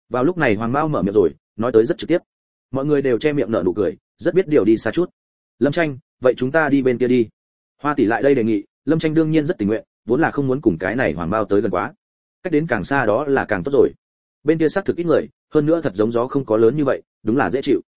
Vào lúc này Hoàng Mao mở miệng rồi, nói tới rất trực tiếp. Mọi người đều che miệng nở nụ cười, rất biết điều đi xa chút. Lâm Tranh, vậy chúng ta đi bên kia đi. Hoa tỷ lại đây đề nghị, Lâm Tranh đương nhiên rất tình nguyện, vốn là không muốn cùng cái này Hoàng Mao tới gần quá. Cách đến càng xa đó là càng tốt rồi. Bên kia xác thực ít người, hơn nữa thật giống gió không có lớn như vậy, đúng là dễ chịu.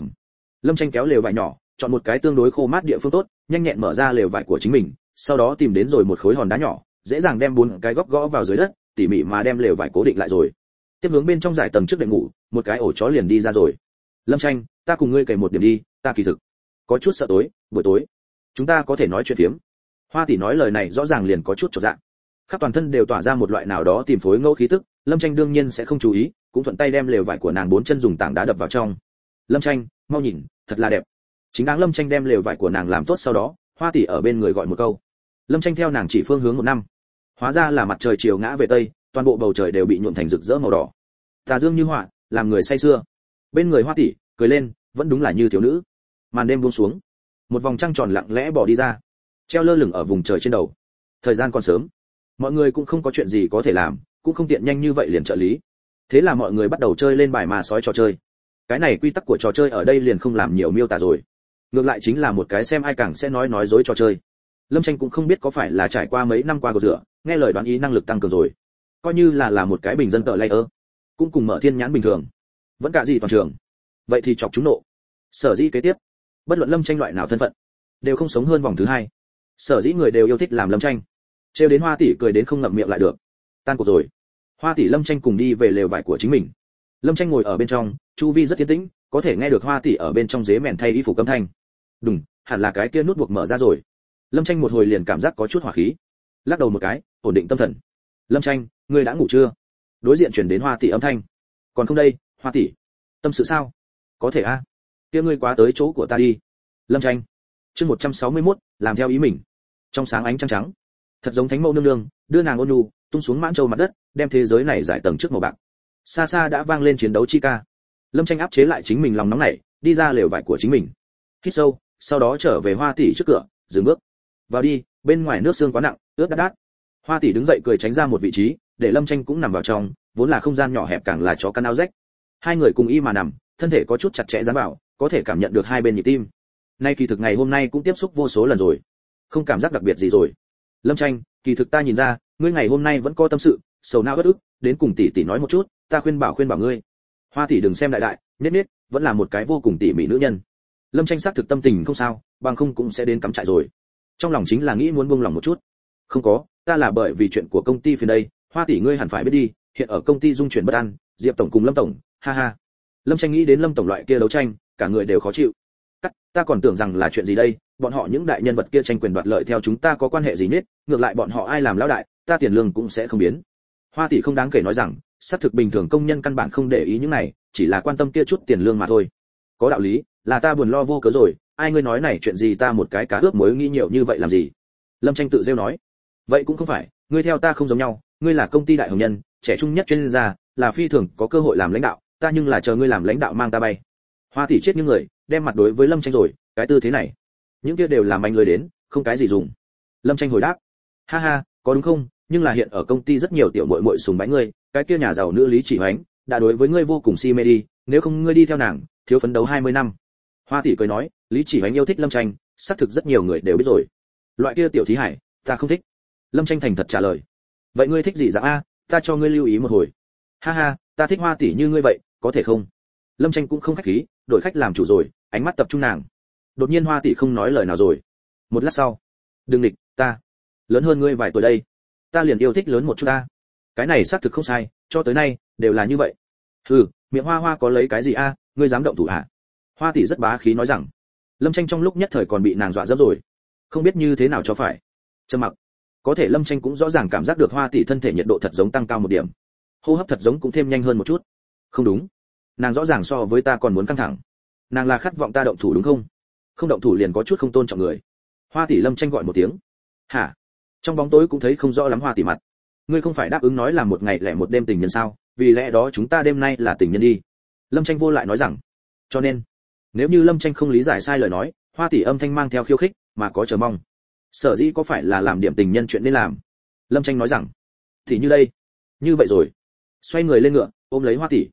Lâm Tranh kéo lều vải nhỏ, chọn một cái tương đối khô mát địa phương tốt, nhanh nhẹn mở ra lều vải của chính mình, sau đó tìm đến rồi một khối hòn đá nhỏ, dễ dàng đem 4 cái góc gõ vào dưới đất, tỉ mỉ mà đem lều vải cố định lại rồi. Tiếp hướng bên trong giải tầng trước để ngủ, một cái ổ chó liền đi ra rồi. Lâm Tranh, ta cùng ngươi kể một điểm đi, ta kỳ thực có chút sợ tối, buổi tối chúng ta có thể nói chuyện phiếm. Hoa tỷ nói lời này rõ ràng liền có chút chột dạ. Khắp toàn thân đều tỏa ra một loại nào đó tìm phối ngẫu khí tức, Lâm Tranh đương nhiên sẽ không chú ý, cũng thuận tay đem lều vải của nàng 4 chân dùng tảng đá đập vào trong. Lâm Tranh, mau nhìn, thật là đẹp. Chính đáng Lâm Tranh đem lều vải của nàng làm tốt sau đó, Hoa tỷ ở bên người gọi một câu. Lâm Tranh theo nàng chỉ phương hướng một năm. Hóa ra là mặt trời chiều ngã về tây, toàn bộ bầu trời đều bị nhuộm thành rực rỡ màu đỏ. Tà dương như họa, làm người say sưa. Bên người Hoa tỷ cười lên, vẫn đúng là như thiếu nữ. Màn đêm buông xuống, một vòng trăng tròn lặng lẽ bỏ đi ra, treo lơ lửng ở vùng trời trên đầu. Thời gian còn sớm, mọi người cũng không có chuyện gì có thể làm, cũng không tiện nhanh như vậy liền trợ lý. Thế là mọi người bắt đầu chơi lên bài mà sói trò chơi. Cái này quy tắc của trò chơi ở đây liền không làm nhiều miêu tả rồi, ngược lại chính là một cái xem ai càng sẽ nói dối trò chơi. Lâm Tranh cũng không biết có phải là trải qua mấy năm qua cột rửa, nghe lời đoán ý năng lực tăng cường rồi, coi như là một cái bình dân tợ layer, cũng cùng mở thiên nhãn bình thường, vẫn cả gì toàn trường. Vậy thì chọc chúng nộ. Sở dĩ kế tiếp, bất luận Lâm Tranh loại nào thân phận, đều không sống hơn vòng thứ 2. Sở dĩ người đều yêu thích làm Lâm Tranh. Trêu đến Hoa tỷ cười đến không ngậm miệng lại được. Tan cuộc rồi, Hoa tỷ Lâm Tranh cùng đi về lều vải của chính mình. Lâm Tranh ngồi ở bên trong, chu vi rất yên tĩnh, có thể nghe được Hoa tỷ ở bên trong dế mèn thay y phục âm thanh. Đùng, hẳn là cái kia nút buộc mở ra rồi. Lâm Tranh một hồi liền cảm giác có chút hỏa khí, lắc đầu một cái, ổn định tâm thần. Lâm Tranh, ngươi đã ngủ chưa? Đối diện truyền đến Hoa tỷ âm thanh. Còn không đây, Hoa tỷ. Tâm sự sao? Có thể a. Kia ngươi quá tới chỗ của ta đi. Lâm Tranh. Chương 161, làm theo ý mình. Trong sáng ánh trăng trắng, thật giống thánh mẫu nương nương, đưa nàng ôn nhu tung xuống mãn châu mặt đất, đem thế giới này giải tầng trước màu bạc. Xa xa đã vang lên chiến đấu chi ca. Lâm Tranh áp chế lại chính mình lòng nóng nảy, đi ra lều vải của chính mình. Hít sâu, sau đó trở về Hoa tỷ trước cửa, dừng bước. Vào đi, bên ngoài nước sương quá nặng, ướt đát đát. Hoa tỷ đứng dậy cười tránh ra một vị trí, để Lâm Tranh cũng nằm vào trong, vốn là không gian nhỏ hẹp càng là chó căn áo rách. Hai người cùng y mà nằm, thân thể có chút chặt chẽ dán vào, có thể cảm nhận được hai bên nhịp tim. Nay kỳ thực ngày hôm nay cũng tiếp xúc vô số lần rồi, không cảm giác đặc biệt gì rồi. Lâm Tranh, kỳ thực ta nhìn ra, ngươi ngày hôm nay vẫn có tâm sự, sầu não uất ức, đến cùng tỷ tỷ nói một chút, ta khuyên bảo ngươi. Hoa tỷ đừng xem đại đại, nết, vẫn là một cái vô cùng tỉ mỉ nữ nhân. Lâm Tranh xác thực tâm tình không sao, bằng không cũng sẽ đến cắm trại rồi. Trong lòng chính là nghĩ muốn buông lòng một chút. Không có, ta là bởi vì chuyện của công ty phiền đây, Hoa tỷ ngươi hẳn phải biết đi, hiện ở công ty dung chuyển bất an, Diệp tổng cùng Lâm tổng, ha ha. Lâm Tranh nghĩ đến Lâm tổng loại kia đấu tranh, cả người đều khó chịu. Ta còn tưởng rằng là chuyện gì đây, bọn họ những đại nhân vật kia tranh quyền đoạt lợi theo chúng ta có quan hệ gì nết, ngược lại bọn họ ai làm lão đại, ta tiền lương cũng sẽ không biến. Hoa tỷ không đáng kể nói rằng, xác thực bình thường công nhân căn bản không để ý những này, chỉ là quan tâm kia chút tiền lương mà thôi. Có đạo lý, là ta buồn lo vô cớ rồi, ai ngươi nói này chuyện gì ta một cái cá ướp muối nghĩ nhiều như vậy làm gì? Lâm Tranh tự rêu nói. Vậy cũng không phải, ngươi theo ta không giống nhau, ngươi là công ty đại hồng nhân, trẻ trung nhất chuyên gia, là phi thường có cơ hội làm lãnh đạo, ta nhưng là chờ ngươi làm lãnh đạo mang ta bay. Hoa tỷ chết những người, đem mặt đối với Lâm Tranh rồi, cái tư thế này, những kia đều làm anh lười đến, không cái gì dùng. Lâm Tranh hồi đáp, ha ha, có đúng không, nhưng là hiện ở công ty rất nhiều tiểu muội muội sùng bái ngươi, cái kia nhà giàu nữ Lý Chỉ Hoánh đã đối với ngươi vô cùng si mê đi, nếu không ngươi đi theo nàng, thiếu phấn đấu 20 năm. Hoa tỷ cười nói, Lý Chỉ Hoánh yêu thích Lâm Tranh, xác thực rất nhiều người đều biết rồi. Loại kia tiểu thí hải, ta không thích. Lâm Tranh thành thật trả lời. Vậy ngươi thích gì dạng a, ta cho ngươi lưu ý một hồi. Ha ha, ta thích Hoa tỷ như ngươi vậy, có thể không? Lâm Tranh cũng không khách khí, đổi khách làm chủ rồi, ánh mắt tập trung nàng. Đột nhiên Hoa tỷ không nói lời nào rồi. Một lát sau, đừng địch, ta lớn hơn ngươi vài tuổi đây, ta liền yêu thích lớn một chút ta. Cái này xác thực không sai, cho tới nay đều là như vậy. Hừ, miệng Hoa Hoa có lấy cái gì a, ngươi dám động thủ à? Hoa tỷ rất bá khí nói rằng. Lâm Tranh trong lúc nhất thời còn bị nàng dọa dẫm rồi, không biết như thế nào cho phải. Trầm mặc. Có thể Lâm Tranh cũng rõ ràng cảm giác được Hoa tỷ thân thể nhiệt độ thật giống tăng cao một điểm, hô hấp thật giống cũng thêm nhanh hơn một chút. Không đúng, nàng rõ ràng so với ta còn muốn căng thẳng. Nàng là khát vọng ta động thủ đúng không? Không động thủ liền có chút không tôn trọng người. Hoa tỷ Lâm Tranh gọi một tiếng. Hả? Trong bóng tối cũng thấy không rõ lắm Hoa tỷ mặt. Ngươi không phải đáp ứng nói là một ngày lẻ một đêm tình nhân sao, vì lẽ đó chúng ta đêm nay là tình nhân đi. Lâm Tranh vô lại nói rằng. Cho nên, nếu như Lâm Tranh không lý giải sai lời nói, Hoa tỷ âm thanh mang theo khiêu khích mà có chờ mong. Sở dĩ có phải là làm điểm tình nhân chuyện nên làm? Lâm Tranh nói rằng. Thì như đây. Như vậy rồi. Xoay người lên ngựa, ôm lấy Hoa tỷ,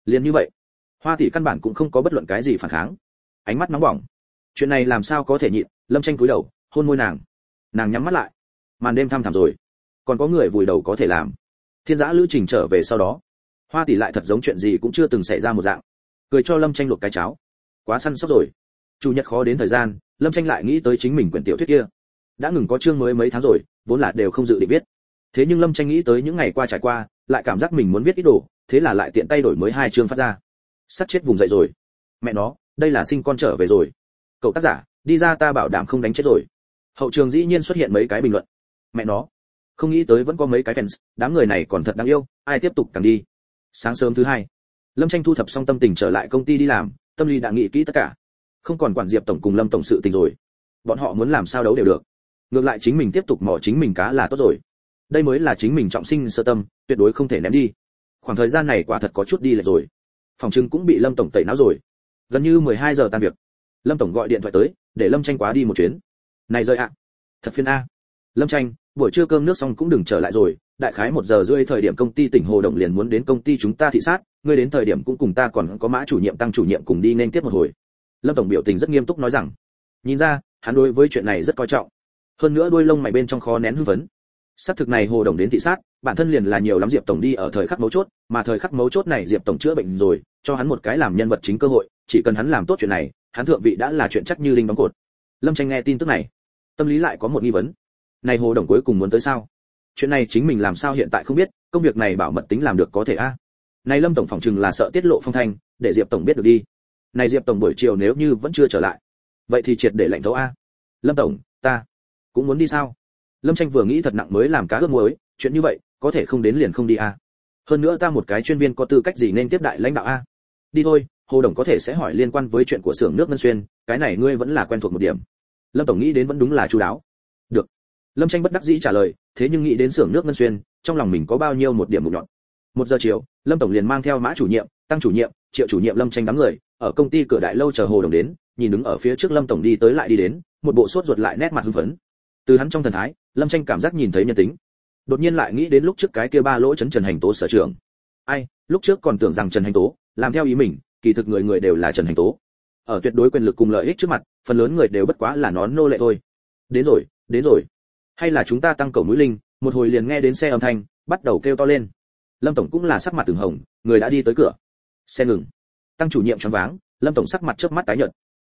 Liền như vậy, Hoa tỷ căn bản cũng không có bất luận cái gì phản kháng, ánh mắt nóng bỏng. Chuyện này làm sao có thể nhịn, Lâm Tranh cúi đầu, hôn môi nàng. Nàng nhắm mắt lại. Màn đêm thăm thẳm rồi, còn có người vùi đầu có thể làm. Thiên Dã lữ trình trở về sau đó, Hoa tỷ lại thật giống chuyện gì cũng chưa từng xảy ra một dạng, cười cho Lâm Tranh luộc cái cháo. Quá săn sóc rồi. Chủ nhật khó đến thời gian, Lâm Tranh lại nghĩ tới chính mình quyển tiểu thuyết kia. Đã ngừng có chương mới mấy tháng rồi, vốn là đều không dự định viết. Thế nhưng Lâm Tranh nghĩ tới những ngày qua trải qua, lại cảm giác mình muốn viết ít đồ, thế là lại tiện tay đổi mới 2 chương phát ra. Sắp chết vùng dậy rồi. Mẹ nó, đây là sinh con trở về rồi. Cậu tác giả, đi ra ta bảo đảm không đánh chết rồi. Hậu trường dĩ nhiên xuất hiện mấy cái bình luận. Mẹ nó, không nghĩ tới vẫn có mấy cái fans, đám người này còn thật đáng yêu, ai tiếp tục càng đi. Sáng sớm thứ hai, Lâm Tranh thu thập xong tâm tình trở lại công ty đi làm, tâm lý đã nghĩ kỹ tất cả, không còn quản Diệp tổng cùng Lâm tổng sự tình rồi. Bọn họ muốn làm sao đấu đều được, ngược lại chính mình tiếp tục mò chính mình cá là tốt rồi. Đây mới là chính mình trọng sinh sơ tâm, tuyệt đối không thể ném đi. Khoảng thời gian này quả thật có chút đi lệch rồi, phòng trưng cũng bị Lâm tổng tẩy não rồi. Gần như 12 giờ tan việc, Lâm tổng gọi điện thoại tới, để Lâm Tranh quá đi một chuyến. Này rời ạ, thật phiền a. Lâm Tranh, buổi trưa cơm nước xong cũng đừng trở lại rồi, đại khái 1 giờ rưỡi thời điểm công ty tỉnh Hồ Đồng liền muốn đến công ty chúng ta thị sát, ngươi đến thời điểm cũng cùng ta còn có Mã chủ nhiệm Tăng chủ nhiệm cùng đi nên tiếp một hồi. Lâm tổng biểu tình rất nghiêm túc nói rằng, nhìn ra, hắn đối với chuyện này rất coi trọng. Hơn nữa đuôi lông mày bên trong khó nén hưng phấn. Xác thực này Hồ Đồng đến thị sát, bản thân liền là nhiều lắm Diệp tổng đi ở thời khắc mấu chốt, mà thời khắc mấu chốt này Diệp tổng chữa bệnh rồi, cho hắn một cái làm nhân vật chính cơ hội, chỉ cần hắn làm tốt chuyện này, hắn thượng vị đã là chuyện chắc như đinh đóng cột. Lâm Tranh nghe tin tức này, tâm lý lại có một nghi vấn. Này Hồ Đồng cuối cùng muốn tới sao? Chuyện này chính mình làm sao hiện tại không biết, công việc này bảo mật tính làm được có thể a. Này Lâm tổng phỏng chừng là sợ tiết lộ phong thanh, để Diệp tổng biết được đi. Này Diệp tổng buổi chiều nếu như vẫn chưa trở lại, vậy thì triệt để lạnh thấu a. Lâm tổng, ta cũng muốn đi sao? Lâm Tranh vừa nghĩ thật nặng mới làm cá ướp muối, chuyện như vậy, có thể không đến liền không đi a. Hơn nữa ta một cái chuyên viên có tư cách gì nên tiếp đại lãnh đạo a. Đi thôi, Hồ Đồng có thể sẽ hỏi liên quan với chuyện của xưởng nước Ngân Xuyên, cái này ngươi vẫn là quen thuộc một điểm. Lâm tổng nghĩ đến vẫn đúng là chu đáo. Được. Lâm Tranh bất đắc dĩ trả lời, thế nhưng nghĩ đến xưởng nước Ngân Xuyên, trong lòng mình có bao nhiêu một điểm mục nhọn. 1 giờ chiều, Lâm tổng liền mang theo Mã chủ nhiệm, Tăng chủ nhiệm, Triệu chủ nhiệm Lâm Tranh đám người, ở công ty cửa đại lâu chờ Hồ Đồng đến, nhìn đứng ở phía trước Lâm tổng đi tới lại đi đến, một bộ sốt ruột lại nét mặt hưng phấn. Từ hắn trong thần thái, Lâm Tranh cảm giác nhìn thấy nhân tính. Đột nhiên lại nghĩ đến lúc trước cái kia 3 lỗ chấn Trần Hành Tố sở trưởng. Ai, lúc trước còn tưởng rằng Trần Hành Tố làm theo ý mình, kỳ thực người người đều là Trần Hành Tố. Ở tuyệt đối quyền lực cùng lợi ích trước mặt, phần lớn người đều bất quá là nón nô lệ thôi. Đến rồi, đến rồi. Hay là chúng ta tăng cầu mũi linh, một hồi liền nghe đến xe âm thanh, bắt đầu kêu to lên. Lâm tổng cũng là sắc mặt từng hồng, người đã đi tới cửa. Xe ngừng. Tăng chủ nhiệm choáng váng, Lâm tổng sắc mặt chớp mắt tái nhợt.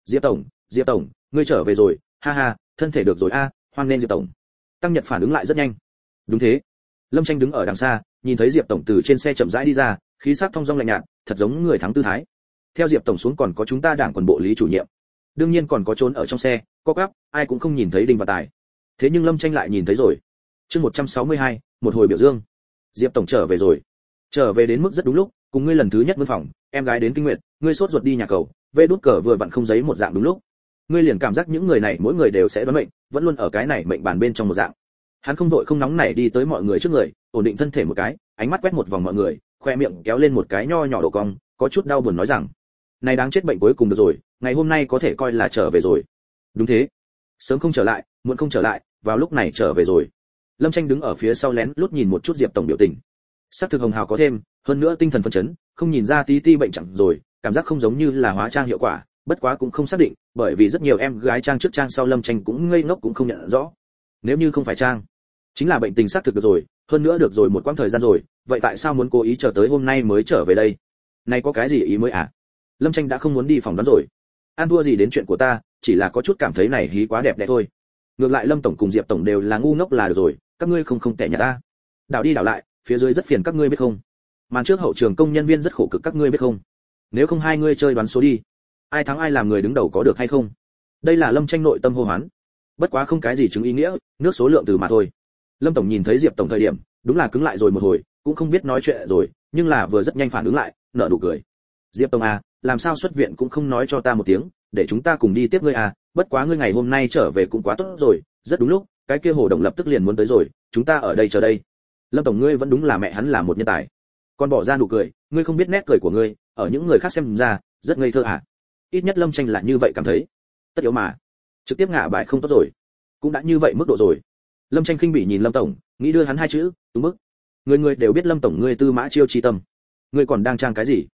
Diệp tổng, ngươi trở về rồi, ha ha, thân thể được rồi a, hoan nên Diệp tổng. Tăng Nhật phản ứng lại rất nhanh. Đúng thế. Lâm Tranh đứng ở đằng xa, nhìn thấy Diệp tổng từ trên xe chậm rãi đi ra, khí sắc thong dong lạnh nhạt, thật giống người thắng tư thái. Theo Diệp tổng xuống còn có chúng ta đảng quần bộ Lý chủ nhiệm. Đương nhiên còn có trốn ở trong xe, co quắp, ai cũng không nhìn thấy Đinh và Tài. Thế nhưng Lâm Tranh lại nhìn thấy rồi. Chương 162, một hồi biểu dương. Diệp tổng trở về rồi. Trở về đến mức rất đúng lúc, cùng ngươi lần thứ nhất mướn phòng, em gái đến kinh nguyệt, ngươi sốt ruột đi nhà cầu, vê đút cờ vừa vặn không giấy một dạng đúng lúc. Ngươi liền cảm giác những người này mỗi người đều sẽ đoán mệnh, vẫn luôn ở cái này mệnh bàn bên trong một dạng. Hắn không đội không nóng nảy đi tới mọi người trước người, ổn định thân thể một cái, ánh mắt quét một vòng mọi người, khoe miệng kéo lên một cái nho nhỏ độ cong, có chút đau buồn nói rằng: "Này đáng chết bệnh cuối cùng được rồi, ngày hôm nay có thể coi là trở về rồi." Đúng thế. Sớm không trở lại, muộn không trở lại, vào lúc này trở về rồi. Lâm Tranh đứng ở phía sau lén lút nhìn một chút Diệp tổng biểu tình. Sắc thực hồng hào có thêm, hơn nữa tinh thần phấn chấn, không nhìn ra tí ti bệnh chẳng rồi, cảm giác không giống như là hóa trang hiệu quả, bất quá cũng không xác định, bởi vì rất nhiều em gái trang trước trang sau Lâm Tranh cũng ngây ngốc cũng không nhận rõ. Nếu như không phải trang, chính là bệnh tình xác thực được rồi, hơn nữa được rồi một quãng thời gian rồi, vậy tại sao muốn cố ý chờ tới hôm nay mới trở về đây? Này có cái gì ý mới à? Lâm Tranh đã không muốn đi phòng đoán rồi. An thua gì đến chuyện của ta, chỉ là có chút cảm thấy này hí quá đẹp đẽ thôi. Ngược lại Lâm tổng cùng Diệp tổng đều là ngu ngốc là được rồi, các ngươi không tẻ nhà ta. Đảo đi đảo lại, phía dưới rất phiền các ngươi biết không? Màn trước hậu trường công nhân viên rất khổ cực các ngươi biết không? Nếu không hai ngươi chơi đoán số đi. Ai thắng ai làm người đứng đầu có được hay không? Đây là Lâm Tranh nội tâm hô hoán. Bất quá không cái gì chứng ý nghĩa, nước số lượng từ mà thôi. Lâm tổng nhìn thấy Diệp tổng thời điểm, đúng là cứng lại rồi một hồi, cũng không biết nói chuyện rồi, nhưng là vừa rất nhanh phản ứng lại, nở nụ cười. Diệp tổng à, làm sao xuất viện cũng không nói cho ta một tiếng, để chúng ta cùng đi tiếp ngươi à, bất quá ngươi ngày hôm nay trở về cũng quá tốt rồi, rất đúng lúc, cái kia Hồ Đồng lập tức liền muốn tới rồi, chúng ta ở đây chờ đây. Lâm tổng ngươi vẫn đúng là mẹ hắn là một nhân tài. Còn bỏ ra nụ cười, ngươi không biết nét cười của ngươi, ở những người khác xem ra, rất ngây thơ à? Ít nhất Lâm Tranh là như vậy cảm thấy. Tất yếu mà, trực tiếp ngả bài không tốt rồi, cũng đã như vậy mức độ rồi. Lâm Tranh khinh bỉ nhìn Lâm tổng, nghĩ đưa hắn 2 chữ, túng bức. Người người đều biết Lâm tổng ngươi tư mã chiêu chi tâm, ngươi còn đang trang cái gì?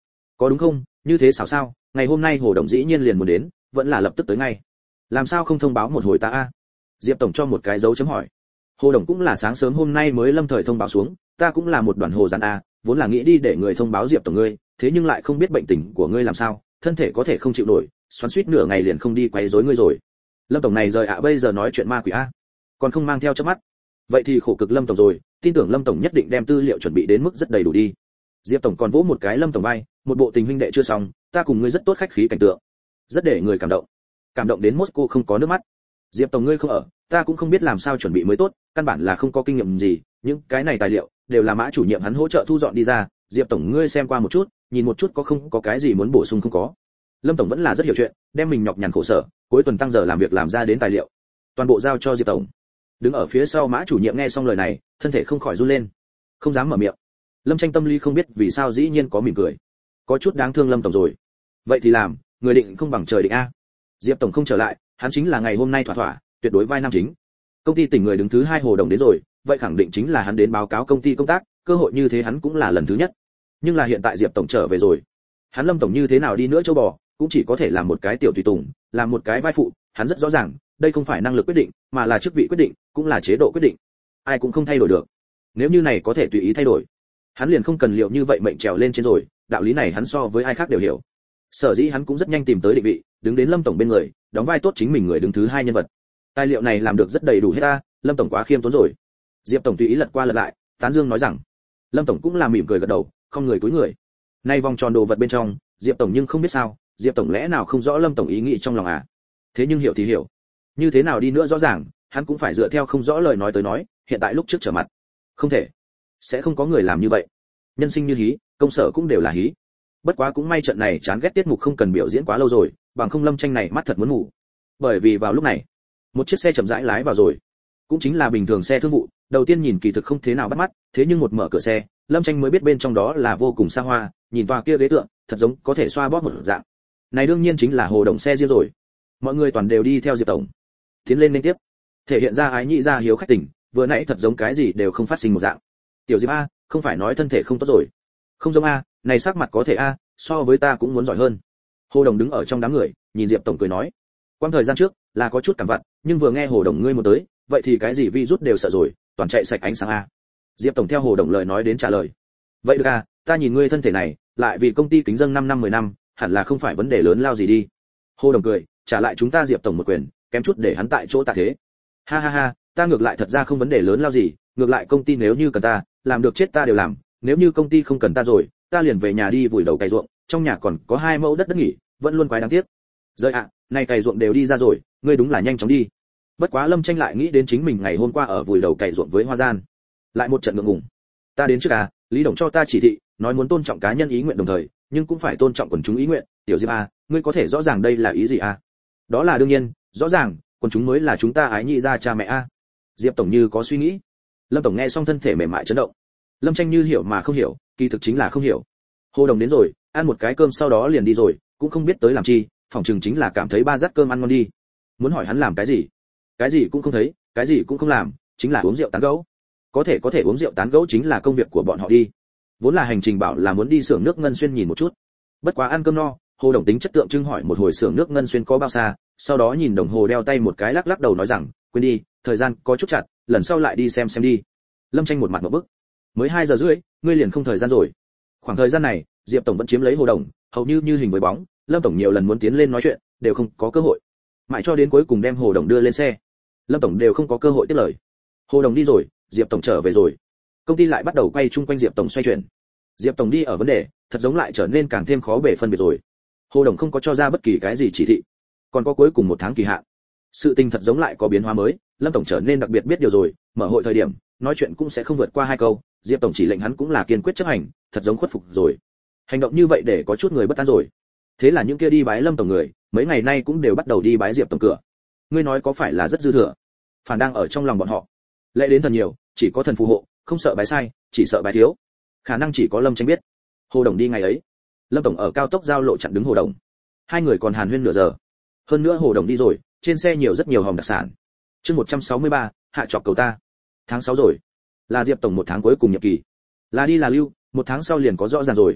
Có đúng không? Như thế xảo sao? Ngày hôm nay Hồ Đồng dĩ nhiên liền muốn đến, vẫn là lập tức tới ngay. Làm sao không thông báo một hồi ta a? Diệp tổng cho một cái dấu chấm hỏi. Hồ Đồng cũng là sáng sớm hôm nay mới lâm thời thông báo xuống, ta cũng là một đoàn hồ gián a, vốn là nghĩ đi để người thông báo Diệp tổng ngươi, thế nhưng lại không biết bệnh tình của ngươi làm sao, thân thể có thể không chịu nổi, xoắn xuýt nửa ngày liền không đi quấy rối ngươi rồi. Lâm tổng này rời ạ bây giờ nói chuyện ma quỷ a, còn không mang theo chớp mắt. Vậy thì khổ cực Lâm tổng rồi, tin tưởng Lâm tổng nhất định đem tư liệu chuẩn bị đến mức rất đầy đủ đi. Diệp tổng còn vỗ một cái Lâm tổng vai, một bộ tình huynh đệ chưa xong, ta cùng ngươi rất tốt khách khí cảnh tượng, rất để người cảm động đến Moscow không có nước mắt. Diệp tổng ngươi không ở, ta cũng không biết làm sao chuẩn bị mới tốt, căn bản là không có kinh nghiệm gì, những cái này tài liệu đều là Mã chủ nhiệm hắn hỗ trợ thu dọn đi ra, Diệp tổng ngươi xem qua một chút, nhìn một chút có không có cái gì muốn bổ sung không có. Lâm tổng vẫn là rất hiểu chuyện, đem mình nhọc nhằn khổ sở, cuối tuần tăng giờ làm việc làm ra đến tài liệu, toàn bộ giao cho Diệp tổng. Đứng ở phía sau Mã chủ nhiệm nghe xong lời này, thân thể không khỏi run lên, không dám mở miệng. Lâm Tranh tâm lý không biết vì sao dĩ nhiên có mỉm cười, có chút đáng thương Lâm tổng rồi. Vậy thì làm, người định không bằng trời định a. Diệp tổng không trở lại, hắn chính là ngày hôm nay thỏa tuyệt đối vai nam chính. Công ty tỉnh người đứng thứ 2 Hồ Đồng đến rồi, vậy khẳng định chính là hắn đến báo cáo công ty công tác, cơ hội như thế hắn cũng là lần thứ nhất. Nhưng là hiện tại Diệp tổng trở về rồi, hắn Lâm tổng như thế nào đi nữa châu bò, cũng chỉ có thể làm một cái tiểu tùy tùng, làm một cái vai phụ, hắn rất rõ ràng, đây không phải năng lực quyết định, mà là chức vị quyết định, cũng là chế độ quyết định. Ai cũng không thay đổi được. Nếu như này có thể tùy ý thay đổi, hắn liền không cần liệu như vậy mệnh trèo lên trên rồi, đạo lý này hắn so với ai khác đều hiểu. Sở dĩ hắn cũng rất nhanh tìm tới định vị, đứng đến Lâm tổng bên người, đóng vai tốt chính mình người đứng thứ 2 nhân vật. Tài liệu này làm được rất đầy đủ hết ta, Lâm tổng quá khiêm tốn rồi. Diệp tổng tùy ý lật qua lật lại, tán dương nói rằng. Lâm tổng cũng là mỉm cười gật đầu, không người cúi người. Nay vòng tròn đồ vật bên trong, Diệp tổng nhưng không biết sao, Diệp tổng lẽ nào không rõ Lâm tổng ý nghĩ trong lòng à? Thế nhưng hiểu thì hiểu. Như thế nào đi nữa rõ ràng, hắn cũng phải dựa theo không rõ lời nói tới nói, hiện tại lúc trước trở mặt. Không thể, sẽ không có người làm như vậy. Nhân sinh như hí, công sở cũng đều là hí. Bất quá cũng may trận này chán ghét tiết mục không cần biểu diễn quá lâu rồi, bằng không Lâm Tranh này mắt thật muốn ngủ. Bởi vì vào lúc này, một chiếc xe chậm rãi lái vào rồi, cũng chính là bình thường xe thương vụ, đầu tiên nhìn kỳ thực không thế nào bắt mắt, thế nhưng một mở cửa xe, Lâm Tranh mới biết bên trong đó là vô cùng xa hoa, nhìn tòa kia ghế tượng, thật giống có thể xoa bóp một dạng. Này đương nhiên chính là Hồ Đồng xe riêng rồi. Mọi người toàn đều đi theo Diệp tổng, tiến lên liên tiếp, thể hiện ra ái nhị ra hiếu khách tình, vừa nãy thật giống cái gì đều không phát sinh một dạng. Tiểu Diệp a, không phải nói thân thể không tốt rồi. Không giống a, này sắc mặt có thể a, so với ta cũng muốn giỏi hơn. Hồ Đồng đứng ở trong đám người, nhìn Diệp tổng cười nói, quang thời gian trước là có chút cảm vặt, nhưng vừa nghe Hồ Đồng ngươi một tới, vậy thì cái gì virus đều sợ rồi, toàn chạy sạch ánh sáng a. Diệp tổng theo Hồ Đồng lời nói đến trả lời, vậy được a, ta nhìn ngươi thân thể này, lại vì công ty kính dâng 5 năm 10 năm, hẳn là không phải vấn đề lớn lao gì đi. Hồ Đồng cười, trả lại chúng ta Diệp tổng một quyền, kém chút để hắn tại chỗ tạ thế. Ha ha ha, ta ngược lại thật ra không vấn đề lớn lao gì, ngược lại công ty nếu như cần ta, làm được chết ta đều làm, nếu như công ty không cần ta rồi, ta liền về nhà đi vùi đầu cày ruộng, trong nhà còn có 2 mẫu đất đất nghỉ, vẫn luôn quái đáng tiếc. Rơi ạ, này cày ruộng đều đi ra rồi, ngươi đúng là nhanh chóng đi. Bất quá Lâm Tranh lại nghĩ đến chính mình ngày hôm qua ở vùi đầu cày ruộng với Hoa Gian, lại một trận ngượng ngùng. Ta đến trước à, Lý Đồng cho ta chỉ thị, nói muốn tôn trọng cá nhân ý nguyện đồng thời, nhưng cũng phải tôn trọng quần chúng ý nguyện. Tiểu Diệp à, ngươi có thể rõ ràng đây là ý gì à? Đó là đương nhiên, rõ ràng, quần chúng mới là chúng ta ái nhị ra cha mẹ a. Diệp tổng như có suy nghĩ. Lâm tổng nghe xong thân thể mềm mại chấn động. Lâm Tranh như hiểu mà không hiểu, kỳ thực chính là không hiểu. Hồ Đồng đến rồi, ăn một cái cơm sau đó liền đi rồi, cũng không biết tới làm chi, phòng chừng chính là cảm thấy ba dắt cơm ăn ngon đi. Muốn hỏi hắn làm cái gì cũng không thấy, cái gì cũng không làm, chính là uống rượu tán gẫu. Có thể uống rượu tán gẫu chính là công việc của bọn họ đi. Vốn là hành trình bảo là muốn đi xưởng nước Ngân Xuyên nhìn một chút. Bất quá ăn cơm no, Hồ Đồng tính chất tượng trưng hỏi một hồi xưởng nước Ngân Xuyên có bao xa, sau đó nhìn đồng hồ đeo tay một cái lắc lắc đầu nói rằng, quên đi, thời gian có chút chặt, lần sau lại đi xem đi. Lâm Tranh một mặt ngộp bức. Mới 2 giờ rưỡi, ngươi liền không thời gian rồi. Khoảng thời gian này, Diệp tổng vẫn chiếm lấy Hồ Đồng, hầu như hình với bóng, Lâm tổng nhiều lần muốn tiến lên nói chuyện, đều không có cơ hội. Mãi cho đến cuối cùng đem Hồ Đồng đưa lên xe, Lâm tổng đều không có cơ hội tiếp lời. Hồ Đồng đi rồi, Diệp tổng trở về rồi. Công ty lại bắt đầu quay chung quanh Diệp tổng xoay chuyển. Diệp tổng đi ở vấn đề, thật giống lại trở nên càng thêm khó bề phân biệt rồi. Hồ Đồng không có cho ra bất kỳ cái gì chỉ thị, còn có cuối cùng 1 tháng kỳ hạn. Sự tình thật giống lại có biến hóa mới, Lâm tổng trở nên đặc biệt biết điều rồi, mở hội thời điểm, nói chuyện cũng sẽ không vượt qua 2 câu, Diệp tổng chỉ lệnh hắn cũng là kiên quyết chấp hành, thật giống khuất phục rồi. Hành động như vậy để có chút người bất an rồi. Thế là những kia đi bái Lâm tổng người, mấy ngày nay cũng đều bắt đầu đi bái Diệp tổng cửa. Ngươi nói có phải là rất dư thừa? Phản đang ở trong lòng bọn họ. Lễ đến thần nhiều, chỉ có thần phù hộ, không sợ bái sai, chỉ sợ bái thiếu. Khả năng chỉ có Lâm Tranh biết. Hồ Đồng đi ngày ấy, Lâm tổng ở cao tốc giao lộ chặn đứng Hồ Đồng. 2 người còn hàn huyên nửa giờ. Hơn nữa Hồ Đồng đi rồi, trên xe nhiều rất nhiều hòm đặc sản. Chương 163, hạ chọc cầu ta. Tháng 6 rồi, là Diệp tổng 1 tháng cuối cùng nhiệm kỳ. Là đi là lưu, 1 tháng sau liền có rõ ràng rồi.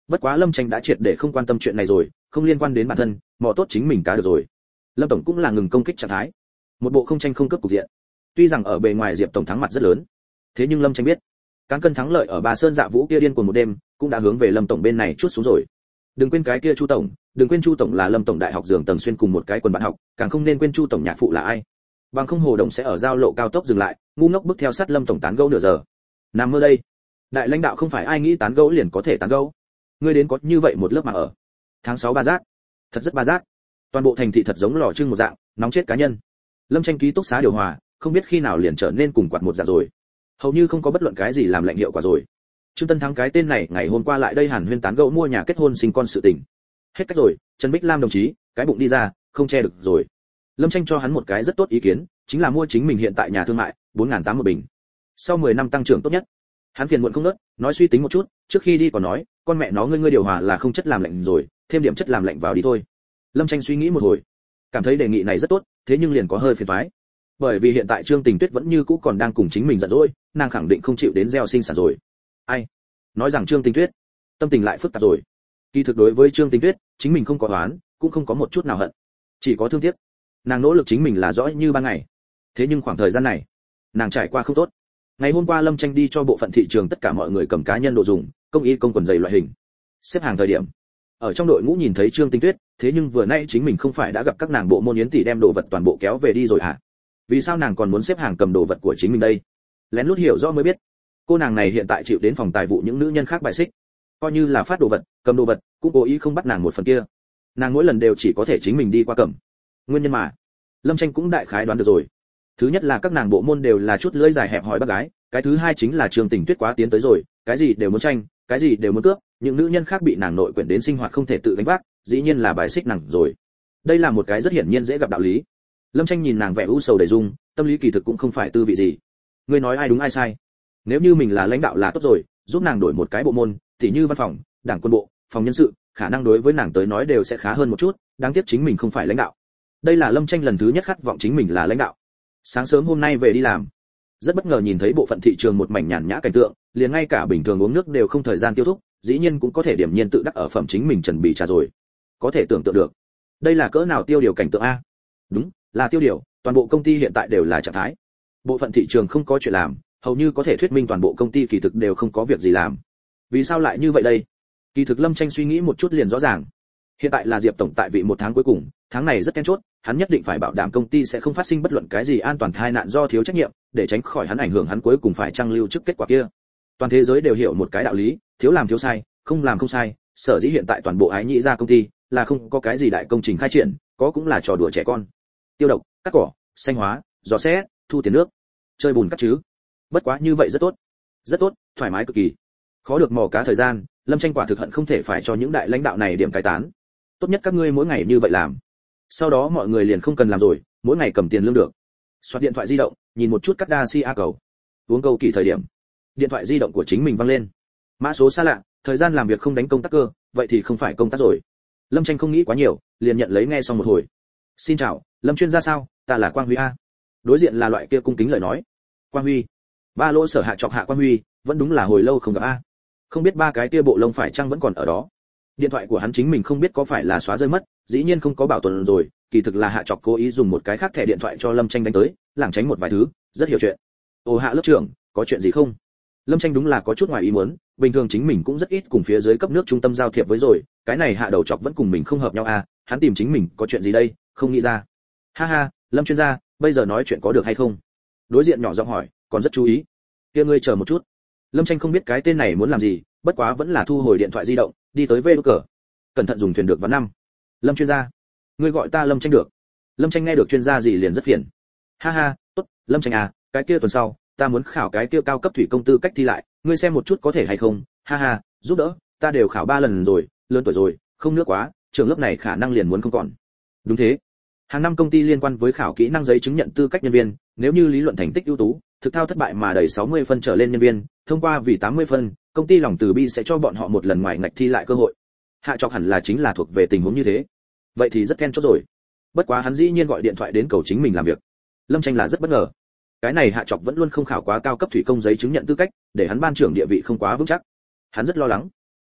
Bất quá Lâm Tranh đã triệt để không quan tâm chuyện này rồi, không liên quan đến bản thân, mò tốt chính mình cá được rồi. Lâm tổng cũng là ngừng công kích trạng thái, một bộ không tranh không cướp cục diện. Tuy rằng ở bề ngoài Diệp tổng thắng mặt rất lớn, thế nhưng Lâm Tranh biết, cán cân thắng lợi ở Bà Sơn Dạ Vũ kia điên cuồng một đêm, cũng đã hướng về Lâm tổng bên này chút xuống rồi. Đừng quên cái kia Chu tổng, đừng quên Chu tổng là Lâm tổng đại học giường tầng xuyên cùng một cái quần bạn học, càng không nên quên Chu tổng nhạc phụ là ai. Bằng không Hồ Đồng sẽ ở giao lộ cao tốc dừng lại, ngu ngốc bước theo sát Lâm tổng tán gẫu nửa giờ. Nằm mơ đây. Đại lãnh đạo không phải ai nghĩ tán gẫu liền có thể tán gẫu. Ngươi đến có như vậy một lớp mà ở. Tháng 6 Ba Giác, thật rất Ba Giác. Toàn bộ thành thị thật giống lò trưng một dạng, nóng chết cá nhân. Lâm Tranh ký túc xá điều hòa, không biết khi nào liền trở nên cùng quạt một dạng rồi. Hầu như không có bất luận cái gì làm lạnh hiệu quả rồi. Trương Tân Thắng cái tên này ngày hôm qua lại đây hàn huyên tán gẫu mua nhà kết hôn sinh con sự tình. Hết cách rồi, Trần Bích Lam đồng chí, cái bụng đi ra, không che được rồi. Lâm Tranh cho hắn một cái rất tốt ý kiến, chính là mua chính mình hiện tại nhà thương mại, 4.800 một bình. Sau 10 năm tăng trưởng tốt nhất. Hắn phiền muộn không ngớt, nói suy tính một chút, trước khi đi còn nói, con mẹ nó ngươi điều hòa là không chất làm lạnh rồi, thêm điểm chất làm lạnh vào đi thôi. Lâm Tranh suy nghĩ một hồi, cảm thấy đề nghị này rất tốt, thế nhưng liền có hơi phiền toái. Bởi vì hiện tại Trương Tình Tuyết vẫn như cũ còn đang cùng chính mình giận dỗi, nàng khẳng định không chịu đến gieo sinh sản rồi. Ai? Nói rằng Trương Tình Tuyết, tâm tình lại phức tạp rồi. Kỳ thực đối với Trương Tình Tuyết, chính mình không có oán, cũng không có một chút nào hận, chỉ có thương tiếc. Nàng nỗ lực chính mình là rõ như ban ngày. Thế nhưng khoảng thời gian này, nàng trải qua không tốt. Ngày hôm qua Lâm Tranh đi cho bộ phận thị trường tất cả mọi người cầm cá nhân đồ dùng, công y công quần giày loại hình. Xếp hàng thời điểm, ở trong đội ngũ nhìn thấy Trương Tinh Tuyết, thế nhưng vừa nãy chính mình không phải đã gặp các nàng bộ môn yến tỷ đem đồ vật toàn bộ kéo về đi rồi hả? Vì sao nàng còn muốn xếp hàng cầm đồ vật của chính mình đây? Lén lút hiểu rõ mới biết, cô nàng này hiện tại chịu đến phòng tài vụ những nữ nhân khác bài xích. Coi như là phát đồ vật, cầm đồ vật, cũng cố ý không bắt nàng một phần kia. Nàng mỗi lần đều chỉ có thể chính mình đi qua cầm. Nguyên nhân mà, Lâm Tranh cũng đại khái đoán được rồi. Thứ nhất là các nàng bộ môn đều là chút lưỡi dài hẹp hòi bác gái, cái thứ hai chính là Trương Tình Tuyết quá tiến tới rồi, cái gì đều muốn tranh, cái gì đều muốn cướp, những nữ nhân khác bị nàng nội quyển đến sinh hoạt không thể tự gánh vác, dĩ nhiên là bài xích nàng rồi. Đây là một cái rất hiển nhiên dễ gặp đạo lý. Lâm Tranh nhìn nàng vẻ u sầu đầy dung, tâm lý kỳ thực cũng không phải tư vị gì. Ngươi nói ai đúng ai sai? Nếu như mình là lãnh đạo là tốt rồi, giúp nàng đổi một cái bộ môn, tỉ như văn phòng, đảng quân bộ, phòng nhân sự, khả năng đối với nàng tới nói đều sẽ khá hơn một chút, đáng tiếc chính mình không phải lãnh đạo. Đây là Lâm Tranh lần thứ nhất khát vọng chính mình là lãnh đạo. Sáng sớm hôm nay về đi làm, rất bất ngờ nhìn thấy bộ phận thị trường một mảnh nhàn nhã cảnh tượng, liền ngay cả bình thường uống nước đều không thời gian tiêu thúc, dĩ nhiên cũng có thể điểm nhiên tự đắc ở phẩm chính mình chuẩn bị trà rồi. Có thể tưởng tượng được, đây là cỡ nào tiêu điều cảnh tượng a? Đúng, là tiêu điều, toàn bộ công ty hiện tại đều là trạng thái. Bộ phận thị trường không có chuyện làm, hầu như có thể thuyết minh toàn bộ công ty kỳ thực đều không có việc gì làm. Vì sao lại như vậy đây? Kỳ thực Lâm Tranh suy nghĩ một chút liền rõ ràng. Hiện tại là Diệp tổng tại vị một tháng cuối cùng, tháng này rất then chốt, hắn nhất định phải bảo đảm công ty sẽ không phát sinh bất luận cái gì an toàn tai nạn do thiếu trách nhiệm, để tránh khỏi hắn ảnh hưởng hắn cuối cùng phải trang lưu trước kết quả kia. Toàn thế giới đều hiểu một cái đạo lý, thiếu làm thiếu sai, không làm không sai, sở dĩ hiện tại toàn bộ ái nhĩ ra công ty là không có cái gì đại công trình khai triển, có cũng là trò đùa trẻ con. Tiêu độc, cắt cỏ, xanh hóa, dò xét, thu tiền nước, chơi bùn cắt chứ. Bất quá như vậy rất tốt. Rất tốt, thoải mái cực kỳ. Khó được mò cá thời gian, Lâm Tranh quả thực hận không thể phải cho những đại lãnh đạo này điểm cai tán. Tốt nhất các ngươi mỗi ngày như vậy làm. Sau đó mọi người liền không cần làm rồi, mỗi ngày cầm tiền lương được. Xoát điện thoại di động, nhìn một chút các đa si a cầu. Uống câu kỳ thời điểm, điện thoại di động của chính mình vang lên. Mã số xa lạ, thời gian làm việc không đánh công tác cơ, vậy thì không phải công tác rồi. Lâm Tranh không nghĩ quá nhiều, liền nhận lấy nghe xong một hồi. Xin chào, Lâm chuyên gia sao, ta là Quang Huy a. Đối diện là loại kia cung kính lời nói. Quang Huy. Ba lỗ sở hạ chọc hạ Quang Huy, vẫn đúng là hồi lâu không gặp a. Không biết ba cái kia bộ lông phải chăng vẫn còn ở đó. Điện thoại của hắn chính mình không biết có phải là xóa rơi mất, dĩ nhiên không có bảo tồn rồi, kỳ thực là hạ chọc cố ý dùng một cái khác thẻ điện thoại cho Lâm Tranh đánh tới, lảng tránh một vài thứ, rất hiểu chuyện. Ồ Hạ lớp trưởng, có chuyện gì không? Lâm Tranh đúng là có chút ngoài ý muốn, bình thường chính mình cũng rất ít cùng phía dưới cấp nước trung tâm giao thiệp với rồi, cái này hạ đầu chọc vẫn cùng mình không hợp nhau à, hắn tìm chính mình có chuyện gì đây, không nghĩ ra. Ha ha, Lâm chuyên gia, bây giờ nói chuyện có được hay không? Đối diện nhỏ giọng hỏi, còn rất chú ý. Kia ngươi chờ một chút. Lâm Tranh không biết cái tên này muốn làm gì, bất quá vẫn là thu hồi điện thoại di động, đi tới vê đút cờ. Cẩn thận dùng thuyền được ván năm. Lâm chuyên gia, ngươi gọi ta Lâm Tranh được. Lâm Tranh nghe được chuyên gia gì liền rất phiền. Ha ha, tốt, Lâm Tranh à, cái kia tuần sau, ta muốn khảo cái kia cao cấp thủy công tư cách thi lại, ngươi xem một chút có thể hay không? Ha ha, giúp đỡ, ta đều khảo 3 lần rồi, lớn tuổi rồi, không nước quá, trường lớp này khả năng liền muốn không còn. Đúng thế. Hàng năm công ty liên quan với khảo kỹ năng giấy chứng nhận tư cách nhân viên, nếu như lý luận thành tích ưu tú, thực thao thất bại mà đầy 60 phân trở lên nhân viên, thông qua vì 80 phân, công ty lòng từ bi sẽ cho bọn họ một lần ngoài ngạch thi lại cơ hội. Hạ Trọc hẳn là chính là thuộc về tình huống như thế. Vậy thì rất then chốt rồi. Bất quá hắn dĩ nhiên gọi điện thoại đến cầu chính mình làm việc. Lâm Tranh là rất bất ngờ. Cái này Hạ Trọc vẫn luôn không khảo quá cao cấp thủy công giấy chứng nhận tư cách, để hắn ban trưởng địa vị không quá vững chắc. Hắn rất lo lắng.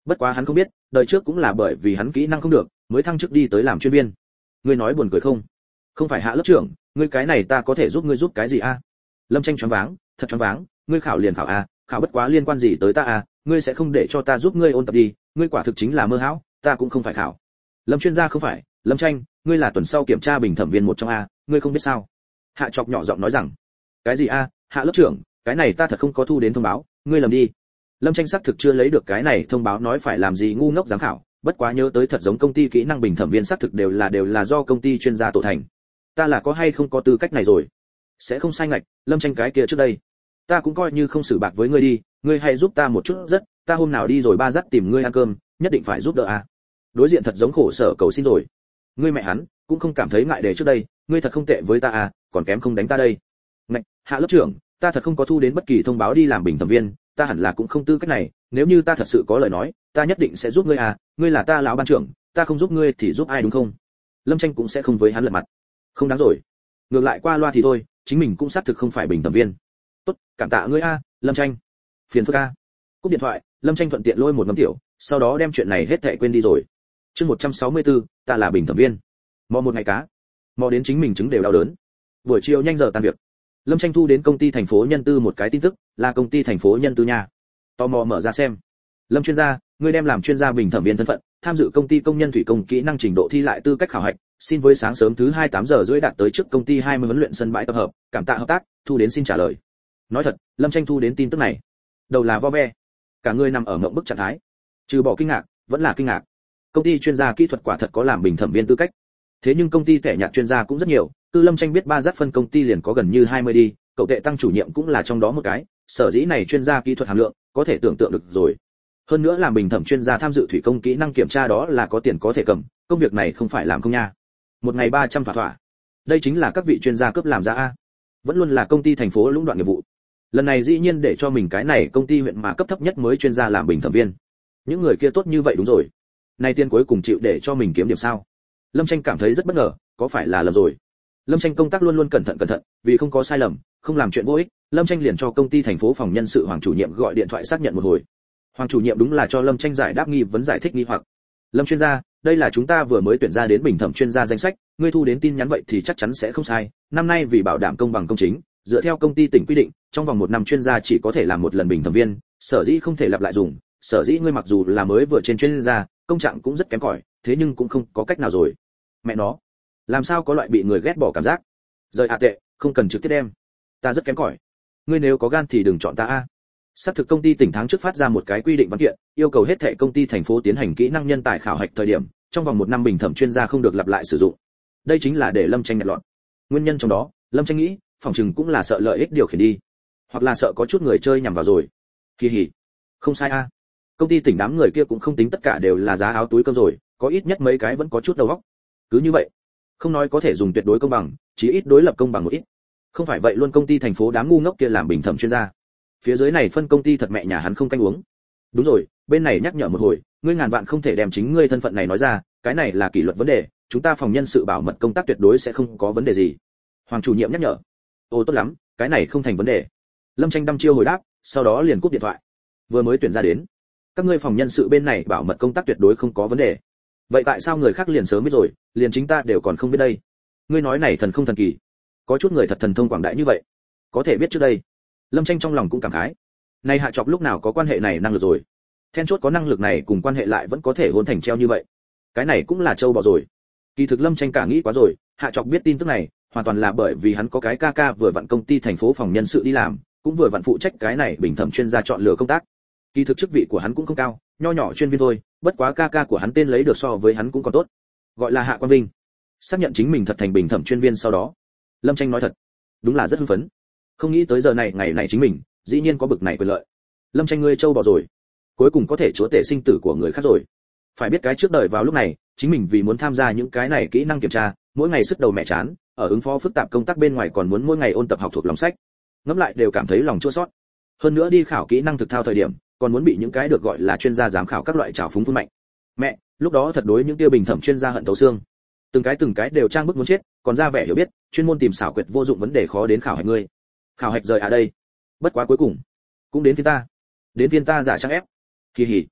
Bất quá hắn không biết, đời trước cũng là bởi vì hắn kỹ năng không được, mới thăng chức đi tới làm chuyên viên. Ngươi nói buồn cười không? Không phải Hạ lớp trưởng, ngươi cái này ta có thể giúp ngươi giúp cái gì a? Lâm Tranh choáng váng, thật choáng váng, ngươi khảo liền khảo a, khảo bất quá liên quan gì tới ta a, ngươi sẽ không để cho ta giúp ngươi ôn tập đi, ngươi quả thực chính là mơ hão, ta cũng không phải khảo. Lâm chuyên gia không phải, Lâm Tranh, ngươi là tuần sau kiểm tra bình thẩm viên một trong a, ngươi không biết sao? Hạ Chọc nhỏ giọng nói rằng, cái gì a, Hạ lớp trưởng, cái này ta thật không có thu đến thông báo, ngươi lầm đi. Lâm Tranh xác thực chưa lấy được cái này thông báo nói phải làm gì ngu ngốc giám khảo, bất quá nhớ tới thật giống công ty kỹ năng bình thẩm viên xác thực đều là do công ty chuyên gia tổ thành. Ta là có hay không có tư cách này rồi? Sẽ không sai ngạch, Lâm Tranh cái kia trước đây, ta cũng coi như không xử bạc với ngươi đi, ngươi hãy giúp ta một chút rất, ta hôm nào đi rồi ba dắt tìm ngươi ăn cơm, nhất định phải giúp đỡ à. Đối diện thật giống khổ sở cầu xin rồi. Ngươi mẹ hắn, cũng không cảm thấy ngại để trước đây, ngươi thật không tệ với ta à, còn kém không đánh ta đây. Ngạch, Hạ lớp trưởng, ta thật không có thu đến bất kỳ thông báo đi làm bình thẩm viên, ta hẳn là cũng không tư cách này, nếu như ta thật sự có lời nói, ta nhất định sẽ giúp ngươi à, ngươi là ta lão ban trưởng, ta không giúp ngươi thì giúp ai đúng không? Lâm Tranh cũng sẽ không với hắn lật mặt. Không đáng rồi. Ngược lại qua loa thì thôi, chính mình cũng xác thực không phải bình thẩm viên. Tốt, cảm tạ ngươi a, Lâm Tranh. Phiền phức a. Cúp điện thoại, Lâm Tranh thuận tiện lôi một ngấm tiểu, sau đó đem chuyện này hết thảy quên đi rồi. Chương 164, ta là bình thẩm viên. Mò một ngày cá, mò đến chính mình trứng đều đau đớn. Buổi chiều nhanh giờ tan việc. Lâm Tranh thu đến công ty thành phố nhân tư một cái tin tức, là công ty thành phố nhân tư nha. Tò mò mở ra xem. Lâm chuyên gia, ngươi đem làm chuyên gia bình thẩm viên thân phận, tham dự công ty công nhân thủy công kỹ năng trình độ thi lại tư cách khảo hạch, xin với sáng sớm thứ 8 giờ rưỡi đạt tới trước công ty 20 huấn luyện sân bãi tập hợp, cảm tạ hợp tác, thu đến xin trả lời. Nói thật, Lâm Tranh thu đến tin tức này, đầu là vo ve, cả người nằm ở ngậm bức trạng thái, trừ bỏ kinh ngạc, vẫn là kinh ngạc. Công ty chuyên gia kỹ thuật quả thật có làm bình thẩm viên tư cách, thế nhưng công ty tẻ nhạt chuyên gia cũng rất nhiều, Tư Lâm Tranh biết ba dắt phân công ty liền có gần như 20 đi, cậu tệ tăng chủ nhiệm cũng là trong đó một cái, sở dĩ này chuyên gia kỹ thuật hàm lượng, có thể tưởng tượng được rồi. Hơn nữa làm bình thẩm chuyên gia tham dự thủy công kỹ năng kiểm tra đó là có tiền có thể cầm, công việc này không phải làm không nha. Một ngày 300 thỏa. Đây chính là các vị chuyên gia cấp làm ra a. Vẫn luôn là công ty thành phố lũng đoạn nghiệp vụ. Lần này dĩ nhiên để cho mình cái này công ty huyện mà cấp thấp nhất mới chuyên gia làm bình thẩm viên. Những người kia tốt như vậy đúng rồi. Này tiền cuối cùng chịu để cho mình kiếm điểm sao? Lâm Tranh cảm thấy rất bất ngờ, có phải là lầm rồi? Lâm Tranh công tác luôn luôn cẩn thận, vì không có sai lầm, không làm chuyện vô ích, Lâm Tranh liền cho công ty thành phố phòng nhân sự Hoàng chủ nhiệm gọi điện thoại xác nhận một hồi. Hoàng chủ nhiệm đúng là cho Lâm Tranh giải đáp nghi vấn giải thích nghi hoặc. Lâm chuyên gia, đây là chúng ta vừa mới tuyển ra đến bình thẩm chuyên gia danh sách, ngươi thu đến tin nhắn vậy thì chắc chắn sẽ không sai. Năm nay vì bảo đảm công bằng công chính, dựa theo công ty tỉnh quy định, trong vòng 1 năm chuyên gia chỉ có thể làm một lần bình thẩm viên, sở dĩ không thể lặp lại dùng. Sở dĩ ngươi mặc dù là mới vừa trên chuyên gia, công trạng cũng rất kém cỏi, thế nhưng cũng không có cách nào rồi. Mẹ nó, làm sao có loại bị người ghét bỏ cảm giác? Rời tệ, không cần trực tiếp đem. Ta rất kém cỏi. Ngươi nếu có gan thì đừng chọn ta a. Xác thực công ty tỉnh tháng trước phát ra một cái quy định văn kiện, yêu cầu hết thảy công ty thành phố tiến hành kỹ năng nhân tài khảo hạch thời điểm, trong vòng 1 năm bình thẩm chuyên gia không được lặp lại sử dụng. Đây chính là để Lâm Tranh nhặt lọt. Nguyên nhân trong đó, Lâm Tranh nghĩ, phòng trừng cũng là sợ lợi ích điều khiển đi, hoặc là sợ có chút người chơi nhằm vào rồi. Kỳ hỉ. Không sai a. Công ty tỉnh đám người kia cũng không tính tất cả đều là giá áo túi cơm rồi, có ít nhất mấy cái vẫn có chút đầu óc. Cứ như vậy, không nói có thể dùng tuyệt đối công bằng, chỉ ít đối lập công bằng một ít. Không phải vậy luôn công ty thành phố đám ngu ngốc kia làm bình thẩm chuyên gia. Phía dưới này phân công ty thật mẹ nhà hắn không canh uống. Đúng rồi, bên này nhắc nhở một hồi, ngươi ngàn vạn không thể đem chính ngươi thân phận này nói ra, cái này là kỷ luật vấn đề, chúng ta phòng nhân sự bảo mật công tác tuyệt đối sẽ không có vấn đề gì. Hoàng chủ nhiệm nhắc nhở. Ồ tốt lắm, cái này không thành vấn đề. Lâm Tranh đăm chiêu hồi đáp, sau đó liền cúp điện thoại. Vừa mới tuyển ra đến, các ngươi phòng nhân sự bên này bảo mật công tác tuyệt đối không có vấn đề. Vậy tại sao người khác liền sớm biết rồi, liền chính ta đều còn không biết đây? Ngươi nói này thần không thần kỳ. Có chút người thật thần thông quảng đại như vậy, có thể biết trước đây. Lâm Tranh trong lòng cũng cảm khái. Này Hạ Chọc lúc nào có quan hệ này năng lực rồi? Then chốt có năng lực này cùng quan hệ lại vẫn có thể hôn thành treo như vậy. Cái này cũng là châu bò rồi. Kỳ thực Lâm Tranh cả nghĩ quá rồi, Hạ Chọc biết tin tức này, hoàn toàn là bởi vì hắn có cái ca ca vừa vặn công ty thành phố phòng nhân sự đi làm, cũng vừa vặn phụ trách cái này bình thẩm chuyên gia chọn lựa công tác. Kỳ thực chức vị của hắn cũng không cao, nho nhỏ chuyên viên thôi, bất quá ca ca của hắn tên lấy được so với hắn cũng còn tốt. Gọi là Hạ Quan Vinh. Xác nhận chính mình thật thành bình thẩm chuyên viên sau đó, Lâm Tranh nói thật, đúng là rất hưng phấn. Không nghĩ tới giờ này ngày này chính mình, dĩ nhiên có bực này quyền lợi. Lâm Tranh ngươi châu bò rồi, cuối cùng có thể chúa tể sinh tử của người khác rồi. Phải biết cái trước đời vào lúc này, chính mình vì muốn tham gia những cái này kỹ năng kiểm tra, mỗi ngày sức đầu mẹ chán, ở ứng phó phức tạp công tác bên ngoài còn muốn mỗi ngày ôn tập học thuộc lòng sách. Ngẫm lại đều cảm thấy lòng chua xót. Hơn nữa đi khảo kỹ năng thực thao thời điểm, còn muốn bị những cái được gọi là chuyên gia giám khảo các loại trào phúng phun mạnh. Mẹ, lúc đó thật đối những tiêu bình thẩm chuyên gia hận thấu xương. Từng cái đều trang bức muốn chết, còn ra vẻ hiểu biết, chuyên môn tìm xảo quyệt vô dụng vấn đề khó đến khảo hạch ngươi. Khảo hạch rời đây. Bất quá cuối cùng, cũng đến phiên ta. Đến phiên ta giả trang ép. Kỳ hỉ.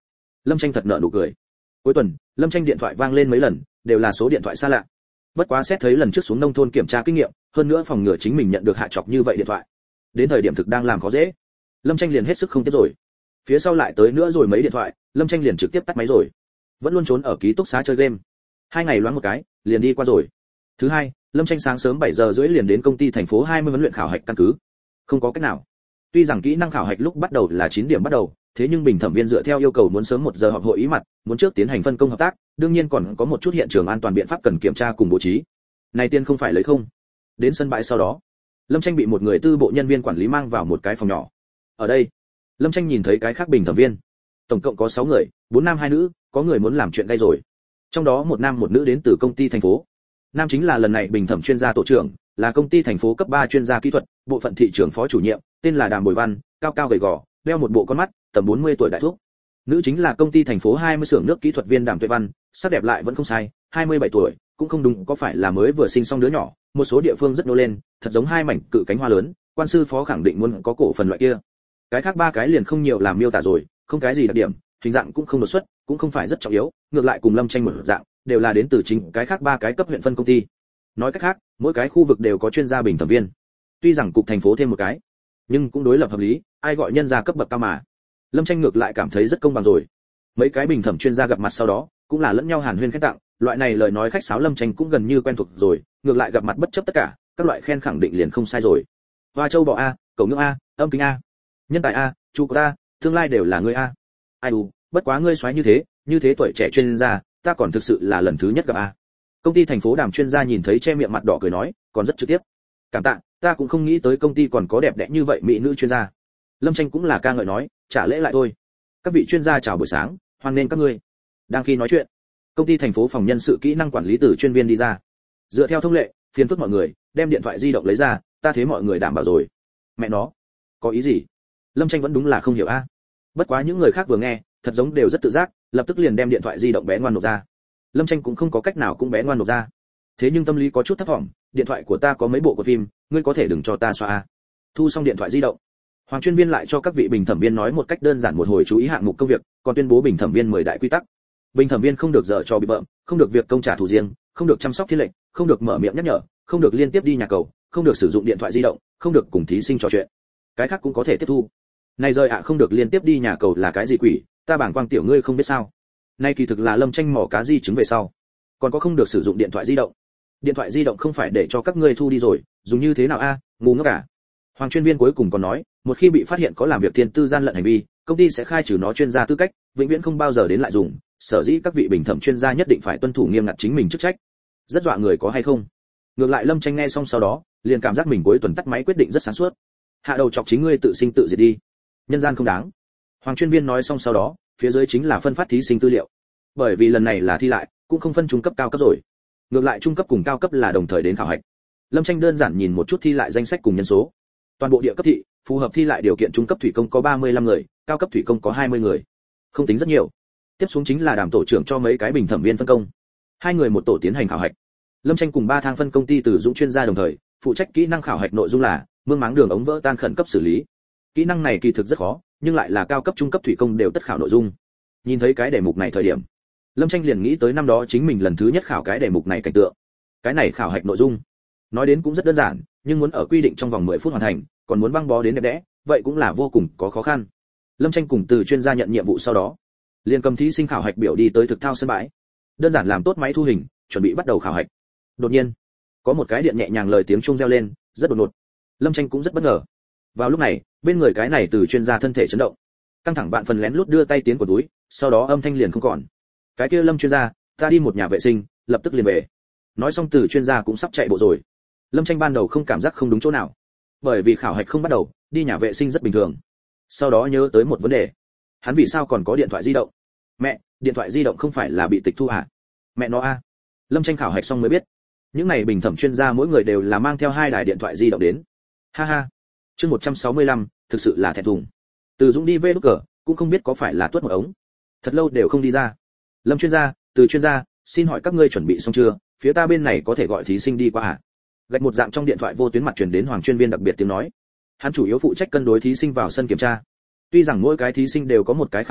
Lâm Tranh thật nở nụ cười. Cuối tuần, Lâm Tranh điện thoại vang lên mấy lần, đều là số điện thoại xa lạ. Bất quá xét thấy lần trước xuống nông thôn kiểm tra kinh nghiệm, hơn nữa phòng ngừa chính mình nhận được hạ chọc như vậy điện thoại. Đến thời điểm thực đang làm khó dễ, Lâm Tranh liền hết sức không tiếp rồi. Phía sau lại tới nữa rồi mấy điện thoại, Lâm Tranh liền trực tiếp tắt máy rồi. Vẫn luôn trốn ở ký túc xá chơi game. 2 ngày loáng một cái, liền đi qua rồi. Thứ hai, Lâm Tranh sáng sớm 7 giờ rưỡi liền đến công ty thành phố 20 huấn luyện khảo hạch căn cứ. Không có cách nào. Tuy rằng kỹ năng khảo hạch lúc bắt đầu là 9 điểm bắt đầu, thế nhưng bình thẩm viên dựa theo yêu cầu muốn sớm 1 giờ họp hội ý mặt, muốn trước tiến hành phân công hợp tác, đương nhiên còn có một chút hiện trường an toàn biện pháp cần kiểm tra cùng bố trí. Này tiên không phải lấy không. Đến sân bãi sau đó, Lâm Tranh bị một người tư bộ nhân viên quản lý mang vào một cái phòng nhỏ. Ở đây, Lâm Tranh nhìn thấy cái khác bình thẩm viên. Tổng cộng có 6 người, 4 nam 2 nữ, có người muốn làm chuyện gây rồi. Trong đó một nam một nữ đến từ công ty thành phố. Nam chính là lần này bình thẩm chuyên gia tổ trưởng, là công ty thành phố cấp 3 chuyên gia kỹ thuật, bộ phận thị trưởng phó chủ nhiệm, tên là Đàm Bồi Văn, cao cao gầy gò, đeo một bộ con mắt, tầm 40 tuổi đại thúc. Nữ chính là công ty thành phố 20 xưởng nước kỹ thuật viên Đàm Tuệ Văn, sắc đẹp lại vẫn không sai, 27 tuổi, cũng không đúng có phải là mới vừa sinh xong đứa nhỏ, một số địa phương rất nô lên, thật giống hai mảnh cự cánh hoa lớn, quan sư phó khẳng định muốn có cổ phần loại kia. Cái khác 3 cái liền không nhiều làm miêu tả rồi, không cái gì đặc điểm, hình dạng cũng không đột xuất, cũng không phải rất trọng yếu, ngược lại cùng Lâm Tranh một dạng, đều là đến từ chính cái khác 3 cái cấp huyện phân công ty. Nói cách khác, mỗi cái khu vực đều có chuyên gia bình thẩm viên. Tuy rằng cục thành phố thêm một cái, nhưng cũng đối lập hợp lý, ai gọi nhân gia cấp bậc cao mà. Lâm Tranh ngược lại cảm thấy rất công bằng rồi. Mấy cái bình thẩm chuyên gia gặp mặt sau đó, cũng là lẫn nhau hàn huyên khen tặng, loại này lời nói khách sáo Lâm Tranh cũng gần như quen thuộc rồi, ngược lại gặp mặt bất chấp tất cả, các loại khen khẳng định liền không sai rồi. Hoa châu bò a, cầu ngưỡng a, âm kính a, nhân tài a, chu ta, tương lai đều là ngươi a. Ai u, bất quá ngươi xoáy như thế tuổi trẻ chuyên gia, ta còn thực sự là lần thứ nhất gặp a. Công ty thành phố Đàm chuyên gia nhìn thấy che miệng mặt đỏ cười nói, còn rất trực tiếp. Cảm tạ, ta cũng không nghĩ tới công ty còn có đẹp đẽ như vậy mỹ nữ chuyên gia. Lâm Tranh cũng là ca ngợi nói, trả lễ lại thôi. Các vị chuyên gia chào buổi sáng, hoan nghênh các ngươi. Đang khi nói chuyện, công ty thành phố phòng nhân sự kỹ năng quản lý từ chuyên viên đi ra. Dựa theo thông lệ, phiền phức mọi người đem điện thoại di động lấy ra, ta thế mọi người đảm bảo rồi. Mẹ nó, có ý gì? Lâm Tranh vẫn đúng là không hiểu a. Bất quá những người khác vừa nghe, thật giống đều rất tự giác, lập tức liền đem điện thoại di động bé ngoan nộp ra. Lâm Tranh cũng không có cách nào cũng bé ngoan nộp ra. Thế nhưng tâm lý có chút thấp vọng, điện thoại của ta có mấy bộ của phim, ngươi có thể đừng cho ta xóa a. Thu xong điện thoại di động, Hoàng chuyên viên lại cho các vị bình thẩm viên nói một cách đơn giản một hồi chú ý hạng mục công việc, còn tuyên bố bình thẩm viên 10 đại quy tắc. Bình thẩm viên không được dở trò bị bợm, không được việc công trả thù riêng, không được chăm sóc thiên lệnh, không được mở miệng nhắc nhở, không được liên tiếp đi nhà cầu, không được sử dụng điện thoại di động, không được cùng thí sinh trò chuyện. Cái khác cũng có thể tiếp thu. Này rời ạ không được liên tiếp đi nhà cầu là cái gì quỷ, ta bảng quang tiểu ngươi không biết sao? Nay kỳ thực là Lâm Tranh mỏ cá di chứng về sau. Còn có không được sử dụng điện thoại di động. Điện thoại di động không phải để cho các ngươi thu đi rồi, dùng như thế nào a, ngu ngốc à? Hoàng chuyên viên cuối cùng còn nói, một khi bị phát hiện có làm việc thiên tư gian lận hành vi, công ty sẽ khai trừ nó chuyên gia tư cách, vĩnh viễn không bao giờ đến lại dùng. Sở dĩ các vị bình thẩm chuyên gia nhất định phải tuân thủ nghiêm ngặt chính mình chức trách. Rất dọa người có hay không? Ngược lại Lâm Tranh nghe xong sau đó, liền cảm giác mình cuối tuần tắt máy quyết định rất sáng suốt. Hạ đầu chọc chính ngươi tự sinh tự diệt đi, nhân gian không đáng. Hoàng chuyên viên nói xong sau đó, phía dưới chính là phân phát thí sinh tư liệu. Bởi vì lần này là thi lại, cũng không phân trung cấp cao cấp rồi. Ngược lại trung cấp cùng cao cấp là đồng thời đến khảo hạch. Lâm Tranh đơn giản nhìn một chút thi lại danh sách cùng nhân số. Toàn bộ địa cấp thị, phù hợp thi lại điều kiện trung cấp thủy công có 35 người, cao cấp thủy công có 20 người. Không tính rất nhiều. Tiếp xuống chính là Đàm tổ trưởng cho mấy cái bình thẩm viên phân công. 2 người một tổ tiến hành khảo hạch. Lâm Tranh cùng 3 thang phân công ty từ Dũng chuyên gia đồng thời, phụ trách kỹ năng khảo hạch nội dung là mương máng đường ống vỡ tan khẩn cấp xử lý. Kỹ năng này kỳ thực rất khó, nhưng lại là cao cấp trung cấp thủy công đều tất khảo nội dung. Nhìn thấy cái đề mục này thời điểm, Lâm Tranh liền nghĩ tới năm đó chính mình lần thứ nhất khảo cái đề mục này cảnh tượng. Cái này khảo hạch nội dung, nói đến cũng rất đơn giản, nhưng muốn ở quy định trong vòng 10 phút hoàn thành, còn muốn băng bó đến đẹp đẽ, vậy cũng là vô cùng có khó khăn. Lâm Tranh cùng từ chuyên gia nhận nhiệm vụ sau đó, liền cầm thí sinh khảo hạch biểu đi tới thực thao sân bãi. Đơn giản làm tốt máy thu hình, chuẩn bị bắt đầu khảo hạch. Đột nhiên, có một cái điện nhẹ nhàng lời tiếng chuông reo lên, rất đột ngột. Lâm Tranh cũng rất bất ngờ. Vào lúc này, bên người cái này từ chuyên gia thân thể chấn động, căng thẳng bạn phần lén lút đưa tay tiến của túi, sau đó âm thanh liền không còn. Cái kia Lâm chuyên gia, ta đi một nhà vệ sinh, lập tức liền về. Nói xong từ chuyên gia cũng sắp chạy bộ rồi. Lâm Tranh ban đầu không cảm giác không đúng chỗ nào, bởi vì khảo hạch không bắt đầu, đi nhà vệ sinh rất bình thường. Sau đó nhớ tới một vấn đề, hắn vì sao còn có điện thoại di động? Mẹ, điện thoại di động không phải là bị tịch thu à? Mẹ nó a. Lâm Tranh khảo hạch xong mới biết, những này bình thẩm chuyên gia mỗi người đều là mang theo 2 đài điện thoại di động đến. Ha ha. Chương 165, thực sự là thẹn thùng. Từ Dũng đi về lúc cờ, cũng không biết có phải là tuốt một ống. Thật lâu đều không đi ra. Lâm chuyên gia, từ chuyên gia, xin hỏi các ngươi chuẩn bị xong chưa? Phía ta bên này có thể gọi thí sinh đi qua à? Gạch một dạng trong điện thoại vô tuyến mặt truyền đến Hoàng chuyên viên đặc biệt tiếng nói. Hắn chủ yếu phụ trách cân đối thí sinh vào sân kiểm tra. Tuy rằng mỗi cái thí sinh đều có một cái khảo hảo,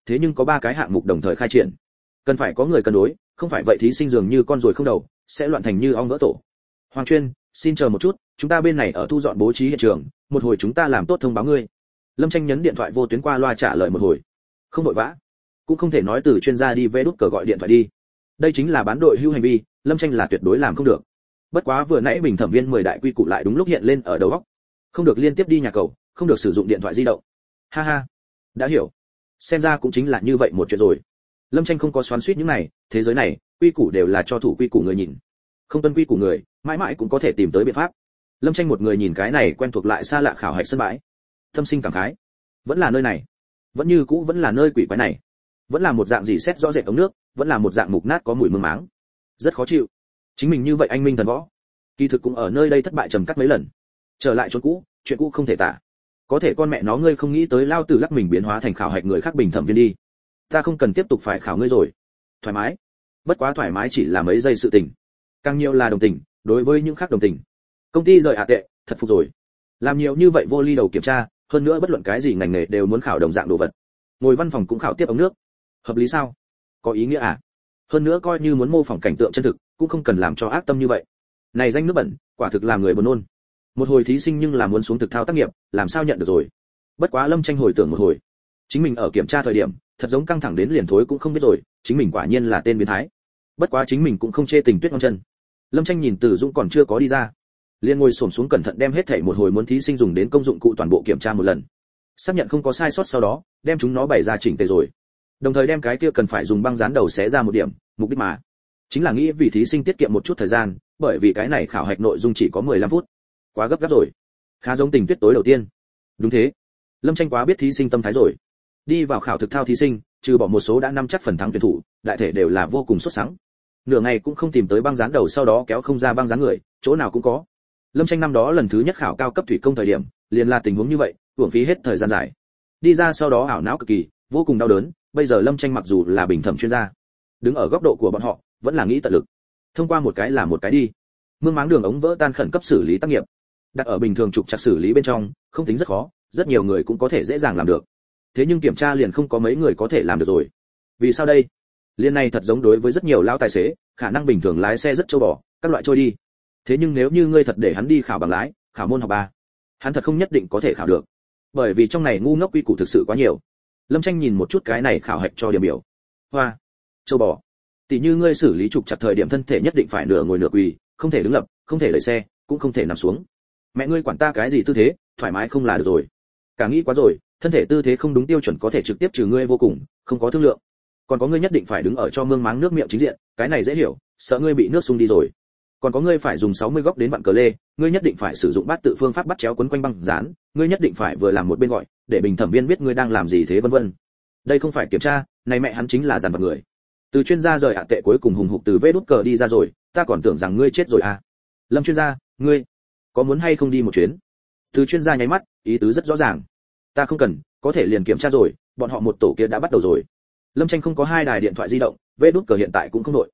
thế nhưng có 3 cái hạng mục đồng thời khai triển, cần phải có người cân đối, không phải vậy thí sinh dường như con ruồi không đầu, sẽ loạn thành như ong vỡ tổ. Hoàng Chuyên, xin chờ một chút, chúng ta bên này ở thu dọn bố trí hiện trường, một hồi chúng ta làm tốt thông báo ngươi. Lâm Tranh nhấn điện thoại vô tuyến qua loa trả lời một hồi. Không vội vã, cũng không thể nói từ chuyên gia đi về đút cờ gọi điện thoại đi. Đây chính là bán đội hưu hành vi, Lâm Tranh là tuyệt đối làm không được. Bất quá vừa nãy bình thẩm viên 10 đại quy củ lại đúng lúc hiện lên ở đầu óc. Không được liên tiếp đi nhà cầu, không được sử dụng điện thoại di động. Ha ha, đã hiểu. Xem ra cũng chính là như vậy một chuyện rồi. Lâm Tranh không có xoắn xuýt những này, thế giới này, quy củ đều là cho thủ quy củ người nhìn. Không tuân quy củ người, mãi mãi cũng có thể tìm tới biện pháp. Lâm Tranh một người nhìn cái này quen thuộc lại xa lạ khảo hạch sân bãi, tâm sinh cảm khái. Vẫn là nơi này, vẫn như cũ vẫn là nơi quỷ quái này, vẫn là một dạng gì xét rõ rệt ống nước, vẫn là một dạng mục nát có mùi mương máng, rất khó chịu. Chính mình như vậy anh minh thần võ, kỳ thực cũng ở nơi đây thất bại trầm cắt mấy lần. Trở lại chốn cũ, chuyện cũ không thể tả. Có thể con mẹ nó ngươi không nghĩ tới lao tử lắc mình biến hóa thành khảo hạch người khác bình thẩm viên đi. Ta không cần tiếp tục phải khảo ngươi rồi. Thoải mái. Bất quá thoải mái chỉ là mấy giây sự tình. Càng nhiều là đồng tình, đối với những khác đồng tình. Công ty rời tệ, thật phục rồi. Làm nhiều như vậy vô ly đầu kiểm tra, hơn nữa bất luận cái gì ngành nghề đều muốn khảo đồng dạng đồ vật. Ngồi văn phòng cũng khảo tiếp ống nước. Hợp lý sao? Có ý nghĩa à? Hơn nữa coi như muốn mô phỏng cảnh tượng chân thực, cũng không cần làm cho ác tâm như vậy. Này danh nước bẩn, quả thực làm người buồn nôn. Một hồi thí sinh nhưng là muốn xuống thực thao tác nghiệp, làm sao nhận được rồi. Bất quá Lâm Tranh hồi tưởng một hồi, chính mình ở kiểm tra thời điểm, thật giống căng thẳng đến liền thối cũng không biết rồi, chính mình quả nhiên là tên biến thái. Bất quá chính mình cũng không chê tình tuyết ngon chân. Lâm Tranh nhìn Từ Dũng còn chưa có đi ra, liền ngồi xổm xuống cẩn thận đem hết thảy một hồi muốn thí sinh dùng đến công dụng cụ toàn bộ kiểm tra một lần, xác nhận không có sai sót sau đó, đem chúng nó bày ra chỉnh tề rồi. Đồng thời đem cái kia cần phải dùng băng dán đầu xé ra một điểm, mục đích mà chính là nghĩ vì thí sinh tiết kiệm một chút thời gian, bởi vì cái này khảo hạch nội dung chỉ có 15 phút. Quá gấp gáp rồi. Khá giống tình tuyết tối đầu tiên. Đúng thế. Lâm Tranh quá biết thí sinh tâm thái rồi. Đi vào khảo thực thao thí sinh, trừ bỏ một số đã nắm chắc phần thắng tuyển thủ, đại thể đều là vô cùng xuất sắc. Nửa ngày cũng không tìm tới băng dán đầu, sau đó kéo không ra băng dán người, chỗ nào cũng có. Lâm Tranh năm đó lần thứ nhất khảo cao cấp thủy công thời điểm, liền là tình huống như vậy, uổng phí hết thời gian dài. Đi ra sau đó ảo não cực kỳ, vô cùng đau đớn, bây giờ Lâm Tranh mặc dù là bình thẩm chuyên gia, đứng ở góc độ của bọn họ, vẫn là nghĩ tận lực. Thông qua một cái là một cái đi. Mương máng đường ống vỡ tan khẩn cấp xử lý tác nghiệp. Đặt ở bình thường trục trặc xử lý bên trong, không tính rất khó, rất nhiều người cũng có thể dễ dàng làm được. Thế nhưng kiểm tra liền không có mấy người có thể làm được rồi. Vì sao đây? Liên này thật giống đối với rất nhiều lão tài xế, khả năng bình thường lái xe rất trâu bò, các loại trôi đi. Thế nhưng nếu như ngươi thật để hắn đi khảo bằng lái, khảo môn học 3, hắn thật không nhất định có thể khảo được. Bởi vì trong này ngu ngốc quy củ thực sự quá nhiều. Lâm Tranh nhìn một chút cái này khảo hạch cho điểm biểu. Hoa, trâu bò. Tỷ như ngươi xử lý trục chặt thời điểm thân thể nhất định phải nửa ngồi nửa quỳ, không thể đứng lập, không thể đẩy xe, cũng không thể nằm xuống. Mẹ ngươi quản ta cái gì tư thế, thoải mái không là được rồi. Cả nghĩ quá rồi, thân thể tư thế không đúng tiêu chuẩn có thể trực tiếp trừ ngươi vô cùng, không có thương lượng. Còn có ngươi nhất định phải đứng ở cho mương máng nước miệng chính diện, cái này dễ hiểu, sợ ngươi bị nước xung đi rồi. Còn có ngươi phải dùng 60 góc đến vặn cờ lê, ngươi nhất định phải sử dụng bát tự phương pháp bắt chéo quấn quanh băng dán, ngươi nhất định phải vừa làm một bên gọi, để bình thẩm viên biết ngươi đang làm gì thế vân vân. Đây không phải kiểm tra, này mẹ hắn chính là dàn vật người. Từ chuyên gia rời tệ cuối cùng hùng hục từ vết đút cờ đi ra rồi, ta còn tưởng rằng ngươi chết rồi à. Lâm chuyên gia, ngươi có muốn hay không đi một chuyến? Từ chuyên gia nháy mắt, ý tứ rất rõ ràng. Ta không cần, có thể liền kiểm tra rồi, bọn họ một tổ kia đã bắt đầu rồi. Lâm Tranh không có 2 đài điện thoại di động, vết đút cờ hiện tại cũng không đội.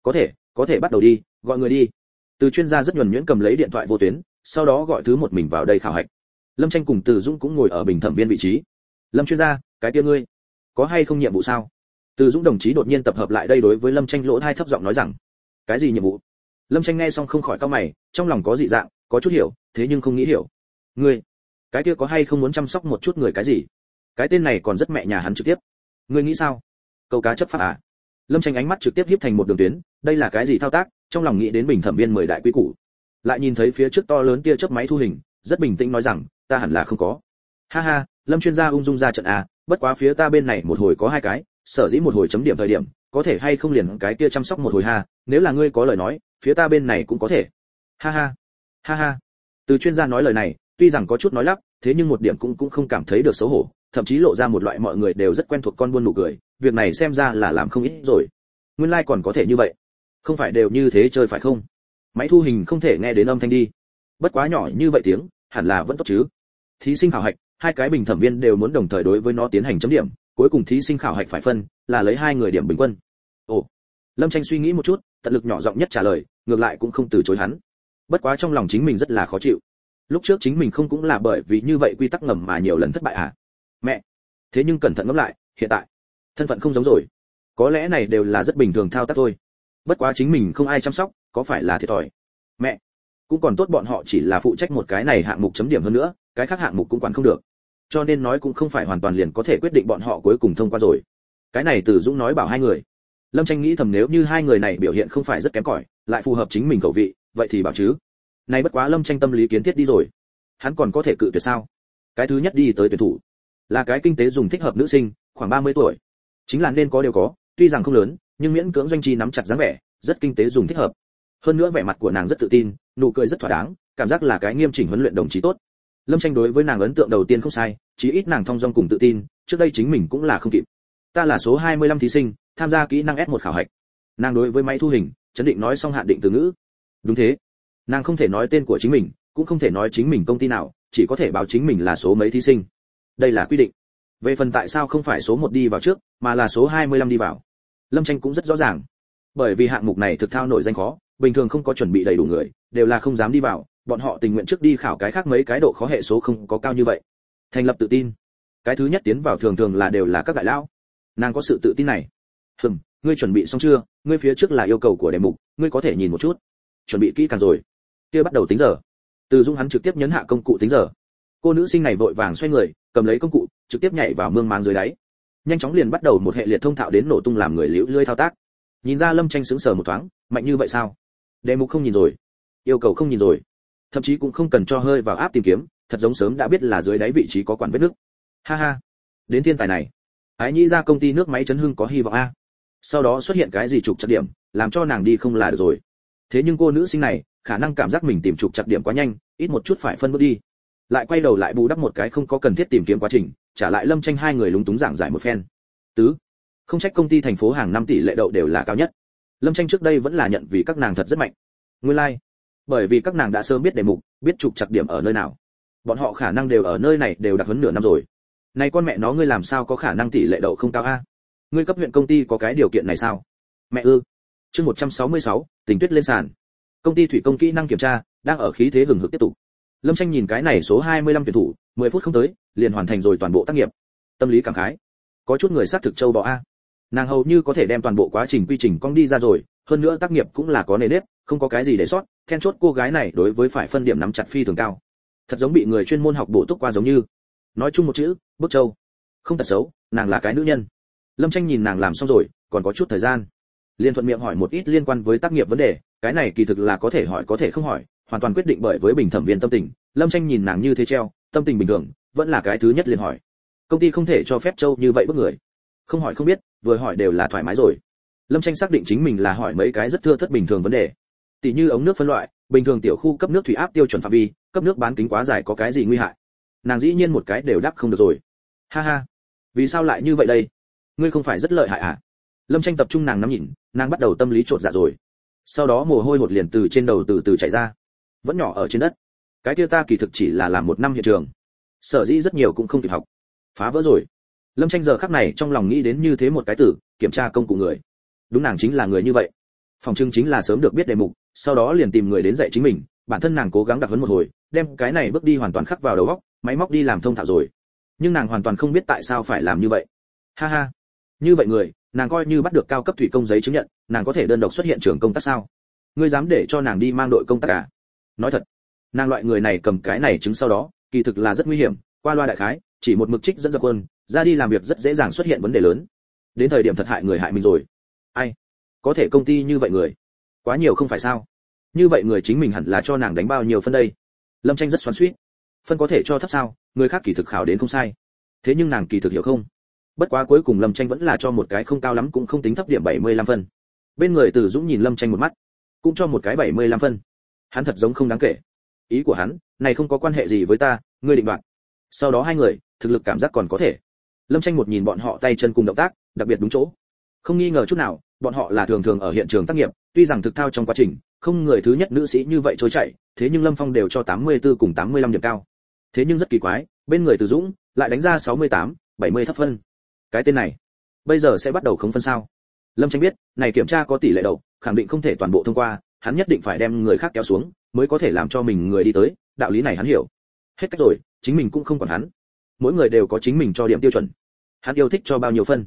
Có thể bắt đầu đi, gọi người đi. Từ chuyên gia rất nhuần nhuyễn cầm lấy điện thoại vô tuyến, sau đó gọi thứ một mình vào đây khảo hạch. Lâm Tranh cùng Từ Dũng cũng ngồi ở bình thẩm viên vị trí. Lâm chuyên gia, cái kia ngươi có hay không nhiệm vụ sao? Từ Dũng đồng chí đột nhiên tập hợp lại đây đối với Lâm Tranh lỗ tai thấp giọng nói rằng, cái gì nhiệm vụ? Lâm Tranh nghe xong không khỏi cau mày, trong lòng có dị dạng, có chút hiểu, thế nhưng không nghĩ hiểu. Ngươi, cái kia có hay không muốn chăm sóc một chút người cái gì? Cái tên này còn rất mẹ nhà hắn trực tiếp. Ngươi nghĩ sao? Câu cá chấp pháp à? Lâm Tranh ánh mắt trực tiếp híp thành một đường tuyến, đây là cái gì thao tác? Trong lòng nghĩ đến bình thẩm viên 10 đại quý củ. Lại nhìn thấy phía trước to lớn tia chớp máy thu hình, rất bình tĩnh nói rằng, ta hẳn là không có. Ha ha, Lâm chuyên gia ung dung ra trận à, bất quá phía ta bên này một hồi có 2 cái, sở dĩ một hồi chấm điểm thời điểm, có thể hay không liền cái kia chăm sóc một hồi ha, nếu là ngươi có lời nói, phía ta bên này cũng có thể. Ha ha. Ha ha. Từ chuyên gia nói lời này, tuy rằng có chút nói lắp, thế nhưng một điểm cũng không cảm thấy được xấu hổ, thậm chí lộ ra một loại mọi người đều rất quen thuộc con buôn nụ cười, việc này xem ra là làm không ít rồi. Nguyên lai còn có thể như vậy. Không phải đều như thế chơi phải không? Máy thu hình không thể nghe đến âm thanh đi. Bất quá nhỏ như vậy tiếng, hẳn là vẫn tốt chứ. Thí sinh khảo hạch, 2 cái bình thẩm viên đều muốn đồng thời đối với nó tiến hành chấm điểm, cuối cùng thí sinh khảo hạch phải phân, là lấy 2 người điểm bình quân. Ồ. Lâm Tranh suy nghĩ một chút, tận lực nhỏ giọng nhất trả lời, ngược lại cũng không từ chối hắn. Bất quá trong lòng chính mình rất là khó chịu. Lúc trước chính mình không cũng là bởi vì như vậy quy tắc ngầm mà nhiều lần thất bại à? Mẹ. Thế nhưng cẩn thận ngẫm lại, hiện tại thân phận không giống rồi. Có lẽ này đều là rất bình thường thao tác thôi. Bất quá chính mình không ai chăm sóc, có phải là thiệt thòi. Mẹ, cũng còn tốt bọn họ chỉ là phụ trách một cái này hạng mục chấm điểm hơn nữa, cái khác hạng mục cũng quản không được. Cho nên nói cũng không phải hoàn toàn liền có thể quyết định bọn họ cuối cùng thông qua rồi. Cái này Từ Dũng nói bảo hai người. Lâm Tranh nghĩ thầm nếu như hai người này biểu hiện không phải rất kém cỏi, lại phù hợp chính mình khẩu vị, vậy thì bảo chứ. Này bất quá Lâm Tranh tâm lý kiến thiết đi rồi. Hắn còn có thể cự tuyệt sao? Cái thứ nhất đi tới tuyển thủ, là cái kinh tế dùng thích hợp nữ sinh, khoảng 30 tuổi. Chính là nên có đều có, tuy rằng không lớn, nhưng miễn cưỡng doanh chi nắm chặt dáng vẻ, rất kinh tế dùng thích hợp. Hơn nữa vẻ mặt của nàng rất tự tin, nụ cười rất thỏa đáng, cảm giác là cái nghiêm chỉnh huấn luyện đồng chí tốt. Lâm Tranh đối với nàng ấn tượng đầu tiên không sai, chí ít nàng thong dong cùng tự tin, trước đây chính mình cũng là không kịp. Ta là số 25 thí sinh, tham gia kỹ năng S1 khảo hạch. Nàng đối với máy thu hình, chấn định nói xong hạn định từ ngữ. Đúng thế. Nàng không thể nói tên của chính mình, cũng không thể nói chính mình công ty nào, chỉ có thể báo chính mình là số mấy thí sinh. Đây là quy định. Về phần tại sao không phải số 1 đi vào trước, mà là số 25 đi vào. Lâm Tranh cũng rất rõ ràng. Bởi vì hạng mục này thực thao nổi danh khó, bình thường không có chuẩn bị đầy đủ người, đều là không dám đi vào, bọn họ tình nguyện trước đi khảo cái khác mấy cái độ khó hệ số không có cao như vậy. Thành lập tự tin. Cái thứ nhất tiến vào thường thường là đều là các đại lão. Nàng có sự tự tin này. Ngươi chuẩn bị xong chưa? Ngươi phía trước là yêu cầu của đề mục, ngươi có thể nhìn một chút. Chuẩn bị kỹ càng rồi. Kia bắt đầu tính giờ. Từ Dung hắn trực tiếp nhấn hạ công cụ tính giờ. Cô nữ sinh này vội vàng xoay người, cầm lấy công cụ, trực tiếp nhảy vào mương máng dưới đáy. Nhanh chóng liền bắt đầu một hệ liệt thông thạo đến nổ tung làm người liễu lươi thao tác. Nhìn ra Lâm Tranh sững sờ một thoáng, mạnh như vậy sao? Đề mục không nhìn rồi, yêu cầu không nhìn rồi, thậm chí cũng không cần cho hơi vào áp tìm kiếm, thật giống sớm đã biết là dưới đáy vị trí có quản vết nước. Ha ha, đến thiên tài này, ái nhĩ ra công ty nước máy chấn hưng có hy vọng a. Sau đó xuất hiện cái gì trục chặt điểm, làm cho nàng đi không là được rồi. Thế nhưng cô nữ sinh này, khả năng cảm giác mình tìm trục chặt điểm quá nhanh, ít một chút phải phân bước đi. Lại quay đầu lại bù đắp một cái không có cần thiết tìm kiếm quá trình, trả lại Lâm Tranh hai người lúng túng giảng giải một phen. Tứ, không trách công ty thành phố hàng năm tỷ lệ đậu đều là cao nhất. Lâm Tranh trước đây vẫn là nhận vì các nàng thật rất mạnh. Nguyên lai, bởi vì các nàng đã sớm biết đề mục, biết trục chặt điểm ở nơi nào. Bọn họ khả năng đều ở nơi này đều đặc huấn nửa năm rồi. Này con mẹ nó ngươi làm sao có khả năng tỷ lệ đậu không cao a? Ngươi cấp huyện công ty có cái điều kiện này sao? Mẹ ư? Chương 166, Tình Tuyết lên sàn. Công ty thủy công kỹ năng kiểm tra đang ở khí thế hừng hực tiếp tục. Lâm Tranh nhìn cái này số 25 tuyển thủ, 10 phút không tới, liền hoàn thành rồi toàn bộ tác nghiệp. Tâm lý cảm khái. Có chút người xác thực châu bò a. Nàng hầu như có thể đem toàn bộ quá trình quy trình cong đi ra rồi, hơn nữa tác nghiệp cũng là có nề nếp, không có cái gì để sót, then chốt cô gái này đối với phải phân điểm nắm chặt phi thường cao. Thật giống bị người chuyên môn học bổ túc qua giống như. Nói chung một chữ, bức châu. Không thật xấu, nàng là cái nữ nhân. Lâm Tranh nhìn nàng làm xong rồi, còn có chút thời gian. Liên thuận miệng hỏi một ít liên quan với tác nghiệp vấn đề, cái này kỳ thực là có thể hỏi có thể không hỏi, hoàn toàn quyết định bởi với bình thẩm viên tâm tình. Lâm Tranh nhìn nàng như thế treo, tâm tình bình thường, vẫn là cái thứ nhất liền hỏi. Công ty không thể cho phép châu như vậy bức người. Không hỏi không biết, vừa hỏi đều là thoải mái rồi. Lâm Tranh xác định chính mình là hỏi mấy cái rất thưa thớt bình thường vấn đề. Tỷ như ống nước phân loại, bình thường tiểu khu cấp nước thủy áp tiêu chuẩn phạm vi, cấp nước bán kính quá dài có cái gì nguy hại. Nàng dĩ nhiên một cái đều đáp không được rồi. Ha ha, vì sao lại như vậy đây? Ngươi không phải rất lợi hại à? Lâm Tranh tập trung nàng nắm nhìn, nàng bắt đầu tâm lý trột dạ rồi. Sau đó mồ hôi hột liền từ trên đầu từ từ chảy ra. Vẫn nhỏ ở trên đất. Cái kia ta kỳ thực chỉ là làm một năm hiện trường. Sở dĩ rất nhiều cũng không kịp học. Phá vỡ rồi. Lâm Tranh giờ khắc này trong lòng nghĩ đến như thế một cái từ, kiểm tra công cụ người. Đúng nàng chính là người như vậy. Phòng trưng chính là sớm được biết đề mục, sau đó liền tìm người đến dạy chính mình, bản thân nàng cố gắng đặc huấn một hồi, đem cái này bước đi hoàn toàn khắc vào đầu óc, máy móc đi làm thông thạo rồi. Nhưng nàng hoàn toàn không biết tại sao phải làm như vậy. Ha ha. Như vậy người, nàng coi như bắt được cao cấp thủy công giấy chứng nhận, nàng có thể đơn độc xuất hiện trường công tác sao? Ngươi dám để cho nàng đi mang đội công tác à? Nói thật, nàng loại người này cầm cái này chứng sau đó, kỳ thực là rất nguy hiểm, qua loa đại khái, chỉ một mực trích dẫn dập quân, ra đi làm việc rất dễ dàng xuất hiện vấn đề lớn. Đến thời điểm thật hại người hại mình rồi. Ai? Có thể công ty như vậy người, quá nhiều không phải sao? Như vậy người chính mình hẳn là cho nàng đánh bao nhiêu phân đây? Lâm Tranh rất xoắn xuýt. Phân có thể cho thấp sao? Người khác kỳ thực khảo đến không sai. Thế nhưng nàng kỳ thực hiểu không? Bất quá cuối cùng Lâm Tranh vẫn là cho một cái không cao lắm cũng không tính thấp điểm 75 phân. Bên người Từ Dũng nhìn Lâm Tranh một mắt, cũng cho một cái 75 phân. Hắn thật giống không đáng kể. Ý của hắn, này không có quan hệ gì với ta, ngươi định đoạt. Sau đó hai người, thực lực cảm giác còn có thể. Lâm Tranh một nhìn bọn họ tay chân cùng động tác, đặc biệt đúng chỗ. Không nghi ngờ chút nào, bọn họ là thường thường ở hiện trường tác nghiệp, tuy rằng thực thao trong quá trình, không người thứ nhất nữ sĩ như vậy trôi chảy, thế nhưng Lâm Phong đều cho 84 cùng 85 điểm cao. Thế nhưng rất kỳ quái, bên người Từ Dũng lại đánh ra 68, 70 thấp phân. Cái tên này, bây giờ sẽ bắt đầu không phân sao? Lâm Tranh biết, này kiểm tra có tỷ lệ đậu, khẳng định không thể toàn bộ thông qua, hắn nhất định phải đem người khác kéo xuống, mới có thể làm cho mình người đi tới, đạo lý này hắn hiểu. Hết cách rồi, chính mình cũng không còn hắn. Mỗi người đều có chính mình cho điểm tiêu chuẩn. Hắn yêu thích cho bao nhiêu phân,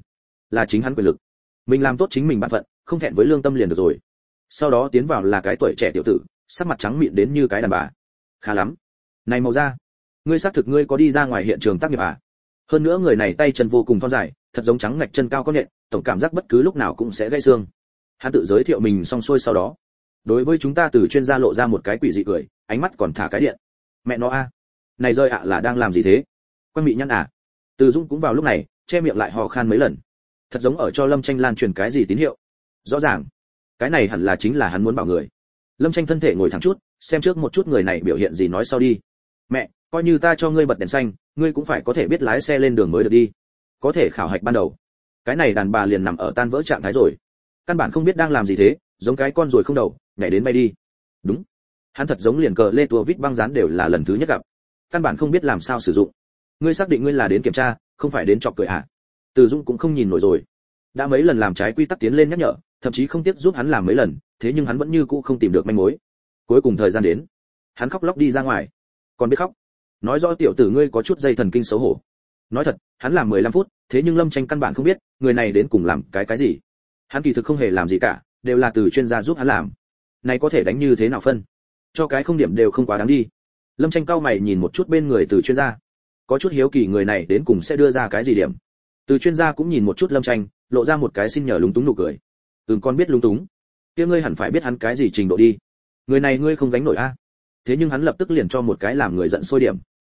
là chính hắn quyền lực. Mình làm tốt chính mình bản phận, không thẹn với lương tâm liền được rồi. Sau đó tiến vào là cái tuổi trẻ tiểu tử, sắc mặt trắng mịn đến như cái đàn bà. Khá lắm. Này màu da, ngươi xác thực ngươi có đi ra ngoài hiện trường tác nghiệp à? Hơn nữa người này tay chân vô cùng thon dài, thật giống trắng ngạch chân cao có nhện, tổng cảm giác bất cứ lúc nào cũng sẽ gãy xương. Hắn tự giới thiệu mình xong xuôi sau đó, đối với chúng ta từ chuyên gia lộ ra một cái quỷ dị cười, ánh mắt còn thả cái điện. Mẹ nó a, này rơi ạ là đang làm gì thế? Quan mị nhăn à? Từ Dũng cũng vào lúc này, che miệng lại ho khan mấy lần. Thật giống ở cho Lâm Tranh lan truyền cái gì tín hiệu. Rõ ràng, cái này hẳn là chính là hắn muốn bảo người. Lâm Tranh thân thể ngồi thẳng chút, xem trước một chút người này biểu hiện gì nói sau đi. Mẹ, coi như ta cho ngươi bật đèn xanh, ngươi cũng phải có thể biết lái xe lên đường mới được đi. Có thể khảo hạch ban đầu. Cái này đàn bà liền nằm ở tan vỡ trạng thái rồi. Căn bản không biết đang làm gì thế, giống cái con ruồi không đầu, nhảy đến bay đi. Đúng, hắn thật giống liền cờ lê tua vít băng dán đều là lần thứ nhất gặp. Căn bản không biết làm sao sử dụng. Ngươi xác định ngươi là đến kiểm tra, không phải đến chọc cười à? Từ Dũng cũng không nhìn nổi rồi. Đã mấy lần làm trái quy tắc tiến lên nhắc nhở, thậm chí không tiếc giúp hắn làm mấy lần, thế nhưng hắn vẫn như cũ không tìm được manh mối. Cuối cùng thời gian đến, hắn khóc lóc đi ra ngoài. Còn biết khóc? Nói rõ tiểu tử ngươi có chút dây thần kinh xấu hổ. Nói thật, hắn làm 15 phút, thế nhưng Lâm Tranh căn bản không biết, người này đến cùng làm cái gì. Hắn kỳ thực không hề làm gì cả, đều là từ chuyên gia giúp hắn làm. Này có thể đánh như thế nào phân? Cho cái không điểm đều không quá đáng đi. Lâm Tranh cau mày nhìn một chút bên người từ chuyên gia, có chút hiếu kỳ người này đến cùng sẽ đưa ra cái gì điểm. Từ chuyên gia cũng nhìn một chút Lâm Tranh, lộ ra một cái xin nhờ lúng túng nụ cười. Con biết lúng túng, kia ngươi hẳn phải biết hắn cái gì trình độ đi. Người này ngươi không gánh nổi a. Thế nhưng hắn lập tức liền cho một cái làm người giận sôi điểm.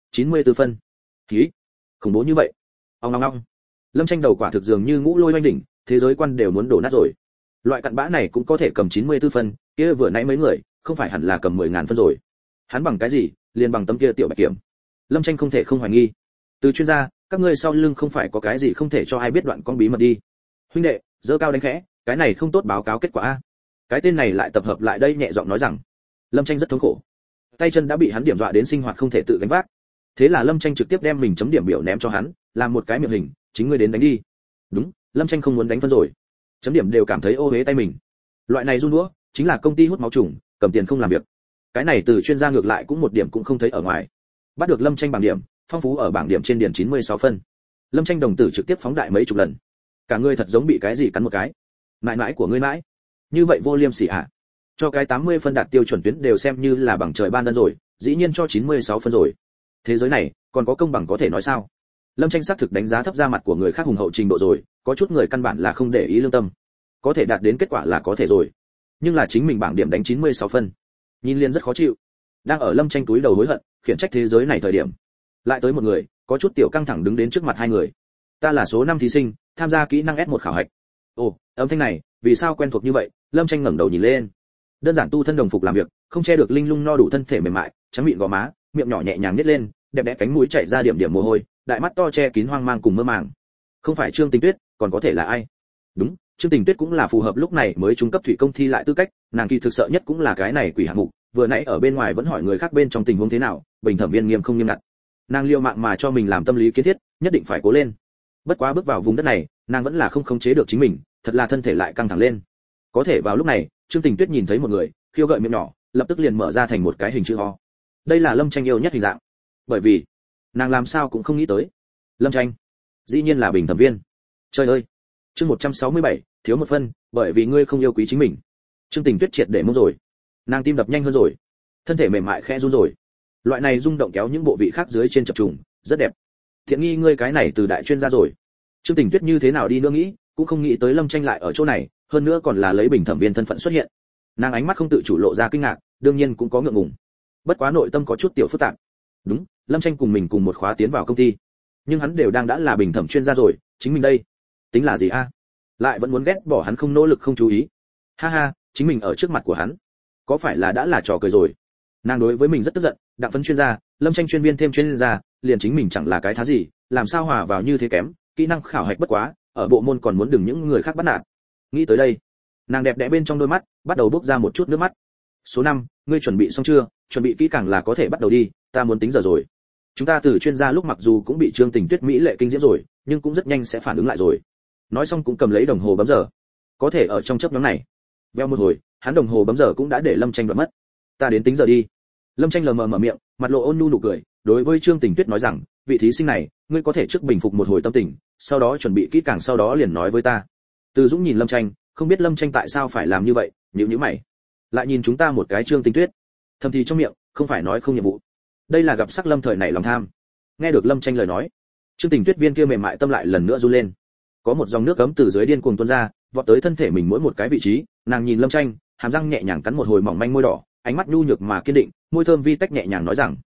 94 phân. Ký. Khủng bố như vậy. Ong. Lâm Tranh đầu quả thực dường như ngũ lôi oanh đỉnh, thế giới quan đều muốn đổ nát rồi. Loại cặn bã này cũng có thể cầm 94 phân, kia vừa nãy mấy người, không phải hẳn là cầm 10.000 phân rồi. Hắn bằng cái gì, liền bằng tấm kia tiểu bạch kiểm. Lâm Tranh không thể không hoài nghi. Từ chuyên gia, các ngươi sau lưng không phải có cái gì không thể cho ai biết đoạn con bí mật đi. Huynh đệ, giơ cao đánh khẽ, cái này không tốt báo cáo kết quả a. Cái tên này lại tập hợp lại đây nhẹ giọng nói rằng. Lâm Tranh rất thống khổ. Tay chân đã bị hắn điểm dọa đến sinh hoạt không thể tự gánh vác. Thế là Lâm Tranh trực tiếp đem mình chấm điểm biểu ném cho hắn, làm một cái miệng hình, chính ngươi đến đánh đi. Đúng, Lâm Tranh không muốn đánh phân rồi. Chấm điểm đều cảm thấy ô uế tay mình. Loại này run đũa, chính là công ty hút máu trùng, cầm tiền không làm việc. Cái này từ chuyên gia ngược lại cũng một điểm cũng không thấy ở ngoài. Bắt được Lâm Tranh bảng điểm, phong phú ở bảng điểm trên điền 96 phân. Lâm Tranh đồng tử trực tiếp phóng đại mấy chục lần. Cả người thật giống bị cái gì cắn một cái. Mãi mãi của ngươi mãi. Như vậy vô liêm sỉ hả? Cho cái 80 phân đạt tiêu chuẩn tuyến đều xem như là bằng trời ban ân rồi, dĩ nhiên cho 96 phân rồi. Thế giới này, còn có công bằng có thể nói sao? Lâm Tranh xác thực đánh giá thấp ra mặt của người khác hùng hậu trình độ rồi, có chút người căn bản là không để ý lương tâm. Có thể đạt đến kết quả là có thể rồi. Nhưng là chính mình bảng điểm đánh 96 phân. Nhìn liền rất khó chịu. Đang ở Lâm Tranh túi đầu hối hận, khiển trách thế giới này thời điểm. Lại tới một người, có chút tiểu căng thẳng đứng đến trước mặt hai người. Ta là số 5 thí sinh, tham gia kỹ năng S1 khảo hạch. Ồ, âm thanh này, vì sao quen thuộc như vậy? Lâm Tranh ngẩng đầu nhìn lên. Đơn giản tu thân đồng phục làm việc, không che được linh lung no đủ thân thể mềm mại, trắng mịn gò má, miệng nhỏ nhẹ nhàng nhếch lên, đẹp đẽ cánh mũi chảy ra điểm điểm mồ hôi, đại mắt to che kín hoang mang cùng mơ màng. Không phải Trương Tình Tuyết, còn có thể là ai? Đúng, Trương Tình Tuyết cũng là phù hợp lúc này mới trung cấp thủy công thi lại tư cách, nàng kỳ thực sợ nhất cũng là cái này quỷ hạng mục, vừa nãy ở bên ngoài vẫn hỏi người khác bên trong tình huống thế nào, bình thẩm viên nghiêm không nghiêm ngặt. Nàng liều mạng mà cho mình làm tâm lý kiến thiết, nhất định phải cố lên. Bất quá bước vào vùng đất này, nàng vẫn là không khống chế được chính mình, thật là thân thể lại căng thẳng lên. Có thể vào lúc này, Trương Tình Tuyết nhìn thấy một người, khiêu gợi miệng nhỏ, lập tức liền mở ra thành một cái hình chữ O. Đây là Lâm Tranh yêu nhất hình dạng. Bởi vì, nàng làm sao cũng không nghĩ tới. Lâm Tranh, dĩ nhiên là bình thẩm viên. Trời ơi. Chương 167, thiếu một phân, bởi vì ngươi không yêu quý chính mình. Trương Tình Tuyết triệt để mông rồi. Nàng tim đập nhanh hơn rồi, thân thể mềm mại khẽ run rồi. Loại này rung động kéo những bộ vị khác dưới trên chập trùng, rất đẹp. Thiện nghi ngươi cái này từ đại chuyên gia rồi. Trương Tình Tuyết như thế nào đi nữa nghĩ, cũng không nghĩ tới Lâm Tranh lại ở chỗ này, hơn nữa còn là lấy bình thẩm viên thân phận xuất hiện. Nàng ánh mắt không tự chủ lộ ra kinh ngạc, đương nhiên cũng có ngượng ngùng. Bất quá nội tâm có chút tiểu phức tạp. Đúng, Lâm Tranh cùng mình cùng một khóa tiến vào công ty, nhưng hắn đều đang đã là bình thẩm chuyên gia rồi, chính mình đây, tính là gì a? Lại vẫn muốn ghét bỏ hắn không nỗ lực không chú ý. Ha ha, chính mình ở trước mặt của hắn, có phải là đã là trò cười rồi? Nàng đối với mình rất tức giận, đặng phấn chuyên gia, Lâm Tranh chuyên viên thêm chuyên gia, liền chính mình chẳng là cái thá gì, làm sao hòa vào như thế kém, kỹ năng khảo hạch bất quá, ở bộ môn còn muốn đừng những người khác bắt nạt. Nghĩ tới đây, nàng đẹp đẽ bên trong đôi mắt bắt đầu bốc ra một chút nước mắt. Số 5, ngươi chuẩn bị xong chưa? Chuẩn bị kỹ càng là có thể bắt đầu đi, ta muốn tính giờ rồi. Chúng ta từ chuyên gia lúc mặc dù cũng bị Trương Tình Tuyết mỹ lệ kinh diễm rồi, nhưng cũng rất nhanh sẽ phản ứng lại rồi. Nói xong cũng cầm lấy đồng hồ bấm giờ. Có thể ở trong chớp nhoáng này, veo một hồi, hắn đồng hồ bấm giờ cũng đã để Lâm Tranh đoạt mất. Ta đến tính giờ đi. Lâm Tranh lờ mờ mở miệng, mặt lộ ôn nhu nụ cười, đối với Trương Tình Tuyết nói rằng, vị thí sinh này, ngươi có thể trước bình phục một hồi tâm tình, sau đó chuẩn bị kỹ càng, sau đó liền nói với ta. Từ Dũng nhìn Lâm Tranh, không biết Lâm Tranh tại sao phải làm như vậy, nhíu mày. Lại nhìn chúng ta một cái Trương Tình Tuyết, thầm thì trong miệng, không phải nói không nhiệm vụ. Đây là gặp sắc Lâm thời này lòng tham. Nghe được Lâm Tranh lời nói, Trương Tình Tuyết viên kia mềm mại tâm lại lần nữa run lên. Có một dòng nước cấm từ dưới điên cuồng tuôn ra, vọt tới thân thể mình mỗi một cái vị trí, nàng nhìn Lâm Tranh, hàm răng nhẹ nhàng cắn một hồi mỏng manh môi đỏ, ánh mắt nhu nhược mà kiên định, môi thơm vi tách nhẹ nhàng nói rằng,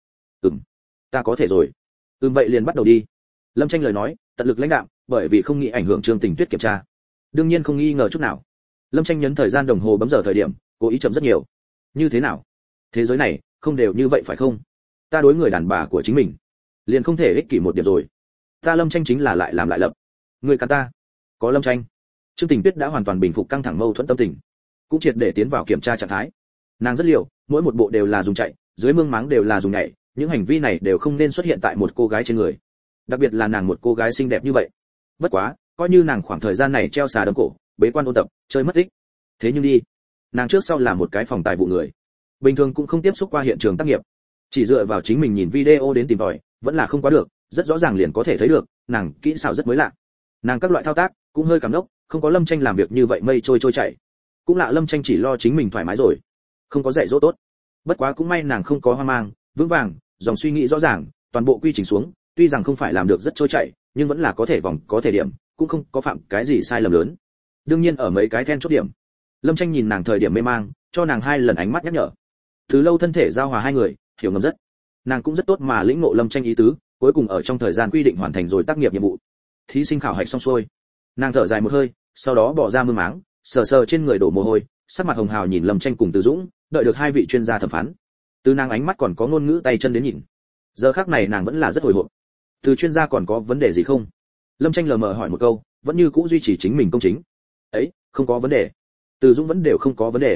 ta có thể rồi. Vậy liền bắt đầu đi. Lâm Tranh lời nói, tận lực lãnh đạm, bởi vì không nghĩ ảnh hưởng Trương Tình Tuyết kiểm tra. Đương nhiên không nghi ngờ chút nào. Lâm Tranh nhấn thời gian đồng hồ bấm giờ thời điểm, cố ý chậm rất nhiều. Như thế nào? Thế giới này, không đều như vậy phải không? Ta đối người đàn bà của chính mình, liền không thể ích kỷ một điểm rồi. Ta Lâm Tranh chính là lại làm lại lập. Người cắn ta. Có Lâm Tranh. Trương Tình Tuyết đã hoàn toàn bình phục căng thẳng mâu thuẫn tâm tình, cũng triệt để tiến vào kiểm tra trạng thái. Nàng rất liều, mỗi một bộ đều là dùng chạy, dưới mương máng đều là dùng nhảy, những hành vi này đều không nên xuất hiện tại một cô gái trên người, đặc biệt là nàng một cô gái xinh đẹp như vậy. Bất quá, coi như nàng khoảng thời gian này treo xà đấm cổ, bế quan ôn tập, chơi mất tích. Thế nhưng đi, nàng trước sau là một cái phòng tài vụ người, bình thường cũng không tiếp xúc qua hiện trường tác nghiệp, chỉ dựa vào chính mình nhìn video đến tìm tòi, vẫn là không quá được, rất rõ ràng liền có thể thấy được, nàng kỹ xảo rất mới lạ. Nàng các loại thao tác cũng hơi cảm đốc, không có Lâm Tranh làm việc như vậy mây trôi trôi chảy. Cũng lạ Lâm Tranh chỉ lo chính mình thoải mái rồi, không có dạy dỗ tốt. Bất quá cũng may nàng không có hoang mang, vững vàng, dòng suy nghĩ rõ ràng, toàn bộ quy trình xuống, tuy rằng không phải làm được rất trôi chảy, nhưng vẫn là có thể vòng, có thể điểm, cũng không có phạm cái gì sai lầm lớn. Đương nhiên ở mấy cái then chốt điểm, Lâm Tranh nhìn nàng thời điểm mê mang, cho nàng 2 lần ánh mắt nhắc nhở. Từ lâu thân thể giao hòa hai người, hiểu ngầm rất. Nàng cũng rất tốt mà lĩnh ngộ Lâm Tranh ý tứ, cuối cùng ở trong thời gian quy định hoàn thành rồi tác nghiệp nhiệm vụ. Thí sinh khảo hạch xong xuôi, nàng thở dài một hơi, sau đó bỏ ra mương máng, sờ sờ trên người đổ mồ hôi, sắc mặt hồng hào nhìn Lâm Tranh cùng Từ Dũng, đợi được 2 vị chuyên gia thẩm phán. Từ nàng ánh mắt còn có ngôn ngữ tay chân đến nhìn. Giờ khắc này nàng vẫn là rất hồi hộp. Từ chuyên gia còn có vấn đề gì không? Lâm Tranh lờ mờ hỏi một câu, vẫn như cũ duy trì chính mình công chính. Ấy, không có vấn đề. Từ Dũng vẫn đều không có vấn đề.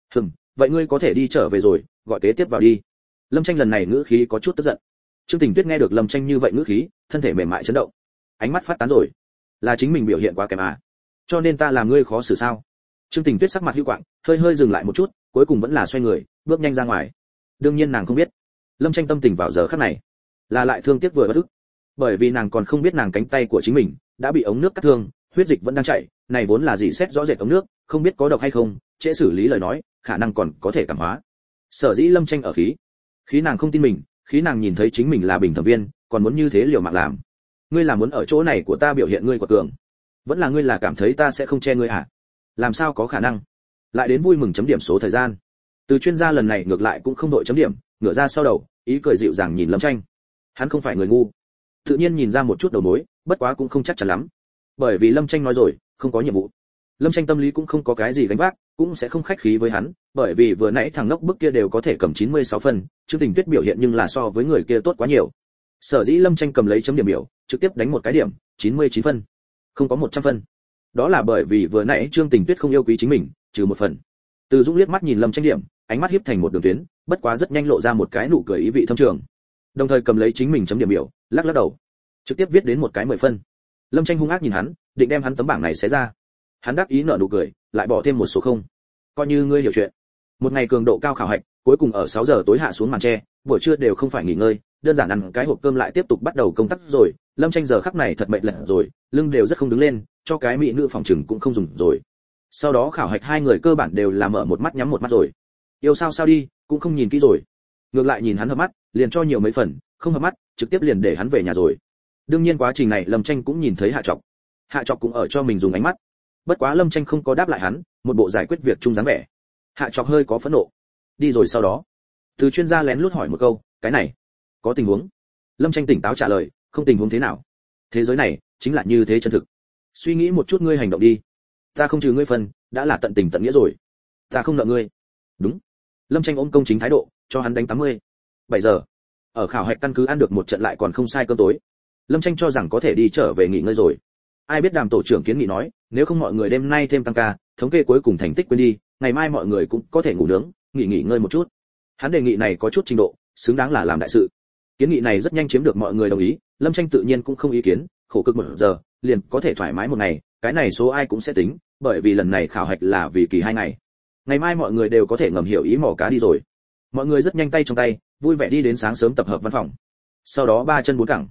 Vậy ngươi có thể đi trở về rồi, gọi kế tiếp vào đi. Lâm Tranh lần này ngữ khí có chút tức giận. Trương Tình Tuyết nghe được Lâm Tranh như vậy ngữ khí, thân thể mềm mại chấn động, ánh mắt phát tán rồi. Là chính mình biểu hiện quá kém à? Cho nên ta làm ngươi khó xử sao? Trương Tình Tuyết sắc mặt hữu quạng, hơi dừng lại một chút, cuối cùng vẫn là xoay người, bước nhanh ra ngoài. Đương nhiên nàng không biết, Lâm Tranh tâm tình vào giờ khắc này là lại thương tiếc vừa bất ức, bởi vì nàng còn không biết nàng cánh tay của chính mình đã bị ống nước cắt thương, huyết dịch vẫn đang chảy, này vốn là gì xét rõ rệt ống nước, không biết có độc hay không, trễ xử lý lời nói, khả năng còn có thể cảm hóa. Sở dĩ Lâm Tranh ở khí nàng không tin mình, khí nàng nhìn thấy chính mình là bình thẩm viên, còn muốn như thế liều mạng làm. Ngươi là muốn ở chỗ này của ta biểu hiện ngươi của cường, vẫn là ngươi là cảm thấy ta sẽ không che ngươi à? Làm sao có khả năng? Lại đến vui mừng chấm điểm số thời gian. Từ chuyên gia lần này ngược lại cũng không đội chấm điểm, ngửa ra sau đầu, ý cười dịu dàng nhìn Lâm Tranh. Hắn không phải người ngu, tự nhiên nhìn ra một chút đầu mối, bất quá cũng không chắc chắn lắm, bởi vì Lâm Tranh nói rồi, không có nhiệm vụ. Lâm Tranh tâm lý cũng không có cái gì gánh vác, cũng sẽ không khách khí với hắn, bởi vì vừa nãy thằng ngốc bức kia đều có thể cầm 96 phân, Trương Tình Tuyết biểu hiện nhưng là so với người kia tốt quá nhiều. Sở dĩ Lâm Tranh cầm lấy chấm điểm biểu, trực tiếp đánh một cái điểm, 99 phân, không có 100 phân. Đó là bởi vì vừa nãy Trương Tình Tuyết không yêu quý chính mình, trừ một phần. Từ Dũng liếc mắt nhìn Lâm Tranh điểm, ánh mắt hiếp thành một đường tuyến, bất quá rất nhanh lộ ra một cái nụ cười ý vị thâm trường. Đồng thời cầm lấy chính mình chấm điểm biểu, lắc lắc đầu, trực tiếp viết đến một cái 10 phân. Lâm Tranh hung ác nhìn hắn, định đem hắn tấm bảng này xé ra. Hắn đắc ý nở nụ cười, lại bỏ thêm một số không. Coi như ngươi hiểu chuyện. Một ngày cường độ cao khảo hạch, cuối cùng ở 6 giờ tối hạ xuống màn che, buổi trưa đều không phải nghỉ ngơi, đơn giản ăn cái hộp cơm lại tiếp tục bắt đầu công tác rồi. Lâm Tranh giờ khắc này thật mệt lật rồi, lưng đều rất không đứng lên, cho cái mỹ nữ phòng trừng cũng không dùng rồi. Sau đó khảo hạch 2 người cơ bản đều là mở một mắt nhắm một mắt rồi. Yêu sao đi, cũng không nhìn kỹ rồi. Ngược lại nhìn hắn hợp mắt, liền cho nhiều mấy phần, không hợp mắt, trực tiếp liền để hắn về nhà rồi. Đương nhiên quá trình này Lâm Tranh cũng nhìn thấy Hạ Trọc. Hạ Trọc cũng ở cho mình dùng ánh mắt. Bất quá Lâm Tranh không có đáp lại hắn, một bộ giải quyết việc chung dáng vẻ. Hạ Trọc hơi có phẫn nộ. Đi rồi sau đó, từ chuyên gia lén lút hỏi một câu, cái này có tình huống? Lâm Tranh tỉnh táo trả lời, không tình huống thế nào. Thế giới này chính là như thế chân thực. Suy nghĩ một chút ngươi hành động đi. Ta không trừ ngươi phần, đã là tận tình tận nghĩa rồi. Ta không nợ ngươi. Đúng. Lâm Tranh ôm công chính thái độ, cho hắn đánh 80. 7 giờ. Ở khảo hạch căn cứ ăn được một trận lại còn không sai cơm tối. Lâm Tranh cho rằng có thể đi trở về nghỉ ngơi rồi. Ai biết Đàm tổ trưởng kiến nghị nói, nếu không mọi người đêm nay thêm tăng ca, thống kê cuối cùng thành tích quên đi, ngày mai mọi người cũng có thể ngủ nướng, nghỉ ngơi một chút. Hắn đề nghị này có chút trình độ, xứng đáng là làm đại sự. Kiến nghị này rất nhanh chiếm được mọi người đồng ý, Lâm Tranh tự nhiên cũng không ý kiến, khổ cực 1 giờ, liền có thể thoải mái một ngày, cái này số ai cũng sẽ tính, bởi vì lần này khảo hạch là vì kỳ 2 ngày. Ngày mai mọi người đều có thể ngầm hiểu ý mò cá đi rồi. Mọi người rất nhanh tay trong tay, vui vẻ đi đến sáng sớm tập hợp văn phòng. Sau đó 3 chân 4 cẳng.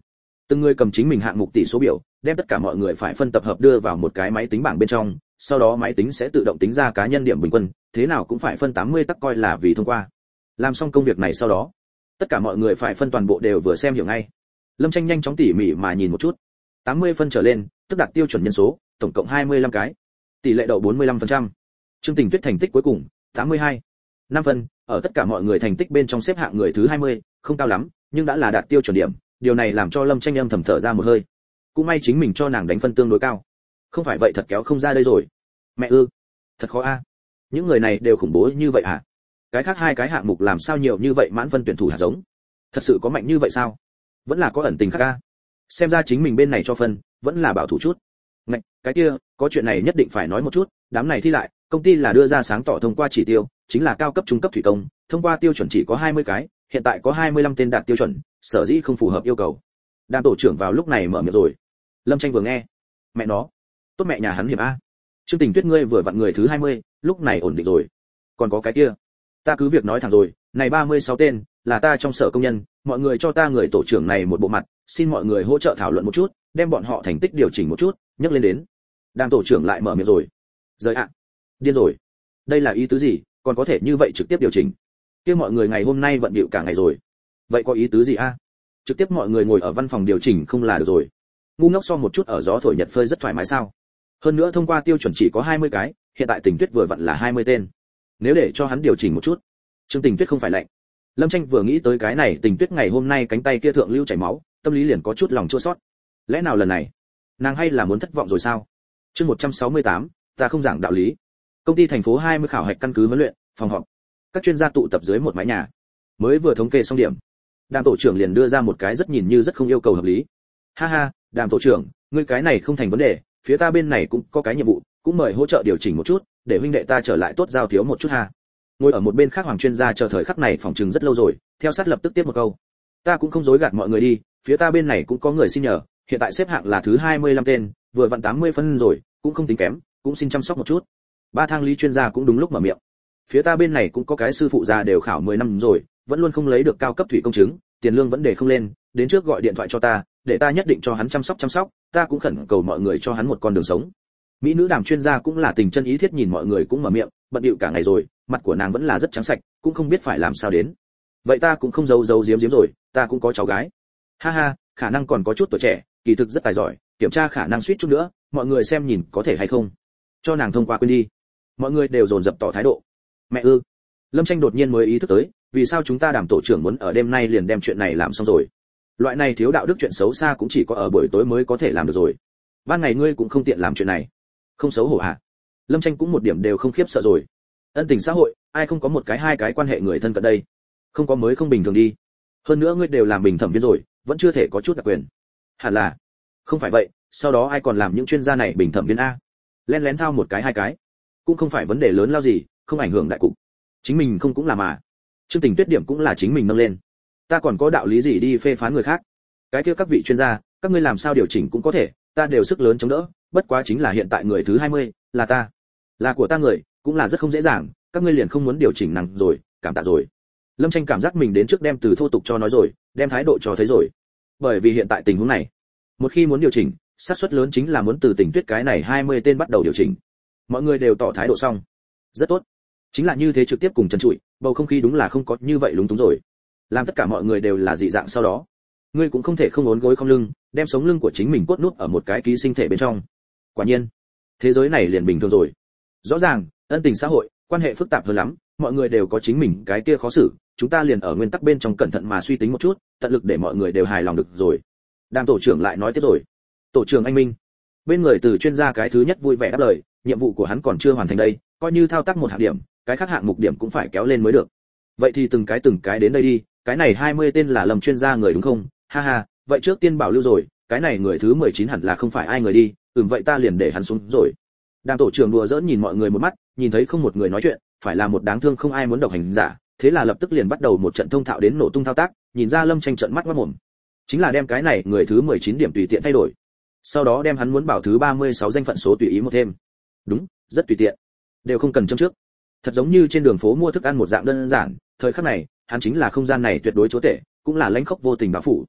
Từng người cầm chính mình hạng mục tỷ số biểu, đem tất cả mọi người phải phân tập hợp đưa vào một cái máy tính bảng bên trong, sau đó máy tính sẽ tự động tính ra cá nhân điểm bình quân, thế nào cũng phải phân 80 tắc coi là vì thông qua. Làm xong công việc này sau đó, tất cả mọi người phải phân toàn bộ đều vừa xem hiểu ngay. Lâm Tranh nhanh chóng tỉ mỉ mà nhìn một chút. 80 phân trở lên, tức đạt tiêu chuẩn nhân số, tổng cộng 25 cái. Tỷ lệ đậu 45%. Trương Tình Tuyết thành tích cuối cùng, 82. 5 phân, ở tất cả mọi người thành tích bên trong xếp hạng người thứ 20, không cao lắm, nhưng đã là đạt tiêu chuẩn điểm, điều này làm cho Lâm Tranh âm thầm thở ra một hơi. Cũng may chính mình cho nàng đánh phân tương đối cao. Không phải vậy thật kéo không ra đây rồi. Mẹ ư, thật khó a. Những người này đều khủng bố như vậy à? Cái khác hai cái hạng mục làm sao nhiều như vậy mãn phân tuyển thủ hạt giống? Thật sự có mạnh như vậy sao? Vẫn là có ẩn tình khác a. Xem ra chính mình bên này cho phân, vẫn là bảo thủ chút. Ngạch, cái kia, có chuyện này nhất định phải nói một chút, đám này thi lại, công ty là đưa ra sáng tỏ thông qua chỉ tiêu, chính là cao cấp trung cấp thủy công, thông qua tiêu chuẩn chỉ có 20 cái, hiện tại có 25 tên đạt tiêu chuẩn, sở dĩ không phù hợp yêu cầu. Đàm tổ trưởng vào lúc này mở miệng rồi. Lâm Tranh vừa nghe, mẹ nó, tốt mẹ nhà hắn hiểm a. Trương Tình Tuyết ngươi vừa vặn người thứ 20, lúc này ổn định rồi. Còn có cái kia, ta cứ việc nói thẳng rồi, này 36 tên, là ta trong sở công nhân, mọi người cho ta người tổ trưởng này một bộ mặt, xin mọi người hỗ trợ thảo luận một chút, đem bọn họ thành tích điều chỉnh một chút, nhắc lên đến. Đàm tổ trưởng lại mở miệng rồi. Rời ạ, điên rồi. Đây là ý tứ gì, còn có thể như vậy trực tiếp điều chỉnh? Kia mọi người ngày hôm nay bận bịu cả ngày rồi. Vậy có ý tứ gì a? Trực tiếp mọi người ngồi ở văn phòng điều chỉnh không là được rồi. Ngu ngốc so một chút ở gió thổi nhật phơi rất thoải mái sao? Hơn nữa thông qua tiêu chuẩn chỉ có 20 cái, hiện tại Tình Tuyết vừa vặn là 20 tên. Nếu để cho hắn điều chỉnh một chút, Trương Tình Tuyết không phải lạnh. Lâm Tranh vừa nghĩ tới cái này, Tình Tuyết ngày hôm nay cánh tay kia thượng lưu chảy máu, tâm lý liền có chút lòng chua xót. Lẽ nào lần này, nàng hay là muốn thất vọng rồi sao? Chương 168, ta không giảng đạo lý. Công ty thành phố 20 khảo hạch căn cứ huấn luyện, phòng họp. Các chuyên gia tụ tập dưới một mái nhà. Mới vừa thống kê xong điểm, Đàm tổ trưởng liền đưa ra một cái rất nhìn như rất không yêu cầu hợp lý. Ha ha, Đàm tổ trưởng, ngươi cái này không thành vấn đề, phía ta bên này cũng có cái nhiệm vụ, cũng mời hỗ trợ điều chỉnh một chút, để huynh đệ ta trở lại tốt giao thiếu một chút ha. Ngồi ở một bên khác Hoàng chuyên gia chờ thời khắc này phòng trừng rất lâu rồi, theo sát lập tức tiếp một câu. Ta cũng không dối gạt mọi người đi, phía ta bên này cũng có người xin nhờ, hiện tại xếp hạng là thứ 25 tên, vừa vặn 80 phân rồi, cũng không tính kém, cũng xin chăm sóc một chút. Ba thang lý chuyên gia cũng đúng lúc mở miệng. Phía ta bên này cũng có cái sư phụ già đều khảo 10 năm rồi, vẫn luôn không lấy được cao cấp thủy công chứng, tiền lương vẫn để không lên, đến trước gọi điện thoại cho ta, để ta nhất định cho hắn chăm sóc, ta cũng khẩn cầu mọi người cho hắn một con đường sống. Mỹ nữ Đàm chuyên gia cũng là tình chân ý thiết nhìn mọi người cũng mở miệng, bận bịu cả ngày rồi, mặt của nàng vẫn là rất trắng sạch, cũng không biết phải làm sao đến. Vậy ta cũng không giấu giếm rồi, ta cũng có cháu gái. Ha ha, khả năng còn có chút tuổi trẻ, kỳ thực rất tài giỏi, kiểm tra khả năng suýt chút nữa, mọi người xem nhìn có thể hay không. Cho nàng thông qua quên đi. Mọi người đều dồn dập tỏ thái độ. Mẹ ư? Lâm Tranh đột nhiên mới ý thức tới, vì sao chúng ta Đàm tổ trưởng muốn ở đêm nay liền đem chuyện này làm xong rồi. Loại này thiếu đạo đức chuyện xấu xa cũng chỉ có ở buổi tối mới có thể làm được rồi. Ban ngày ngươi cũng không tiện làm chuyện này. Không xấu hổ hả? Lâm Tranh cũng một điểm đều không khiếp sợ rồi. Ân tình xã hội, ai không có một cái hai cái quan hệ người thân cận đây? Không có mới không bình thường đi. Hơn nữa ngươi đều làm bình thẩm viên rồi, vẫn chưa thể có chút đặc quyền. Hẳn là. Không phải vậy, sau đó ai còn làm những chuyên gia này bình thẩm viên a? Lén lén thao một cái hai cái, cũng không phải vấn đề lớn lao gì, không ảnh hưởng đại cục. Chính mình không cũng là mà. Chương Tình Tuyết điểm cũng là chính mình nâng lên. Ta còn có đạo lý gì đi phê phán người khác? Cái kia các vị chuyên gia, các ngươi làm sao điều chỉnh cũng có thể, ta đều sức lớn chống đỡ, bất quá chính là hiện tại người thứ 20, là ta. Là của ta người, cũng là rất không dễ dàng, các ngươi liền không muốn điều chỉnh năng rồi, cảm tạ rồi. Lâm Tranh cảm giác mình đến trước đem từ thô tục cho nói rồi, đem thái độ cho thấy rồi. Bởi vì hiện tại tình huống này, một khi muốn điều chỉnh, xác suất lớn chính là muốn từ Tình Tuyết cái này 20 tên bắt đầu điều chỉnh. Mọi người đều tỏ thái độ xong. Rất tốt. Chính là như thế trực tiếp cùng trần trụi, bầu không khí đúng là không có như vậy lúng túng rồi. Làm tất cả mọi người đều là dị dạng sau đó. Ngươi cũng không thể không ốn gối không lưng, đem sống lưng của chính mình cốt nút ở một cái ký sinh thể bên trong. Quả nhiên, thế giới này liền bình thường rồi. Rõ ràng, ân tình xã hội, quan hệ phức tạp hơn lắm, mọi người đều có chính mình cái kia khó xử, chúng ta liền ở nguyên tắc bên trong cẩn thận mà suy tính một chút, tận lực để mọi người đều hài lòng được rồi. Đàm tổ trưởng lại nói tiếp rồi. Tổ trưởng anh Minh, bên người từ chuyên gia cái thứ nhất vui vẻ đáp lời, nhiệm vụ của hắn còn chưa hoàn thành đây, coi như thao tác một hạng điểm, cái khác hạng mục điểm cũng phải kéo lên mới được. Vậy thì từng cái đến đây đi, cái này 20 tên là Lâm chuyên gia người đúng không? Ha ha, vậy trước tiên bảo lưu rồi, cái này người thứ 19 hẳn là không phải ai người đi, vậy ta liền để hắn xuống rồi. Đàm tổ trưởng đùa giỡn nhìn mọi người một mắt, nhìn thấy không một người nói chuyện, phải là một đáng thương không ai muốn độc hành giả, thế là lập tức liền bắt đầu một trận thông thạo đến nổ tung thao tác, nhìn ra Lâm Tranh trợn mắt quát mồm. Chính là đem cái này người thứ 19 điểm tùy tiện thay đổi. Sau đó đem hắn muốn bảo thứ 36 danh phận số tùy ý một thêm. Đúng, rất tùy tiện. Đều không cần châm trước. Thật giống như trên đường phố mua thức ăn một dạng đơn giản, thời khắc này, hắn chính là không gian này tuyệt đối chúa tể, cũng là lãnh khốc vô tình bá phủ.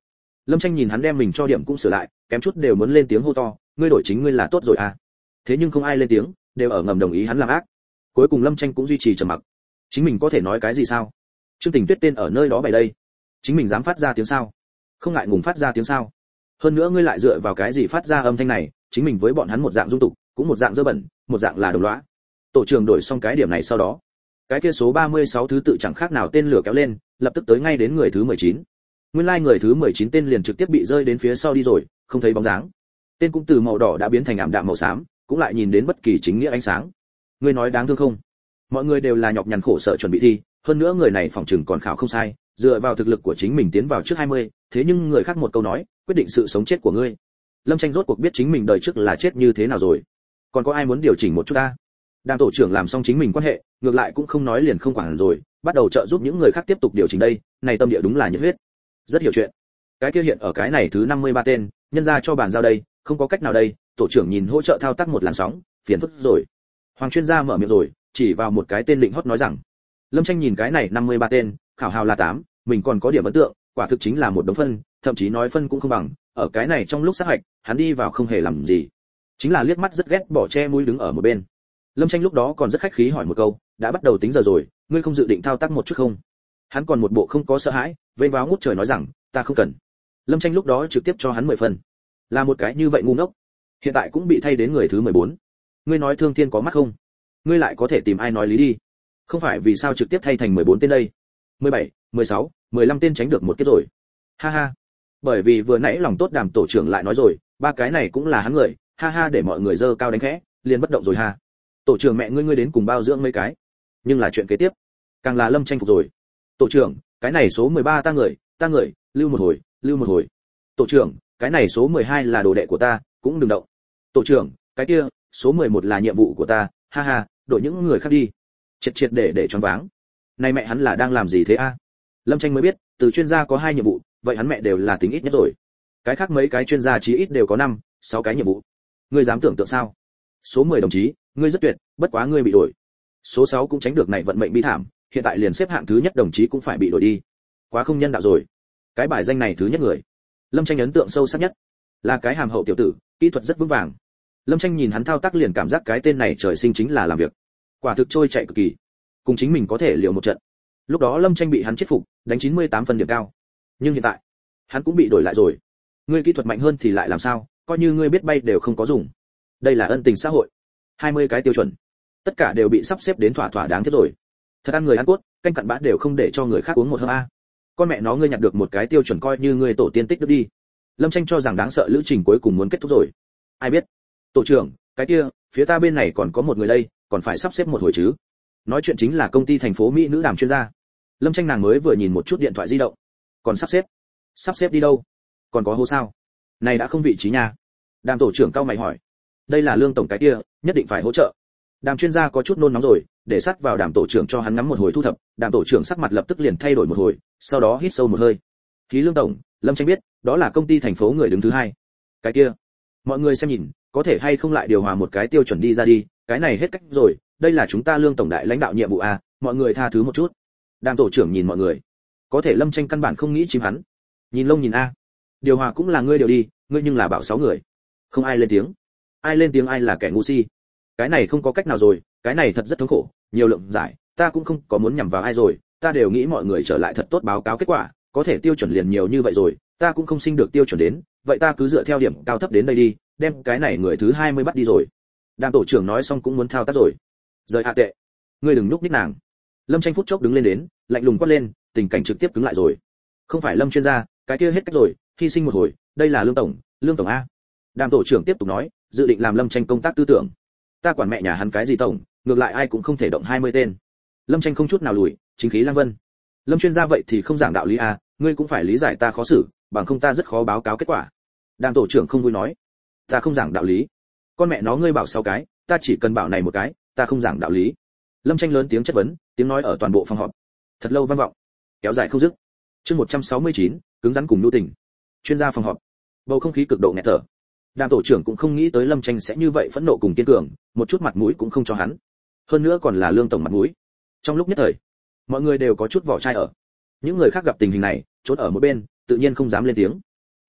Lâm Tranh nhìn hắn đem mình cho điểm cũng sửa lại, kém chút đều muốn lên tiếng hô to, ngươi đổi chính ngươi là tốt rồi à. Thế nhưng không ai lên tiếng, đều ở ngầm đồng ý hắn làm ác. Cuối cùng Lâm Tranh cũng duy trì trầm mặc. Chính mình có thể nói cái gì sao? Trương Tình Tuyết tên ở nơi đó bày đây, chính mình dám phát ra tiếng sao? Không ngại ngùng phát ra tiếng sao? Hơn nữa ngươi lại dựa vào cái gì phát ra âm thanh này? Chính mình với bọn hắn một dạng dung tục, cũng một dạng dơ bẩn, một dạng là đồng lõa. Tổ trưởng đổi xong cái điểm này sau đó, cái kia số 36 thứ tự chẳng khác nào tên lửa kéo lên, lập tức tới ngay đến người thứ 19. Nguyên lai người thứ 19 tên liền trực tiếp bị rơi đến phía sau đi rồi, không thấy bóng dáng. Tên cũng từ màu đỏ đã biến thành ảm đạm màu xám, cũng lại nhìn đến bất kỳ chính nghĩa ánh sáng. Ngươi nói đáng thương không? Mọi người đều là nhọc nhằn khổ sở chuẩn bị thi, hơn nữa người này phỏng chừng còn khảo không sai, dựa vào thực lực của chính mình tiến vào trước 20, thế nhưng người khác một câu nói, quyết định sự sống chết của ngươi. Lâm Tranh rốt cuộc biết chính mình đời trước là chết như thế nào rồi. Còn có ai muốn điều chỉnh một chút ta? Đàm tổ trưởng làm xong chính mình quan hệ, ngược lại cũng không nói liền không quản rồi, bắt đầu trợ giúp những người khác tiếp tục điều chỉnh đây, này tâm địa đúng là nhiệt huyết. Rất hiểu chuyện. Cái kia hiện ở cái này thứ 53 tên, nhân ra cho bàn giao đây, không có cách nào đây, tổ trưởng nhìn hỗ trợ thao tác một làn sóng, phiền phức rồi. Hoàng chuyên gia mở miệng rồi, chỉ vào một cái tên định hót nói rằng. Lâm Tranh nhìn cái này 53 tên, khảo hào là 8, mình còn có điểm ấn tượng, quả thực chính là một đống phân, thậm chí nói phân cũng không bằng, ở cái này trong lúc sát hạch, hắn đi vào không hề làm gì. Chính là liếc mắt rất ghét bỏ che mũi đứng ở một bên. Lâm Tranh lúc đó còn rất khách khí hỏi một câu, đã bắt đầu tính giờ rồi, ngươi không dự định thao tác một chút không? Hắn còn một bộ không có sợ hãi, vênh váo ngút trời nói rằng, ta không cần. Lâm Tranh lúc đó trực tiếp cho hắn 10 phần. Là một cái như vậy ngu ngốc. Hiện tại cũng bị thay đến người thứ 14. Ngươi nói Thương Thiên có mắt không? Ngươi lại có thể tìm ai nói lý đi? Không phải vì sao trực tiếp thay thành 14 tên đây? 17, 16, 15 tên tránh được một kết rồi. Ha ha. Bởi vì vừa nãy lòng tốt Đàm tổ trưởng lại nói rồi, ba cái này cũng là hắn người, ha ha để mọi người dơ cao đánh khẽ, liền bất động rồi ha. Tổ trưởng mẹ ngươi đến cùng bao dưỡng mấy cái. Nhưng là chuyện kế tiếp, càng là Lâm Tranh phục rồi. Tổ trưởng, cái này số 13 ta người, lưu một hồi. Tổ trưởng, cái này số 12 là đồ đệ của ta, cũng đừng động. Tổ trưởng, cái kia, số 11 là nhiệm vụ của ta, ha ha, đổi những người khác đi. Triệt để choáng váng. Này mẹ hắn là đang làm gì thế a? Lâm Tranh mới biết, từ chuyên gia có 2 nhiệm vụ, vậy hắn mẹ đều là tính ít nhất rồi. Cái khác mấy cái chuyên gia chí ít đều có 5, 6 cái nhiệm vụ. Ngươi dám tưởng tượng sao? Số 10 đồng chí, ngươi rất tuyệt, bất quá ngươi bị đổi. Số 6 cũng tránh được này vận mệnh bi thảm, hiện tại liền xếp hạng thứ nhất đồng chí cũng phải bị đổi đi. Quá không nhân đạo rồi. Cái bài danh này thứ nhất người. Lâm Tranh ấn tượng sâu sắc nhất là cái hàm hậu tiểu tử, kỹ thuật rất vững vàng. Lâm Tranh nhìn hắn thao tác liền cảm giác cái tên này trời sinh chính là làm việc. Quả thực trôi chạy cực kỳ. Cùng chính mình có thể liều một trận. Lúc đó Lâm Tranh bị hắn chết phục, đánh 98 phân điểm cao. Nhưng hiện tại, hắn cũng bị đổi lại rồi. Ngươi kỹ thuật mạnh hơn thì lại làm sao, coi như ngươi biết bay đều không có dùng. Đây là ân tình xã hội. 20 cái tiêu chuẩn, tất cả đều bị sắp xếp đến thỏa đáng thế rồi. Thật ăn người ăn cốt, canh cặn bã đều không để cho người khác uống một hớp a. Con mẹ nó ngươi nhặt được một cái tiêu chuẩn coi như ngươi tổ tiên tích đức đi. Lâm Tranh cho rằng đáng sợ lữ trình cuối cùng muốn kết thúc rồi. Ai biết? Tổ trưởng, cái kia, phía ta bên này còn có một người đây, còn phải sắp xếp một hồi chứ. Nói chuyện chính là công ty thành phố Mỹ nữ Đàm chuyên gia. Lâm Tranh nàng mới vừa nhìn một chút điện thoại di động. Còn sắp xếp? Sắp xếp đi đâu? Còn có hô sao? Này đã không vị trí nhà. Đàm tổ trưởng cao mày hỏi. Đây là Lương tổng cái kia, nhất định phải hỗ trợ. Đàm chuyên gia có chút nôn nóng rồi, để sát vào Đàm tổ trưởng cho hắn ngắm một hồi thu thập. Đàm tổ trưởng sắc mặt lập tức liền thay đổi một hồi, sau đó hít sâu một hơi. Khí Lương tổng, Lâm Tranh biết, đó là công ty thành phố người đứng thứ 2. Cái kia, mọi người xem nhìn, có thể hay không lại điều hòa một cái tiêu chuẩn đi ra đi, cái này hết cách rồi, đây là chúng ta Lương tổng đại lãnh đạo nhiệm vụ a, mọi người tha thứ một chút. Đàm tổ trưởng nhìn mọi người, có thể Lâm Tranh căn bản không nghĩ chìm hắn. Nhìn lông nhìn a, điều hòa cũng là ngươi điều đi, ngươi nhưng là bảo 6 người. Không ai lên tiếng. Ai lên tiếng ai là kẻ ngu si. Cái này không có cách nào rồi, cái này thật rất thống khổ, nhiều lượng giải, ta cũng không có muốn nhằm vào ai rồi, ta đều nghĩ mọi người trở lại thật tốt báo cáo kết quả, có thể tiêu chuẩn liền nhiều như vậy rồi, ta cũng không sinh được tiêu chuẩn đến, vậy ta cứ dựa theo điểm cao thấp đến đây đi, đem cái này người thứ 20 bắt đi rồi. Đàm tổ trưởng nói xong cũng muốn thao tác rồi. Rời hạ tệ, ngươi đừng nhúc nhích nàng. Lâm Tranh phút chốc đứng lên đến, lạnh lùng quát lên, tình cảnh trực tiếp cứng lại rồi. Không phải Lâm chuyên gia, cái kia hết cách rồi, hy sinh một hồi, đây là Lương tổng a. Đàm tổ trưởng tiếp tục nói, dự định làm Lâm Tranh công tác tư tưởng. Ta quản mẹ nhà hắn cái gì tổng, ngược lại ai cũng không thể động 20 tên. Lâm Tranh không chút nào lùi, chính khí lăng vân. Lâm chuyên gia vậy thì không giảng đạo lý a, ngươi cũng phải lý giải ta khó xử, bằng không ta rất khó báo cáo kết quả. Đàm tổ trưởng không vui nói, ta không giảng đạo lý. Con mẹ nó ngươi bảo 6 cái, ta chỉ cần bảo này một cái, ta không giảng đạo lý. Lâm Tranh lớn tiếng chất vấn, tiếng nói ở toàn bộ phòng họp thật lâu vang vọng, kéo dài không dứt. Chương 169, cứng rắn cùng nhu tình. Chuyên gia phòng họp, bầu không khí cực độ nghẹt thở. Đàm tổ trưởng cũng không nghĩ tới Lâm Tranh sẽ như vậy phẫn nộ cùng kiên cường, một chút mặt mũi cũng không cho hắn. Hơn nữa còn là Lương tổng mặt mũi. Trong lúc nhất thời, mọi người đều có chút vỏ chai ở. Những người khác gặp tình hình này, trốn ở một bên, tự nhiên không dám lên tiếng.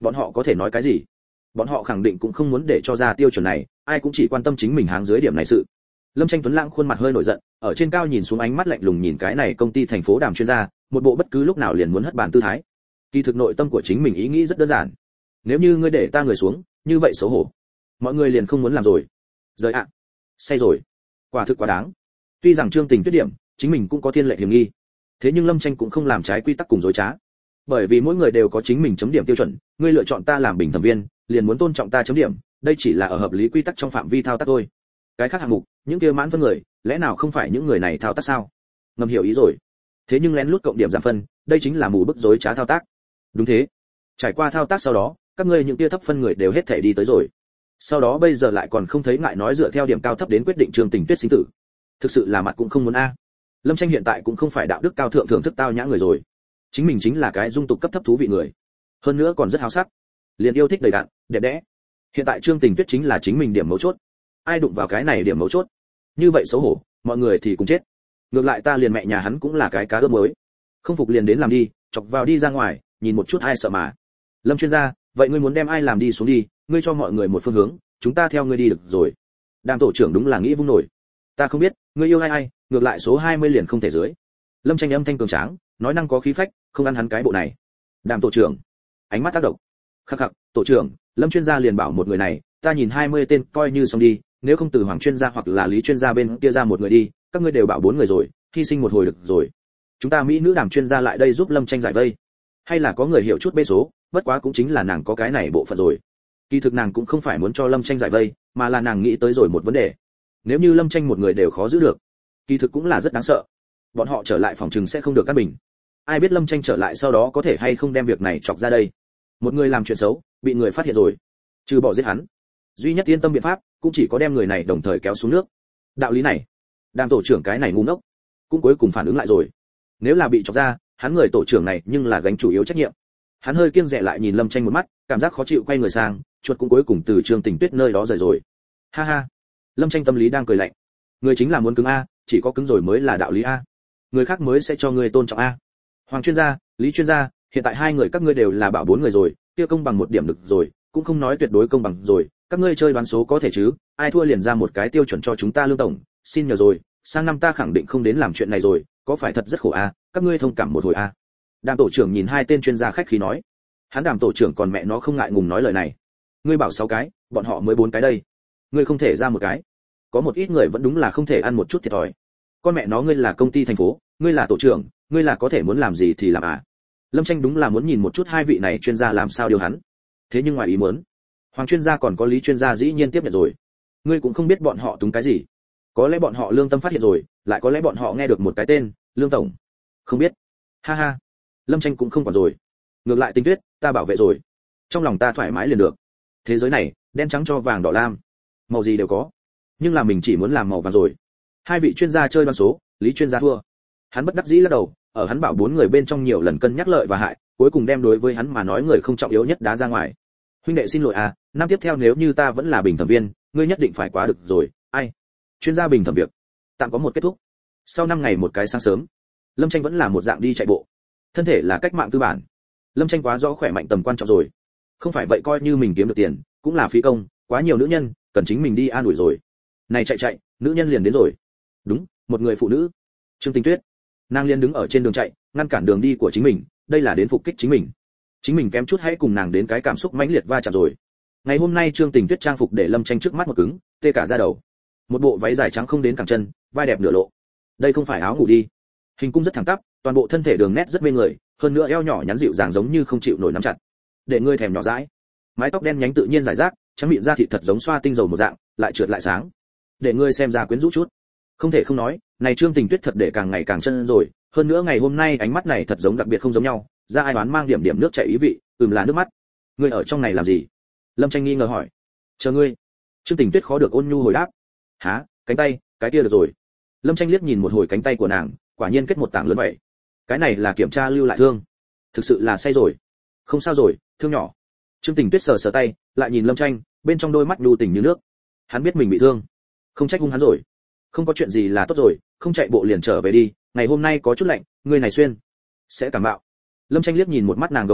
Bọn họ có thể nói cái gì? Bọn họ khẳng định cũng không muốn để cho ra tiêu chuẩn này, ai cũng chỉ quan tâm chính mình háng dưới điểm này sự. Lâm Tranh Tuấn Lãng khuôn mặt hơi nổi giận, ở trên cao nhìn xuống, ánh mắt lạnh lùng nhìn cái này công ty thành phố Đàm chuyên gia, một bộ bất cứ lúc nào liền muốn hất bàn tư thái. Kỳ thực nội tâm của chính mình ý nghĩ rất đơn giản. Nếu như ngươi để ta người xuống, như vậy xấu hổ. Mọi người liền không muốn làm rồi. Rời ạ. Say rồi. Quả thực quá đáng. Tuy rằng Trương Tình Tuyết điểm, chính mình cũng có thiên lệ hiểm nghi. Thế nhưng Lâm Tranh cũng không làm trái quy tắc cùng dối trá. Bởi vì mỗi người đều có chính mình chấm điểm tiêu chuẩn, ngươi lựa chọn ta làm bình thẩm viên, liền muốn tôn trọng ta chấm điểm, đây chỉ là ở hợp lý quy tắc trong phạm vi thao tác thôi. Cái khác hạng mục, những kia mãn phân người, lẽ nào không phải những người này thao tác sao? Ngầm hiểu ý rồi. Thế nhưng lén lút cộng điểm giảm phân, đây chính là mù bức dối trá thao tác. Đúng thế. Trải qua thao tác sau đó, các ngươi những kia thấp phân người đều hết thể đi tới rồi. Sau đó bây giờ lại còn không thấy ngại nói dựa theo điểm cao thấp đến quyết định Trương Tình Tuyết sinh tử. Thực sự là mặt cũng không muốn a. Lâm Tranh hiện tại cũng không phải đạo đức cao thượng thưởng thức tao nhã người rồi. Chính mình chính là cái dung tục cấp thấp thú vị người. Hơn nữa còn rất háo sắc. Liền yêu thích đầy đặn, đẹp đẽ. Hiện tại Trương Tình Tuyết chính là chính mình điểm mấu chốt. Ai đụng vào cái này điểm mấu chốt, như vậy xấu hổ, mọi người thì cùng chết. Ngược lại ta liền mẹ nhà hắn cũng là cái cá ướp mới. Không phục liền đến làm đi, chọc vào đi ra ngoài, nhìn một chút ai sợ mà. Lâm chuyên gia, vậy ngươi muốn đem ai làm đi xuống đi, ngươi cho mọi người một phương hướng, chúng ta theo ngươi đi được rồi. Đàm tổ trưởng đúng là nghĩ vung nổi. Ta không biết, ngươi yêu ai, ngược lại số 20 liền không thể dưới. Lâm Tranh âm thanh cường tráng, nói năng có khí phách, không ăn hắn cái bộ này. Đàm tổ trưởng, ánh mắt tác động. Khắc khắc, tổ trưởng, Lâm chuyên gia liền bảo một người này, ta nhìn 20 tên coi như xong đi, nếu không từ Hoàng chuyên gia hoặc là Lý chuyên gia bên kia ra một người đi, các ngươi đều bảo 4 người rồi, hy sinh một hồi được rồi. Chúng ta mỹ nữ Đàm chuyên gia lại đây giúp Lâm Tranh giải vây. Hay là có người hiểu chút bê số, bất quá cũng chính là nàng có cái này bộ phận rồi. Kỳ thực nàng cũng không phải muốn cho Lâm Tranh giải vây, mà là nàng nghĩ tới rồi một vấn đề. Nếu như Lâm Tranh một người đều khó giữ được, kỳ thực cũng là rất đáng sợ. Bọn họ trở lại phòng trừng sẽ không được căn bình. Ai biết Lâm Tranh trở lại sau đó có thể hay không đem việc này chọc ra đây. Một người làm chuyện xấu, bị người phát hiện rồi, trừ bỏ giết hắn, duy nhất yên tâm biện pháp cũng chỉ có đem người này đồng thời kéo xuống nước. Đạo lý này, Đàm tổ trưởng cái này ngu ngốc, cũng cuối cùng phản ứng lại rồi. Nếu là bị chọc ra, hắn người tổ trưởng này nhưng là gánh chủ yếu trách nhiệm. Hắn hơi kiêng dè lại nhìn Lâm Tranh một mắt, cảm giác khó chịu quay người sang, chuột cũng cuối cùng từ Trương Tình Tuyết nơi đó rời rồi. Ha ha. Lâm Tranh tâm lý đang cười lạnh. Người chính là muốn cứng a, chỉ có cứng rồi mới là đạo lý a. Người khác mới sẽ cho người tôn trọng a. Hoàng chuyên gia, Lý chuyên gia, hiện tại hai người các ngươi đều là bảo 4 người rồi, kia công bằng một điểm được rồi, cũng không nói tuyệt đối công bằng rồi, các ngươi chơi đoán số có thể chứ, ai thua liền ra một cái tiêu chuẩn cho chúng ta lương tổng, xin nhờ rồi, sang năm ta khẳng định không đến làm chuyện này rồi, có phải thật rất khổ a, các ngươi thông cảm một hồi a. Đàm tổ trưởng nhìn hai tên chuyên gia khách khí nói. Hắn Đàm tổ trưởng còn mẹ nó không ngại ngùng nói lời này. Ngươi bảo 6 cái, bọn họ mới 4 cái đây. Ngươi không thể ra một cái. Có một ít người vẫn đúng là không thể ăn một chút thiệt thòi. Con mẹ nó ngươi là công ty thành phố, ngươi là tổ trưởng, ngươi là có thể muốn làm gì thì làm à. Lâm Tranh đúng là muốn nhìn một chút hai vị này chuyên gia làm sao điều hắn. Thế nhưng ngoài ý muốn, Hoàng chuyên gia còn có Lý chuyên gia dĩ nhiên tiếp nhận rồi. Ngươi cũng không biết bọn họ túng cái gì. Có lẽ bọn họ lương tâm phát hiện rồi, lại có lẽ bọn họ nghe được một cái tên, Lương tổng. Không biết. Ha ha. Lâm Tranh cũng không còn rồi. Ngược lại Tình Tuyết, ta bảo vệ rồi. Trong lòng ta thoải mái liền được. Thế giới này, đen trắng cho vàng đỏ lam, màu gì đều có. Nhưng là mình chỉ muốn làm màu vàng rồi. Hai vị chuyên gia chơi đoán số, Lý chuyên gia thua. Hắn bất đắc dĩ lắc đầu, ở hắn bảo 4 người bên trong nhiều lần cân nhắc lợi và hại, cuối cùng đem đối với hắn mà nói người không trọng yếu nhất đá ra ngoài. Huynh đệ xin lỗi à, năm tiếp theo nếu như ta vẫn là bình thẩm viên, ngươi nhất định phải quá được rồi. Ai? Chuyên gia bình thẩm việc, tạm có một kết thúc. Sau 5 ngày một cái sáng sớm, Lâm Tranh vẫn là một dạng đi chạy bộ. Thân thể là cách mạng tư bản. Lâm Tranh quá rõ khỏe mạnh tầm quan trọng rồi. Không phải vậy coi như mình kiếm được tiền, cũng là phí công, quá nhiều nữ nhân, cần chính mình đi an ủi rồi. Này chạy, nữ nhân liền đến rồi. Đúng, một người phụ nữ. Trương Tình Tuyết. Nàng liền đứng ở trên đường chạy, ngăn cản đường đi của chính mình, đây là đến phục kích chính mình. Chính mình kém chút hãy cùng nàng đến cái cảm xúc mãnh liệt va chạm rồi. Ngày hôm nay Trương Tình Tuyết trang phục để Lâm Tranh trước mắt một cứng, tê cả da đầu. Một bộ váy dài trắng không đến cẳng chân, vai đẹp nửa lộ. Đây không phải áo ngủ đi. Hình cung rất thẳng tắp, toàn bộ thân thể đường nét rất mê người, hơn nữa eo nhỏ nhắn dịu dàng giống như không chịu nổi nắm chặt. Để ngươi thèm nhỏ dãi. Mái tóc đen nhánh tự nhiên rải rác, trắng mịn da thịt thật giống xoa tinh dầu một dạng, lại trượt lại sáng. Để ngươi xem ra quyến rũ chút. Không thể không nói, này Trương Tình Tuyết thật để càng ngày càng chân rồi, hơn nữa ngày hôm nay ánh mắt này thật giống đặc biệt không giống nhau, da ai đoán mang điểm điểm nước chảy ý vị, là nước mắt. Ngươi ở trong này làm gì? Lâm Tranh nghi ngờ hỏi. Chờ ngươi. Trương Tình Tuyết khó được ôn nhu hồi đáp. Hả? Cánh tay, cái kia được rồi. Lâm Tranh liếc nhìn một hồi cánh tay của nàng, quả nhiên kết một tảng lớn vậy. Cái này là kiểm tra lưu lại thương. Thực sự là say rồi. Không sao rồi, thương nhỏ. Trương Tình Tuyết sờ sờ tay, lại nhìn Lâm Tranh, bên trong đôi mắt nhu tình như nước. Hắn biết mình bị thương, không trách hung hắn rồi. Không có chuyện gì là tốt rồi, không chạy bộ liền trở về đi, ngày hôm nay có chút lạnh, người này xuyên sẽ cảm mạo. Lâm Tranh liếc nhìn một mắt nàng gấu trúc,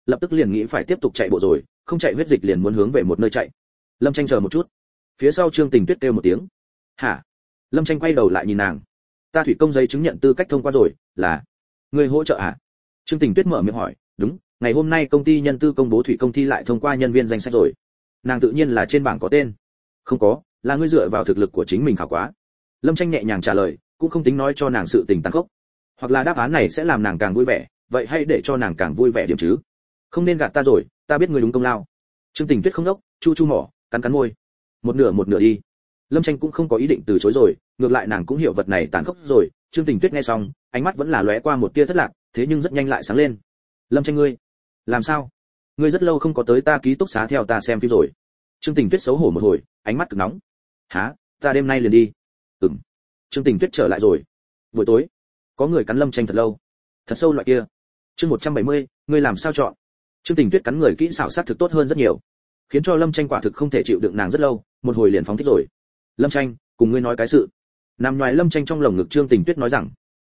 lập tức liền nghĩ phải tiếp tục chạy bộ rồi, không chạy huyết dịch liền muốn hướng về một nơi chạy. Lâm Tranh chờ một chút. Phía sau Trương Tình Tuyết kêu một tiếng. "Hả?" Lâm Tranh quay đầu lại nhìn nàng. "Ta thủy công giấy chứng nhận tư cách thông qua rồi, là ngươi hỗ trợ hả?" Trương Tình Tuyết mở miệng hỏi. "Đúng, ngày hôm nay công ty nhân tư công bố thủy công ty lại thông qua nhân viên danh sách rồi." Nàng tự nhiên là trên bảng có tên. "Không có, là ngươi dựa vào thực lực của chính mình khảo quá." Lâm Tranh nhẹ nhàng trả lời, cũng không tính nói cho nàng sự tình tàn khốc. Hoặc là đáp án này sẽ làm nàng càng vui vẻ, vậy hãy để cho nàng càng vui vẻ điểm chứ. Không nên gạt ta rồi, ta biết ngươi đúng công lao. Trương Tình Tuyết không đốc, chu chu mỏ, cắn cắn môi. Một nửa đi. Lâm Tranh cũng không có ý định từ chối rồi, ngược lại nàng cũng hiểu vật này tàn khốc rồi. Trương Tình Tuyết nghe xong, ánh mắt vẫn là lóe qua một tia thất lạc, thế nhưng rất nhanh lại sáng lên. "Lâm Tranh ngươi, làm sao? Ngươi rất lâu không có tới ta ký túc xá theo ta xem phim rồi." Trương Tình Tuyết xấu hổ một hồi, ánh mắt cực nóng. "Hả? Ta đêm nay liền đi." "Ừm." Trương Tình Tuyết trở lại rồi. Buổi tối, có người cắn Lâm Tranh thật lâu, thật sâu loại kia. Chương 170, ngươi làm sao chọn? Trương Tình Tuyết cắn người kỹ xảo sát thực tốt hơn rất nhiều, khiến cho Lâm Tranh quả thực không thể chịu đựng nàng rất lâu, một hồi liền phóng thích rồi. "Lâm Tranh, cùng ngươi nói cái sự." Nằm ngoài Lâm Tranh trong lồng ngực Trương Tình Tuyết nói rằng,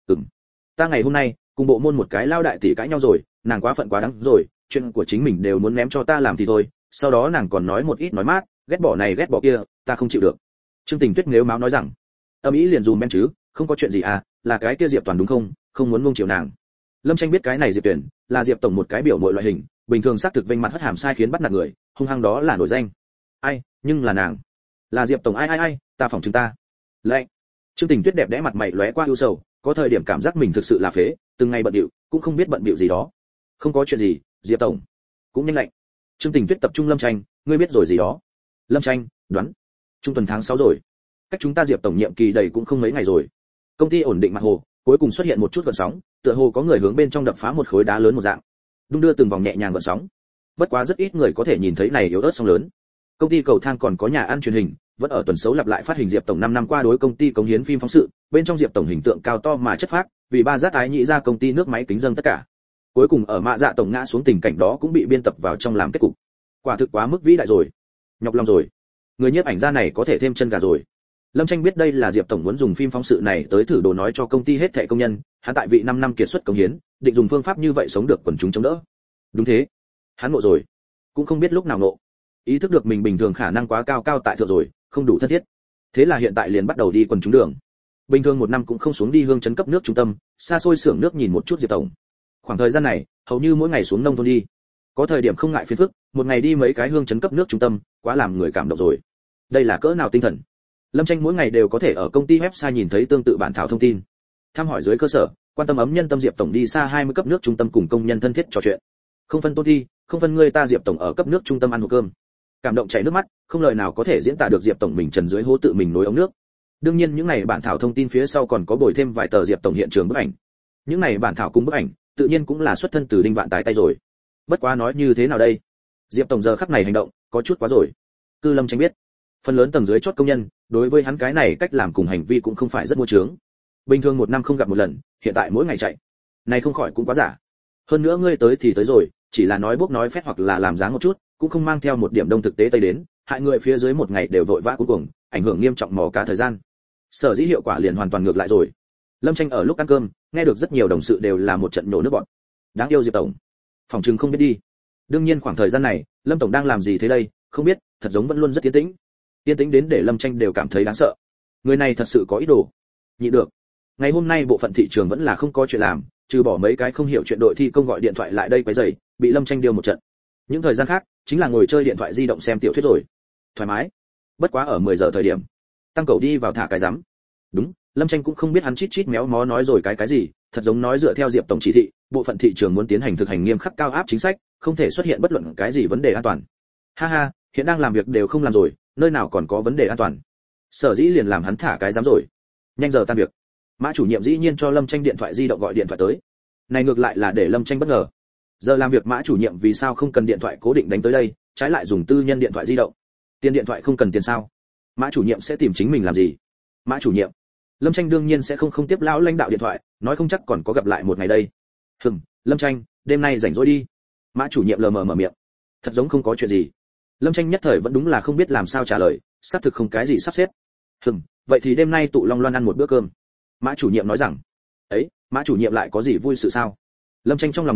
Ta ngày hôm nay cùng bộ môn một cái lao đại tỷ cãi nhau rồi, nàng quá phận quá đáng rồi, chuyện của chính mình đều muốn ném cho ta làm thì thôi, sau đó nàng còn nói một ít nói mát, ghét bỏ này ghét bỏ kia, ta không chịu được." Trương Tình Tuyết nếu máu nói rằng, âm ý liền dùm men chứ, không có chuyện gì à, là cái kia Diệp Toàn đúng không, không muốn nuông chiều nàng. Lâm Tranh biết cái này Diệp Tuyển là Diệp tổng một cái biểu muội loại hình, bình thường xác thực vênh mặt hất hàm sai khiến bắt nạt người, hung hăng đó là nổi danh. Ai, nhưng là nàng, là Diệp tổng ai, ta phỏng chứng ta. Lệnh. Trương Tình Tuyết đẹp đẽ mặt mày lóe qua ưu sầu, có thời điểm cảm giác mình thực sự là phế, từng ngày bận bịu, cũng không biết bận bịu gì đó. Không có chuyện gì, Diệp tổng. Cũng nhanh lạnh. Trương Tình Tuyết tập trung Lâm Tranh, ngươi biết rồi gì đó. Lâm Tranh, đoán. Trung tuần tháng 6 rồi. Cách chúng ta Diệp tổng nhiệm kỳ đầy cũng không mấy ngày rồi. Công ty ổn định mặt hồ, cuối cùng xuất hiện một chút gợn sóng, tựa hồ có người hướng bên trong đập phá một khối đá lớn một dạng. Đung đưa từng vòng nhẹ nhàng gợn sóng. Bất quá rất ít người có thể nhìn thấy này yếu ớt sóng lớn. Công ty cầu thang còn có nhà ăn truyền hình, vẫn ở tuần xấu lặp lại phát hình Diệp tổng 5 năm qua đối công ty cống hiến phim phóng sự, bên trong Diệp tổng hình tượng cao to mà chất phác, vì ba giác tái nhị ra công ty nước máy kính dâng tất cả. Cuối cùng ở Mạ Dạ tổng ngã xuống tình cảnh đó cũng bị biên tập vào trong làm kết cục. Quả thực quá mức vĩ đại rồi, nhọc lòng rồi. Người nhiếp ảnh gia này có thể thêm chân gà rồi. Lâm Tranh biết đây là Diệp tổng muốn dùng phim phóng sự này tới thử đồ nói cho công ty hết thảy công nhân, hắn tại vị 5 năm kiệt xuất cống hiến, định dùng phương pháp như vậy sống được quần chúng chống đỡ. Đúng thế, hắn ngộ rồi, cũng không biết lúc nào ngộ. Ý thức được mình bình thường khả năng quá cao tại thượng rồi, không đủ thân thiết. Thế là hiện tại liền bắt đầu đi quần chúng đường. Bình thường một năm cũng không xuống đi hương trấn cấp nước trung tâm, xa xôi xưởng nước nhìn một chút Diệp tổng. Khoảng thời gian này, hầu như mỗi ngày xuống nông thôn đi. Có thời điểm không ngại phiền phức, một ngày đi mấy cái hương trấn cấp nước trung tâm, quá làm người cảm động rồi. Đây là cỡ nào tinh thần. Lâm Tranh mỗi ngày đều có thể ở công ty website nhìn thấy tương tự bản thảo thông tin. Thăm hỏi dưới cơ sở, quan tâm ấm nhân tâm Diệp tổng đi xa 20 cấp nước trung tâm cùng công nhân thân thiết trò chuyện. Không phân tôn thi, không phân người ta Diệp tổng ở cấp nước trung tâm ăn hộp cơm. Cảm động chảy nước mắt, không lời nào có thể diễn tả được Diệp tổng mình trần dưới hố tự mình nối ống nước. Đương nhiên những này bản thảo thông tin phía sau còn có bồi thêm vài tờ Diệp tổng hiện trường bức ảnh. Những này bản thảo cùng bức ảnh, tự nhiên cũng là xuất thân từ Đinh Vạn Tài tay rồi. Bất quá nói như thế nào đây? Diệp tổng giờ khắc này hành động, có chút quá rồi. Cư Lâm Tranh biết, phần lớn tầng dưới chót công nhân, đối với hắn cái này cách làm cùng hành vi cũng không phải rất mua chướng. Bình thường một năm không gặp một lần, hiện tại mỗi ngày chạy. Này không khỏi cũng quá giả. Hơn nữa ngươi tới thì tới rồi, chỉ là nói bốc nói phét hoặc là làm dáng một chút, cũng không mang theo một điểm đông thực tế tây đến, hại người phía dưới một ngày đều vội vã cuối cùng, ảnh hưởng nghiêm trọng mò cá thời gian. Sở dĩ hiệu quả liền hoàn toàn ngược lại rồi. Lâm Tranh ở lúc ăn cơm, nghe được rất nhiều đồng sự đều là một trận nổ nước bọt. Đáng yêu Diệp tổng, phòng trừng không biết đi. Đương nhiên khoảng thời gian này, Lâm tổng đang làm gì thế đây, không biết, thật giống vẫn luôn rất yên tĩnh. Yên tĩnh đến để Lâm Tranh đều cảm thấy đáng sợ. Người này thật sự có ý đồ. Nhịn được. Ngày hôm nay bộ phận thị trường vẫn là không có chuyện làm, trừ bỏ mấy cái không hiểu chuyện đội thi công gọi điện thoại lại đây quấy rầy, bị Lâm Tranh điêu một trận. Những thời gian khác, chính là ngồi chơi điện thoại di động xem tiểu thuyết rồi. Thoải mái. Bất quá ở 10 giờ thời điểm, Tăng Cẩu đi vào thả cái rắm. Đúng, Lâm Tranh cũng không biết hắn chít chít méo mó nói rồi cái gì, thật giống nói dựa theo Diệp tổng chỉ thị, bộ phận thị trường muốn tiến hành thực hành nghiêm khắc cao áp chính sách, không thể xuất hiện bất luận cái gì vấn đề an toàn. Ha ha, hiện đang làm việc đều không làm rồi, nơi nào còn có vấn đề an toàn. Sở dĩ liền làm hắn thả cái rắm rồi. Nhanh giờ tan việc. Mã chủ nhiệm dĩ nhiên cho Lâm Tranh điện thoại di động gọi điện thoại tới. Này ngược lại là để Lâm Tranh bất ngờ. Giờ làm việc Mã chủ nhiệm vì sao không cần điện thoại cố định đánh tới đây, trái lại dùng tư nhân điện thoại di động. Tiền điện thoại không cần tiền sao? Mã chủ nhiệm sẽ tìm chính mình làm gì? Mã chủ nhiệm. Lâm Tranh đương nhiên sẽ không tiếp lão lãnh đạo điện thoại, nói không chắc còn có gặp lại một ngày đây. Lâm Tranh, đêm nay rảnh rỗi đi. Mã chủ nhiệm lờ mờ mở miệng. Thật giống không có chuyện gì. Lâm Tranh nhất thời vẫn đúng là không biết làm sao trả lời, xác thực không cái gì sắp xếp. Vậy thì đêm nay tụ Long Loan ăn một bữa cơm. Mã chủ nhiệm nói rằng. Ấy, Mã chủ nhiệm lại có gì vui sự sao? Lâm Tranh trong lòng nghĩ,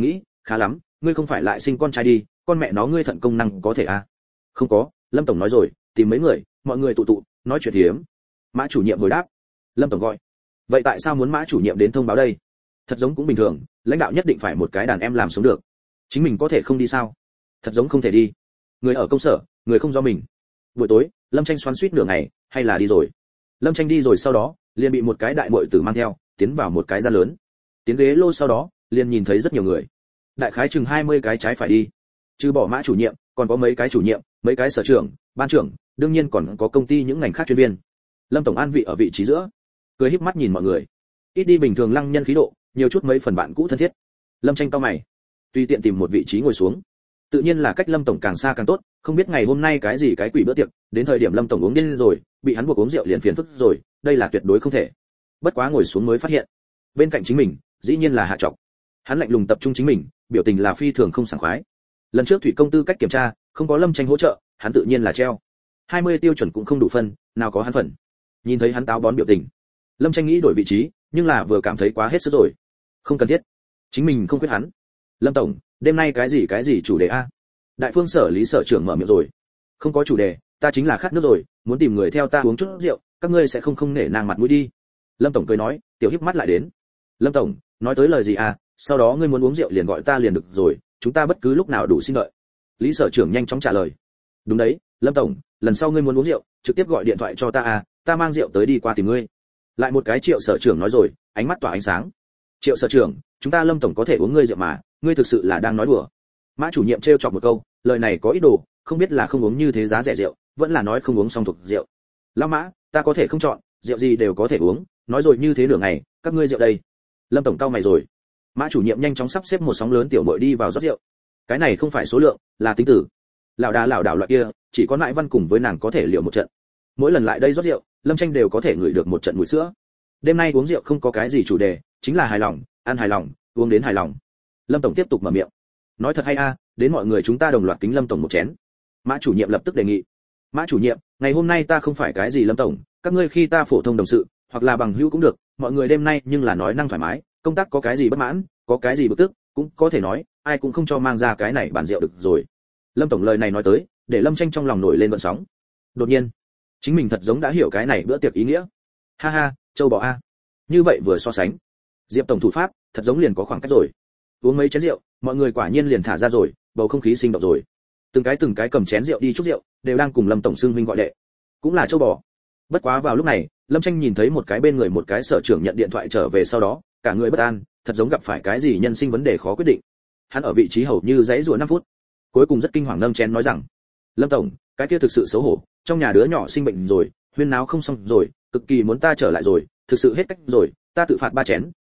khá lắm, ngươi không phải lại sinh con trai đi, con mẹ nó ngươi thận công năng có thể à? Không có, Lâm tổng nói rồi, tìm mấy người, mọi người tụ tụ, nói chuyện hiếm. Mã chủ nhiệm hồi đáp. Lâm tổng gọi. Vậy tại sao muốn Mã chủ nhiệm đến thông báo đây? Thật giống cũng bình thường, lãnh đạo nhất định phải một cái đàn em làm sống được. Chính mình có thể không đi sao? Thật giống không thể đi. Người ở công sở, người không do mình. Buổi tối, Lâm Tranh xoắn xuýt nửa ngày, hay là đi rồi. Lâm Tranh đi rồi sau đó, liền bị một cái đại muội tử mang theo, tiến vào một cái gian lớn. Tiến ghế lô sau đó, liền nhìn thấy rất nhiều người. Đại khái chừng 20 cái trái phải đi. Trừ bỏ Mã chủ nhiệm, còn có mấy cái chủ nhiệm, mấy cái sở trưởng, ban trưởng, đương nhiên còn có công ty những ngành khác chuyên viên. Lâm tổng an vị ở vị trí giữa, cười híp mắt nhìn mọi người. Ít đi bình thường lăng nhân khí độ, nhiều chút mấy phần bạn cũ thân thiết. Lâm Tranh cau mày, tùy tiện tìm một vị trí ngồi xuống. Tự nhiên là cách Lâm tổng càng xa càng tốt, không biết ngày hôm nay cái gì cái quỷ bữa tiệc, đến thời điểm Lâm tổng uống điên rồi, bị hắn buộc uống rượu liền phiền phức rồi, đây là tuyệt đối không thể. Bất quá ngồi xuống mới phát hiện, bên cạnh chính mình, dĩ nhiên là Hạ Trọc. Hắn lạnh lùng tập trung chính mình, biểu tình là phi thường không sảng khoái. Lần trước thủy công tư cách kiểm tra, không có Lâm Tranh hỗ trợ, hắn tự nhiên là treo. 20 tiêu chuẩn cũng không đủ phân, nào có hắn phần. Nhìn thấy hắn táo bón biểu tình, Lâm Tranh nghĩ đổi vị trí, nhưng là vừa cảm thấy quá hết sức rồi. Không cần thiết, chính mình không quyết hắn. Lâm tổng, đêm nay cái gì chủ đề a? Đại phương sở Lý sở trưởng mở miệng rồi. Không có chủ đề, ta chính là khát nước rồi, muốn tìm người theo ta uống chút rượu, các ngươi sẽ không nể nang mặt mũi đi. Lâm tổng cười nói, tiểu híp mắt lại đến. Lâm tổng, nói tới lời gì à, sau đó ngươi muốn uống rượu liền gọi ta liền được rồi, chúng ta bất cứ lúc nào đủ xin đợi. Lý sở trưởng nhanh chóng trả lời. Đúng đấy, Lâm tổng, lần sau ngươi muốn uống rượu, trực tiếp gọi điện thoại cho ta à, ta mang rượu tới đi qua tìm ngươi. Lại một cái Triệu sở trưởng nói rồi, ánh mắt tỏa ánh sáng. Triệu sở trưởng, chúng ta Lâm tổng có thể uống ngươi rượu mà, ngươi thực sự là đang nói đùa. Mã chủ nhiệm trêu chọc một câu, lời này có ý đồ, không biết là không uống như thế giá rẻ rượu, vẫn là nói không uống xong thuộc rượu. Lão Mã, ta có thể không chọn, rượu gì đều có thể uống, nói rồi như thế nửa ngày, các ngươi rượu đây. Lâm tổng cau mày rồi. Mã chủ nhiệm nhanh chóng sắp xếp một sóng lớn tiểu muội đi vào rót rượu. Cái này không phải số lượng, là tính tử. Lão đảo loại kia, chỉ có Nại Văn cùng với nàng có thể liệu một trận. Mỗi lần lại đây rót rượu, Lâm Tranh đều có thể ngửi được một trận mùi sữa. Đêm nay uống rượu không có cái gì chủ đề, chính là hài lòng, ăn hài lòng, uống đến hài lòng. Lâm tổng tiếp tục mở miệng. Nói thật hay a, đến mọi người chúng ta đồng loạt kính Lâm tổng một chén. Mã chủ nhiệm lập tức đề nghị. Mã chủ nhiệm, ngày hôm nay ta không phải cái gì Lâm tổng, các ngươi khi ta phổ thông đồng sự, hoặc là bằng hữu cũng được, mọi người đêm nay nhưng là nói năng thoải mái, công tác có cái gì bất mãn, có cái gì bực tức, cũng có thể nói, ai cũng không cho mang ra cái này bản rượu được rồi. Lâm tổng lời này nói tới, để Lâm Tranh trong lòng nổi lên gợn sóng. Đột nhiên, chính mình thật giống đã hiểu cái này bữa tiệc ý nghĩa. Ha ha, châu bò a. Như vậy vừa so sánh, Diệp tổng thủ pháp, thật giống liền có khoảng cách rồi. Uống mấy chén rượu, mọi người quả nhiên liền thả ra rồi, bầu không khí sinh động rồi. Từng cái cầm chén rượu đi chúc rượu, đều đang cùng Lâm tổng xưng huynh gọi đệ. Cũng là châu bò. Bất quá vào lúc này, Lâm Tranh nhìn thấy một cái bên người một cái sở trưởng nhận điện thoại trở về sau đó, cả người bất an, thật giống gặp phải cái gì nhân sinh vấn đề khó quyết định. Hắn ở vị trí hầu như dãy rủa 5 phút, cuối cùng rất kinh hoàng nâng chén nói rằng: "Lâm tổng, cái kia thực sự xấu hổ, trong nhà đứa nhỏ sinh bệnh rồi, huyên náo không xong rồi, cực kỳ muốn ta trở lại rồi, thực sự hết cách rồi, ta tự phạt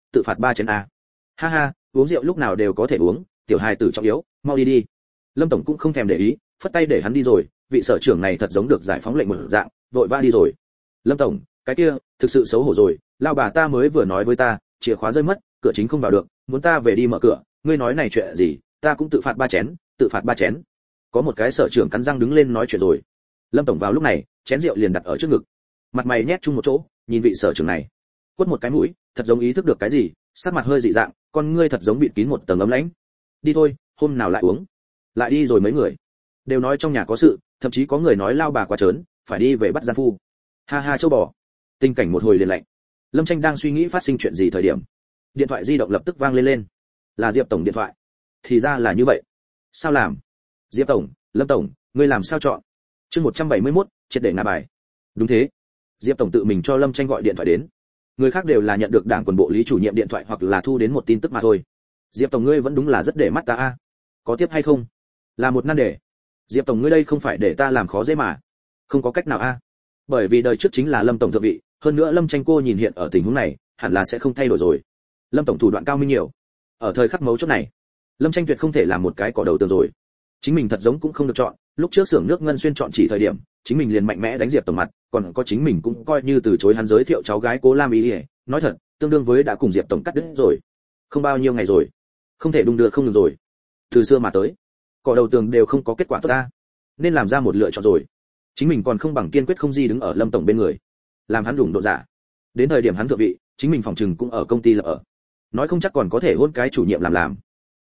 3 chén a." Ha ha, uống rượu lúc nào đều có thể uống, tiểu hài tử trọng yếu, mau đi đi. Lâm tổng cũng không thèm để ý, phất tay để hắn đi rồi, vị sở trưởng này thật giống được giải phóng lệnh một dạng, vội vã đi rồi. Lâm tổng, cái kia, thực sự xấu hổ rồi, lao bà ta mới vừa nói với ta, chìa khóa rơi mất, cửa chính không vào được, muốn ta về đi mở cửa, ngươi nói này chuyện gì, ta cũng tự phạt 3 chén. Có một cái sở trưởng cắn răng đứng lên nói chuyện rồi. Lâm tổng vào lúc này, chén rượu liền đặt ở trước ngực, mặt mày nhét chung một chỗ, nhìn vị sở trưởng này, quất một cái mũi, thật giống ý thức được cái gì, sắc mặt hơi dị dạng, con ngươi thật giống bịt kín một tầng ấm lãnh. Đi thôi, hôm nào lại uống. Lại đi rồi mấy người đều nói trong nhà có sự, thậm chí có người nói lao bà quá trớn, phải đi về bắt gian phu. Ha ha châu bò. Tình cảnh một hồi liền lạnh. Lâm Tranh đang suy nghĩ phát sinh chuyện gì thời điểm, điện thoại di động lập tức vang lên. Là Diệp tổng điện thoại. Thì ra là như vậy. Sao làm? Diệp tổng, Lâm tổng, ngươi làm sao chọn? Chương 171, triệt để ngả bài. Đúng thế. Diệp tổng tự mình cho Lâm Tranh gọi điện thoại đến. Người khác đều là nhận được đảng quần bộ Lý chủ nhiệm điện thoại hoặc là thu đến một tin tức mà thôi. Diệp tổng ngươi vẫn đúng là rất để mắt ta a. Có tiếp hay không? Là một nan đề. Diệp tổng ngươi đây không phải để ta làm khó dễ mà. Không có cách nào a. Bởi vì đời trước chính là Lâm tổng thượng vị, hơn nữa Lâm Tranh cô nhìn hiện ở tình huống này, hẳn là sẽ không thay đổi rồi. Lâm tổng thủ đoạn cao minh nhiều. Ở thời khắc mấu chốt này, Lâm Tranh tuyệt không thể làm một cái cỏ đầu tường rồi. Chính mình thật giống cũng không được chọn, lúc trước xưởng nước Ngân Xuyên chọn chỉ thời điểm, chính mình liền mạnh mẽ đánh Diệp tổng mặt, còn có chính mình cũng coi như từ chối hắn giới thiệu cháu gái Cố Lam Ý, nói thật, tương đương với đã cùng Diệp tổng cắt đứt rồi. Không bao nhiêu ngày rồi, không thể đung đưa không được rồi. Từ xưa mà tới, cỏ đầu tường đều không có kết quả tốt ta, nên làm ra một lựa chọn rồi. Chính mình còn không bằng kiên quyết không gì đứng ở Lâm tổng bên người, làm hắn đủng độ giả. Đến thời điểm hắn thượng vị, chính mình phòng trừng cũng ở công ty là ở, nói không chắc còn có thể hôn cái chủ nhiệm làm.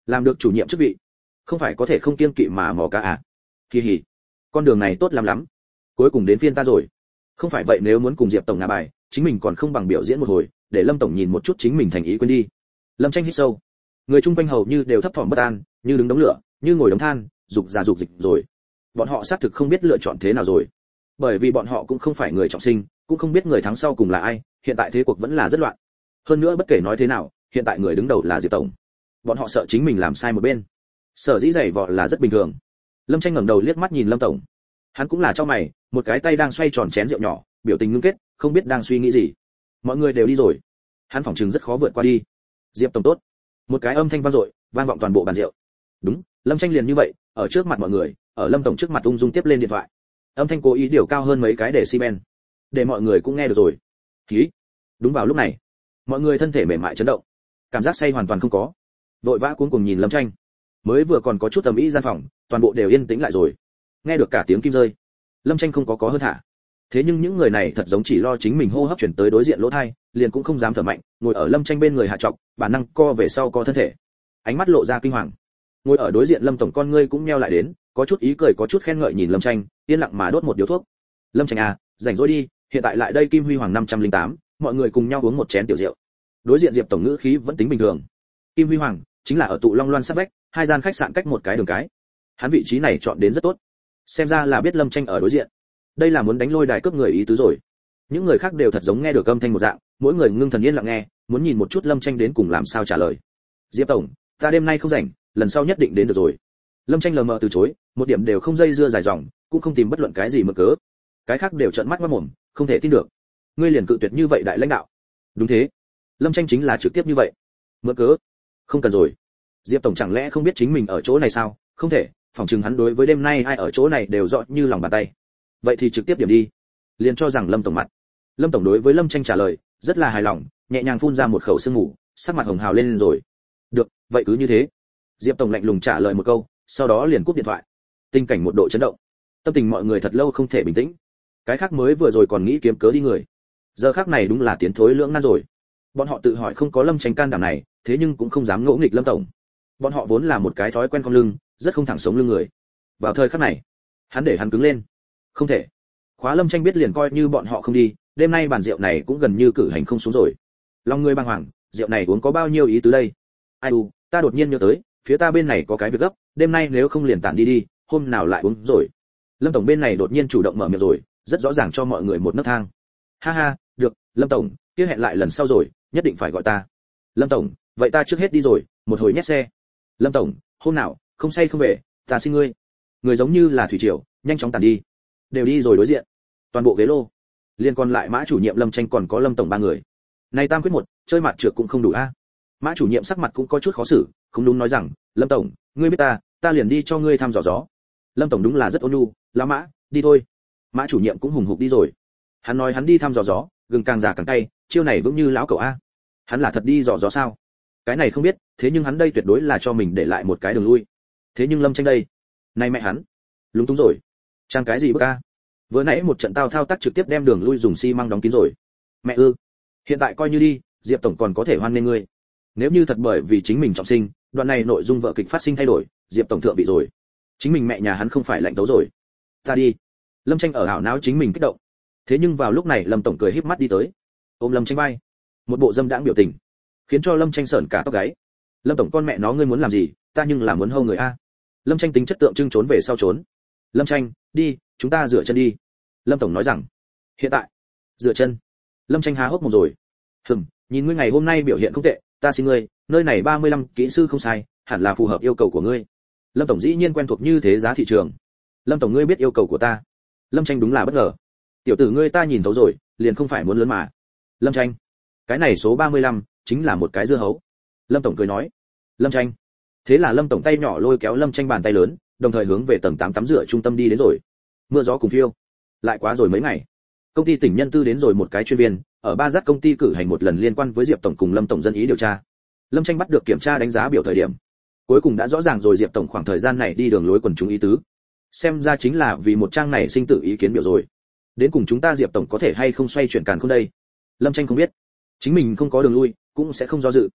làm được chủ nhiệm chức vị, không phải có thể không kiêng kỵ mà mò cá à? Kỳ hỉ, con đường này tốt lắm lắm. Cuối cùng đến phiên ta rồi. Không phải vậy nếu muốn cùng Diệp tổng ngả bài, chính mình còn không bằng biểu diễn một hồi, để Lâm tổng nhìn một chút chính mình thành ý quên đi. Lâm Tranh hít sâu. Người chung quanh hầu như đều thấp thỏm bất an, như đứng đống lửa, như ngồi đống than, dục ra dục dịch rồi. Bọn họ xác thực không biết lựa chọn thế nào rồi. Bởi vì bọn họ cũng không phải người trọng sinh, cũng không biết người thắng sau cùng là ai, hiện tại thế cuộc vẫn là rất loạn. Hơn nữa bất kể nói thế nào, hiện tại người đứng đầu là Diệp tổng. Bọn họ sợ chính mình làm sai một bên. Sở dĩ giày vò là rất bình thường. Lâm Tranh ngẩng đầu liếc mắt nhìn Lâm tổng. Hắn cũng là cho mày, một cái tay đang xoay tròn chén rượu nhỏ, biểu tình ngưng kết, không biết đang suy nghĩ gì. Mọi người đều đi rồi, hắn phỏng chừng rất khó vượt qua đi. Diệp tổng tốt. Một cái âm thanh vang dội, vang vọng toàn bộ bàn rượu. Đúng, Lâm Tranh liền như vậy, ở trước mặt mọi người, ở Lâm tổng trước mặt ung dung tiếp lên điện thoại. Âm thanh cố ý điều cao hơn mấy cái decibel, để mọi người cũng nghe được rồi. Khí. Đúng vào lúc này, mọi người thân thể mềm mại chấn động, cảm giác say hoàn toàn không có. Vội vã cuống cuồng nhìn Lâm Tranh. Mới vừa còn có chút ầm ĩ gian phòng, toàn bộ đều yên tĩnh lại rồi. Nghe được cả tiếng kim rơi. Lâm Tranh không có hơn thả. Thế nhưng những người này thật giống chỉ lo chính mình hô hấp chuyển tới đối diện lỗ tai, liền cũng không dám thở mạnh, ngồi ở Lâm Tranh bên người hạ trọng, bản năng co về sau co thân thể. Ánh mắt lộ ra kinh hoàng. Ngồi ở đối diện Lâm tổng con ngươi cũng nheo lại đến, có chút ý cười có chút khen ngợi nhìn Lâm Tranh, yên lặng mà đốt một điếu thuốc. Lâm Tranh à, rảnh rỗi đi, hiện tại lại đây Kim Huy Hoàng 508, mọi người cùng nhau uống một chén tiểu rượu. Đối diện Diệp tổng ngữ khí vẫn tính bình thường. Kim Huy Hoàng chính là ở tụ Long Loan sát vách, hai gian khách sạn cách một cái đường cái. Hắn vị trí này chọn đến rất tốt. Xem ra là biết Lâm Tranh ở đối diện. Đây là muốn đánh lôi đài cướp người ý tứ rồi. Những người khác đều thật giống nghe được âm thanh một dạng, mỗi người ngưng thần yên lặng nghe, muốn nhìn một chút Lâm Tranh đến cùng làm sao trả lời. Diệp tổng, ta đêm nay không rảnh, lần sau nhất định đến được rồi. Lâm Tranh lờ mờ từ chối, một điểm đều không dây dưa dài dòng, cũng không tìm bất luận cái gì mực cớ. Cái khác đều trợn mắt ngoác mồm, không thể tin được. Ngươi liền cự tuyệt như vậy đại lãnh đạo? Đúng thế. Lâm Tranh chính là trực tiếp như vậy. Mực cớ? Không cần rồi. Diệp tổng chẳng lẽ không biết chính mình ở chỗ này sao? Không thể, phỏng chừng hắn đối với đêm nay ai ở chỗ này đều rõ như lòng bàn tay. Vậy thì trực tiếp điểm đi. Liền cho rằng Lâm tổng mặt. Lâm tổng đối với Lâm Tranh trả lời rất là hài lòng, nhẹ nhàng phun ra một khẩu sương mù, sắc mặt hồng hào lên rồi. Được, vậy cứ như thế. Diệp tổng lạnh lùng trả lời một câu, sau đó liền cúp điện thoại. Tình cảnh một độ chấn động, tâm tình mọi người thật lâu không thể bình tĩnh. Cái khác mới vừa rồi còn nghĩ kiếm cớ đi người, giờ khác này đúng là tiến thối lưỡng nan rồi. Bọn họ tự hỏi không có Lâm Tranh can đảm này, thế nhưng cũng không dám ngỗ nghịch Lâm tổng. Bọn họ vốn là một cái thói quen cong lưng, rất không thẳng sống lưng người. Vào thời khắc này, hắn để hắn cứng lên. Không thể. Khóa Lâm Tranh biết liền coi như bọn họ không đi, đêm nay bàn rượu này cũng gần như cử hành không xuống rồi. Lòng người bàng hoàng, rượu này uống có bao nhiêu ý tứ đây? Ai u, ta đột nhiên nhớ tới, phía ta bên này có cái việc gấp, đêm nay nếu không liền tản đi đi, hôm nào lại uống rồi. Lâm tổng bên này đột nhiên chủ động mở miệng rồi, rất rõ ràng cho mọi người một nấc thang. Ha ha, được, Lâm tổng, kia hẹn lại lần sau rồi, nhất định phải gọi ta. Lâm tổng, vậy ta trước hết đi rồi, một hồi nhét xe. Lâm tổng, hôm nào không say không về, ta xin ngươi. Người giống như là thủy triều, nhanh chóng tản đi. Đều đi rồi đối diện. Toàn bộ ghế lô, liên còn lại Mã chủ nhiệm Lâm Tranh còn có Lâm tổng ba người. Này tam quyết một, chơi mặt trượt cũng không đủ a. Mã chủ nhiệm sắc mặt cũng có chút khó xử, không đúng nói rằng, Lâm tổng, ngươi biết ta liền đi cho ngươi thăm dò gió. Lâm tổng đúng là rất ôn nhu, lão Mã, đi thôi. Mã chủ nhiệm cũng hùng hục đi rồi. Hắn nói hắn đi thăm dò gió, gừng càng già càng cay, chiêu này vững như lão cẩu a. Hắn là thật đi dò gió sao? Cái này không biết, thế nhưng hắn đây tuyệt đối là cho mình để lại một cái đường lui. Thế nhưng Lâm Tranh đây, này mẹ hắn, lúng túng rồi. Trang cái gì bức a? Vừa nãy một trận tao thao tác trực tiếp đem đường lui dùng xi măng đóng kín rồi. Mẹ ư? Hiện tại coi như đi, Diệp tổng còn có thể hoan nghênh ngươi. Nếu như thật bởi vì chính mình trọng sinh, đoạn này nội dung vở kịch phát sinh thay đổi, Diệp tổng thượng bị rồi. Chính mình mẹ nhà hắn không phải lạnh tấu rồi. Ta đi. Lâm Tranh ở ảo não chính mình kích động. Thế nhưng vào lúc này Lâm tổng cười híp mắt đi tới, ôm Lâm Tranh vai, một bộ dâm đãng biểu tình, khiến cho Lâm Tranh sởn cả tóc gáy. Lâm tổng con mẹ nó ngươi muốn làm gì, ta nhưng là muốn hâu người a. Lâm Tranh tính chất tượng trưng trốn về sau trốn. Lâm Tranh, đi, chúng ta rửa chân đi. Lâm tổng nói rằng, hiện tại, rửa chân. Lâm Tranh há hốc mồm rồi. Nhìn ngươi ngày hôm nay biểu hiện không tệ, ta xin ngươi, nơi này 35 kỹ sư không sai, hẳn là phù hợp yêu cầu của ngươi. Lâm tổng dĩ nhiên quen thuộc như thế giá thị trường. Lâm tổng ngươi biết yêu cầu của ta. Lâm Tranh đúng là bất ngờ. Tiểu tử ngươi ta nhìn thấu rồi, liền không phải muốn lớn mà. Lâm Tranh, cái này số 35 chính là một cái dưa hấu. Lâm tổng cười nói. Lâm Tranh. Thế là Lâm tổng tay nhỏ lôi kéo Lâm Tranh bàn tay lớn, đồng thời hướng về tầng 8 tắm rửa trung tâm đi đến rồi. Mưa gió cùng phiêu. Lại quá rồi mấy ngày. Công ty tỉnh nhân tư đến rồi một cái chuyên viên, ở ba giác công ty cử hành một lần liên quan với Diệp tổng cùng Lâm tổng dân ý điều tra. Lâm Tranh bắt được kiểm tra đánh giá biểu thời điểm. Cuối cùng đã rõ ràng rồi Diệp tổng khoảng thời gian này đi đường lối quần chúng ý tứ. Xem ra chính là vì một trang này sinh tử ý kiến biểu rồi. Đến cùng chúng ta Diệp tổng có thể hay không xoay chuyển càn khôn đây? Lâm Tranh không biết, chính mình không có đường lui, cũng sẽ không do dự.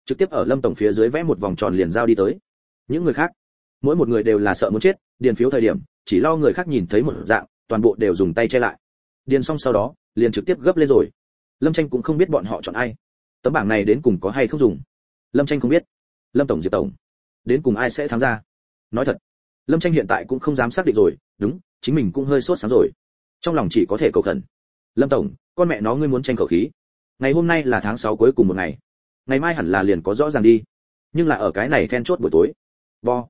trực tiếp ở Lâm tổng phía dưới vẽ một vòng tròn liền giao đi tới. Những người khác, mỗi một người đều là sợ muốn chết, điền phiếu thời điểm, chỉ lo người khác nhìn thấy một dạng, toàn bộ đều dùng tay che lại. Điền xong sau đó, liền trực tiếp gấp lên rồi. Lâm Tranh cũng không biết bọn họ chọn ai. Tấm bảng này đến cùng có hay không dùng. Lâm Tranh không biết. Lâm tổng, Diệp tổng, đến cùng ai sẽ thắng ra? Nói thật, Lâm Tranh hiện tại cũng không dám xác định rồi, đúng, chính mình cũng hơi sốt sáng rồi. Trong lòng chỉ có thể cầu khẩn. Lâm tổng, con mẹ nó ngươi muốn tranh khẩu khí. Ngày hôm nay là tháng 6 cuối cùng một ngày. Ngày mai hẳn là liền có rõ ràng đi. Nhưng là ở cái này then chốt buổi tối. Bo.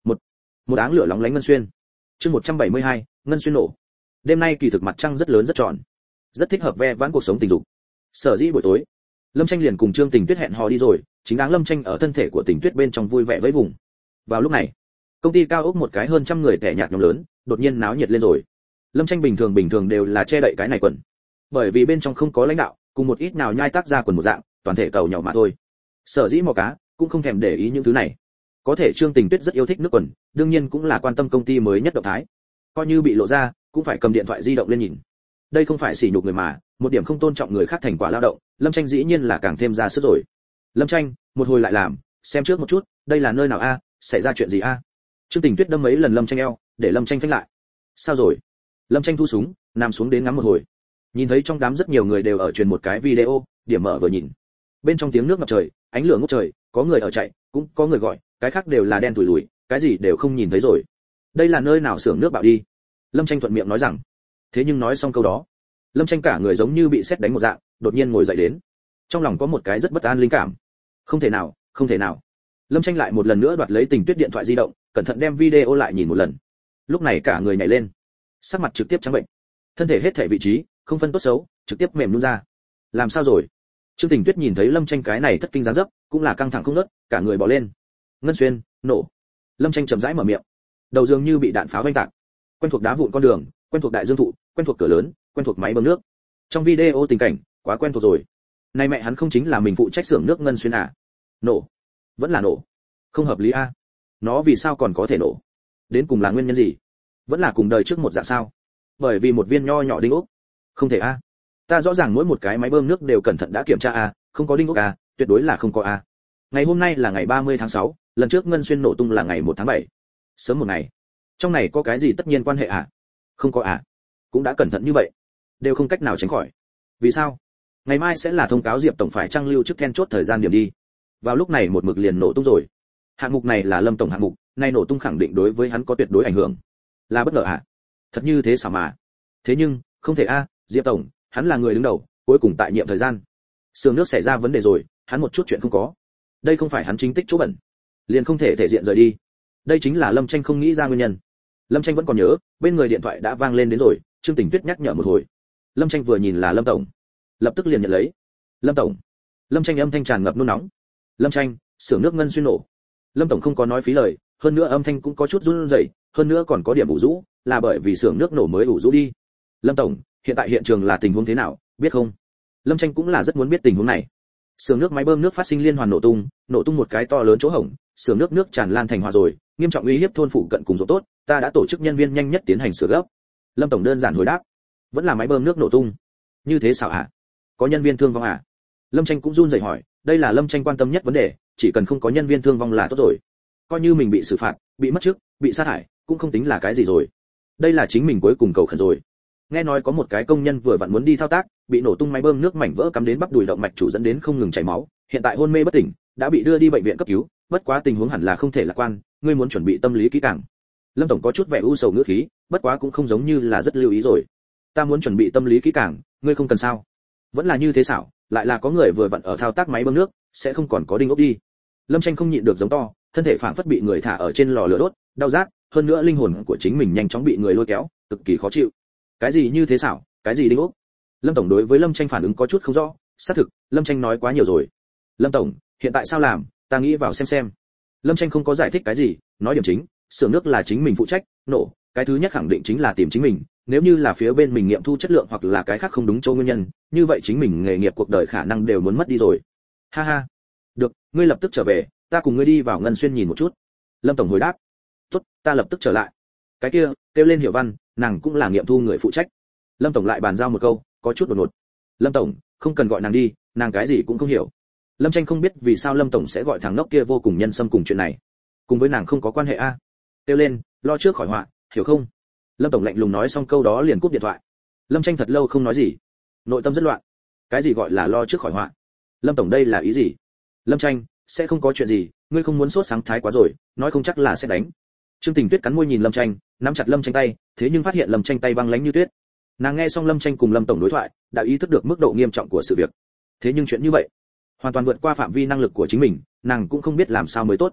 Một áng lửa lóng lánh ngân xuyên. Chương 172, ngân xuyên nổ. Đêm nay kỳ thực mặt trăng rất lớn rất tròn, rất thích hợp ve vãn cuộc sống tình dục. Sở dĩ buổi tối, Lâm Tranh liền cùng Trương Tình Tuyết hẹn hò đi rồi, chính đáng Lâm Tranh ở thân thể của Tình Tuyết bên trong vui vẻ với vùng. Vào lúc này, công ty cao ốc một cái hơn trăm người tẻ nhạt nhóm lớn, đột nhiên náo nhiệt lên rồi. Lâm Tranh bình thường đều là che đậy cái này quần, bởi vì bên trong không có lãnh đạo, cùng một ít nào nhai tác ra quần một dạng, toàn thể cầu nhỏ mà thôi. Sở dĩ mò cá cũng không thèm để ý những thứ này. Có thể Trương Tình Tuyết rất yêu thích nước quần, đương nhiên cũng là quan tâm công ty mới nhất động thái. Coi như bị lộ ra, cũng phải cầm điện thoại di động lên nhìn. Đây không phải sỉ nhục người mà, một điểm không tôn trọng người khác thành quả lao động, Lâm Tranh dĩ nhiên là càng thêm ra sức rồi. Lâm Tranh, một hồi lại làm, xem trước một chút, đây là nơi nào a, xảy ra chuyện gì a? Trương Tình Tuyết đâm mấy lần Lâm Tranh eo, để Lâm Tranh phanh lại. Sao rồi? Lâm Tranh thu súng, nằm xuống đến ngắm một hồi. Nhìn thấy trong đám rất nhiều người đều ở truyền một cái video, điểm mở vừa nhìn. Bên trong tiếng nước ngập trời, ánh lửa ngút trời, có người ở chạy, cũng có người gọi, cái khác đều là đen tủi lùi, cái gì đều không nhìn thấy rồi. Đây là nơi nào xưởng nước bạo đi? Lâm Tranh thuận miệng nói rằng. Thế nhưng nói xong câu đó, Lâm Tranh cả người giống như bị sét đánh một dạng, đột nhiên ngồi dậy đến. Trong lòng có một cái rất bất an linh cảm. Không thể nào, không thể nào. Lâm Tranh lại một lần nữa đoạt lấy Tình Tuyết điện thoại di động, cẩn thận đem video lại nhìn một lần. Lúc này cả người nhảy lên, sắc mặt trực tiếp trắng bệnh, thân thể hết thảy vị trí không phân tốt xấu, trực tiếp mềm nhũn ra. Làm sao rồi? Trương Tình Tuyết nhìn thấy Lâm Tranh cái này thất kinh dáng dấp, cũng là căng thẳng không ngớt, cả người bò lên. Ngân xuyên, nổ. Lâm Tranh chậm rãi mở miệng, đầu dường như bị đạn pháo vang tạc. Quen thuộc đá vụn con đường, quen thuộc đại dương thụ, quen thuộc cửa lớn, quen thuộc máy bơm nước. Trong video tình cảnh, quá quen thuộc rồi. Này mẹ hắn không chính là mình phụ trách xưởng nước Ngân xuyên à? Nổ, vẫn là nổ. Không hợp lý a. Nó vì sao còn có thể nổ? Đến cùng là nguyên nhân gì? Vẫn là cùng đời trước một dạng sao? Bởi vì một viên nho nhỏ đinh ốc. Không thể a. Ta rõ ràng mỗi một cái máy bơm nước đều cẩn thận đã kiểm tra a, không có đinh ốc a, tuyệt đối là không có a. Ngày hôm nay là ngày 30 tháng 6, lần trước Ngân xuyên nổ tung là ngày 1 tháng 7. Sớm một ngày. Trong này có cái gì tất nhiên quan hệ à? Không có à? Cũng đã cẩn thận như vậy, đều không cách nào tránh khỏi. Vì sao? Ngày mai sẽ là thông cáo Diệp tổng phải trang lưu trước then chốt thời gian điểm đi. Vào lúc này một mực liền nổ tung rồi. Hạng mục này là Lâm tổng hạng mục, nay nổ tung khẳng định đối với hắn có tuyệt đối ảnh hưởng. Là bất ngờ à? Thật như thế sao mà? Thế nhưng, không thể a, Diệp tổng, hắn là người đứng đầu, cuối cùng tại nhiệm thời gian. Xưởng nước xảy ra vấn đề rồi, hắn một chút chuyện không có. Đây không phải hắn chính tích chỗ bẩn, liền không thể thể diện rời đi. Đây chính là Lâm Tranh không nghĩ ra nguyên nhân. Lâm Tranh vẫn còn nhớ, bên người điện thoại đã vang lên đến rồi, Trương Tình Tuyết nhắc nhở một hồi. Lâm Tranh vừa nhìn là Lâm tổng, lập tức liền nhận lấy. Lâm tổng. Lâm Tranh âm thanh tràn ngập nôn nóng. Lâm Tranh, xưởng nước Ngân xuyên nổ. Lâm tổng không có nói phí lời, hơn nữa âm thanh cũng có chút run rẩy, hơn nữa còn có điểm ủ rũ, là bởi vì xưởng nước nổ mới ủ rũ đi. Lâm tổng, hiện tại hiện trường là tình huống thế nào, biết không? Lâm Tranh cũng là rất muốn biết tình huống này. Xưởng nước máy bơm nước phát sinh liên hoàn nổ tung một cái to lớn chỗ hổng, xưởng nước tràn lan thành hòa rồi, nghiêm trọng uy hiếp thôn phụ cận cùng ruộng tốt, ta đã tổ chức nhân viên nhanh nhất tiến hành sửa gấp. Lâm tổng đơn giản hồi đáp. Vẫn là máy bơm nước nổ tung. Như thế sao hả? Có nhân viên thương vong à? Lâm Tranh cũng run rẩy hỏi, đây là Lâm Tranh quan tâm nhất vấn đề, chỉ cần không có nhân viên thương vong là tốt rồi. Coi như mình bị xử phạt, bị mất chức, bị sa thải, cũng không tính là cái gì rồi. Đây là chính mình cuối cùng cầu khẩn rồi. Nghe nói có một cái công nhân vừa vặn muốn đi thao tác, bị nổ tung máy bơm nước mảnh vỡ cắm đến bắp đùi động mạch chủ dẫn đến không ngừng chảy máu, hiện tại hôn mê bất tỉnh, đã bị đưa đi bệnh viện cấp cứu, bất quá tình huống hẳn là không thể lạc quan, ngươi muốn chuẩn bị tâm lý kỹ càng. Lâm tổng có chút vẻ u sầu ngữ khí, bất quá cũng không giống như là rất lưu ý rồi. Ta muốn chuẩn bị tâm lý kỹ càng, ngươi không cần sao? Vẫn là như thế xảo, lại là có người vừa vặn ở thao tác máy bơm nước, sẽ không còn có đinh ốc đi. Lâm Tranh không nhịn được giống to, thân thể phảng phất bị người thả ở trên lò lửa đốt, đau rát, hơn nữa linh hồn của chính mình nhanh chóng bị người lôi kéo, cực kỳ khó chịu. Cái gì như thế xảo, cái gì đinh ốc? Lâm tổng đối với Lâm Tranh phản ứng có chút không rõ, xác thực, Lâm Tranh nói quá nhiều rồi. Lâm tổng, hiện tại sao làm, ta nghĩ vào xem. Lâm Tranh không có giải thích cái gì, nói điểm chính, xưởng nước là chính mình phụ trách, nổ, cái thứ nhất khẳng định chính là tìm chính mình, nếu như là phía bên mình nghiệm thu chất lượng hoặc là cái khác không đúng chỗ nguyên nhân, như vậy chính mình nghề nghiệp cuộc đời khả năng đều muốn mất đi rồi. Ha ha. Được, ngươi lập tức trở về, ta cùng ngươi đi vào Ngân xuyên nhìn một chút. Lâm tổng hồi đáp. Tốt, ta lập tức trở lại. Cái kia, kêu lên Hiểu Văn, nàng cũng là nghiệm thu người phụ trách. Lâm tổng lại bàn giao một câu, có chút đột ngột. Lâm tổng, không cần gọi nàng đi, nàng cái gì cũng không hiểu. Lâm Tranh không biết vì sao Lâm tổng sẽ gọi thằng nốc kia vô cùng nhân xâm cùng chuyện này, cùng với nàng không có quan hệ a. Kêu lên, lo trước khỏi họa, hiểu không? Lâm tổng lạnh lùng nói xong câu đó liền cúp điện thoại. Lâm Tranh thật lâu không nói gì, nội tâm rất loạn. Cái gì gọi là lo trước khỏi họa? Lâm tổng đây là ý gì? Lâm Tranh, sẽ không có chuyện gì, ngươi không muốn sốt sáng thái quá rồi, nói không chắc là sẽ đánh. Trương Tình Tuyết cắn môi nhìn Lâm Tranh, nắm chặt Lâm Tranh tay, thế nhưng phát hiện Lâm Tranh tay băng lãnh như tuyết. Nàng nghe xong Lâm Tranh cùng Lâm tổng đối thoại, đã ý thức được mức độ nghiêm trọng của sự việc. Thế nhưng chuyện như vậy, hoàn toàn vượt qua phạm vi năng lực của chính mình, nàng cũng không biết làm sao mới tốt.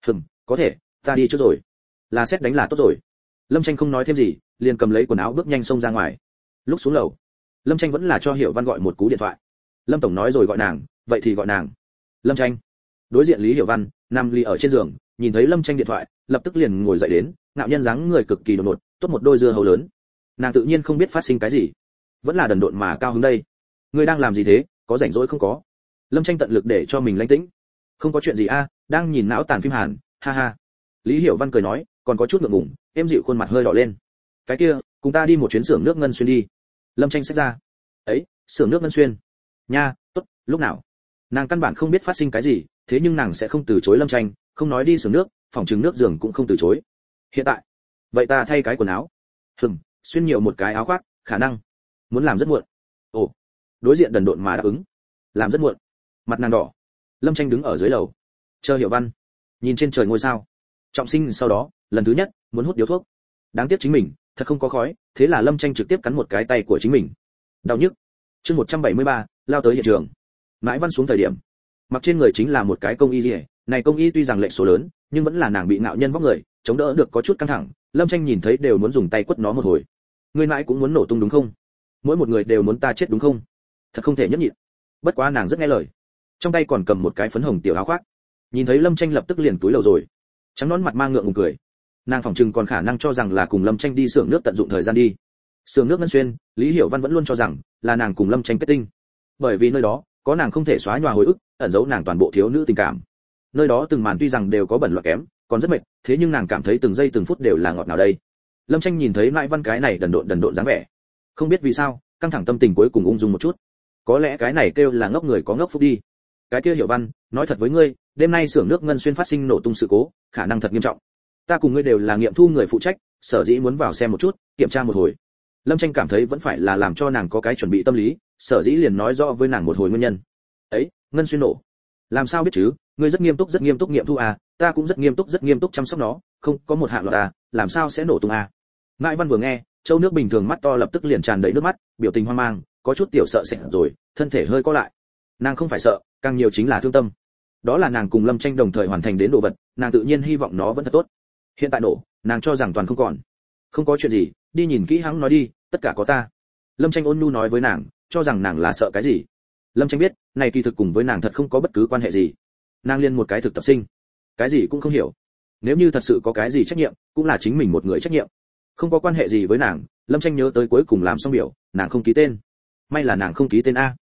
Có thể, ta đi trước rồi. Là xét đánh là tốt rồi. Lâm Tranh không nói thêm gì, liền cầm lấy quần áo bước nhanh xông ra ngoài. Lúc xuống lầu, Lâm Tranh vẫn là cho Hiểu Văn gọi một cú điện thoại. Lâm tổng nói rồi gọi nàng, vậy thì gọi nàng. Lâm Tranh. Đối diện Lý Hiểu Văn nằm lì ở trên giường, nhìn thấy Lâm Tranh điện thoại, lập tức liền ngồi dậy đến, ngạo nhân dáng người cực kỳ đột ngột, tốt một đôi dưa hấu lớn. Nàng tự nhiên không biết phát sinh cái gì, vẫn là đần độn mà cao hứng đây. Ngươi đang làm gì thế, có rảnh rỗi không có? Lâm Tranh tận lực để cho mình lãnh tĩnh. Không có chuyện gì a, đang nhìn não tàn phim Hàn, ha ha. Lý Hiểu Văn cười nói, còn có chút ngượng ngùng, em dịu khuôn mặt hơi đỏ lên. Cái kia, cùng ta đi một chuyến xưởng nước Ngân Xuyên đi. Lâm Tranh xách ra. Ấy, xưởng nước Ngân Xuyên. Nha, tốt, lúc nào? Nàng căn bản không biết phát sinh cái gì, thế nhưng nàng sẽ không từ chối Lâm Tranh, không nói đi xưởng nước, phòng trừng nước giường cũng không từ chối. Hiện tại, vậy ta thay cái quần áo. Xuyên nhiều một cái áo khoác, khả năng muốn làm rất muộn. Ồ, đối diện đần độn mà đáp ứng. Làm rất muộn. Mặt nàng đỏ. Lâm Tranh đứng ở dưới lầu, chờ Hiểu Văn, nhìn trên trời ngôi sao. Trọng sinh sau đó, lần thứ nhất muốn hút điếu thuốc. Đáng tiếc chính mình, thật không có khói, thế là Lâm Tranh trực tiếp cắn một cái tay của chính mình. Đau nhức. Chương 173, lao tới hiện trường. Mãi Văn xuống thời điểm, mặc trên người chính là một cái công y liễu, này công y tuy rằng lệnh số lớn, nhưng vẫn là nàng bị ngạo nhân vóc người, chống đỡ được có chút căng thẳng. Lâm Tranh nhìn thấy đều muốn dùng tay quất nó một hồi. Ngươi mãi cũng muốn nổ tung đúng không? Mỗi một người đều muốn ta chết đúng không? Thật không thể nhẫn nhịn. Bất quá nàng rất nghe lời, trong tay còn cầm một cái phấn hồng tiểu áo khoác. Nhìn thấy Lâm Tranh lập tức liền túi lầu rồi, trắng nón mặt mang ngượng ngùng cười. Nàng phỏng chừng còn khả năng cho rằng là cùng Lâm Tranh đi xưởng nước tận dụng thời gian đi. Xưởng nước Ngân Xuyên, Lý Hiểu Văn vẫn luôn cho rằng là nàng cùng Lâm Tranh kết tinh, bởi vì nơi đó có nàng không thể xóa nhòa hồi ức, ẩn giấu nàng toàn bộ thiếu nữ tình cảm. Nơi đó từng màn tuy rằng đều có bẩn loạn kém, còn rất mệt, thế nhưng nàng cảm thấy từng giây từng phút đều là ngọt ngào đây. Lâm Tranh nhìn thấy Mãi Văn cái này đần độn dáng vẻ, không biết vì sao, căng thẳng tâm tình cuối cùng ung dung một chút. Có lẽ cái này kêu là ngốc người có ngốc phúc đi. Cái kia Hiểu Văn, nói thật với ngươi, đêm nay xưởng nước Ngân Xuyên phát sinh nổ tung sự cố, khả năng thật nghiêm trọng. Ta cùng ngươi đều là nghiệm thu người phụ trách, sở dĩ muốn vào xem một chút, kiểm tra một hồi. Lâm Tranh cảm thấy vẫn phải là làm cho nàng có cái chuẩn bị tâm lý, sở dĩ liền nói rõ với nàng một hồi nguyên nhân. Ấy, Ngân Xuyên nổ. Làm sao biết chứ, ngươi rất nghiêm túc nghiệm thu à, ta cũng rất nghiêm túc chăm sóc nó, không có một hạng lọt à, làm sao sẽ nổ tung à. Mãi Văn vừa nghe, châu nước bình thường mắt to lập tức liền tràn đầy nước mắt, biểu tình hoang mang, có chút tiểu sợ sệt rồi, thân thể hơi co lại. Nàng không phải sợ, càng nhiều chính là thương tâm. Đó là nàng cùng Lâm Tranh đồng thời hoàn thành đến đồ vật, nàng tự nhiên hy vọng nó vẫn thật tốt. Hiện tại nổ, nàng cho rằng toàn không còn. Không có chuyện gì, đi nhìn kỹ hắn nói đi, tất cả có ta. Lâm Tranh ôn nhu nói với nàng, cho rằng nàng là sợ cái gì. Lâm Tranh biết, này kỳ thực cùng với nàng thật không có bất cứ quan hệ gì. Nàng liên một cái thực tập sinh, cái gì cũng không hiểu. Nếu như thật sự có cái gì trách nhiệm, cũng là chính mình một người trách nhiệm, không có quan hệ gì với nàng. Lâm Tranh nhớ tới cuối cùng làm xong biểu, nàng không ký tên. May là nàng không ký tên a.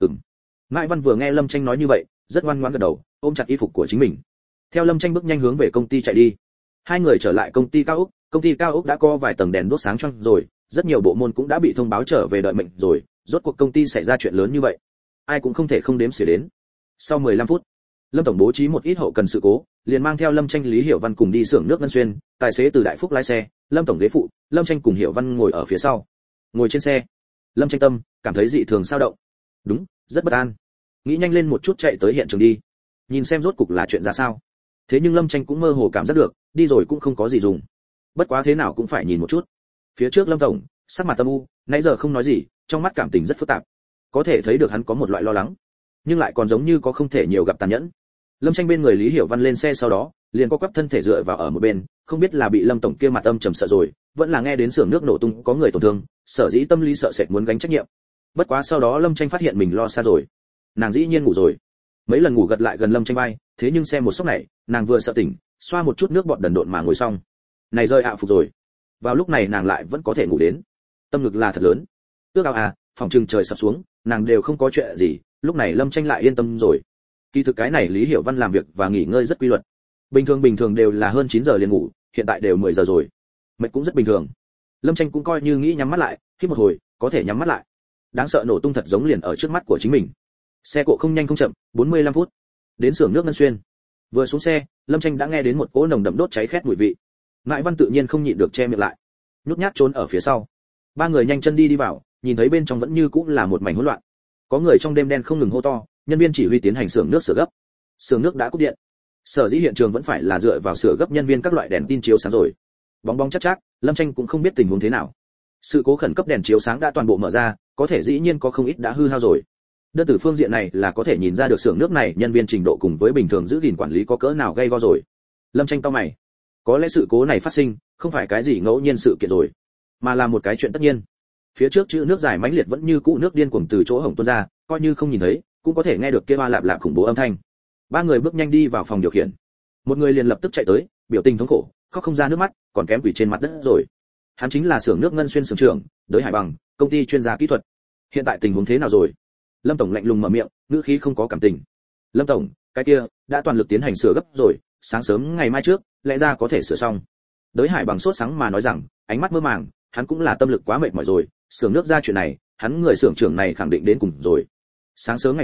Mãi Văn vừa nghe Lâm Tranh nói như vậy, rất ngoan ngoãn gật đầu, ôm chặt y phục của chính mình. Theo Lâm Tranh bước nhanh hướng về công ty chạy đi. Hai người trở lại công ty cao ốc đã có vài tầng đèn đốt sáng choang rồi, rất nhiều bộ môn cũng đã bị thông báo trở về đợi mệnh rồi, rốt cuộc công ty xảy ra chuyện lớn như vậy, ai cũng không thể không đếm xỉa đến. Sau 15 phút, Lâm tổng bố trí một ít hậu cần sự cố, liền mang theo Lâm Tranh, Lý Hiểu Văn cùng đi xưởng nước Ngân Xuyên, tài xế Từ Đại Phúc lái xe, Lâm tổng ghế phụ, Lâm Tranh cùng Hiểu Văn ngồi ở phía sau. Ngồi trên xe, Lâm Tranh tâm cảm thấy dị thường sao động. Đúng, rất bất an. Nghĩ nhanh lên một chút chạy tới hiện trường đi, nhìn xem rốt cục là chuyện ra sao. Thế nhưng Lâm Tranh cũng mơ hồ cảm giác được, đi rồi cũng không có gì dùng. Bất quá thế nào cũng phải nhìn một chút. Phía trước Lâm tổng, sắc mặt âm u, nãy giờ không nói gì, trong mắt cảm tình rất phức tạp. Có thể thấy được hắn có một loại lo lắng, nhưng lại còn giống như có không thể nhiều gặp tàn nhẫn. Lâm Tranh bên người Lý Hiểu Văn lên xe sau đó, liền co quắp thân thể dựa vào ở một bên, không biết là bị Lâm tổng kia mặt âm trầm sợ rồi, vẫn là nghe đến xưởng nước nổ tung có người tổn thương, sở dĩ tâm lý sợ sệt muốn gánh trách nhiệm. Bất quá sau đó Lâm Tranh phát hiện mình lo xa rồi. Nàng dĩ nhiên ngủ rồi. Mấy lần ngủ gật lại gần Lâm Tranh vai, thế nhưng xe một sốc này, nàng vừa sợ tỉnh, xoa một chút nước bọt đần độn mà ngồi xong. Này rơi ạ phục rồi. Vào lúc này nàng lại vẫn có thể ngủ đến. Tâm ngực là thật lớn. Ước ao à, phòng trừng trời sập xuống, nàng đều không có chuyện gì, lúc này Lâm Tranh lại yên tâm rồi. Kỳ thực cái này Lý Hiểu Văn làm việc và nghỉ ngơi rất quy luật. Bình thường đều là hơn 9 giờ liền ngủ, hiện tại đều 10 giờ rồi. Mệt cũng rất bình thường. Lâm Tranh cũng coi như nghĩ nhắm mắt lại, khi một hồi, có thể nhắm mắt lại. Đáng sợ nổ tung thật giống liền ở trước mắt của chính mình. Xe cộ không nhanh không chậm, 45 phút. Đến xưởng nước Ngân Xuyên. Vừa xuống xe, Lâm Tranh đã nghe đến một cỗ nồng đậm đốt cháy khét mùi vị. Ngại Văn tự nhiên không nhịn được che miệng lại, nhút nhát trốn ở phía sau. Ba người nhanh chân đi vào, nhìn thấy bên trong vẫn như cũ là một mảnh hỗn loạn. Có người trong đêm đen không ngừng hô to, nhân viên chỉ huy tiến hành xưởng nước sửa gấp. Xưởng nước đã cúp điện. Sở dĩ hiện trường vẫn phải là dựa vào sửa gấp nhân viên các loại đèn tin chiếu sáng rồi. Bóng bóng chắc chắc, Lâm Tranh cũng không biết tình huống thế nào. Sự cố khẩn cấp đèn chiếu sáng đã toàn bộ mở ra, có thể dĩ nhiên có không ít đã hư hao rồi. Đơn từ phương diện này là có thể nhìn ra được xưởng nước này nhân viên trình độ cùng với bình thường giữ gìn quản lý có cỡ nào gay go rồi. Lâm Tranh cau mày, có lẽ sự cố này phát sinh không phải cái gì ngẫu nhiên sự kiện rồi, mà là một cái chuyện tất nhiên. Phía trước chữ nước dài mãnh liệt vẫn như cũ nước điên cuồng từ chỗ hổng tuôn ra, coi như không nhìn thấy cũng có thể nghe được kia ba lạp lạp khủng bố âm thanh. Ba người bước nhanh đi vào phòng điều khiển. Một người liền lập tức chạy tới, biểu tình thống khổ, khóc không ra nước mắt, còn kém quỳ trên mặt đất rồi. Hắn chính là xưởng nước Ngân Xuyên xưởng trưởng, Đới Hải Bằng, công ty chuyên gia kỹ thuật. Hiện tại tình huống thế nào rồi? Lâm tổng lạnh lùng mở miệng, ngữ khí không có cảm tình. Lâm tổng, cái kia đã toàn lực tiến hành sửa gấp rồi, sáng sớm ngày mai trước, lẽ ra có thể sửa xong. Đới Hải Bằng sốt sáng mà nói rằng, ánh mắt mơ màng, hắn cũng là tâm lực quá mệt mỏi rồi, xưởng nước ra chuyện này, hắn người xưởng trưởng này khẳng định đến cùng rồi. Sáng sớm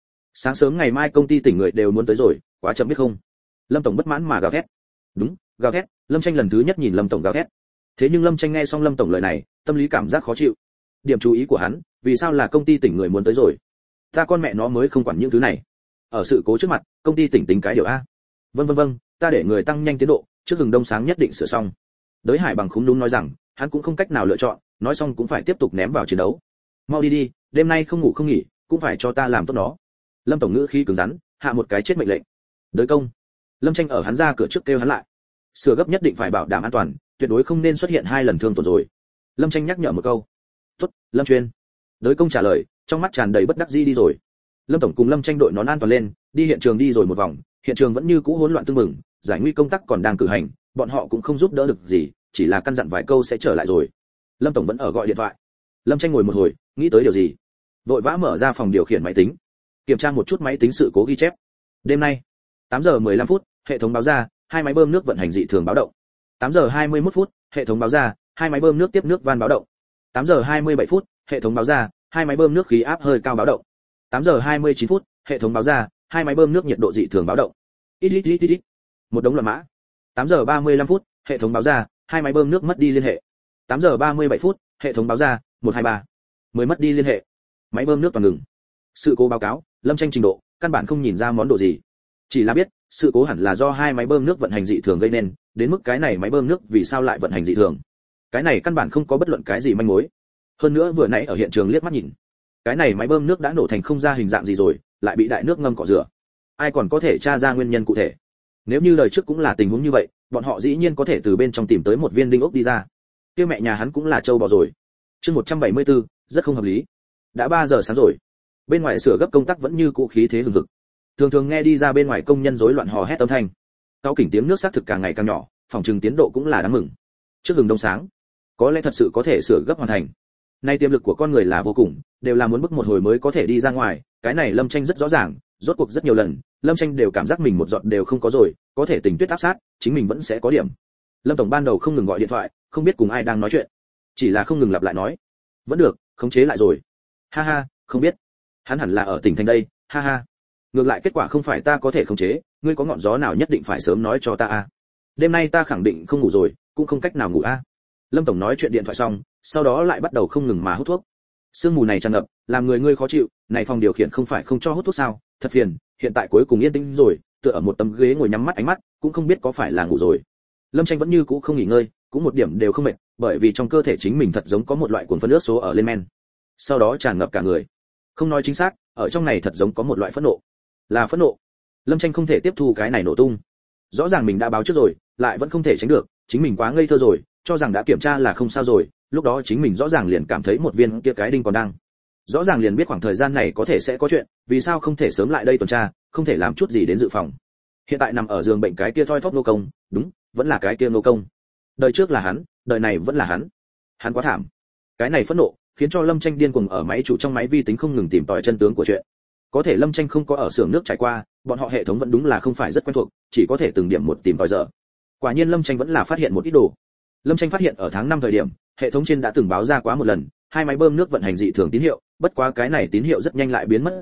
ngày mai công ty tỉnh người đều muốn tới rồi, quá chậm biết không? Lâm tổng bất mãn mà gào thét. Đúng, gào thét. Lâm Tranh lần thứ nhất nhìn Lâm tổng gào thét. Thế nhưng Lâm Tranh nghe xong Lâm tổng lời này, tâm lý cảm giác khó chịu. Điểm chú ý của hắn, vì sao là công ty tỉnh người muốn tới rồi? Ta con mẹ nó mới không quản những thứ này. Ở sự cố trước mặt, công ty tỉnh tính cái điều a. Vâng, ta để người tăng nhanh tiến độ, trước hừng đông sáng nhất định sửa xong. Đới Hải Bằng khúm núm nói rằng, hắn cũng không cách nào lựa chọn, nói xong cũng phải tiếp tục ném vào chiến đấu. Mau đi, đêm nay không ngủ không nghỉ, cũng phải cho ta làm tốt nó. Lâm tổng ngữ khí cứng rắn, hạ một cái chết mệnh lệnh. Đới công. Lâm Tranh ở hắn ra cửa trước kêu hắn lại. Sửa gấp nhất định phải bảo đảm an toàn, tuyệt đối không nên xuất hiện hai lần thương tổn rồi. Lâm Tranh nhắc nhở một câu. Tốt, Lâm chuyên. Đới công trả lời, trong mắt tràn đầy bất đắc dĩ đi rồi. Lâm tổng cùng Lâm Tranh đội nón an toàn lên, đi hiện trường đi rồi một vòng, hiện trường vẫn như cũ hỗn loạn tương mừng, giải nguy công tác còn đang cử hành, bọn họ cũng không giúp đỡ được gì, chỉ là căn dặn vài câu sẽ trở lại rồi. Lâm tổng vẫn ở gọi điện thoại. Lâm Tranh ngồi một hồi, nghĩ tới điều gì, vội vã mở ra phòng điều khiển máy tính, kiểm tra một chút máy tính sự cố ghi chép. Đêm nay, 8 giờ 15 phút, hệ thống báo ra, hai máy bơm nước vận hành dị thường báo động. 8 giờ 21 phút, hệ thống báo ra, hai máy bơm nước tiếp nước van báo động. 8 giờ 27 phút, hệ thống báo ra, hai máy bơm nước khí áp hơi cao báo động. 8 giờ 29 phút, hệ thống báo ra, hai máy bơm nước nhiệt độ dị thường báo động. Ít. Một đống loạn mã. 8 giờ 35 phút, hệ thống báo ra, hai máy bơm nước mất đi liên hệ. 8 giờ 37 phút, hệ thống báo ra, 123. Mới mất đi liên hệ. Máy bơm nước toàn ngừng. Sự cố báo cáo, Lâm Tranh trình độ, căn bản không nhìn ra món đồ gì. Chỉ là biết, sự cố hẳn là do hai máy bơm nước vận hành dị thường gây nên, đến mức cái này máy bơm nước vì sao lại vận hành dị thường. Cái này căn bản không có bất luận cái gì manh mối. Hơn nữa vừa nãy ở hiện trường liếc mắt nhìn, cái này máy bơm nước đã nổ thành không ra hình dạng gì rồi, lại bị đại nước ngâm cọ rửa. Ai còn có thể tra ra nguyên nhân cụ thể? Nếu như lời trước cũng là tình huống như vậy, bọn họ dĩ nhiên có thể từ bên trong tìm tới một viên đinh ốc đi ra. Kia mẹ nhà hắn cũng là trâu bò rồi. Chương 174, rất không hợp lý. Đã 3 giờ sáng rồi. Bên ngoài sửa gấp công tác vẫn như cũ khí thế hừng hực. Thường nghe đi ra bên ngoài công nhân rối loạn hò hét âm thanh. Cao kỉnh tiếng nước xác thực càng ngày càng nhỏ, phòng trừng tiến độ cũng là đáng mừng. Trước hừng đông sáng, có lẽ thật sự có thể sửa gấp hoàn thành. Nay tiềm lực của con người là vô cùng, đều là muốn bước một hồi mới có thể đi ra ngoài, cái này Lâm Tranh rất rõ ràng, rốt cuộc rất nhiều lần, Lâm Tranh đều cảm giác mình một giọt đều không có rồi, có thể tình tuyết áp sát, chính mình vẫn sẽ có điểm. Lâm tổng ban đầu không ngừng gọi điện thoại, không biết cùng ai đang nói chuyện, chỉ là không ngừng lặp lại nói, vẫn được, khống chế lại rồi. Ha ha, không biết, hắn hẳn là ở tỉnh thành đây, ha ha. Ngược lại kết quả không phải ta có thể khống chế, ngươi có ngọn gió nào nhất định phải sớm nói cho ta a. Đêm nay ta khẳng định không ngủ rồi, cũng không cách nào ngủ a. Lâm tổng nói chuyện điện thoại xong, sau đó lại bắt đầu không ngừng mà hút thuốc. Sương mù này tràn ngập, làm người khó chịu, này phòng điều khiển không phải không cho hút thuốc sao, thật phiền, hiện tại cuối cùng yên tĩnh rồi, tựa ở một tấm ghế ngồi nhắm mắt ánh mắt, cũng không biết có phải là ngủ rồi. Lâm Tranh vẫn như cũ không nghỉ ngơi, cũng một điểm đều không mệt, bởi vì trong cơ thể chính mình thật giống có một loại cuồng phân nước số ở lên men. Sau đó tràn ngập cả người. Không nói chính xác, ở trong này thật giống có một loại phẫn nộ. Là phẫn nộ. Lâm Tranh không thể tiếp thu cái này nổ tung. Rõ ràng mình đã báo trước rồi, lại vẫn không thể tránh được, chính mình quá ngây thơ rồi, cho rằng đã kiểm tra là không sao rồi, lúc đó chính mình rõ ràng liền cảm thấy một viên kia cái đinh còn đang. Rõ ràng liền biết khoảng thời gian này có thể sẽ có chuyện, vì sao không thể sớm lại đây tuần tra, không thể làm chút gì đến dự phòng. Hiện tại nằm ở giường bệnh cái kia thoi thóp nô công, đúng, vẫn là cái kia nô công. Đời trước là hắn, đời này vẫn là hắn. Hắn quá thảm. Cái này phẫn nộ, khiến cho Lâm Tranh điên cuồng ở máy chủ trong máy vi tính không ngừng tìm tòi chân tướng của chuyện. Có thể Lâm Tranh không có ở xưởng nước trải qua, bọn họ hệ thống vẫn đúng là không phải rất quen thuộc, chỉ có thể từng điểm một tìm tòi dở. Quả nhiên Lâm Tranh vẫn là phát hiện một ít đồ. Lâm Tranh phát hiện ở tháng 5 thời điểm, hệ thống trên đã từng báo ra quá một lần, hai máy bơm nước vận hành dị thường tín hiệu, bất quá cái này tín hiệu rất nhanh lại biến mất rồi,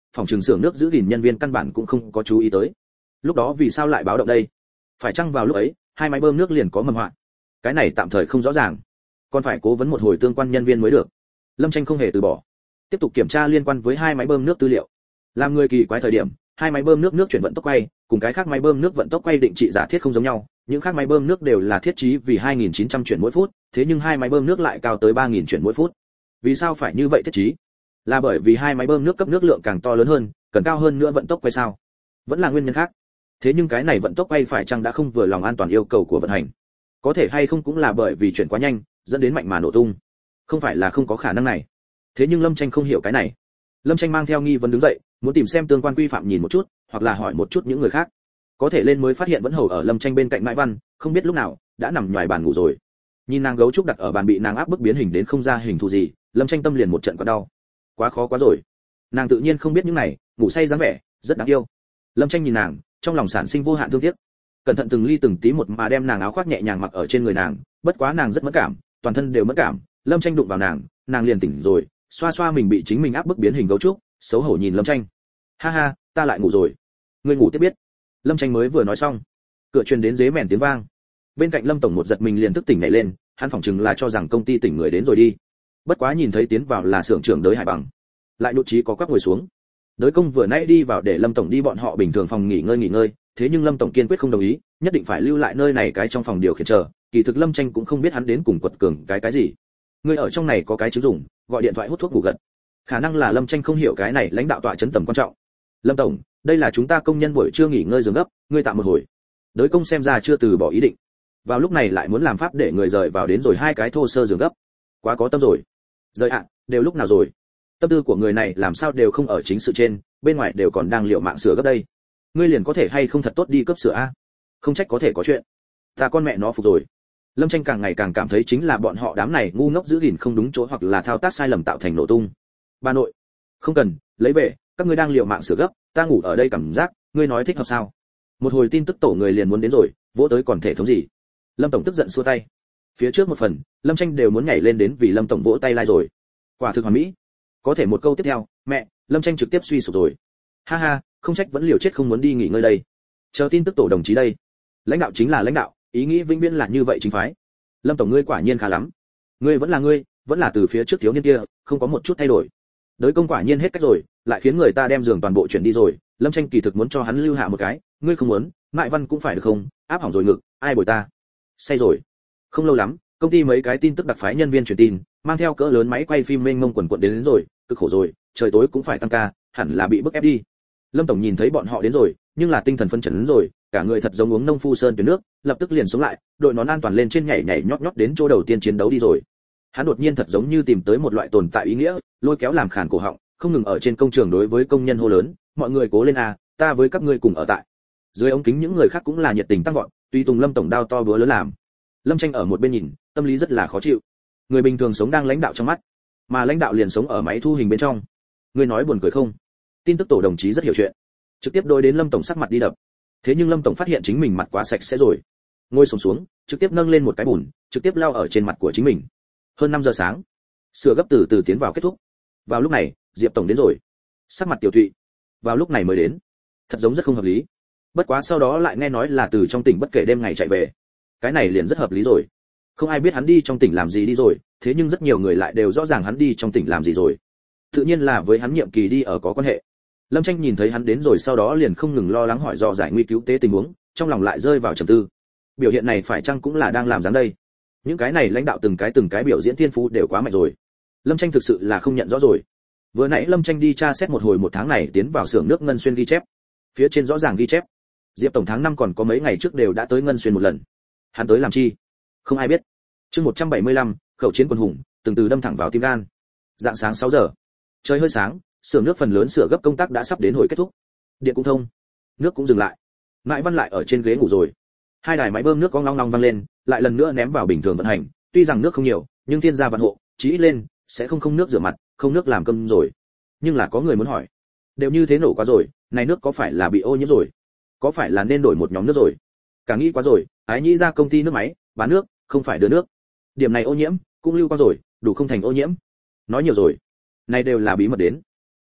phòng trường xưởng nước giữ gìn nhân viên căn bản cũng không có chú ý tới. Lúc đó vì sao lại báo động đây? Phải chăng vào lúc ấy, hai máy bơm nước liền có mầm họa? Cái này tạm thời không rõ ràng, còn phải cố vấn một hồi tương quan nhân viên mới được. Lâm Tranh không hề từ bỏ, tiếp tục kiểm tra liên quan với hai máy bơm nước tư liệu. Làm người kỳ quái thời điểm, hai máy bơm nước chuyển vận tốc quay, cùng cái khác máy bơm nước vận tốc quay định trị giả thiết không giống nhau, những khác máy bơm nước đều là thiết trí vì 2.900 chuyển mỗi phút, thế nhưng hai máy bơm nước lại cao tới 3.000 chuyển mỗi phút. Vì sao phải như vậy thiết trí? Là bởi vì hai máy bơm nước cấp nước lượng càng to lớn hơn, cần cao hơn nữa vận tốc quay sao? Vẫn là nguyên nhân khác. Thế nhưng cái này vận tốc quay phải chăng đã không vừa lòng an toàn yêu cầu của vận hành? Có thể hay không cũng là bởi vì chuyển quá nhanh, dẫn đến mạnh mà nổ tung. Không phải là không có khả năng này. Thế nhưng Lâm Tranh không hiểu cái này. Lâm Tranh mang theo nghi vấn đứng dậy, muốn tìm xem tương quan quy phạm nhìn một chút, hoặc là hỏi một chút những người khác. Có thể lên mới phát hiện vẫn hầu ở Lâm Tranh bên cạnh Mãi Văn, không biết lúc nào đã nằm ngoài bàn ngủ rồi. Nhìn nàng gấu trúc đặt ở bàn bị nàng áp bức biến hình đến không ra hình thù gì, Lâm Tranh tâm liền một trận quặn đau. Quá khó quá rồi. Nàng tự nhiên không biết những này, ngủ say dáng vẻ rất đáng yêu. Lâm Tranh nhìn nàng, trong lòng sản sinh vô hạn thương tiếc. Cẩn thận từng ly từng tí một mà đem nàng áo khoác nhẹ nhàng mặc ở trên người nàng, bất quá nàng rất mẫn cảm, toàn thân đều mẫn cảm. Lâm Tranh đụng vào nàng, nàng liền tỉnh rồi, xoa xoa mình bị chính mình áp bức biến hình gấu trúc, xấu hổ nhìn Lâm Tranh. Ha ha, ta lại ngủ rồi. Ngươi ngủ tiếp biết. Lâm Tranh mới vừa nói xong, cửa truyền đến dế mèn tiếng vang. Bên cạnh Lâm tổng một giật mình liền thức tỉnh nhảy lên, hắn phỏng chừng là cho rằng công ty tỉnh người đến rồi đi. Bất quá nhìn thấy tiến vào là xưởng trưởng Đới Hải Bằng, lại nhụt chí có quắc ngồi xuống. Đới công vừa nãy đi vào để Lâm tổng đi bọn họ bình thường phòng nghỉ ngơi, thế nhưng Lâm tổng kiên quyết không đồng ý, nhất định phải lưu lại nơi này cái trong phòng điều khiển chờ. Kỳ thực Lâm Tranh cũng không biết hắn đến cùng quật cường cái gì. Ngươi ở trong này có cái chứng dùng, gọi điện thoại hút thuốc ngủ gật. Khả năng là Lâm Tranh không hiểu cái này lãnh đạo tọa chấn tầm quan trọng. Lâm tổng, đây là chúng ta công nhân buổi trưa nghỉ ngơi giường gấp, ngươi tạm một hồi. Đới công xem ra chưa từ bỏ ý định, vào lúc này lại muốn làm pháp để người rời vào đến rồi hai cái thô sơ giường gấp, quá có tâm rồi. Rời ạ, đều lúc nào rồi? Tâm tư của người này làm sao đều không ở chính sự trên, bên ngoài đều còn đang liệu mạng sửa gấp đây. Ngươi liền có thể hay không thật tốt đi cấp sửa a? Không trách có thể có chuyện. Ta con mẹ nó phục rồi. Lâm Tranh càng ngày càng cảm thấy chính là bọn họ đám này ngu ngốc giữ gìn không đúng chỗ hoặc là thao tác sai lầm tạo thành nổ tung. Bà nội, không cần, lấy về, các ngươi đang liều mạng sửa gấp, ta ngủ ở đây cảm giác, ngươi nói thích hợp sao? Một hồi tin tức tổ người liền muốn đến rồi, vỗ tới còn thể thống gì? Lâm tổng tức giận xua tay. Phía trước một phần, Lâm Tranh đều muốn nhảy lên đến vì Lâm tổng vỗ tay lai rồi. Quả thực hoàn mỹ. Có thể một câu tiếp theo, mẹ, Lâm Tranh trực tiếp suy sụp rồi. Ha ha, không trách vẫn liều chết không muốn đi nghỉ ngơi đây. Chờ tin tức tổ đồng chí đây. Lãnh đạo chính là lãnh đạo, ý nghĩ vĩnh viễn là như vậy chính phái. Lâm tổng ngươi quả nhiên khá lắm. Ngươi, vẫn là từ phía trước thiếu niên kia, không có một chút thay đổi. Đới công quả nhiên hết cách rồi, lại khiến người ta đem giường toàn bộ chuyển đi rồi. Lâm Tranh kỳ thực muốn cho hắn lưu hạ một cái, ngươi không muốn, Mại Văn cũng phải được không? Áp hỏng rồi ngực, ai bồi ta? Say rồi. Không lâu lắm, công ty mấy cái tin tức đặc phái nhân viên truyền tin, mang theo cỡ lớn máy quay phim mênh mông quần quần đến rồi, cực khổ rồi, trời tối cũng phải tăng ca, hẳn là bị bức ép đi. Lâm tổng nhìn thấy bọn họ đến rồi, nhưng là tinh thần phân chấn đến rồi, cả người thật giống uống nông phu sơn tuyển nước, lập tức liền sống lại, đội nón an toàn lên trên nhảy nhảy nhót nhót đến chỗ đầu tiên chiến đấu đi rồi. Hắn đột nhiên thật giống như tìm tới một loại tồn tại ý nghĩa, lôi kéo làm khàn cổ họng, không ngừng ở trên công trường đối với công nhân hô lớn, mọi người cố lên a, ta với các ngươi cùng ở tại. Dưới ống kính những người khác cũng là nhiệt tình tăng vọt, tùy tùng Lâm tổng đao to búa lớn làm. Lâm Tranh ở một bên nhìn, tâm lý rất là khó chịu. Người bình thường sống đang lãnh đạo trong mắt, mà lãnh đạo liền sống ở máy thu hình bên trong. Ngươi nói buồn cười không? Tin tức tổ đồng chí rất hiểu chuyện, trực tiếp đối đến Lâm tổng sắc mặt đi đập. Thế nhưng Lâm tổng phát hiện chính mình mặt quá sạch sẽ rồi, ngồi xổm xuống, trực tiếp nâng lên một cái bùn, trực tiếp lao ở trên mặt của chính mình. Hơn 5 giờ sáng, sửa gấp từ từ tiến vào kết thúc. Vào lúc này, Diệp tổng đến rồi, sắc mặt tiểu thụy. Vào lúc này mới đến, thật giống rất không hợp lý. Bất quá sau đó lại nghe nói là từ trong tỉnh bất kể đêm ngày chạy về, cái này liền rất hợp lý rồi. Không ai biết hắn đi trong tỉnh làm gì đi rồi, thế nhưng rất nhiều người lại đều rõ ràng hắn đi trong tỉnh làm gì rồi. Tự nhiên là với hắn nhiệm kỳ đi ở có quan hệ. Lâm Tranh nhìn thấy hắn đến rồi sau đó liền không ngừng lo lắng hỏi dò giải nguy cứu tế tình huống, trong lòng lại rơi vào trầm tư. Biểu hiện này phải chăng cũng là đang làm dáng đây? Những cái này lãnh đạo từng cái biểu diễn thiên phú đều quá mạnh rồi. Lâm Tranh thực sự là không nhận rõ rồi. Vừa nãy Lâm Tranh đi tra xét một hồi một tháng này tiến vào xưởng nước Ngân Xuyên ghi chép. Phía trên rõ ràng ghi chép, Diệp tổng tháng 5 còn có mấy ngày trước đều đã tới Ngân Xuyên một lần. Hắn tới làm chi? Không ai biết. Chương 175, khẩu chiến quân hùng, từng từ đâm thẳng vào tim gan. Dạng sáng 6 giờ. Trời hơi sáng, xưởng nước phần lớn sửa gấp công tác đã sắp đến hồi kết thúc. Điện cũng thông, nước cũng dừng lại. Mại Văn lại ở trên ghế ngủ rồi. Hai đài máy bơm nước ong long long vang lên, lại lần nữa ném vào bình thường vận hành, tuy rằng nước không nhiều, nhưng thiên gia vạn hộ, chí ít lên sẽ không nước rửa mặt, không nước làm cơm rồi. Nhưng là có người muốn hỏi, đều như thế nổ quá rồi, này nước có phải là bị ô nhiễm rồi? Có phải là nên đổi một nhóm nước rồi? Cả nghĩ quá rồi, ái nhĩ ra công ty nước máy, bán nước, không phải đưa nước. Điểm này ô nhiễm, cũng lưu qua rồi, đủ không thành ô nhiễm. Nói nhiều rồi. Này đều là bí mật đến.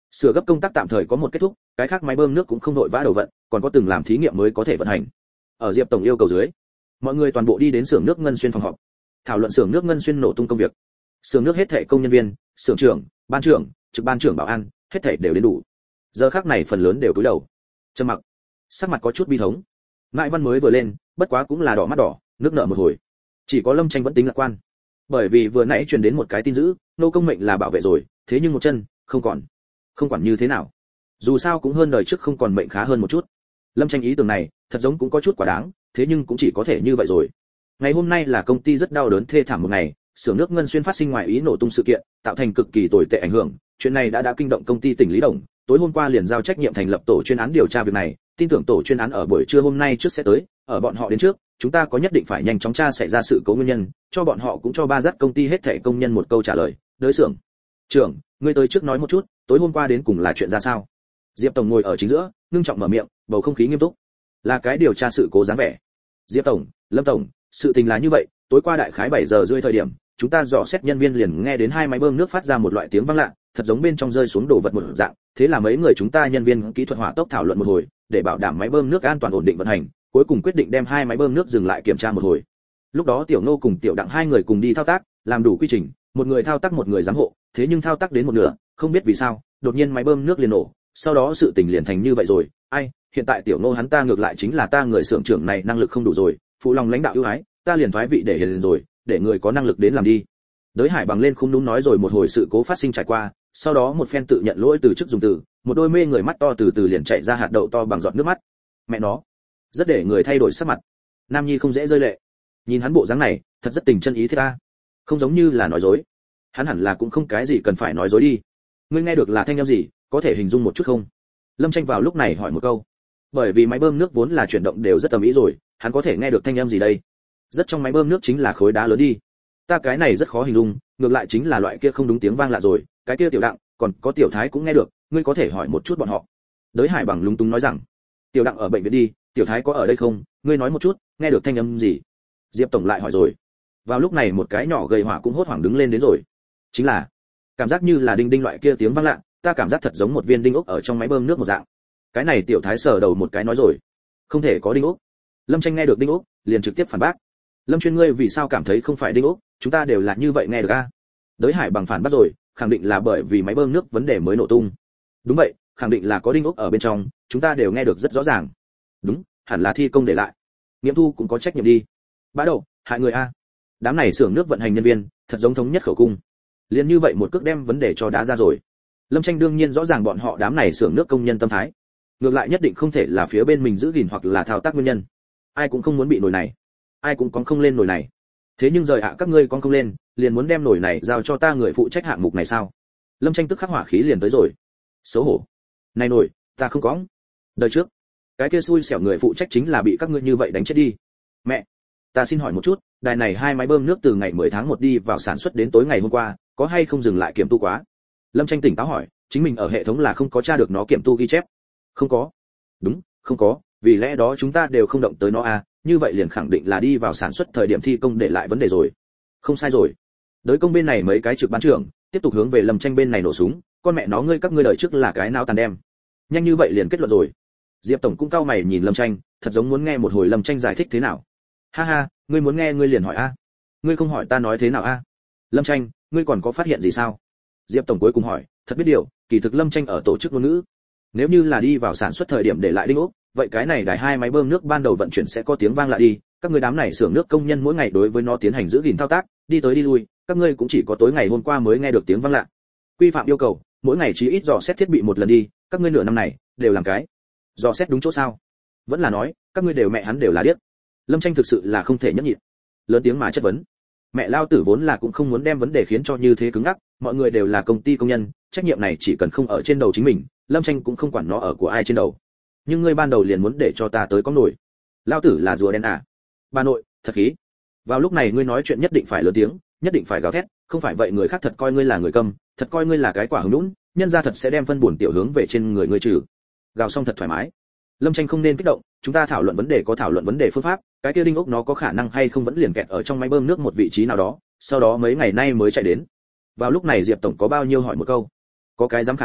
Sửa gấp công tác tạm thời có một kết thúc, cái khác máy bơm nước cũng không đội vã đầu vận, còn có từng làm thí nghiệm mới có thể vận hành. Ở Diệp tổng yêu cầu dưới, mọi người toàn bộ đi đến xưởng nước ngân xuyên phòng họp, thảo luận xưởng nước ngân xuyên nổ tung công việc. Xưởng nước hết thảy công nhân viên, xưởng trưởng, ban trưởng, trực ban trưởng bảo an, hết thảy đều đến đủ. Giờ khắc này phần lớn đều cúi đầu. Trầm mặc, sắc mặt có chút bi thống. Ngại Văn mới vừa lên, bất quá cũng là đỏ mắt đỏ, nước nợ một hồi. Chỉ có Lâm Tranh vẫn tính lạc quan. Bởi vì vừa nãy truyền đến một cái tin dữ, nô công mệnh là bảo vệ rồi, thế nhưng một chân không còn. Không quản như thế nào, dù sao cũng hơn đời trước không còn mệnh khá hơn một chút. Lâm Tranh ý tưởng này, thật giống cũng có chút quá đáng, thế nhưng cũng chỉ có thể như vậy rồi. Ngày hôm nay là công ty rất đau đớn thê thảm một ngày, xưởng nước ngân xuyên phát sinh ngoài ý nổ tung sự kiện, tạo thành cực kỳ tồi tệ ảnh hưởng, chuyện này đã kinh động công ty tỉnh Lý Đồng, tối hôm qua liền giao trách nhiệm thành lập tổ chuyên án điều tra việc này, tin tưởng tổ chuyên án ở buổi trưa hôm nay trước sẽ tới, ở bọn họ đến trước, chúng ta có nhất định phải nhanh chóng tra xảy ra sự cố nguyên nhân, cho bọn họ cũng cho ba dắt công ty hết thảy công nhân một câu trả lời. Đối xưởng trưởng, ngươi tới trước nói một chút, tối hôm qua đến cùng là chuyện ra sao? Diệp tổng ngồi ở chính giữa, ngưng trọng mở miệng, bầu không khí nghiêm túc. Là cái điều tra sự cố dáng vẻ. Diệp tổng, Lâm tổng, sự tình là như vậy, tối qua đại khái 7 giờ rưỡi thời điểm, chúng ta dò xét nhân viên liền nghe đến hai máy bơm nước phát ra một loại tiếng vang lạ, thật giống bên trong rơi xuống đồ vật một dạng, thế là mấy người chúng ta nhân viên kỹ thuật hỏa tốc thảo luận một hồi, để bảo đảm máy bơm nước an toàn ổn định vận hành, cuối cùng quyết định đem hai máy bơm nước dừng lại kiểm tra một hồi. Lúc đó Tiểu Nô cùng Tiểu Đặng hai người cùng đi thao tác, làm đủ quy trình, một người thao tác một người giám hộ, thế nhưng thao tác đến một nửa, không biết vì sao, đột nhiên máy bơm nước liền nổ, sau đó sự tình liền thành như vậy rồi. Ai, hiện tại Tiểu Nô hắn ta ngược lại chính là ta người xưởng trưởng này năng lực không đủ rồi, phụ lòng lãnh đạo ưu ái, ta liền thoái vị để hiền rồi, để người có năng lực đến làm đi. Đới Hải bằng lên khung đúng nói rồi một hồi sự cố phát sinh trải qua, sau đó một phen tự nhận lỗi từ chức dùng từ, một đôi mê người mắt to từ từ liền chảy ra hạt đậu to bằng giọt nước mắt. Mẹ nó, rất để người thay đổi sắc mặt. Nam Nhi không dễ rơi lệ. Nhìn hắn bộ dáng này, thật rất tình chân ý thế ta. Không giống như là nói dối. Hắn hẳn là cũng không cái gì cần phải nói dối đi. Ngươi nghe được là thanh âm gì, có thể hình dung một chút không? Lâm Tranh vào lúc này hỏi một câu. Bởi vì máy bơm nước vốn là chuyển động đều rất tầm ý rồi, hắn có thể nghe được thanh âm gì đây? Rất trong máy bơm nước chính là khối đá lớn đi. Ta cái này rất khó hình dung, ngược lại chính là loại kia không đúng tiếng vang lạ rồi, cái kia Tiểu Đặng, còn có Tiểu Thái cũng nghe được, ngươi có thể hỏi một chút bọn họ. Đới Hải bằng lúng túng nói rằng, Tiểu Đặng ở bệnh viện đi, Tiểu Thái có ở đây không, ngươi nói một chút, nghe được thanh âm gì? Diệp tổng lại hỏi rồi. Vào lúc này một cái nhỏ gầy hỏa cũng hốt hoảng đứng lên đến rồi. Chính là, cảm giác như là đinh đinh loại kia tiếng vang lạ, ta cảm giác thật giống một viên đinh ốc ở trong máy bơm nước một dạng. Cái này Tiểu Thái sờ đầu một cái nói rồi, không thể có đinh ốc. Lâm Tranh nghe được đinh ốc, liền trực tiếp phản bác. Lâm chuyên ngươi vì sao cảm thấy không phải đinh ốc, chúng ta đều là như vậy nghe được a? Đới Hải bằng phản bác rồi, khẳng định là bởi vì máy bơm nước vấn đề mới nổ tung. Đúng vậy, khẳng định là có đinh ốc ở bên trong, chúng ta đều nghe được rất rõ ràng. Đúng, hẳn là thi công để lại. Nghiệm thu cũng có trách nhiệm đi. Bá đầu, hại người a. Đám này xưởng nước vận hành nhân viên, thật giống thống nhất khẩu cung. Liên như vậy một cước đem vấn đề cho đá ra rồi. Lâm Tranh đương nhiên rõ ràng bọn họ đám này xưởng nước công nhân tâm thái. Ngược lại nhất định không thể là phía bên mình giữ gìn hoặc là thao tác nguyên nhân. Ai cũng không muốn bị nổi này, ai cũng có không lên nổi này. Thế nhưng rời các ngươi con không lên, liền muốn đem nổi này giao cho ta người phụ trách hạng mục này sao? Lâm Tranh tức khắc hỏa khí liền tới rồi. Xấu hổ. Này nổi, ta không có. Đời trước, cái kia xui xẻo người phụ trách chính là bị các ngươi như vậy đánh chết đi. Mẹ, ta xin hỏi một chút, đài này hai máy bơm nước từ ngày 10 tháng 1 đi vào sản xuất đến tối ngày hôm qua, có hay không dừng lại kiểm tu quá? Lâm Tranh tỉnh táo hỏi, chính mình ở hệ thống là không có tra được nó kiểm tu ghi chép. Không có. Đúng, không có, vì lẽ đó chúng ta đều không động tới nó à, như vậy liền khẳng định là đi vào sản xuất thời điểm thi công để lại vấn đề rồi. Không sai rồi. Đối công bên này mấy cái trực ban trưởng tiếp tục hướng về Lâm Tranh bên này nổ súng, con mẹ nó ngươi các ngươi đời trước là cái nào tàn đem. Nhanh như vậy liền kết luận rồi. Diệp tổng cũng cau mày nhìn Lâm Tranh, thật giống muốn nghe một hồi Lâm Tranh giải thích thế nào. Ha ha, ngươi muốn nghe ngươi liền hỏi a. Ngươi không hỏi ta nói thế nào a? Lâm Tranh, ngươi còn có phát hiện gì sao? Diệp tổng cuối cùng hỏi, thật biết điều, kỳ thực Lâm Tranh ở tổ chức ngôn ngữ. Nếu như là đi vào sản xuất thời điểm để lại đinh ốc, vậy cái này đài hai máy bơm nước ban đầu vận chuyển sẽ có tiếng vang lạ đi, các ngươi đám này xưởng nước công nhân mỗi ngày đối với nó tiến hành giữ gìn thao tác, đi tới đi lui, các ngươi cũng chỉ có tối ngày hôm qua mới nghe được tiếng vang lạ. Quy phạm yêu cầu, mỗi ngày chỉ ít dò xét thiết bị một lần đi, các ngươi nửa năm này đều làm cái dò xét đúng chỗ sao? Vẫn là nói, các ngươi đều mẹ hắn đều là điếc. Lâm Tranh thực sự là không thể nhẫn nhịn, lớn tiếng mà chất vấn. Mẹ lao tử vốn là cũng không muốn đem vấn đề khiến cho như thế cứng ngắc, mọi người đều là công ty công nhân, trách nhiệm này chỉ cần không ở trên đầu chính mình, Lâm Tranh cũng không quản nó ở của ai trên đầu. Nhưng ngươi ban đầu liền muốn để cho ta tới có nổi. Lao tử là rùa đen à? Bà nội, thật khí. Vào lúc này ngươi nói chuyện nhất định phải lớn tiếng, nhất định phải gào thét, không phải vậy người khác thật coi ngươi là người câm, thật coi ngươi là cái quả hứng nũng, nhân ra thật sẽ đem phân buồn tiểu hướng về trên người ngươi trừ. Gào xong thật thoải mái. Lâm Tranh không nên kích động, chúng ta thảo luận vấn đề có thảo luận vấn đề phương pháp, cái kia đinh ốc nó có khả năng hay không vẫn liền kẹt ở trong máy bơm nước một vị trí nào đó, sau đó mấy ngày nay mới chạy đến. Vào lúc này Diệp tổng có bao nhiêu hỏi một câu. Có cái dám khả năng,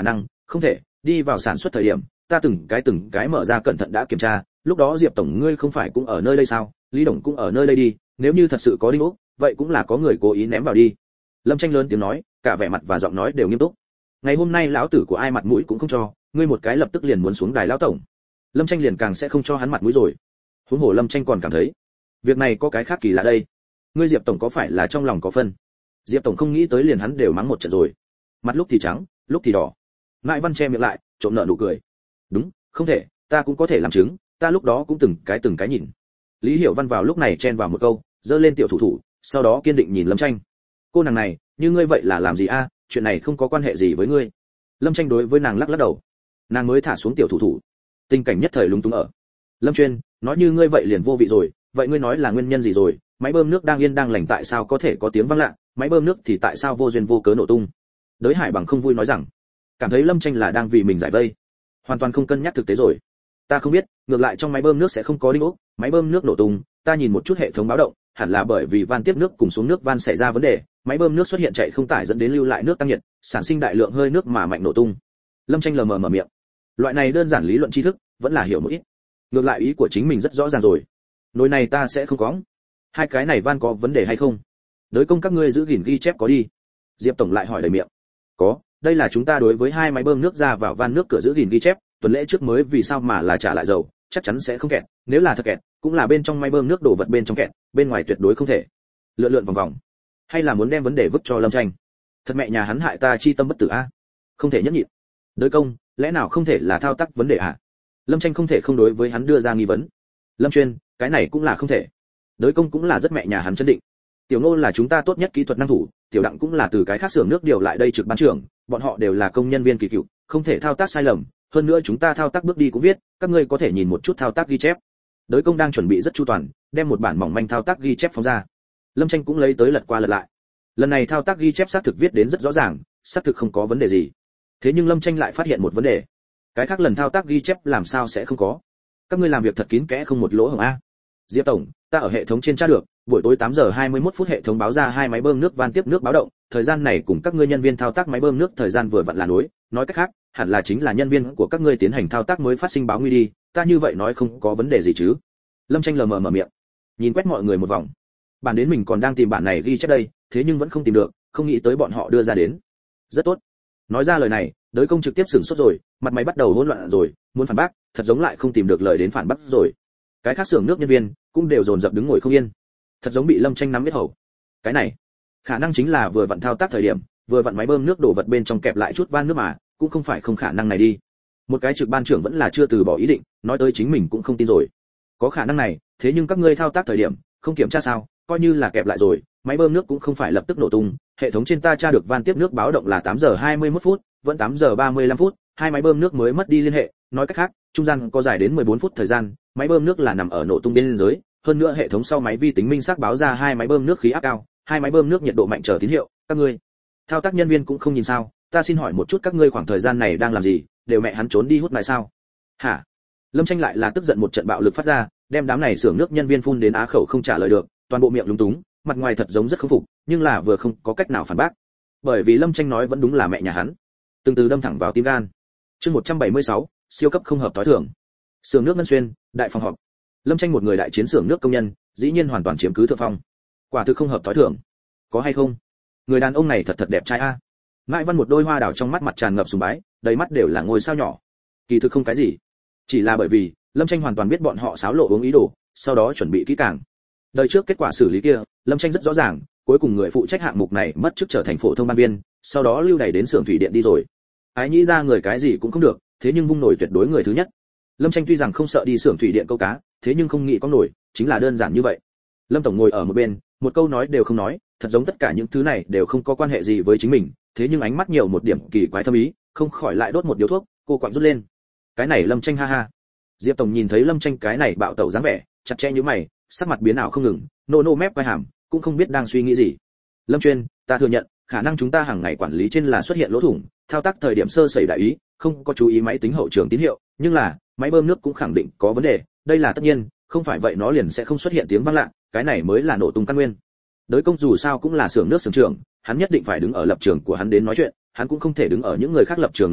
Không thể, đi vào sản xuất thời điểm, ta từng cái mở ra cẩn thận đã kiểm tra, lúc đó Diệp tổng ngươi không phải cũng ở nơi đây sao? Lý Đồng cũng ở nơi đây đi, nếu như thật sự có đinh ốc, vậy cũng là có người cố ý ném vào đi. Lâm Tranh lớn tiếng nói, cả vẻ mặt và giọng nói đều nghiêm túc. Ngày hôm nay lão tử của ai mặt mũi cũng không cho, ngươi một cái lập tức liền muốn xuống đài lão tổng. Lâm Tranh liền càng sẽ không cho hắn mặt mũi rồi. Huống hồ Lâm Tranh còn cảm thấy, việc này có cái khác kỳ lạ đây. Ngươi Diệp tổng có phải là trong lòng có phân? Diệp tổng không nghĩ tới liền hắn đều mắng một trận rồi. Mặt lúc thì trắng, lúc thì đỏ. Ngại Văn che miệng lại, trộm nợ nụ cười. Đúng, không thể, ta cũng có thể làm chứng, ta lúc đó cũng từng cái nhìn. Lý Hiểu Văn vào lúc này chen vào một câu, giơ lên tiểu thủ thủ, sau đó kiên định nhìn Lâm Tranh. Cô nàng này, như ngươi vậy là làm gì a? Chuyện này không có quan hệ gì với ngươi. Lâm Tranh đối với nàng lắc lắc đầu. Nàng mới thả xuống tiểu thủ thủ. Tình cảnh nhất thời lúng túng ở. Lâm Chuyên, nói như ngươi vậy liền vô vị rồi, vậy ngươi nói là nguyên nhân gì rồi? Máy bơm nước đang yên đang lành tại sao có thể có tiếng vang lạ, máy bơm nước thì tại sao vô duyên vô cớ nổ tung? Đới Hải Bằng không vui nói rằng, cảm thấy Lâm Tranh là đang vì mình giải vây, hoàn toàn không cân nhắc thực tế rồi. Ta không biết, ngược lại trong máy bơm nước sẽ không có đinh ốc, máy bơm nước nổ tung, ta nhìn một chút hệ thống báo động, hẳn là bởi vì van tiếp nước cùng xuống nước van xảy ra vấn đề, máy bơm nước xuất hiện chạy không tải dẫn đến lưu lại nước tăng nhiệt, sản sinh đại lượng hơi nước mà mạnh nổ tung. Lâm Tranh lờ mờ mở miệng. Loại này đơn giản lý luận tri thức, vẫn là hiểu một ít. Ngược lại ý của chính mình rất rõ ràng rồi. Nồi này ta sẽ không có. Hai cái này van có vấn đề hay không? Đới công các ngươi giữ gìn ghi chép có đi. Diệp tổng lại hỏi đầy miệng. Có, đây là chúng ta đối với hai máy bơm nước ra vào van nước cửa giữ gìn ghi chép, tuần lễ trước mới vì sao mà là trả lại dầu, chắc chắn sẽ không kẹt, nếu là thật kẹt, cũng là bên trong máy bơm nước đổ vật bên trong kẹt, bên ngoài tuyệt đối không thể. Lượn vòng vòng, hay là muốn đem vấn đề vứt cho Lâm Tranh. Thật mẹ nhà hắn hại ta chi tâm bất tử a. Không thể nhẫn nhịn. Đới công, lẽ nào không thể là thao tác vấn đề à? Lâm Tranh không thể không đối với hắn đưa ra nghi vấn. Lâm Chuyên, cái này cũng là không thể. Đới công cũng là rất mẹ nhà hắn chân định. Tiểu Nô là chúng ta tốt nhất kỹ thuật năng thủ, Tiểu Đặng cũng là từ cái khác xưởng nước điều lại đây trực ban trưởng, bọn họ đều là công nhân viên kỳ cựu, không thể thao tác sai lầm, hơn nữa chúng ta thao tác bước đi cũng viết, các ngươi có thể nhìn một chút thao tác ghi chép. Đới công đang chuẩn bị rất chu toàn, đem một bản mỏng manh thao tác ghi chép phóng ra. Lâm Tranh cũng lấy tới lật qua lật lại. Lần này thao tác ghi chép xác thực viết đến rất rõ ràng, xác thực không có vấn đề gì. Thế nhưng Lâm Tranh lại phát hiện một vấn đề. Cái khác lần thao tác ghi chép làm sao sẽ không có? Các ngươi làm việc thật kín kẽ không một lỗ hổng a. Diệp tổng, ta ở hệ thống trên tra được, buổi tối 8 giờ 21 phút hệ thống báo ra hai máy bơm nước van tiếp nước báo động, thời gian này cùng các ngươi nhân viên thao tác máy bơm nước thời gian vừa vặn là nối, nói cách khác, hẳn là chính là nhân viên của các ngươi tiến hành thao tác mới phát sinh báo nguy đi, ta như vậy nói không có vấn đề gì chứ? Lâm Tranh lờ mờ mở miệng, nhìn quét mọi người một vòng. Bản đến mình còn đang tìm bản này ghi chép đây, thế nhưng vẫn không tìm được, không nghĩ tới bọn họ đưa ra đến. Rất tốt. Nói ra lời này, Đới công trực tiếp sửng sốt rồi, mặt mày bắt đầu hỗn loạn rồi, muốn phản bác, thật giống lại không tìm được lời đến phản bác rồi. Cái khác xưởng nước nhân viên cũng đều dồn dập đứng ngồi không yên, thật giống bị Lâm Tranh nắm biết hầu. Cái này, khả năng chính là vừa vặn thao tác thời điểm, vừa vặn máy bơm nước đổ vật bên trong kẹp lại chút van nước mà, cũng không phải không khả năng này đi. Một cái trực ban trưởng vẫn là chưa từ bỏ ý định, nói tới chính mình cũng không tin rồi. Có khả năng này, thế nhưng các ngươi thao tác thời điểm, không kiểm tra sao, coi như là kẹp lại rồi, máy bơm nước cũng không phải lập tức nổ tung, hệ thống trên ta tra được van tiếp nước báo động là 8 giờ 21 phút, vẫn 8 giờ 35 phút, hai máy bơm nước mới mất đi liên hệ, nói cách khác, trung gian có dài đến 14 phút thời gian, máy bơm nước là nằm ở nổ tung biên giới, hơn nữa hệ thống sau máy vi tính minh xác báo ra hai máy bơm nước khí áp cao, hai máy bơm nước nhiệt độ mạnh chờ tín hiệu, các ngươi thao tác nhân viên cũng không nhìn sao, ta xin hỏi một chút các ngươi khoảng thời gian này đang làm gì, đều mẹ hắn trốn đi hút lại sao? Hả? Lâm Tranh lại là tức giận một trận bạo lực phát ra, đem đám này xưởng nước nhân viên phun đến á khẩu không trả lời được, toàn bộ miệng lúng túng, mặt ngoài thật giống rất không phục, nhưng là vừa không có cách nào phản bác. Bởi vì Lâm Tranh nói vẫn đúng là mẹ nhà hắn. Từng từ đâm thẳng vào tim gan. Chương 176, siêu cấp không hợp tối thường. Xưởng nước Ngân Xuyên, đại phòng họp. Lâm Tranh một người đại chiến xưởng nước công nhân, dĩ nhiên hoàn toàn chiếm cứ thượng phong. Quả thực không hợp tối thường. Có hay không? Người đàn ông này thật thật đẹp trai a. Ngại Văn một đôi hoa đào trong mắt mặt tràn ngập sùng bái, đầy mắt đều là ngôi sao nhỏ. Kỳ thực không cái gì, chỉ là bởi vì Lâm Tranh hoàn toàn biết bọn họ xáo lộ uống ý đồ, sau đó chuẩn bị kỹ càng. Đời trước kết quả xử lý kia, Lâm Tranh rất rõ ràng, cuối cùng người phụ trách hạng mục này mất chức trở thành phổ thông ban viên, sau đó lưu đày đến xưởng thủy điện đi rồi. Ái nhĩ ra người cái gì cũng không được, thế nhưng vung nổi tuyệt đối người thứ nhất. Lâm Tranh tuy rằng không sợ đi xưởng thủy điện câu cá, thế nhưng không nghĩ có nổi, chính là đơn giản như vậy. Lâm tổng ngồi ở một bên, một câu nói đều không nói, thật giống tất cả những thứ này đều không có quan hệ gì với chính mình, thế nhưng ánh mắt nhiều một điểm kỳ quái thâm ý, không khỏi lại đốt một điếu thuốc, cô quặn rút lên. Cái này Lâm Tranh ha ha. Diệp tổng nhìn thấy Lâm Tranh cái này bạo tẩu dáng vẻ, chặt chẽ như mày, sắc mặt biến ảo không ngừng, nô mép quay hàm, cũng không biết đang suy nghĩ gì. Lâm Chuyên, ta thừa nhận, khả năng chúng ta hàng ngày quản lý trên là xuất hiện lỗ thủng, thao tác thời điểm sơ sẩy đại ý, không có chú ý máy tính hậu trường tín hiệu, nhưng là máy bơm nước cũng khẳng định có vấn đề, đây là tất nhiên, không phải vậy nó liền sẽ không xuất hiện tiếng vang lạ, cái này mới là nổ tung căn nguyên. Đới công dù sao cũng là xưởng nước xưởng trưởng, hắn nhất định phải đứng ở lập trường của hắn đến nói chuyện, hắn cũng không thể đứng ở những người khác lập trường nói chuyện,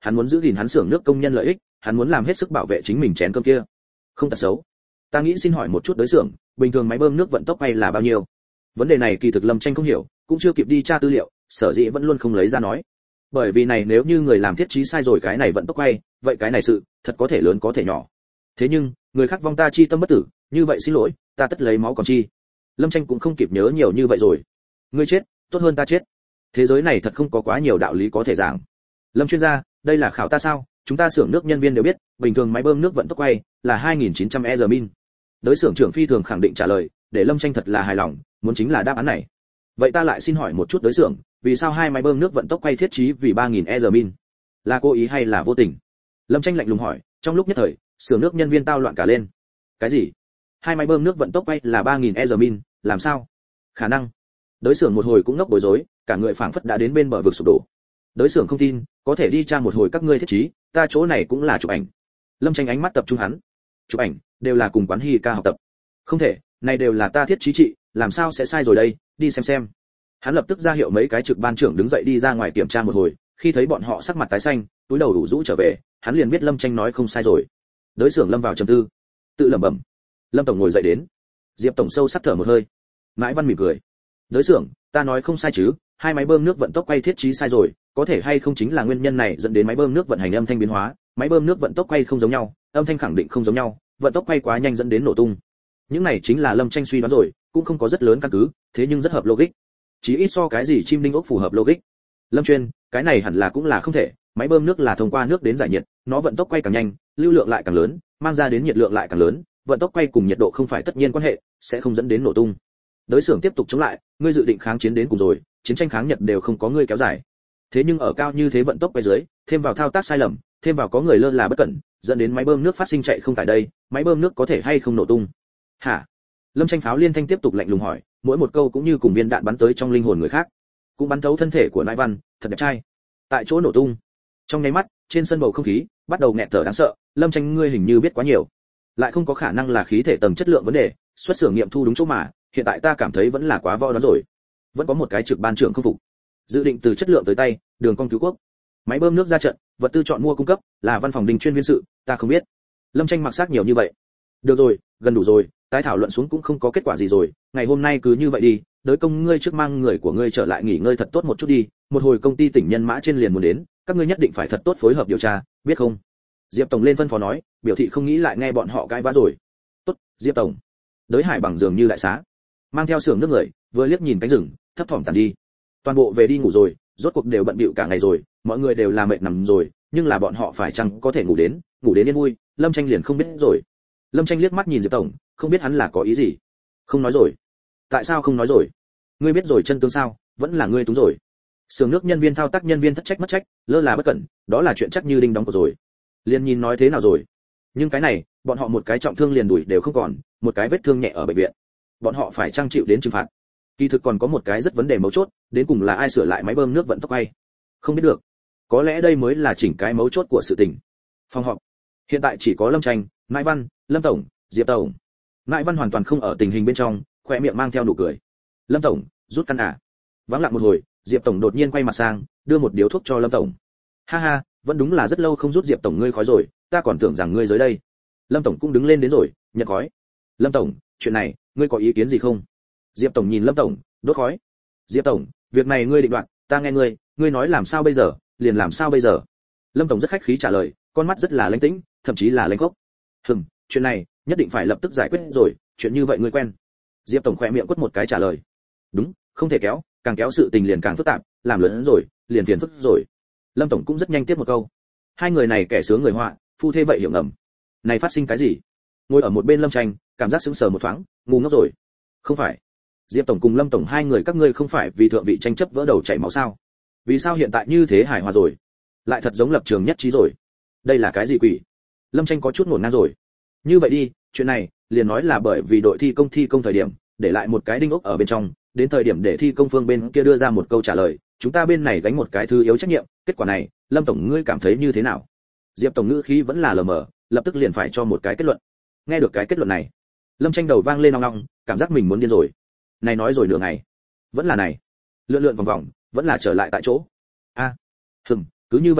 hắn muốn giữ gìn hắn xưởng nước công nhân lợi ích, hắn muốn làm hết sức bảo vệ chính mình chén cơm kia. Không tật xấu. Ta nghĩ xin hỏi một chút đối xưởng, bình thường máy bơm nước vận tốc quay là bao nhiêu? Vấn đề này kỳ thực Lâm Tranh không hiểu, cũng chưa kịp đi tra tư liệu, sở dĩ vẫn luôn không lấy ra nói. Bởi vì này nếu như người làm thiết trí sai rồi cái này vận tốc quay, vậy cái này sự thật có thể lớn có thể nhỏ. Thế nhưng, người khác vong ta chi tâm bất tử, như vậy xin lỗi, ta tất lấy máu còn chi. Lâm Tranh cũng không kịp nhớ nhiều như vậy rồi. Ngươi chết, tốt hơn ta chết. Thế giới này thật không có quá nhiều đạo lý có thể giảng. Lâm chuyên gia, đây là khảo ta sao? Chúng ta xưởng nước nhân viên đều biết, bình thường máy bơm nước vận tốc quay là 2900 min. Đối xưởng trưởng phi thường khẳng định trả lời, để Lâm Tranh thật là hài lòng, muốn chính là đáp án này. Vậy ta lại xin hỏi một chút đối xưởng, vì sao hai máy bơm nước vận tốc quay thiết trí vì 3000 min? Là cố ý hay là vô tình? Lâm Tranh lạnh lùng hỏi, trong lúc nhất thời, xưởng nước nhân viên tao loạn cả lên. Cái gì? Hai máy bơm nước vận tốc quay là 3000 min, làm sao? Khả năng. Đối xưởng một hồi cũng ngốc bối rối, cả người phảng phất đã đến bên bờ vực sụp đổ. Đối xưởng không tin, có thể đi tra một hồi các ngươi thiết trí, ta chỗ này cũng là chụp ảnh. Lâm Tranh ánh mắt tập trung hắn. Chụp ảnh, đều là cùng quán hi ca học tập. Không thể, này đều là ta thiết trí trị, làm sao sẽ sai rồi đây, đi xem. Hắn lập tức ra hiệu mấy cái trực ban trưởng đứng dậy đi ra ngoài kiểm tra một hồi, khi thấy bọn họ sắc mặt tái xanh, túi đầu đủ rũ trở về, hắn liền biết Lâm Tranh nói không sai rồi. Đối xưởng lâm vào trầm tư, tự lẩm bẩm. Lâm tổng ngồi dậy đến. Diệp tổng sâu sắc thở một hơi. Mãi Văn mỉm cười. Đối xưởng, ta nói không sai chứ, hai máy bơm nước vận tốc quay thiết trí sai rồi, có thể hay không chính là nguyên nhân này dẫn đến máy bơm nước vận hành âm thanh biến hóa, máy bơm nước vận tốc quay không giống nhau, âm thanh khẳng định không giống nhau, vận tốc quay quá nhanh dẫn đến nổ tung. Những này chính là Lâm Tranh suy đoán rồi, cũng không có rất lớn căn cứ, thế nhưng rất hợp logic. Chỉ ít so cái gì chim đinh ốc phù hợp logic. Lâm chuyên, cái này hẳn là cũng là không thể, máy bơm nước là thông qua nước đến giải nhiệt, nó vận tốc quay càng nhanh, lưu lượng lại càng lớn, mang ra đến nhiệt lượng lại càng lớn, vận tốc quay cùng nhiệt độ không phải tất nhiên quan hệ, sẽ không dẫn đến nổ tung. Đối xưởng tiếp tục chống lại, ngươi dự định kháng chiến đến cùng rồi, chiến tranh kháng Nhật đều không có ngươi kéo dài. Thế nhưng ở cao như thế vận tốc quay dưới, thêm vào thao tác sai lầm, thêm vào có người lơ là bất cẩn, dẫn đến máy bơm nước phát sinh chạy không tại đây, máy bơm nước có thể hay không nổ tung? Hả? Lâm Tranh pháo liên thanh tiếp tục lạnh lùng hỏi, mỗi một câu cũng như cùng viên đạn bắn tới trong linh hồn người khác, cũng bắn thấu thân thể của Nãi Văn, thật đẹp trai. Tại chỗ nổ tung. Trong nháy mắt, trên sân bầu không khí bắt đầu nghẹt thở đáng sợ, Lâm Tranh ngươi hình như biết quá nhiều, lại không có khả năng là khí thể tầng chất lượng vấn đề, xuất xưởng nghiệm thu đúng chỗ mà, hiện tại ta cảm thấy vẫn là quá võ đoán rồi. Vẫn có một cái trực ban trưởng không phục, dự định từ chất lượng tới tay, đường cong cứu quốc. Máy bơm nước ra trận, vật tư chọn mua cung cấp, là văn phòng đình chuyên viên sự, ta không biết. Lâm Tranh mặc xác nhiều như vậy. Được rồi, gần đủ rồi, tái thảo luận xuống cũng không có kết quả gì rồi, ngày hôm nay cứ như vậy đi, đới công ngươi trước mang người của ngươi trở lại nghỉ ngơi thật tốt một chút đi, một hồi công ty tỉnh nhân mã trên liền muốn đến, các ngươi nhất định phải thật tốt phối hợp điều tra, biết không? Diệp tổng lên phân phó nói, biểu thị không nghĩ lại nghe bọn họ cãi vã rồi. Tốt, Diệp tổng. Đới Hải bằng giường như lại xá, mang theo xưởng nước người, vừa liếc nhìn cánh rừng, thấp thỏm tàn đi. Toàn bộ về đi ngủ rồi, rốt cuộc đều bận bịu cả ngày rồi, mọi người đều là mệt nằm rồi, nhưng là bọn họ phải chăng có thể ngủ đến yên vui, Lâm Tranh liền không biết rồi. Lâm Tranh liếc mắt nhìn Diệp tổng, không biết hắn là có ý gì. Không nói rồi. Tại sao không nói rồi? Ngươi biết rồi chân tướng sao, vẫn là ngươi túng rồi. Xưởng nước nhân viên thao tác nhân viên thất trách mất trách, lơ là bất cẩn, đó là chuyện chắc như đinh đóng cột rồi. Liên nhìn nói thế nào rồi? Nhưng cái này, bọn họ một cái trọng thương liền đuổi đều không còn, một cái vết thương nhẹ ở bệnh viện. Bọn họ phải trang chịu đến trừng phạt. Kỳ thực còn có một cái rất vấn đề mấu chốt, đến cùng là ai sửa lại máy bơm nước vận tốc quay? Không biết được. Có lẽ đây mới là chỉnh cái mấu chốt của sự tình. Phòng họp. Hiện tại chỉ có Lâm Tranh, Nãi Văn, Lâm tổng, Diệp tổng. Nãi Văn hoàn toàn không ở tình hình bên trong, khóe miệng mang theo nụ cười. Lâm tổng, rút căn à? Vắng lặng một hồi, Diệp tổng đột nhiên quay mặt sang, đưa một điếu thuốc cho Lâm tổng. Ha ha, vẫn đúng là rất lâu không rút Diệp tổng ngươi khói rồi, ta còn tưởng rằng ngươi dưới đây. Lâm tổng cũng đứng lên đến rồi, nhận khói. Lâm tổng, chuyện này, ngươi có ý kiến gì không? Diệp tổng nhìn Lâm tổng, đốt khói. Diệp tổng, việc này ngươi định đoạt, ta nghe ngươi nói làm sao bây giờ, liền làm sao bây giờ. Lâm tổng rất khách khí trả lời, con mắt rất là lãnh tĩnh, thậm chí là lãnh khốc. Chuyện này nhất định phải lập tức giải quyết rồi, chuyện như vậy ngươi quen. Diệp tổng khẽ miệng quất một cái trả lời. Đúng, không thể kéo, càng kéo sự tình liền càng phức tạp, làm lớn rồi, liền phiền phức rồi. Lâm tổng cũng rất nhanh tiếp một câu. Hai người này kẻ sướng người họa, phu thê vậy hiểu ngầm. Này phát sinh cái gì? Ngồi ở một bên Lâm Tranh, cảm giác sững sờ một thoáng, ngu ngốc rồi. Không phải. Diệp tổng cùng Lâm tổng hai người các ngươi không phải vì thượng vị tranh chấp vỡ đầu chảy máu sao? Vì sao hiện tại như thế hài hòa rồi? Lại thật giống lập trường nhất trí rồi. Đây là cái gì quỷ? Lâm Tranh có chút ngổn ngang rồi. Như vậy đi, chuyện này liền nói là bởi vì đội thi công thời điểm để lại một cái đinh ốc ở bên trong, đến thời điểm để thi công phương bên kia đưa ra một câu trả lời, chúng ta bên này gánh một cái thứ yếu trách nhiệm, kết quả này, Lâm tổng ngươi cảm thấy như thế nào? Diệp tổng ngữ khí vẫn là lờ mờ, lập tức liền phải cho một cái kết luận. Nghe được cái kết luận này, Lâm Tranh đầu vang lên ong ong, cảm giác mình muốn điên rồi. Này nói rồi nửa ngày, vẫn là này, lượn lượn vòng vòng, vẫn là trở lại tại chỗ. Cứ như vậy đi,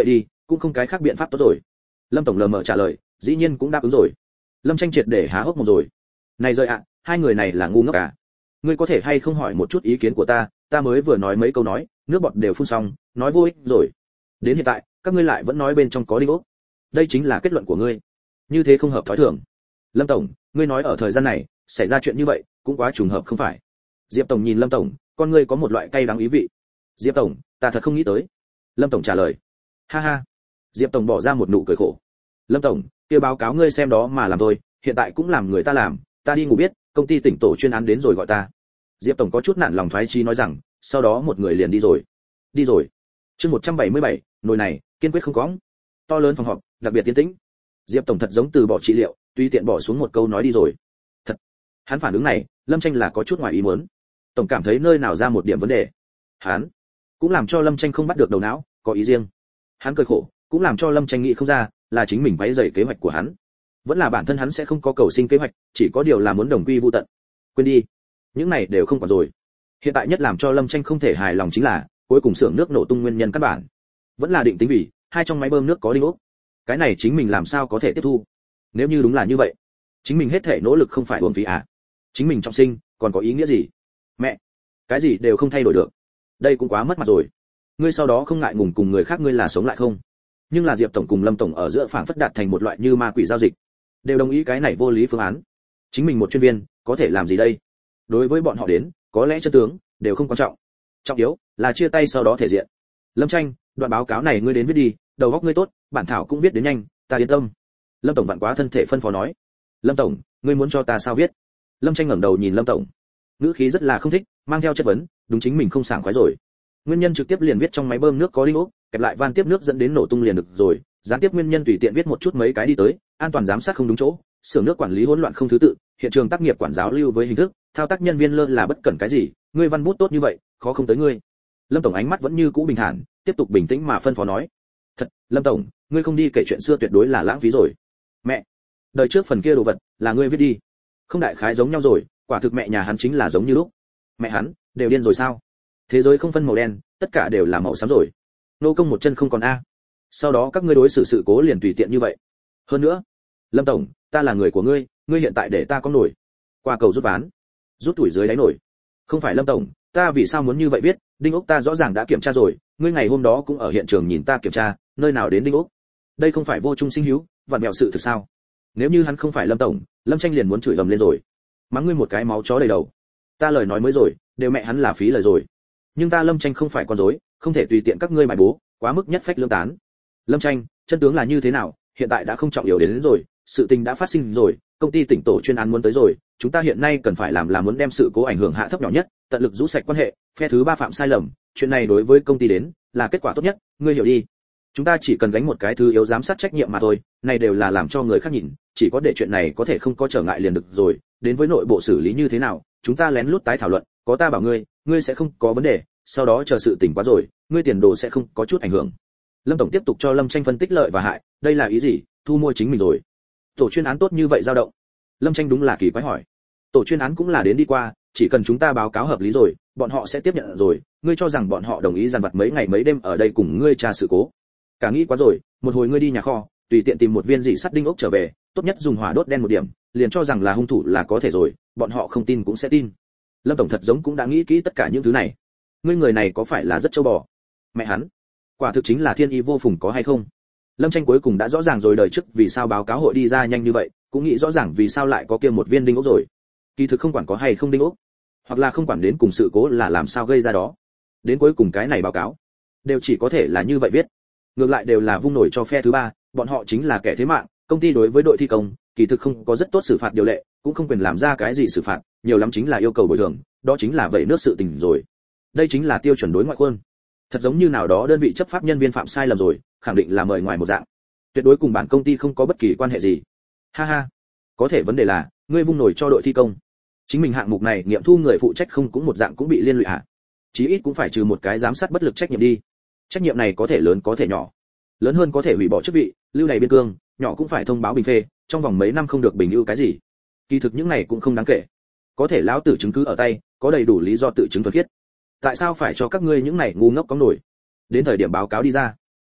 cũng không cái khác biện pháp tốt rồi. Lâm tổng lờ mờ trả lời, dĩ nhiên cũng đáp ứng rồi. Lâm Tranh triệt để há hốc mồm rồi. Này rồi ạ, hai người này là ngu ngốc à? Ngươi có thể hay không hỏi một chút ý kiến của ta mới vừa nói mấy câu nói, nước bọt đều phun xong, nói vô ích rồi. Đến hiện tại, các ngươi lại vẫn nói bên trong có đinh ốc. Đây chính là kết luận của ngươi. Như thế không hợp thói thường. Lâm tổng, ngươi nói ở thời gian này, xảy ra chuyện như vậy, cũng quá trùng hợp không phải? Diệp tổng nhìn Lâm tổng, con ngươi có một loại cay đắng ý vị. Diệp tổng, ta thật không nghĩ tới. Lâm tổng trả lời. Ha ha. Diệp tổng bỏ ra một nụ cười khổ. Lâm tổng, kia báo cáo ngươi xem đó mà làm thôi, hiện tại cũng làm người ta làm, ta đi ngủ biết, công ty tỉnh tổ chuyên án đến rồi gọi ta. Diệp tổng có chút nản lòng thoái chí nói rằng, sau đó một người liền đi rồi. Đi rồi. Chương 177, nồi này, kiên quyết không có. To lớn phòng họp, đặc biệt tiến tĩnh. Diệp tổng thật giống từ bỏ trị liệu, tùy tiện bỏ xuống một câu nói đi rồi. Thật. Hắn phản ứng này, Lâm Tranh là có chút ngoài ý muốn. Tổng cảm thấy nơi nào ra một điểm vấn đề. Hắn cũng làm cho Lâm Tranh không bắt được đầu não, có ý riêng. Hắn cười khổ, cũng làm cho Lâm Tranh nghĩ không ra, là chính mình quấy rầy kế hoạch của hắn, vẫn là bản thân hắn sẽ không có cầu sinh kế hoạch, chỉ có điều là muốn đồng quy vu tận. Quên đi, những này đều không còn rồi. Hiện tại nhất làm cho Lâm Tranh không thể hài lòng chính là, cuối cùng xưởng nước nổ tung nguyên nhân căn bản, vẫn là định tính vì hai trong máy bơm nước có đinh ốc. Cái này chính mình làm sao có thể tiếp thu? Nếu như đúng là như vậy, chính mình hết thể nỗ lực không phải uổng phí à? Chính mình trọng sinh, còn có ý nghĩa gì? Mẹ, cái gì đều không thay đổi được. Đây cũng quá mất mặt rồi. Ngươi sau đó không ngại ngùng cùng người khác ngươi là sống lại không? Nhưng là Diệp tổng cùng Lâm tổng ở giữa phảng phất đạt thành một loại như ma quỷ giao dịch, đều đồng ý cái này vô lý phương án. Chính mình một chuyên viên, có thể làm gì đây? Đối với bọn họ đến, có lẽ chân tướng đều không quan trọng. Trọng yếu là chia tay sau đó thể diện. Lâm Tranh, đoạn báo cáo này ngươi đến viết đi, đầu óc ngươi tốt, bản thảo cũng viết đến nhanh, ta yên tâm. Lâm tổng vặn quá thân thể phân phó nói. Lâm tổng, ngươi muốn cho ta sao viết? Lâm Tranh ngẩng đầu nhìn Lâm tổng, ngữ khí rất là không thích, mang theo chất vấn, đúng chính mình không sảng khoái rồi. Nguyên nhân trực tiếp liền viết trong máy bơm nước có đinh ốc, kẹp lại van tiếp nước dẫn đến nổ tung liền được rồi, gián tiếp nguyên nhân tùy tiện viết một chút mấy cái đi tới, an toàn giám sát không đúng chỗ, xưởng nước quản lý hỗn loạn không thứ tự, hiện trường tác nghiệp quản giáo lưu với hình thức, thao tác nhân viên lơ là bất cẩn cái gì, ngươi văn bút tốt như vậy, khó không tới ngươi. Lâm tổng ánh mắt vẫn như cũ bình thản, tiếp tục bình tĩnh mà phân phó nói. Thật, Lâm tổng, ngươi không đi kể chuyện xưa tuyệt đối là lãng phí rồi. Mẹ, đời trước phần kia đồ vật là ngươi viết đi. Không đại khái giống nhau rồi, quả thực mẹ nhà hắn chính là giống như lúc. Mẹ hắn đều điên rồi sao? Thế giới không phân màu đen, tất cả đều là màu xám rồi. Nô công một chân không còn a. Sau đó các ngươi đối xử sự cố liền tùy tiện như vậy. Hơn nữa, Lâm tổng, ta là người của ngươi, ngươi hiện tại để ta có nổi. Qua cầu rút ván, rút tuổi dưới đáy nổi. Không phải Lâm tổng, ta vì sao muốn như vậy viết, đinh ốc ta rõ ràng đã kiểm tra rồi, ngươi ngày hôm đó cũng ở hiện trường nhìn ta kiểm tra, nơi nào đến đinh ốc? Đây không phải vô trung sinh hữu, vặn vẹo sự thực sao? Nếu như hắn không phải Lâm tổng, Lâm Tranh liền muốn chửi ầm lên rồi. Mắng ngươi một cái máu chó đầy đầu. Ta lời nói mới rồi, đều mẹ hắn là phí lời rồi. Nhưng ta Lâm Tranh không phải con rối, không thể tùy tiện các ngươi bài bố, quá mức nhất phách lương tán. Lâm Tranh, chân tướng là như thế nào, hiện tại đã không trọng yếu đến rồi, sự tình đã phát sinh rồi, công ty tỉnh tổ chuyên án muốn tới rồi, chúng ta hiện nay cần phải làm là muốn đem sự cố ảnh hưởng hạ thấp nhỏ nhất, tận lực rũ sạch quan hệ, phe thứ ba phạm sai lầm, chuyện này đối với công ty đến là kết quả tốt nhất, ngươi hiểu đi. Chúng ta chỉ cần gánh một cái thứ yếu giám sát trách nhiệm mà thôi, này đều là làm cho người khác nhìn, chỉ có để chuyện này có thể không có trở ngại liền được rồi, đến với nội bộ xử lý như thế nào, chúng ta lén lút tái thảo luận, có ta bảo ngươi sẽ không có vấn đề, sau đó chờ sự tỉnh quá rồi, ngươi tiền đồ sẽ không có chút ảnh hưởng. Lâm tổng tiếp tục cho Lâm Tranh phân tích lợi và hại, đây là ý gì, thu mua chính mình rồi. Tổ chuyên án tốt như vậy dao động. Lâm Tranh đúng là kỳ quái hỏi. Tổ chuyên án cũng là đến đi qua, chỉ cần chúng ta báo cáo hợp lý rồi, bọn họ sẽ tiếp nhận rồi, ngươi cho rằng bọn họ đồng ý dàn vặt mấy ngày mấy đêm ở đây cùng ngươi tra sự cố. Cả nghĩ quá rồi, một hồi ngươi đi nhà kho, tùy tiện tìm một viên dị sắt đinh ốc trở về, tốt nhất dùng hỏa đốt đen một điểm, liền cho rằng là hung thủ là có thể rồi, bọn họ không tin cũng sẽ tin. Lâm tổng thật giống cũng đã nghĩ kỹ tất cả những thứ này. Ngươi người này có phải là rất châu bò? Mẹ hắn, quả thực chính là thiên y vô phùng có hay không? Lâm Tranh cuối cùng đã rõ ràng rồi đời trước vì sao báo cáo hội đi ra nhanh như vậy, cũng nghĩ rõ ràng vì sao lại có kia một viên đinh ốc rồi. Kỳ thực không quản có hay không đinh ốc, hoặc là không quản đến cùng sự cố là làm sao gây ra đó, đến cuối cùng cái này báo cáo đều chỉ có thể là như vậy viết. Ngược lại đều là vung nổi cho phe thứ ba, bọn họ chính là kẻ thế mạng, công ty đối với đội thi công, kỳ thực không có rất tốt xử phạt điều lệ, cũng không quyền làm ra cái gì xử phạt, nhiều lắm chính là yêu cầu bồi thường, đó chính là vậy nước sự tình rồi. Đây chính là tiêu chuẩn đối ngoại khuôn. Thật giống như nào đó đơn vị chấp pháp nhân viên phạm sai lầm rồi, khẳng định là mời ngoài một dạng. Tuyệt đối cùng bản công ty không có bất kỳ quan hệ gì. Ha ha. Có thể vấn đề là, ngươi vung nổi cho đội thi công. Chính mình hạng mục này nghiệm thu người phụ trách không cũng một dạng cũng bị liên lụy à? Chí ít cũng phải trừ một cái giám sát bất lực trách nhiệm đi. Trách nhiệm này có thể lớn có thể nhỏ. Lớn hơn có thể hủy bỏ chức vị, lưu này biên cương, nhỏ cũng phải thông báo bình phê, trong vòng mấy năm không được bình ưu cái gì. Kỳ thực những này cũng không đáng kể. Có thể lão tử chứng cứ ở tay, có đầy đủ lý do tự chứng thuật khiết. Tại sao phải cho các ngươi những này ngu ngốc có nổi? Đến thời điểm báo cáo đi ra,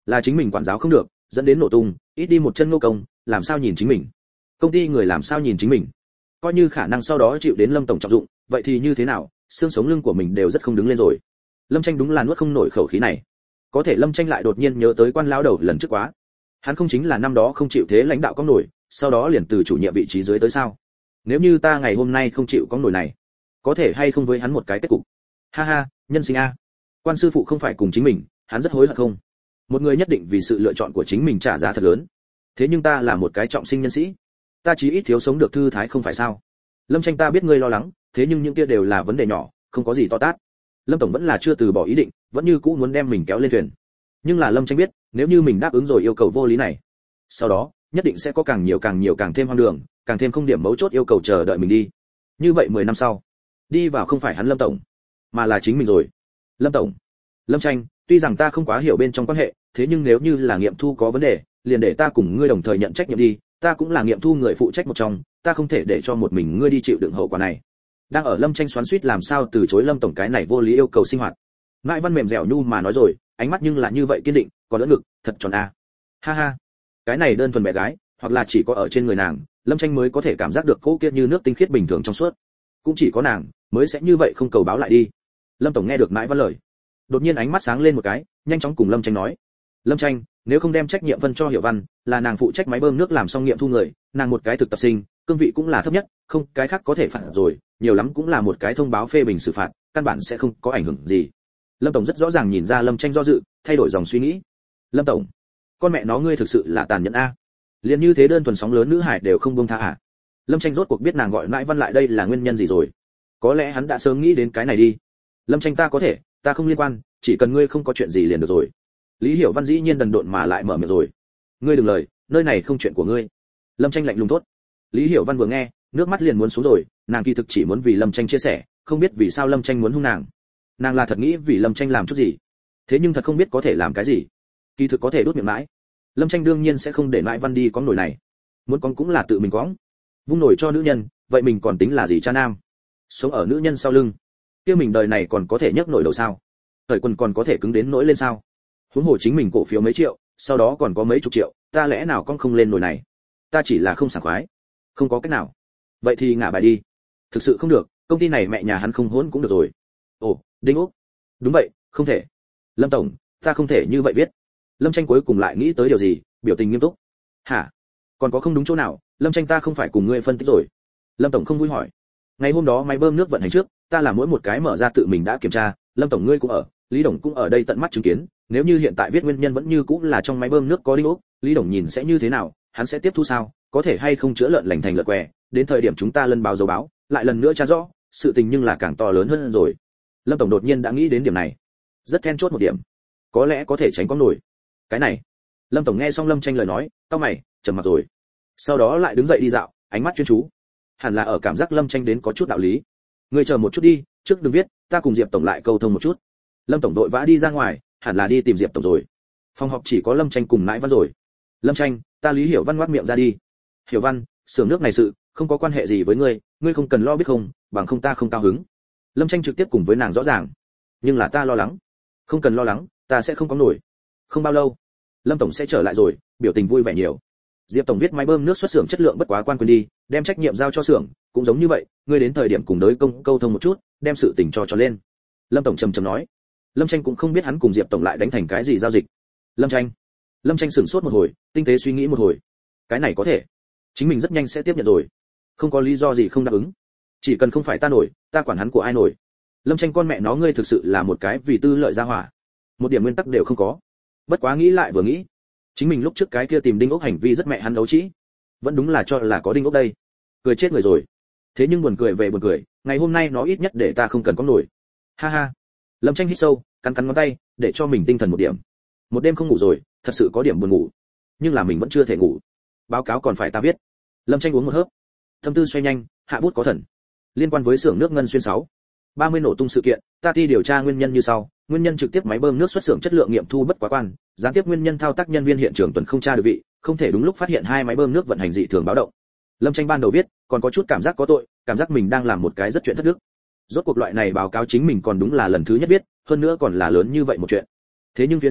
Là chính mình quản giáo không được, dẫn đến nổ tung, ít đi một chân nô công, làm sao nhìn chính mình? Công ty người làm sao nhìn chính mình? Coi như khả năng sau đó chịu đến Lâm tổng trọng dụng, vậy thì như thế nào? Xương sống lưng của mình đều rất không đứng lên rồi. Lâm Tranh đúng là nuốt không nổi khẩu khí này. Có thể Lâm Tranh lại đột nhiên nhớ tới quan lão đầu lần trước quá. Hắn không chính là năm đó không chịu thế lãnh đạo có nổi, sau đó liền từ chủ nhiệm vị trí dưới tới sao? Nếu như ta ngày hôm nay không chịu có nổi này, có thể hay không với hắn một cái kết cục? Ha ha, nhân sinh a. Quan sư phụ không phải cùng chính mình, hắn rất hối hận không? Một người nhất định vì sự lựa chọn của chính mình trả giá thật lớn. Thế nhưng ta là một cái trọng sinh nhân sĩ, ta chỉ ít thiếu sống được thư thái không phải sao? Lâm Tranh, ta biết ngươi lo lắng, thế nhưng những kia đều là vấn đề nhỏ, không có gì to tát. Lâm tổng vẫn là chưa từ bỏ ý định, vẫn như cũ muốn đem mình kéo lên thuyền. Nhưng là Lâm Tranh biết, nếu như mình đáp ứng rồi yêu cầu vô lý này, sau đó nhất định sẽ có càng nhiều càng thêm hoang đường, càng thêm không điểm mấu chốt yêu cầu chờ đợi mình đi. Như vậy 10 năm sau, đi vào không phải hắn Lâm tổng, mà là chính mình rồi. Lâm tổng, Lâm Tranh, tuy rằng ta không quá hiểu bên trong quan hệ, thế nhưng nếu như là nghiệm thu có vấn đề, liền để ta cùng ngươi đồng thời nhận trách nhiệm đi, ta cũng là nghiệm thu người phụ trách một trong, ta không thể để cho một mình ngươi đi chịu đựng hậu quả này. Đang ở Lâm Tranh xoắn xuýt làm sao từ chối Lâm tổng cái này vô lý yêu cầu sinh hoạt. Mại Văn mềm dẻo nhu mà nói rồi, ánh mắt nhưng là như vậy kiên định, còn đỡ ngực, thật tròn a. Ha ha, cái này đơn thuần bé gái, hoặc là chỉ có ở trên người nàng, Lâm Tranh mới có thể cảm giác được cỗ kia như nước tinh khiết bình thường trong suốt. Cũng chỉ có nàng mới sẽ như vậy không cầu báo lại đi. Lâm tổng nghe được Mại Văn lời, đột nhiên ánh mắt sáng lên một cái, nhanh chóng cùng Lâm Tranh nói: Lâm Tranh, nếu không đem trách nhiệm phân cho Hiểu Văn, là nàng phụ trách máy bơm nước làm xong nghiệm thu người, nàng một cái thực tập sinh, cương vị cũng là thấp nhất, không cái khác có thể phạt rồi, nhiều lắm cũng là một cái thông báo phê bình xử phạt, căn bản sẽ không có ảnh hưởng gì. Lâm tổng rất rõ ràng nhìn ra Lâm Tranh do dự, thay đổi dòng suy nghĩ. Lâm tổng, con mẹ nó ngươi thực sự là tàn nhẫn a. Liền như thế đơn thuần sóng lớn nữ hải đều không buông tha à? Lâm Tranh rốt cuộc biết nàng gọi Mãi Văn lại đây là nguyên nhân gì rồi. Có lẽ hắn đã sớm nghĩ đến cái này đi. Lâm Tranh, ta có thể, ta không liên quan, chỉ cần ngươi không có chuyện gì liền được rồi. Lý Hiểu Văn dĩ nhiên đần độn mà lại mở miệng rồi. Ngươi đừng lời, nơi này không chuyện của ngươi. Lâm Tranh lạnh lùng thốt. Lý Hiểu Văn vừa nghe, nước mắt liền muốn xuống rồi, nàng kỳ thực chỉ muốn vì Lâm Tranh chia sẻ, không biết vì sao Lâm Tranh muốn hung nàng. Nàng là thật nghĩ vì Lâm Tranh làm chút gì, thế nhưng thật không biết có thể làm cái gì. Kỳ thực có thể đốt miệng mãi. Lâm Tranh đương nhiên sẽ không để Mãi Văn đi có nổi này, muốn con cũng là tự mình quõng. Vung nổi cho nữ nhân, vậy mình còn tính là gì cha nam? Sống ở nữ nhân sau lưng, kia mình đời này còn có thể nhấc nổi đầu sao? Thời quần còn có thể cứng đến nỗi lên sao? Huống hồ chính mình cổ phiếu mấy triệu, sau đó còn có mấy chục triệu, ta lẽ nào con không lên nổi này? Ta chỉ là không sảng khoái, không có cách nào. Vậy thì ngả bài đi. Thực sự không được, công ty này mẹ nhà hắn không hỗn cũng được rồi. Ồ, Đinh Úc. Đúng vậy, không thể. Lâm tổng, ta không thể như vậy viết. Lâm Tranh cuối cùng lại nghĩ tới điều gì, biểu tình nghiêm túc. Hả? Còn có không đúng chỗ nào? Lâm Tranh, ta không phải cùng ngươi phân tích rồi. Lâm tổng không vui hỏi. Ngày hôm đó máy bơm nước vận hành trước, ta là mỗi một cái mở ra tự mình đã kiểm tra, Lâm tổng ngươi cũng ở, Lý Đồng cũng ở đây tận mắt chứng kiến, nếu như hiện tại viết nguyên nhân vẫn như cũng là trong máy bơm nước có Đinh Úc, Lý Đồng nhìn sẽ như thế nào, hắn sẽ tiếp thu sao, có thể hay không chữa lợn lành thành lợn què, đến thời điểm chúng ta lân báo dấu báo, lại lần nữa tra rõ, sự tình nhưng là càng to lớn hơn rồi. Lâm tổng đột nhiên đã nghĩ đến điểm này, rất then chốt một điểm, có lẽ có thể tránh có nổi. Cái này, Lâm tổng nghe xong Lâm Tranh lời nói, cau mày, trầm mặc rồi. Sau đó lại đứng dậy đi dạo, ánh mắt chuyên chú. Hẳn là ở cảm giác Lâm Tranh đến có chút đạo lý. Ngươi chờ một chút đi, trước đừng viết, ta cùng Diệp tổng lại câu thông một chút. Lâm tổng đội vã đi ra ngoài, hẳn là đi tìm Diệp tổng rồi. Phòng họp chỉ có Lâm Tranh cùng Mãi Văn rồi. Lâm Tranh, ta Lý Hiểu Văn ngoác miệng ra đi. Hiểu Văn, xưởng nước này sự không có quan hệ gì với ngươi, ngươi không cần lo biết không, bằng không ta không cao hứng. Lâm Tranh trực tiếp cùng với nàng rõ ràng. Nhưng là ta lo lắng. Không cần lo lắng, ta sẽ không có nổi. Không bao lâu, Lâm tổng sẽ trở lại rồi, biểu tình vui vẻ nhiều. Diệp tổng viết máy bơm nước xuất xưởng chất lượng bất quá quan quyền đi, đem trách nhiệm giao cho xưởng, cũng giống như vậy, ngươi đến thời điểm cùng đối công câu thông một chút, đem sự tình cho lên. Lâm tổng trầm trầm nói. Lâm Tranh cũng không biết hắn cùng Diệp tổng lại đánh thành cái gì giao dịch. Lâm Tranh sửng sốt một hồi, tinh tế suy nghĩ một hồi. Cái này có thể, chính mình rất nhanh sẽ tiếp nhận rồi, không có lý do gì không đáp ứng. Chỉ cần không phải ta nổi, ta quản hắn của ai nổi. Lâm Tranh, con mẹ nó ngươi thực sự là một cái vì tư lợi ra hỏa, một điểm nguyên tắc đều không có. Bất quá nghĩ lại vừa nghĩ, chính mình lúc trước cái kia tìm Đinh Ốc hành vi rất mẹ hắn đấu trí, vẫn đúng là cho là có Đinh Ốc đây, cười chết người rồi. Thế nhưng buồn cười về buồn cười, ngày hôm nay nó ít nhất để ta không cần có nổi. Ha ha. Lâm Tranh hít sâu, cắn ngón tay, để cho mình tinh thần một điểm. Một đêm không ngủ rồi, thật sự có điểm buồn ngủ, nhưng là mình vẫn chưa thể ngủ. Báo cáo còn phải ta viết. Lâm Tranh uống một hớp, tâm tư xoay nhanh, hạ bút có thần. Liên quan với xưởng nước Ngân Xuyên 630 nổ tung sự kiện, ta ti điều tra nguyên nhân như sau. Nguyên nhân trực tiếp máy bơm nước xuất xưởng chất lượng nghiệm thu bất quá quan, gián tiếp nguyên nhân thao tác nhân viên hiện trường tuần không tra được vị, không thể đúng lúc phát hiện hai máy bơm nước vận hành dị thường báo động. Lâm Tranh ban đầu viết, còn có chút cảm giác có tội, cảm giác mình đang làm một cái rất chuyện thất đức. Rốt cuộc loại này báo cáo chính mình còn đúng là lần thứ nhất viết, hơn nữa còn là lớn như vậy một chuyện. Thế nhưng phía sau,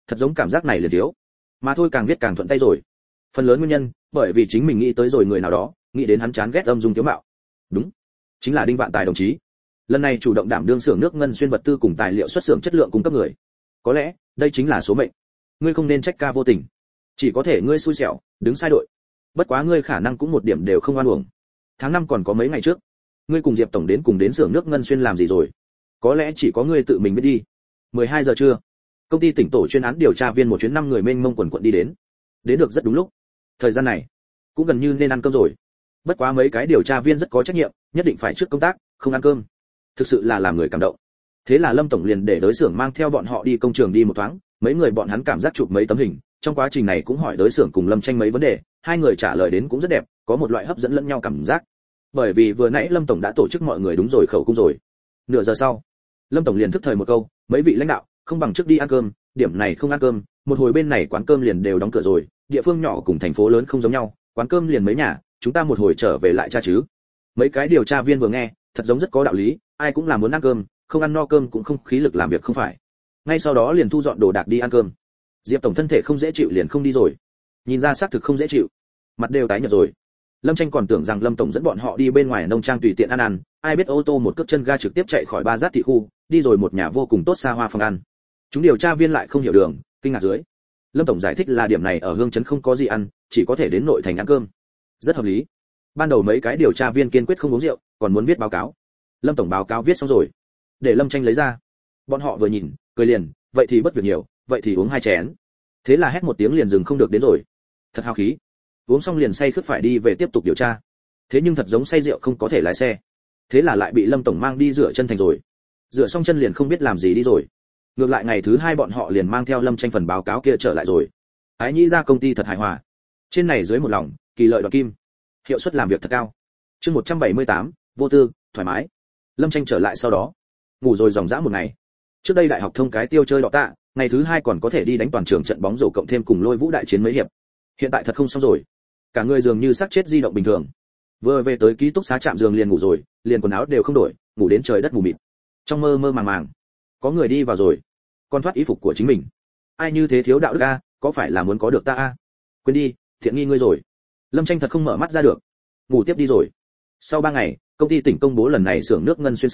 thật giống cảm giác này liền thiếu. Mà thôi càng viết càng thuận tay rồi. Phần lớn nguyên nhân, bởi vì chính mình nghĩ tới rồi người nào đó, nghĩ đến hắn chán ghét âm dung thiếu mạo. Đúng, chính là Đinh Vạn Tài đồng chí. Lần này chủ động đảm đương xưởng nước ngân xuyên vật tư cùng tài liệu xuất xưởng chất lượng cung cấp người. Có lẽ, đây chính là số mệnh. Ngươi không nên trách ca vô tình, chỉ có thể ngươi xui xẻo, đứng sai đội. Bất quá ngươi khả năng cũng một điểm đều không oan uổng. Tháng 5 còn có mấy ngày trước, ngươi cùng Diệp tổng đến cùng đến xưởng nước ngân xuyên làm gì rồi? Có lẽ chỉ có ngươi tự mình biết đi. 12 giờ trưa, công ty tỉnh tổ chuyên án điều tra viên một chuyến 5 người mênh mông quần quận đi đến. Đến được rất đúng lúc. Thời gian này, cũng gần như nên ăn cơm rồi. Bất quá mấy cái điều tra viên rất có trách nhiệm, nhất định phải trước công tác, không ăn cơm. Thực sự là làm người cảm động. Thế là Lâm tổng liền để đối xưởng mang theo bọn họ đi công trường đi một thoáng, mấy người bọn hắn cảm giác chụp mấy tấm hình, trong quá trình này cũng hỏi đối xưởng cùng Lâm Tranh mấy vấn đề, hai người trả lời đến cũng rất đẹp, có một loại hấp dẫn lẫn nhau cảm giác. Bởi vì vừa nãy Lâm tổng đã tổ chức mọi người đúng rồi khẩu cung rồi. Nửa giờ sau, Lâm tổng liền thức thời một câu, mấy vị lãnh đạo, không bằng trước đi ăn cơm, điểm này không ăn cơm, một hồi bên này quán cơm liền đều đóng cửa rồi, địa phương nhỏ cùng thành phố lớn không giống nhau, quán cơm liền mấy nhà, chúng ta một hồi trở về lại tra chứ. Mấy cái điều tra viên vừa nghe, thật giống rất có đạo lý, ai cũng là muốn ăn cơm, không ăn no cơm cũng không khí lực làm việc không phải. Ngay sau đó liền thu dọn đồ đạc đi ăn cơm. Diệp tổng thân thể không dễ chịu liền không đi rồi. Nhìn ra xác thực không dễ chịu, mặt đều tái nhợt rồi. Lâm Tranh còn tưởng rằng Lâm tổng dẫn bọn họ đi bên ngoài nông trang tùy tiện ăn ăn, ai biết ô tô một cước chân ga trực tiếp chạy khỏi Ba Giác thị khu, đi rồi một nhà vô cùng tốt xa hoa phòng ăn. Chúng điều tra viên lại không hiểu đường, kinh ngạc dưới. Lâm tổng giải thích là điểm này ở Hương trấn không có gì ăn, chỉ có thể đến nội thành ăn cơm. Rất hợp lý. Ban đầu mấy cái điều tra viên kiên quyết không uống rượu, còn muốn viết báo cáo. Lâm tổng báo cáo viết xong rồi, để Lâm Tranh lấy ra. Bọn họ vừa nhìn, cười liền, vậy thì bất việc nhiều, vậy thì uống 2 chén. Thế là hét một tiếng liền dừng không được đến rồi. Thật hào khí. Uống xong liền say khướt phải đi về tiếp tục điều tra. Thế nhưng thật giống say rượu không có thể lái xe. Thế là lại bị Lâm tổng mang đi rửa chân thành rồi. Rửa xong chân liền không biết làm gì đi rồi. Ngược lại ngày thứ 2 bọn họ liền mang theo Lâm Tranh phần báo cáo kia trở lại rồi. Ái Nhĩ ra công ty thật hài hòa. Trên này dưới một lòng, kỳ lợi đoạt kim. Hiệu suất làm việc thật cao. Chương 178, vô tư, thoải mái. Lâm Tranh trở lại sau đó, ngủ rồi ròng rã một ngày. Trước đây đại học thông cái tiêu chơi đọ tạ, ngày thứ 2 còn có thể đi đánh toàn trường trận bóng rổ cộng thêm cùng Lôi Vũ đại chiến mấy hiệp. Hiện tại thật không xong rồi, cả người dường như xác chết di động bình thường. Vừa về tới ký túc xá chạm giường liền ngủ rồi, liền quần áo đều không đổi, ngủ đến trời đất mù mịt. Trong mơ mơ màng màng, có người đi vào rồi, còn thoát y phục của chính mình. Ai như thế thiếu đạo đức a, có phải là muốn có được ta a? Quên đi, thiện nghi ngươi rồi. Lâm Tranh thật không mở mắt ra được, ngủ tiếp đi rồi. Sau 3 ngày, công ty tỉnh công bố lần này xưởng nước ngân xuyên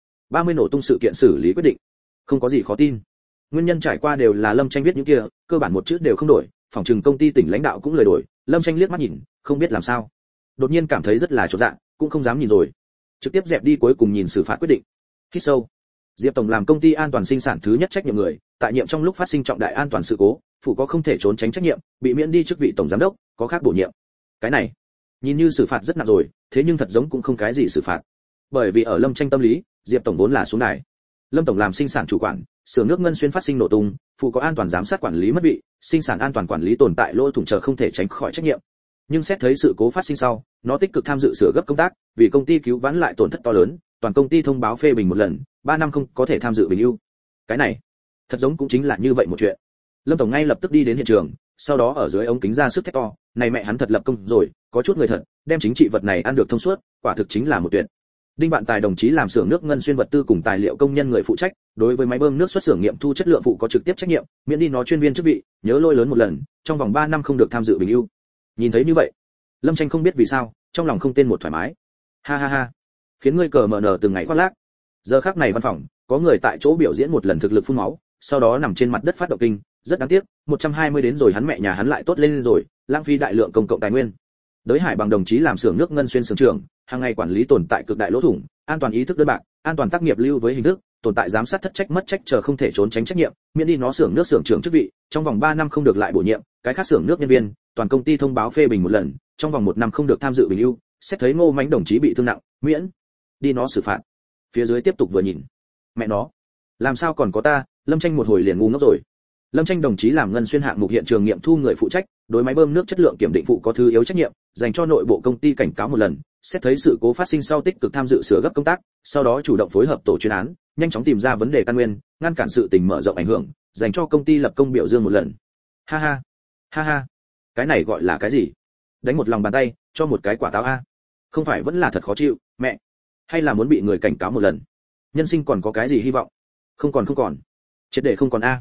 30 nổ tung sự kiện xử lý quyết định. Không có gì khó tin. Nguyên nhân trải qua đều là Lâm Tranh viết những kia, cơ bản một chữ đều không đổi, phòng trừng công ty tỉnh lãnh đạo cũng lười đổi. Lâm Tranh liếc mắt nhìn, không biết làm sao. Đột nhiên cảm thấy rất là chột dạ, cũng không dám nhìn rồi. Trực tiếp dẹp đi cuối cùng nhìn xử phạt quyết định. Hít sâu. Diệp tổng làm công ty an toàn sinh sản thứ nhất trách nhiệm người, tại nhiệm trong lúc phát sinh trọng đại an toàn sự cố, phụ có không thể trốn tránh trách nhiệm, bị miễn đi chức vị tổng giám đốc, có khác bổ nhiệm. Cái này, nhìn như xử phạt rất nặng rồi, thế nhưng thật giống cũng không cái gì xử phạt. Bởi vì ở Lâm Tranh tâm lý, Diệp tổng vốn là xuống đài. Lâm tổng làm sinh sản chủ quản, xưởng nước ngân xuyên phát sinh nổ tung, phụ có an toàn giám sát quản lý mất vị, sinh sản an toàn quản lý tồn tại lỗ thủng chờ không thể tránh khỏi trách nhiệm. Nhưng xét thấy sự cố phát sinh sau, nó tích cực tham dự sửa gấp công tác, vì công ty cứu vãn lại tổn thất to lớn, toàn công ty thông báo phê bình một lần, 3 năm không có thể tham dự bình ưu. Cái này, thật giống cũng chính là như vậy một chuyện. Lâm tổng ngay lập tức đi đến hiện trường, sau đó ở dưới ống kính ra sức thét to, này mẹ hắn thật lập công rồi, có chút người thật, đem chính trị vật này ăn được thông suốt, quả thực chính là một tuyệt. Đinh Vạn Tài đồng chí làm xưởng nước ngân xuyên vật tư cùng tài liệu công nhân người phụ trách, đối với máy bơm nước xuất xưởng nghiệm thu chất lượng phụ có trực tiếp trách nhiệm, miễn đi nó chuyên viên chức vị, nhớ lôi lớn một lần, trong vòng 3 năm không được tham dự bình ưu. Nhìn thấy như vậy, Lâm Tranh không biết vì sao, trong lòng không tên một thoải mái. Ha ha ha, khiến ngươi cờ mờ nở từng ngày khoác lác. Giờ khắc này văn phòng, có người tại chỗ biểu diễn một lần thực lực phun máu, sau đó nằm trên mặt đất phát động kinh, rất đáng tiếc, 120 đến rồi hắn mẹ nhà hắn lại tốt lên rồi, lãng phí đại lượng công cộng tài nguyên. Đới Hải bằng đồng chí làm xưởng nước ngân xuyên xưởng trưởng, hàng ngày quản lý tồn tại cực đại lỗ thủng, an toàn ý thức đơn bạc, an toàn tác nghiệp lưu với hình thức, tồn tại giám sát thất trách mất trách chờ không thể trốn tránh trách nhiệm, miễn đi nó xưởng nước xưởng trưởng chức vị, trong vòng 3 năm không được lại bổ nhiệm, cái khác xưởng nước nhân viên, toàn công ty thông báo phê bình một lần, trong vòng 1 năm không được tham dự bình ưu, xét thấy Ngô Mánh đồng chí bị thương nặng, miễn đi nó xử phạt. Phía dưới tiếp tục vừa nhìn. Mẹ nó, làm sao còn có ta, Lâm Tranh một hồi liền ngu ngốc rồi. Lâm Tranh đồng chí làm ngân xuyên hạng mục hiện trường nghiệm thu người phụ trách, đối máy bơm nước chất lượng kiểm định phụ có thứ yếu trách nhiệm, dành cho nội bộ công ty cảnh cáo một lần, xét thấy sự cố phát sinh sau tích cực tham dự sửa gấp công tác, sau đó chủ động phối hợp tổ chuyên án, nhanh chóng tìm ra vấn đề căn nguyên, ngăn cản sự tình mở rộng ảnh hưởng, dành cho công ty lập công biểu dương một lần. Ha ha, ha ha, cái này gọi là cái gì? Đánh một lòng bàn tay, cho một cái quả táo a. Không phải vẫn là thật khó chịu, mẹ. Hay là muốn bị người cảnh cáo một lần? Nhân sinh còn có cái gì hy vọng? Không còn, triệt để không còn a.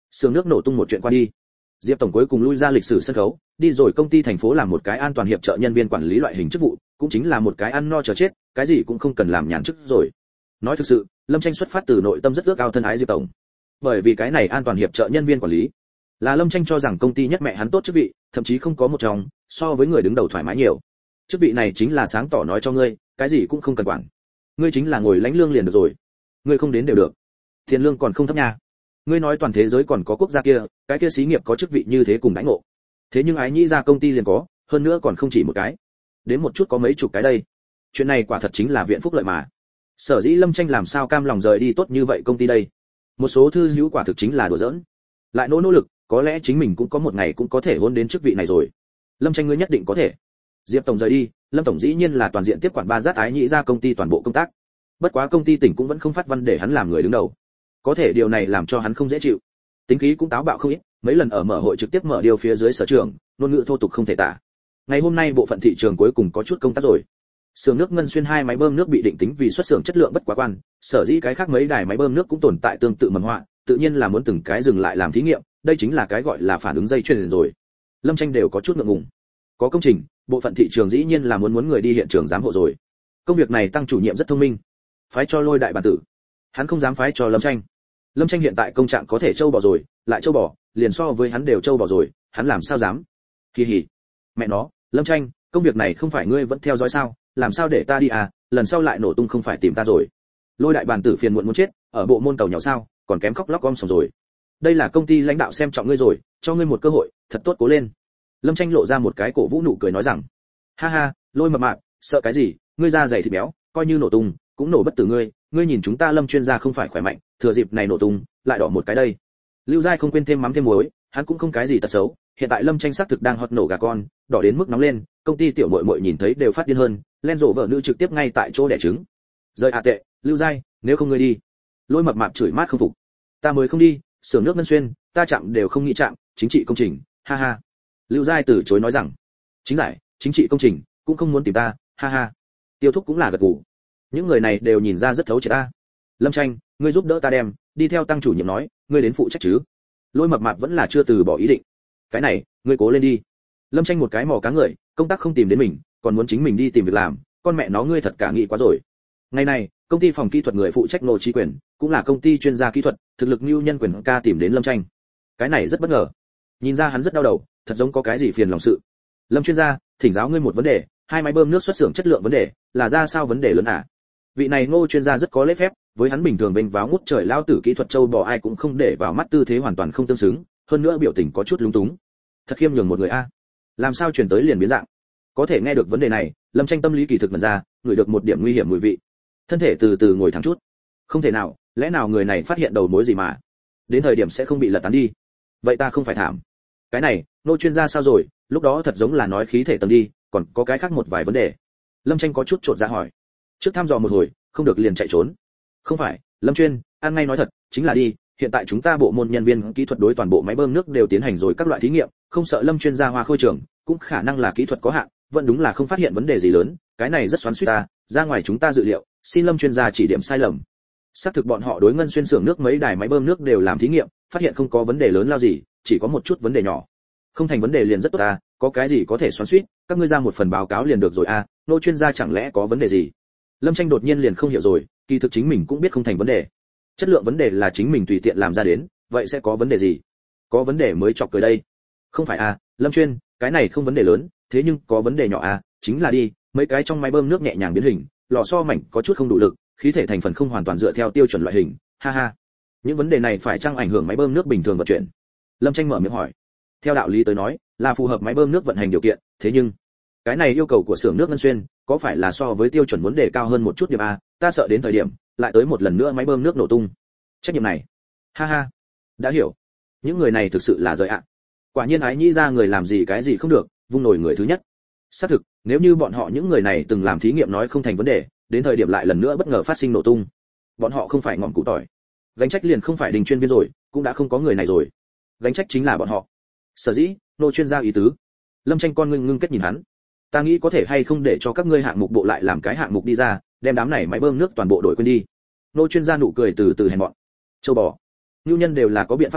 Xưởng nước nổ tung một chuyện qua đi, Diệp tổng cuối cùng lui ra lịch sử sân khấu, đi rồi công ty thành phố làm một cái an toàn hiệp trợ nhân viên quản lý loại hình chức vụ, cũng chính là một cái ăn no chờ chết, cái gì cũng không cần làm nhàn chức rồi. Nói thực sự, Lâm Tranh xuất phát từ nội tâm rất ước ao thân ái Diệp tổng. Bởi vì cái này an toàn hiệp trợ nhân viên quản lý, là Lâm Tranh cho rằng công ty nhất mẹ hắn tốt chức vị, thậm chí không có một trong, so với người đứng đầu thoải mái nhiều. Chức vị này chính là sáng tỏ nói cho ngươi, cái gì cũng không cần quản. Ngươi chính là ngồi lãnh lương liền được rồi. Ngươi không đến đều được. Tiền lương còn không thấp nha. Ngươi nói toàn thế giới còn có quốc gia kia, cái kia xí nghiệp có chức vị như thế cùng đãi ngộ. Thế nhưng ái nhĩ ra công ty liền có, hơn nữa còn không chỉ một cái. Đến một chút có mấy chục cái đây. Chuyện này quả thật chính là viện phúc lợi mà. Sở dĩ Lâm Tranh làm sao cam lòng rời đi tốt như vậy công ty đây. Một số thư hữu quả thực chính là đùa giỡn. Lại nỗ lực, có lẽ chính mình cũng có một ngày cũng có thể hôn đến chức vị này rồi. Lâm Tranh ngươi nhất định có thể. Diệp tổng rời đi, Lâm tổng dĩ nhiên là toàn diện tiếp quản ba giác ái nhĩ ra công ty toàn bộ công tác. Bất quá công ty tỉnh cũng vẫn không phát văn để hắn làm người đứng đầu. Có thể điều này làm cho hắn không dễ chịu. Tính khí cũng táo bạo không ít, mấy lần ở mở hội trực tiếp mở điều phía dưới sở trưởng, ngôn ngữ thô tục không thể tả. Ngày hôm nay bộ phận thị trường cuối cùng có chút công tác rồi. Xưởng nước Ngân Xuyên 2 máy bơm nước bị định tính vì xuất xưởng chất lượng bất quá quan, sở dĩ cái khác mấy đài máy bơm nước cũng tồn tại tương tự mầm họa, tự nhiên là muốn từng cái dừng lại làm thí nghiệm, đây chính là cái gọi là phản ứng dây chuyền rồi. Lâm Tranh đều có chút ngượng ngùng. Có công trình, bộ phận thị trường dĩ nhiên là muốn người đi hiện trường giám hộ rồi. Công việc này tăng chủ nhiệm rất thông minh, phái cho Lôi đại bản tử. Hắn không dám phái cho Lâm Tranh. Lâm Tranh hiện tại công trạng có thể trâu bò rồi, lại trâu bò, liền so với hắn đều trâu bò rồi, hắn làm sao dám? Kỳ hỉ. Mẹ nó, Lâm Tranh, công việc này không phải ngươi vẫn theo dõi sao, làm sao để ta đi à, lần sau lại nổ tung không phải tìm ta rồi. Lôi đại bản tử phiền muộn muốn chết, ở bộ môn tàu nhỏ sao, còn kém khóc lóc om sòm rồi. Đây là công ty lãnh đạo xem trọng ngươi rồi, cho ngươi một cơ hội, thật tốt cố lên. Lâm Tranh lộ ra một cái cổ vũ nụ cười nói rằng, ha ha, Lôi mập mạp, sợ cái gì, ngươi da dày thịt béo, coi như nổ tung, cũng nổ bất tử ngươi, ngươi nhìn chúng ta Lâm chuyên gia không phải khỏe mạnh, thừa dịp này nổ tung, lại đỏ một cái đây. Lưu Giai không quên thêm mắm thêm muối, hắn cũng không cái gì tật xấu, hiện tại Lâm Tranh xác thực đang hot nổ gà con, đỏ đến mức nóng lên, công ty tiểu muội muội nhìn thấy đều phát điên hơn, len rộ vợ nữ trực tiếp ngay tại chỗ đẻ trứng. Rời tệ, Lưu Giai, nếu không ngươi đi. Lôi mập mạp chửi mát không phục. Ta mới không đi, xưởng nước Ngân Xuyên, ta chạm đều không nghĩ chạm, chính trị công trình, ha ha. Lưu Giai từ chối nói rằng, chính giải, chính trị công trình, cũng không muốn tìm ta, ha ha. Tiêu Thúc cũng là gật gù. Những người này đều nhìn ra rất thấu triệt ta. Lâm Tranh, ngươi giúp đỡ ta đem, đi theo tăng chủ nhiệm nói, ngươi đến phụ trách chứ. Lôi mập mạp vẫn là chưa từ bỏ ý định. Cái này, ngươi cố lên đi. Lâm Tranh một cái mò cá người, công tác không tìm đến mình, còn muốn chính mình đi tìm việc làm, con mẹ nó ngươi thật cả nghĩ quá rồi. Ngày này, công ty phòng kỹ thuật người phụ trách Ngô Chí Quyền, cũng là công ty chuyên gia kỹ thuật, thực lực như nhân quyền ca tìm đến Lâm Tranh. Cái này rất bất ngờ. Nhìn ra hắn rất đau đầu, thật giống có cái gì phiền lòng sự. Lâm chuyên gia, thỉnh giáo ngươi một vấn đề, 2 máy bơm nước xuất xưởng chất lượng vấn đề, là ra sao vấn đề lớn à? Vị này Ngô chuyên gia rất có lễ phép, với hắn bình thường bênh váo ngút trời lao tử kỹ thuật châu bò ai cũng không để vào mắt, tư thế hoàn toàn không tương xứng, hơn nữa biểu tình có chút lúng túng. Thật khiêm nhường một người a. Làm sao chuyển tới liền biến dạng? Có thể nghe được vấn đề này, Lâm Tranh tâm lý kỳ thực mần ra, ngửi được một điểm nguy hiểm mùi vị. Thân thể từ từ ngồi thẳng chút. Không thể nào, lẽ nào người này phát hiện đầu mối gì mà? Đến thời điểm sẽ không bị lật tán đi. Vậy ta không phải thảm. Cái này, Ngô chuyên gia sao rồi, lúc đó thật giống là nói khí thể tầng đi, còn có cái khác một vài vấn đề. Lâm Tranh có chút chột dạ hỏi. Trước thăm dò một hồi, không được liền chạy trốn. Không phải, Lâm chuyên, ăn ngay nói thật, chính là đi, hiện tại chúng ta bộ môn nhân viên kỹ thuật đối toàn bộ máy bơm nước đều tiến hành rồi các loại thí nghiệm, không sợ Lâm chuyên gia hoa khôi trường, cũng khả năng là kỹ thuật có hạn, vẫn đúng là không phát hiện vấn đề gì lớn, cái này rất xoắn xuýt ta, ra ngoài chúng ta dự liệu, xin Lâm chuyên gia chỉ điểm sai lầm. Xác thực bọn họ đối Ngân Xuyên xưởng nước mấy đài máy bơm nước đều làm thí nghiệm, phát hiện không có vấn đề lớn lao gì, chỉ có một chút vấn đề nhỏ. Không thành vấn đề liền rất tốt ta, có cái gì có thể xoắn xuýt, các ngươi ra một phần báo cáo liền được rồi a, Nô chuyên gia chẳng lẽ có vấn đề gì? Lâm Tranh đột nhiên liền không hiểu rồi, kỳ thực chính mình cũng biết không thành vấn đề. Chất lượng vấn đề là chính mình tùy tiện làm ra đến, vậy sẽ có vấn đề gì? Có vấn đề mới chọc cười đây. Không phải à, Lâm chuyên, cái này không vấn đề lớn, thế nhưng có vấn đề nhỏ à, chính là đi, mấy cái trong máy bơm nước nhẹ nhàng biến hình, lò xo mảnh có chút không đủ lực, khí thể thành phần không hoàn toàn dựa theo tiêu chuẩn loại hình, ha ha. Những vấn đề này phải chăng ảnh hưởng máy bơm nước bình thường vận chuyển? Lâm Tranh mở miệng hỏi. Theo đạo lý tới nói, là phù hợp máy bơm nước vận hành điều kiện, thế nhưng cái này yêu cầu của xưởng nước Ngân Xuyên, có phải là so với tiêu chuẩn vấn đề cao hơn một chút điểm a, ta sợ đến thời điểm lại tới một lần nữa máy bơm nước nổ tung. Trách nhiệm này, ha ha, đã hiểu. Những người này thực sự là rời ạ. Quả nhiên ái nhĩ ra người làm gì cái gì không được, vung nổi người thứ nhất. Xác thực, nếu như bọn họ những người này từng làm thí nghiệm nói không thành vấn đề, đến thời điểm lại lần nữa bất ngờ phát sinh nổ tung, bọn họ không phải ngọn cụ tỏi, gánh trách liền không phải Đình chuyên viên rồi, cũng đã không có người này rồi, gánh trách chính là bọn họ. Sở dĩ, Nô chuyên gia ý tứ. Lâm Tranh con ngưng kết nhìn hắn. Ta nghĩ có thể hay không để cho các ngươi hạng mục bộ lại làm cái hạng mục đi ra, đem đám này máy bơm nước toàn bộ đổi quên đi. Nô chuyên gia nụ cười từ từ hèn mọn. Châu bò, nhu nhân đều là có biện pháp mà,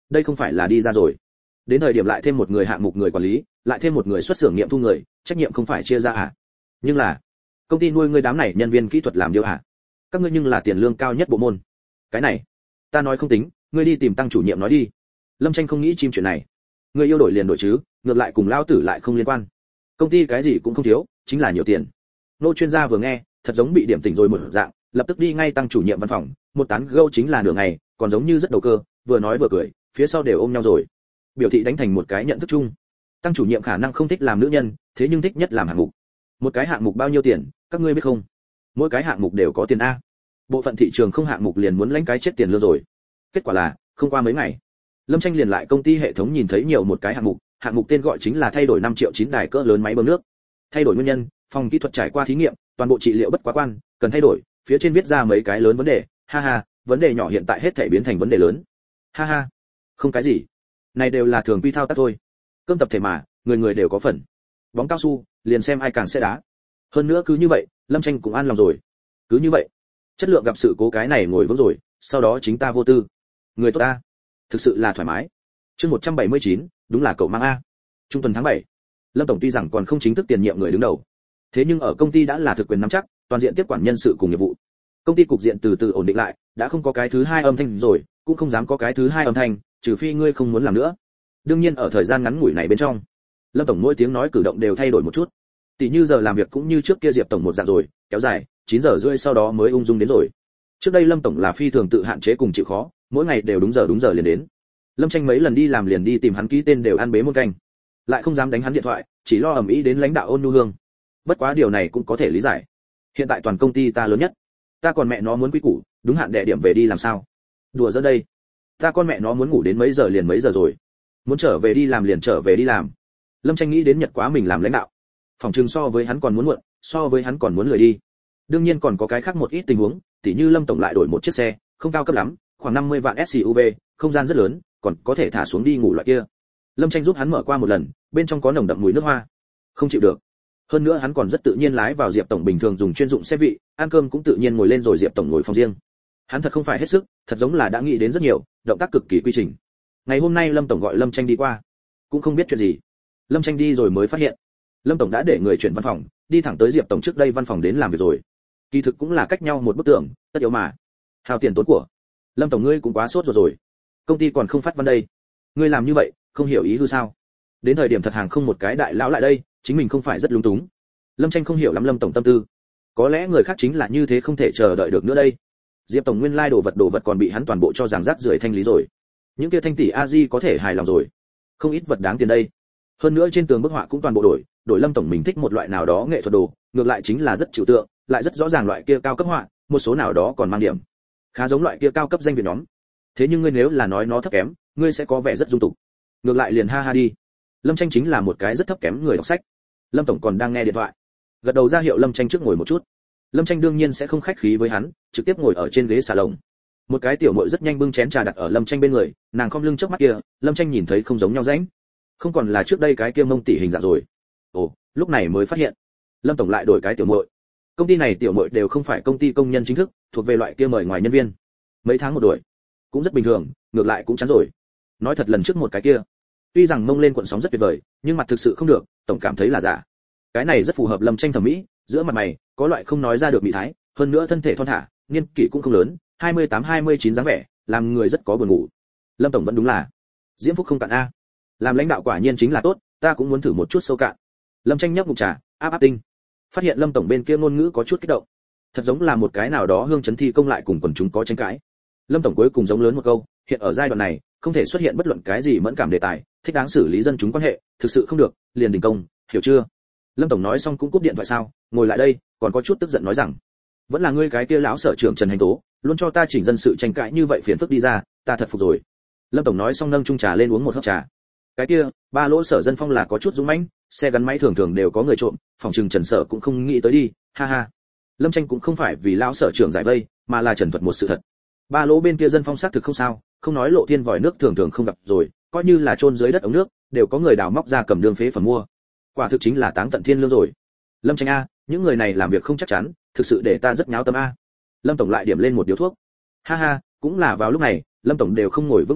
đây không phải là đi ra rồi. Đến thời điểm lại thêm một người hạng mục người quản lý, lại thêm một người xuất xưởng nghiệm thu người, trách nhiệm không phải chia ra à? Nhưng là công ty nuôi ngươi đám này nhân viên kỹ thuật làm điều à? Các ngươi nhưng là tiền lương cao nhất bộ môn. Cái này ta nói không tính, ngươi đi tìm tăng chủ nhiệm nói đi. Lâm Tranh không nghĩ chim chuyện này. Ngươi yêu đổi liền đổi chứ, ngược lại cùng lao tử lại không liên quan. Công ty cái gì cũng không thiếu, chính là nhiều tiền. Nô chuyên gia vừa nghe, thật giống bị điểm tỉnh rồi một dạng, lập tức đi ngay tăng chủ nhiệm văn phòng, một tán gẫu chính là nửa ngày, còn giống như rất đầu cơ, vừa nói vừa cười, phía sau đều ôm nhau rồi. Biểu thị đánh thành một cái nhận thức chung. Tăng chủ nhiệm khả năng không thích làm nữ nhân, thế nhưng thích nhất làm hạng mục. Một cái hạng mục bao nhiêu tiền, các ngươi biết không? Mỗi cái hạng mục đều có tiền a. Bộ phận thị trường không hạng mục liền muốn lãnh cái chết tiền lương rồi. Kết quả là, không qua mấy ngày, Lâm Tranh liền lại công ty hệ thống nhìn thấy nhiều một cái hạng mục tên gọi chính là thay đổi 5 triệu 9 đài cỡ lớn máy bơm nước. Thay đổi nguyên nhân, phòng kỹ thuật trải qua thí nghiệm, toàn bộ trị liệu bất quá quan, cần thay đổi, phía trên viết ra mấy cái lớn vấn đề, ha ha, vấn đề nhỏ hiện tại hết thảy biến thành vấn đề lớn. Ha ha, không cái gì, này đều là thường quy thao tác thôi. Cơm tập thể mà, người người đều có phần. Bóng cao su, liền xem ai càng sẽ đá. Hơn nữa cứ như vậy, Lâm Tranh cũng an lòng rồi. Cứ như vậy, chất lượng gặp sự cố cái này ngồi vững rồi, sau đó chính ta vô tư. Người tốt ta, thực sự là thoải mái. Chương 179, đúng là cậu mang a. Trung tuần tháng 7. Lâm tổng tuy rằng còn không chính thức tiền nhiệm người đứng đầu, thế nhưng ở công ty đã là thực quyền nắm chắc, toàn diện tiếp quản nhân sự cùng nghiệp vụ. Công ty cục diện từ từ ổn định lại, đã không có cái thứ hai âm thanh rồi, cũng không dám có cái thứ hai âm thanh, trừ phi ngươi không muốn làm nữa. Đương nhiên ở thời gian ngắn ngủi này bên trong, Lâm tổng mỗi tiếng nói cử động đều thay đổi một chút. Tỷ như giờ làm việc cũng như trước kia Diệp tổng một dạng rồi, kéo dài, 9 giờ rưỡi sau đó mới ung dung đến rồi. Trước đây Lâm tổng là phi thường tự hạn chế cùng chịu khó, mỗi ngày đều đúng giờ liền đến. Lâm Tranh mấy lần đi làm liền đi tìm hắn ký tên đều ăn bế muôn canh, lại không dám đánh hắn điện thoại, chỉ lo ầm ĩ đến lãnh đạo Ôn Nhu Hương. Bất quá điều này cũng có thể lý giải. Hiện tại toàn công ty ta lớn nhất, ta còn mẹ nó muốn quý củ, đúng hạn đẻ điểm về đi làm sao? Đùa giỡn đây. Ta con mẹ nó muốn ngủ đến mấy giờ liền mấy giờ rồi. Muốn trở về đi làm liền trở về đi làm. Lâm Tranh nghĩ đến nhật quá mình làm lãnh đạo, phòng trừng so với hắn còn muốn muộn, so với hắn còn muốn lười đi. Đương nhiên còn có cái khác một ít tình huống, tỉ như Lâm tổng lại đổi một chiếc xe, không cao cấp lắm, khoảng 50 vạn SUV, không gian rất lớn, còn có thể thả xuống đi ngủ loại kia. Lâm Tranh giúp hắn mở qua một lần, bên trong có nồng đậm mùi nước hoa. Không chịu được. Hơn nữa hắn còn rất tự nhiên lái vào Diệp tổng bình thường dùng chuyên dụng xe vị, ăn cơm cũng tự nhiên ngồi lên rồi Diệp tổng ngồi phòng riêng. Hắn thật không phải hết sức, thật giống là đã nghĩ đến rất nhiều, động tác cực kỳ quy trình. Ngày hôm nay Lâm tổng gọi Lâm Tranh đi qua, cũng không biết chuyện gì. Lâm Tranh đi rồi mới phát hiện, Lâm tổng đã để người chuyển văn phòng, đi thẳng tới Diệp tổng trước đây văn phòng đến làm việc rồi. Kỳ thực cũng là cách nhau một bức tường, tất yếu mà. Hao tiền tốn của. Lâm tổng ngươi cũng quá sốt rồi. Công ty còn không phát văn đây. Ngươi làm như vậy, không hiểu ý hư sao? Đến thời điểm thật hàng không một cái đại lão lại đây, chính mình không phải rất lúng túng. Lâm Tranh không hiểu lắm Lâm tổng tâm tư. Có lẽ người khác chính là như thế không thể chờ đợi được nữa đây. Diệp tổng nguyên lai like đồ vật còn bị hắn toàn bộ cho rằng rác rưởi thanh lý rồi. Những kia thanh tỷ a di có thể hài lòng rồi. Không ít vật đáng tiền đây. Hơn nữa trên tường bức họa cũng toàn bộ đổi Lâm tổng mình thích một loại nào đó nghệ thuật đồ, ngược lại chính là rất trừu tượng, lại rất rõ ràng loại kia cao cấp họa, một số nào đó còn mang điểm khá giống loại kia cao cấp danh viện nhóm. Thế nhưng ngươi nếu là nói nó thấp kém, ngươi sẽ có vẻ rất dung tục. Ngược lại liền ha ha đi. Lâm Tranh chính là một cái rất thấp kém người đọc sách. Lâm tổng còn đang nghe điện thoại, gật đầu ra hiệu Lâm Tranh trước ngồi một chút. Lâm Tranh đương nhiên sẽ không khách khí với hắn, trực tiếp ngồi ở trên ghế xà lồng. Một cái tiểu muội rất nhanh bưng chén trà đặt ở Lâm Tranh bên người, nàng khom lưng trước mắt kia, Lâm Tranh nhìn thấy không giống nhau rãnh, không còn là trước đây cái kia mông tỉ hình dạng rồi. Ồ, lúc này mới phát hiện, Lâm tổng lại đổi cái tiểu muội. Công ty này tiểu muội đều không phải công ty công nhân chính thức, thuộc về loại kia mời ngoài nhân viên. Mấy tháng một đuổi, cũng rất bình thường, ngược lại cũng chán rồi. Nói thật lần trước một cái kia, tuy rằng mông lên cuộn sóng rất tuyệt vời, nhưng mặt thực sự không được, tổng cảm thấy là giả. Cái này rất phù hợp Lâm Tranh thẩm mỹ, giữa mặt mày có loại không nói ra được mỹ thái, hơn nữa thân thể thon thả, niên kỷ cũng không lớn, 28-29 dáng vẻ, làm người rất có buồn ngủ. Lâm tổng vẫn đúng là diễm phúc không cạn a. Làm lãnh đạo quả nhiên chính là tốt, ta cũng muốn thử một chút sâu cạn. Lâm Tranh nhấp ngụm trà, áp tinh. Phát hiện Lâm tổng bên kia ngôn ngữ có chút kích động, thật giống là một cái nào đó hương chấn thi công lại cùng quần chúng có tranh cãi. Lâm tổng cuối cùng giống lớn một câu, hiện ở giai đoạn này, không thể xuất hiện bất luận cái gì mẫn cảm đề tài, thích đáng xử lý dân chúng quan hệ, thực sự không được, liền đình công, hiểu chưa? Lâm tổng nói xong cũng cúp điện thoại sao, ngồi lại đây, còn có chút tức giận nói rằng, vẫn là ngươi cái kia lão sở trưởng Trần Hành Tố, luôn cho ta chỉnh dân sự tranh cãi như vậy phiền phức đi ra, ta thật phục rồi. Lâm tổng nói xong nâng chung trà lên uống một hớp trà. Cái kia, ba lỗ Sở Dân Phong là có chút dũng mãnh, xe gắn máy thường thường đều có người trộm, phòng trừng Trần Sở cũng không nghĩ tới đi, ha ha. Lâm Tranh cũng không phải vì lão sở trưởng giải vây, mà là trần thuật một sự thật. Ba lỗ bên kia dân phong xác thực không sao, không nói lộ thiên vòi nước thường thường không gặp rồi, coi như là chôn dưới đất ống nước, đều có người đào móc ra cầm đường phế phẩm mua. Quả thực chính là táng tận thiên lương rồi. Lâm Tranh a, những người này làm việc không chắc chắn, thực sự để ta rất nháo tâm a. Lâm tổng lại điểm lên một điếu thuốc. Ha ha, cũng là vào lúc này, Lâm tổng đều không ngồi vững vàng đây,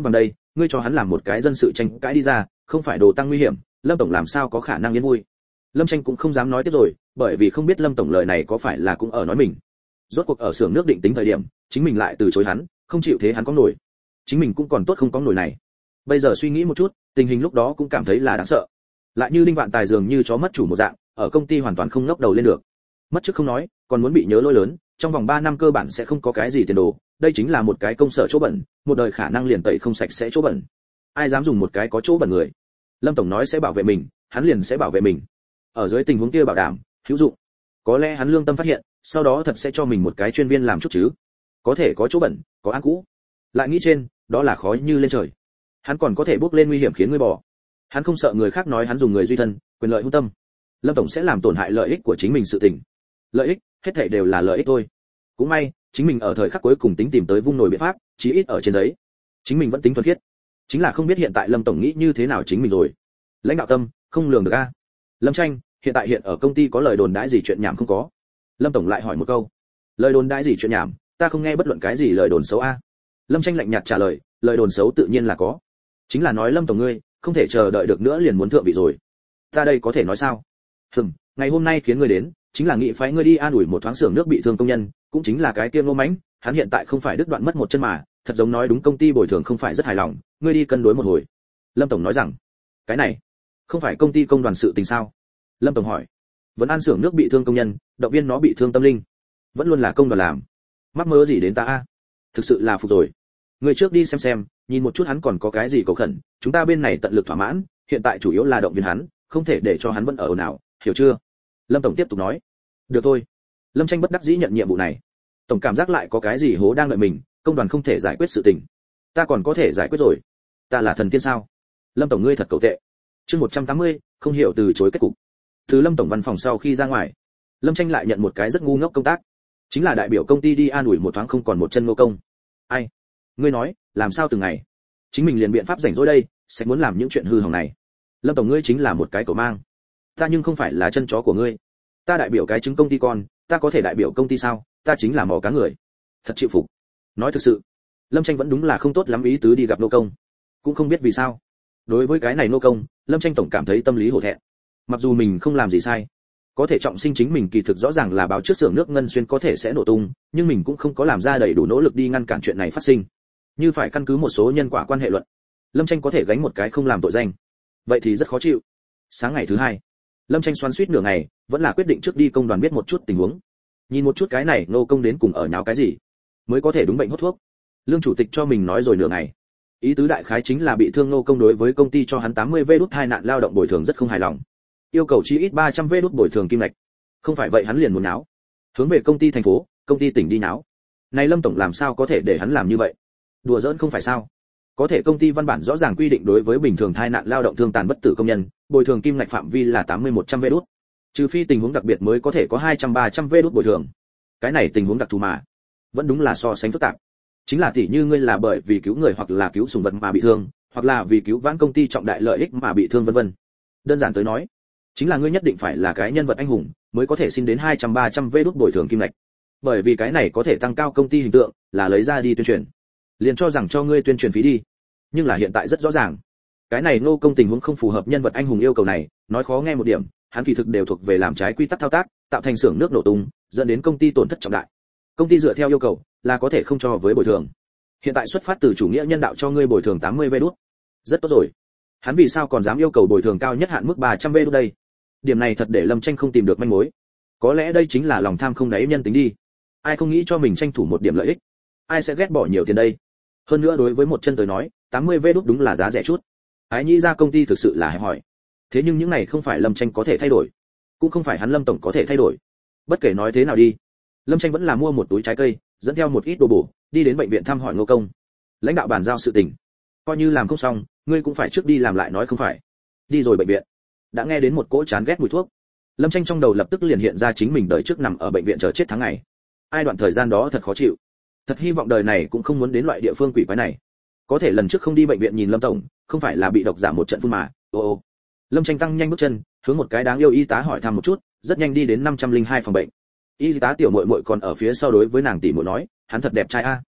ngươi cho hắn làm một cái dân sự tranh cãi đi ra, không phải đồ tăng nguy hiểm, Lâm tổng làm sao có khả năng yên vui. Lâm Tranh cũng không dám nói tiếp rồi, bởi vì không biết Lâm tổng lời này có phải là cũng ở nói mình. Rốt cuộc ở xưởng nước định tính thời điểm, chính mình lại từ chối hắn, không chịu thế hắn có nổi. Chính mình cũng còn tốt không có nổi này. Bây giờ suy nghĩ một chút, tình hình lúc đó cũng cảm thấy là đáng sợ. Lại như Đinh Vạn Tài dường như chó mất chủ một dạng, ở công ty hoàn toàn không ngóc đầu lên được. Mất chức không nói, còn muốn bị nhớ lỗi lớn, trong vòng 3 năm cơ bản sẽ không có cái gì tiền đồ, đây chính là một cái công sở chỗ bẩn, một đời khả năng liền tẩy không sạch sẽ chỗ bẩn. Ai dám dùng một cái có chỗ bẩn người. Lâm tổng nói sẽ bảo vệ mình, hắn liền sẽ bảo vệ mình. Ở dưới tình huống kia bảo đảm hữu dụng. Có lẽ hắn lương tâm phát hiện, sau đó thật sẽ cho mình một cái chuyên viên làm chút chứ. Có thể có chỗ bẩn, có ăn cũ. Lại nghĩ trên, đó là khói như lên trời. Hắn còn có thể bước lên nguy hiểm khiến người bỏ. Hắn không sợ người khác nói hắn dùng người duy thân, quyền lợi hữu tâm. Lâm tổng sẽ làm tổn hại lợi ích của chính mình sự tình. Lợi ích, hết thảy đều là lợi ích thôi. Cũng may, chính mình ở thời khắc cuối cùng tính tìm tới vung nổi biện pháp, chí ít ở trên giấy. Chính mình vẫn tính thuần khiết. Chính là không biết hiện tại Lâm tổng nghĩ như thế nào chính mình rồi. Lãnh đạo tâm, không lường được a. Lâm Tranh, hiện ở công ty có lời đồn đãi gì chuyện nhảm không có? Lâm tổng lại hỏi một câu. Lời đồn đãi gì chuyện nhảm, ta không nghe bất luận cái gì lời đồn xấu a. Lâm Tranh lạnh nhạt trả lời, lời đồn xấu tự nhiên là có. Chính là nói Lâm tổng ngươi, không thể chờ đợi được nữa liền muốn thượng vị rồi. Ta đây có thể nói sao? Ngày hôm nay khiến ngươi đến, chính là nghị phái ngươi đi an ủi một thoáng xưởng nước bị thương công nhân, cũng chính là cái kia Ngô Mãnh, hắn hiện tại không phải đứt đoạn mất một chân mà, thật giống nói đúng công ty bồi thường không phải rất hài lòng, ngươi đi cân đối một hồi. Lâm tổng nói rằng, cái này không phải công ty công đoàn sự tình sao? Lâm tổng hỏi. Vẫn an xưởng nước bị thương công nhân, động viên nó bị thương tâm linh, vẫn luôn là công đoàn làm. Mắc mơ gì đến ta a? Thực sự là phục rồi. Người trước đi xem, nhìn một chút hắn còn có cái gì cầu khẩn, chúng ta bên này tận lực thỏa mãn, hiện tại chủ yếu là động viên hắn, không thể để cho hắn vẫn ở ồn ào, hiểu chưa? Lâm tổng tiếp tục nói. Được thôi. Lâm Tranh bất đắc dĩ nhận nhiệm vụ này. Tổng cảm giác lại có cái gì hố đang đợi mình, công đoàn không thể giải quyết sự tình. Ta còn có thể giải quyết rồi. Ta là thần tiên sao? Lâm tổng ngươi thật cẩu tệ. Chương 180, không hiểu từ chối kết cục. Từ Lâm tổng văn phòng sau khi ra ngoài, Lâm Tranh lại nhận một cái rất ngu ngốc công tác, chính là đại biểu công ty đi an ủi một thoáng không còn một chân Ngô công. Ai? Ngươi nói, làm sao từng ngày? Chính mình liền biện pháp rảnh rỗi đây, sẽ muốn làm những chuyện hư hỏng này. Lâm tổng ngươi chính là một cái cẩu mang. Ta nhưng không phải là chân chó của ngươi. Ta đại biểu cái chứng công ty con, ta có thể đại biểu công ty sao? Ta chính là mỏ cá người. Thật chịu phục. Nói thực sự, Lâm Tranh vẫn đúng là không tốt lắm ý tứ đi gặp Ngô công. Cũng không biết vì sao. Đối với cái này Ngô công, Lâm Tranh tổng cảm thấy tâm lý hổ thẹn. Mặc dù mình không làm gì sai, có thể trọng sinh chính mình kỳ thực rõ ràng là báo trước xưởng nước ngân xuyên có thể sẽ nổ tung, nhưng mình cũng không có làm ra đầy đủ nỗ lực đi ngăn cản chuyện này phát sinh. Như phải căn cứ một số nhân quả quan hệ luận, Lâm Tranh có thể gánh một cái không làm tội danh. Vậy thì rất khó chịu. Sáng ngày thứ hai, Lâm Tranh xoắn xuýt nửa ngày, vẫn là quyết định trước đi công đoàn biết một chút tình huống. Nhìn một chút cái này Ngô công đến cùng ở nháo cái gì, mới có thể đúng bệnh hốt thuốc. Lương chủ tịch cho mình nói rồi nửa ngày. Ý tứ đại khái chính là bị thương Ngô công đối với công ty cho hắn 80 vé đút tai nạn lao động bồi thường rất không hài lòng. Yêu cầu chi ít 300 vé đút bồi thường kim lệch. Không phải vậy hắn liền muốn náo. Hướng về công ty thành phố, công ty tỉnh đi náo. Này Lâm tổng làm sao có thể để hắn làm như vậy? Đùa giỡn không phải sao? Có thể công ty văn bản rõ ràng quy định đối với bình thường tai nạn lao động thương tàn bất tử công nhân, bồi thường kim lệch phạm vi là 80-100 vé đút. Trừ phi tình huống đặc biệt mới có thể có 200-300 vé đút bồi thường. Cái này tình huống đặc thù mà, vẫn đúng là so sánh phức tạp. Chính là tỷ như ngươi là bởi vì cứu người hoặc là cứu sủng vật mà bị thương, hoặc là vì cứu vãn công ty trọng đại lợi ích mà bị thương vân vân. Đơn giản tới nói, chính là ngươi nhất định phải là cái nhân vật anh hùng mới có thể xin đến 200-300 vé đút bồi thường kim lệch. Bởi vì cái này có thể tăng cao công ty hình tượng, là lấy ra đi tuyên truyền. Liền cho rằng cho ngươi tuyên truyền phí đi. Nhưng là hiện tại rất rõ ràng, cái này Ngô công tình huống không phù hợp nhân vật anh hùng yêu cầu này, nói khó nghe một điểm, hắn kỳ thực đều thuộc về làm trái quy tắc thao tác, tạo thành xưởng nước nổ tung, dẫn đến công ty tổn thất trọng đại. Công ty dựa theo yêu cầu là có thể không cho với bồi thường. Hiện tại xuất phát từ chủ nghĩa nhân đạo cho ngươi bồi thường 80 vé đút. Rất tốt rồi. Hắn vì sao còn dám yêu cầu bồi thường cao nhất hạn mức 300 vé đút đây? Điểm này thật để Lâm Tranh không tìm được manh mối. Có lẽ đây chính là lòng tham không đáy nhân tính đi. Ai không nghĩ cho mình tranh thủ một điểm lợi ích? Ai sẽ ghét bỏ nhiều tiền đây? Hơn nữa đối với một chân tới nói, 80 vé đút đúng là giá rẻ chút. Ái nghĩ ra công ty thực sự là hẹp hỏi. Thế nhưng những này không phải Lâm Tranh có thể thay đổi, cũng không phải hắn Lâm tổng có thể thay đổi. Bất kể nói thế nào đi, Lâm Tranh vẫn là mua một túi trái cây, dẫn theo một ít đồ bổ, đi đến bệnh viện thăm hỏi Ngô công. Lãnh đạo bàn giao sự tình, coi như làm không xong, ngươi cũng phải trước đi làm lại nói không phải. Đi rồi bệnh viện, đã nghe đến một cỗ chán ghét mùi thuốc. Lâm Tranh trong đầu lập tức liền hiện ra chính mình đời trước nằm ở bệnh viện chờ chết tháng ngày. Ai đoạn thời gian đó thật khó chịu. Thật hy vọng đời này cũng không muốn đến loại địa phương quỷ quái này. Có thể lần trước không đi bệnh viện nhìn Lâm tổng, không phải là bị độc giả một trận phun mà. Ô. Lâm Tranh tăng nhanh bước chân, hướng một cái đáng yêu y tá hỏi thăm một chút, rất nhanh đi đến 502 phòng bệnh. Y tá tiểu muội muội còn ở phía sau đối với nàng tỷ muội nói, hắn thật đẹp trai a.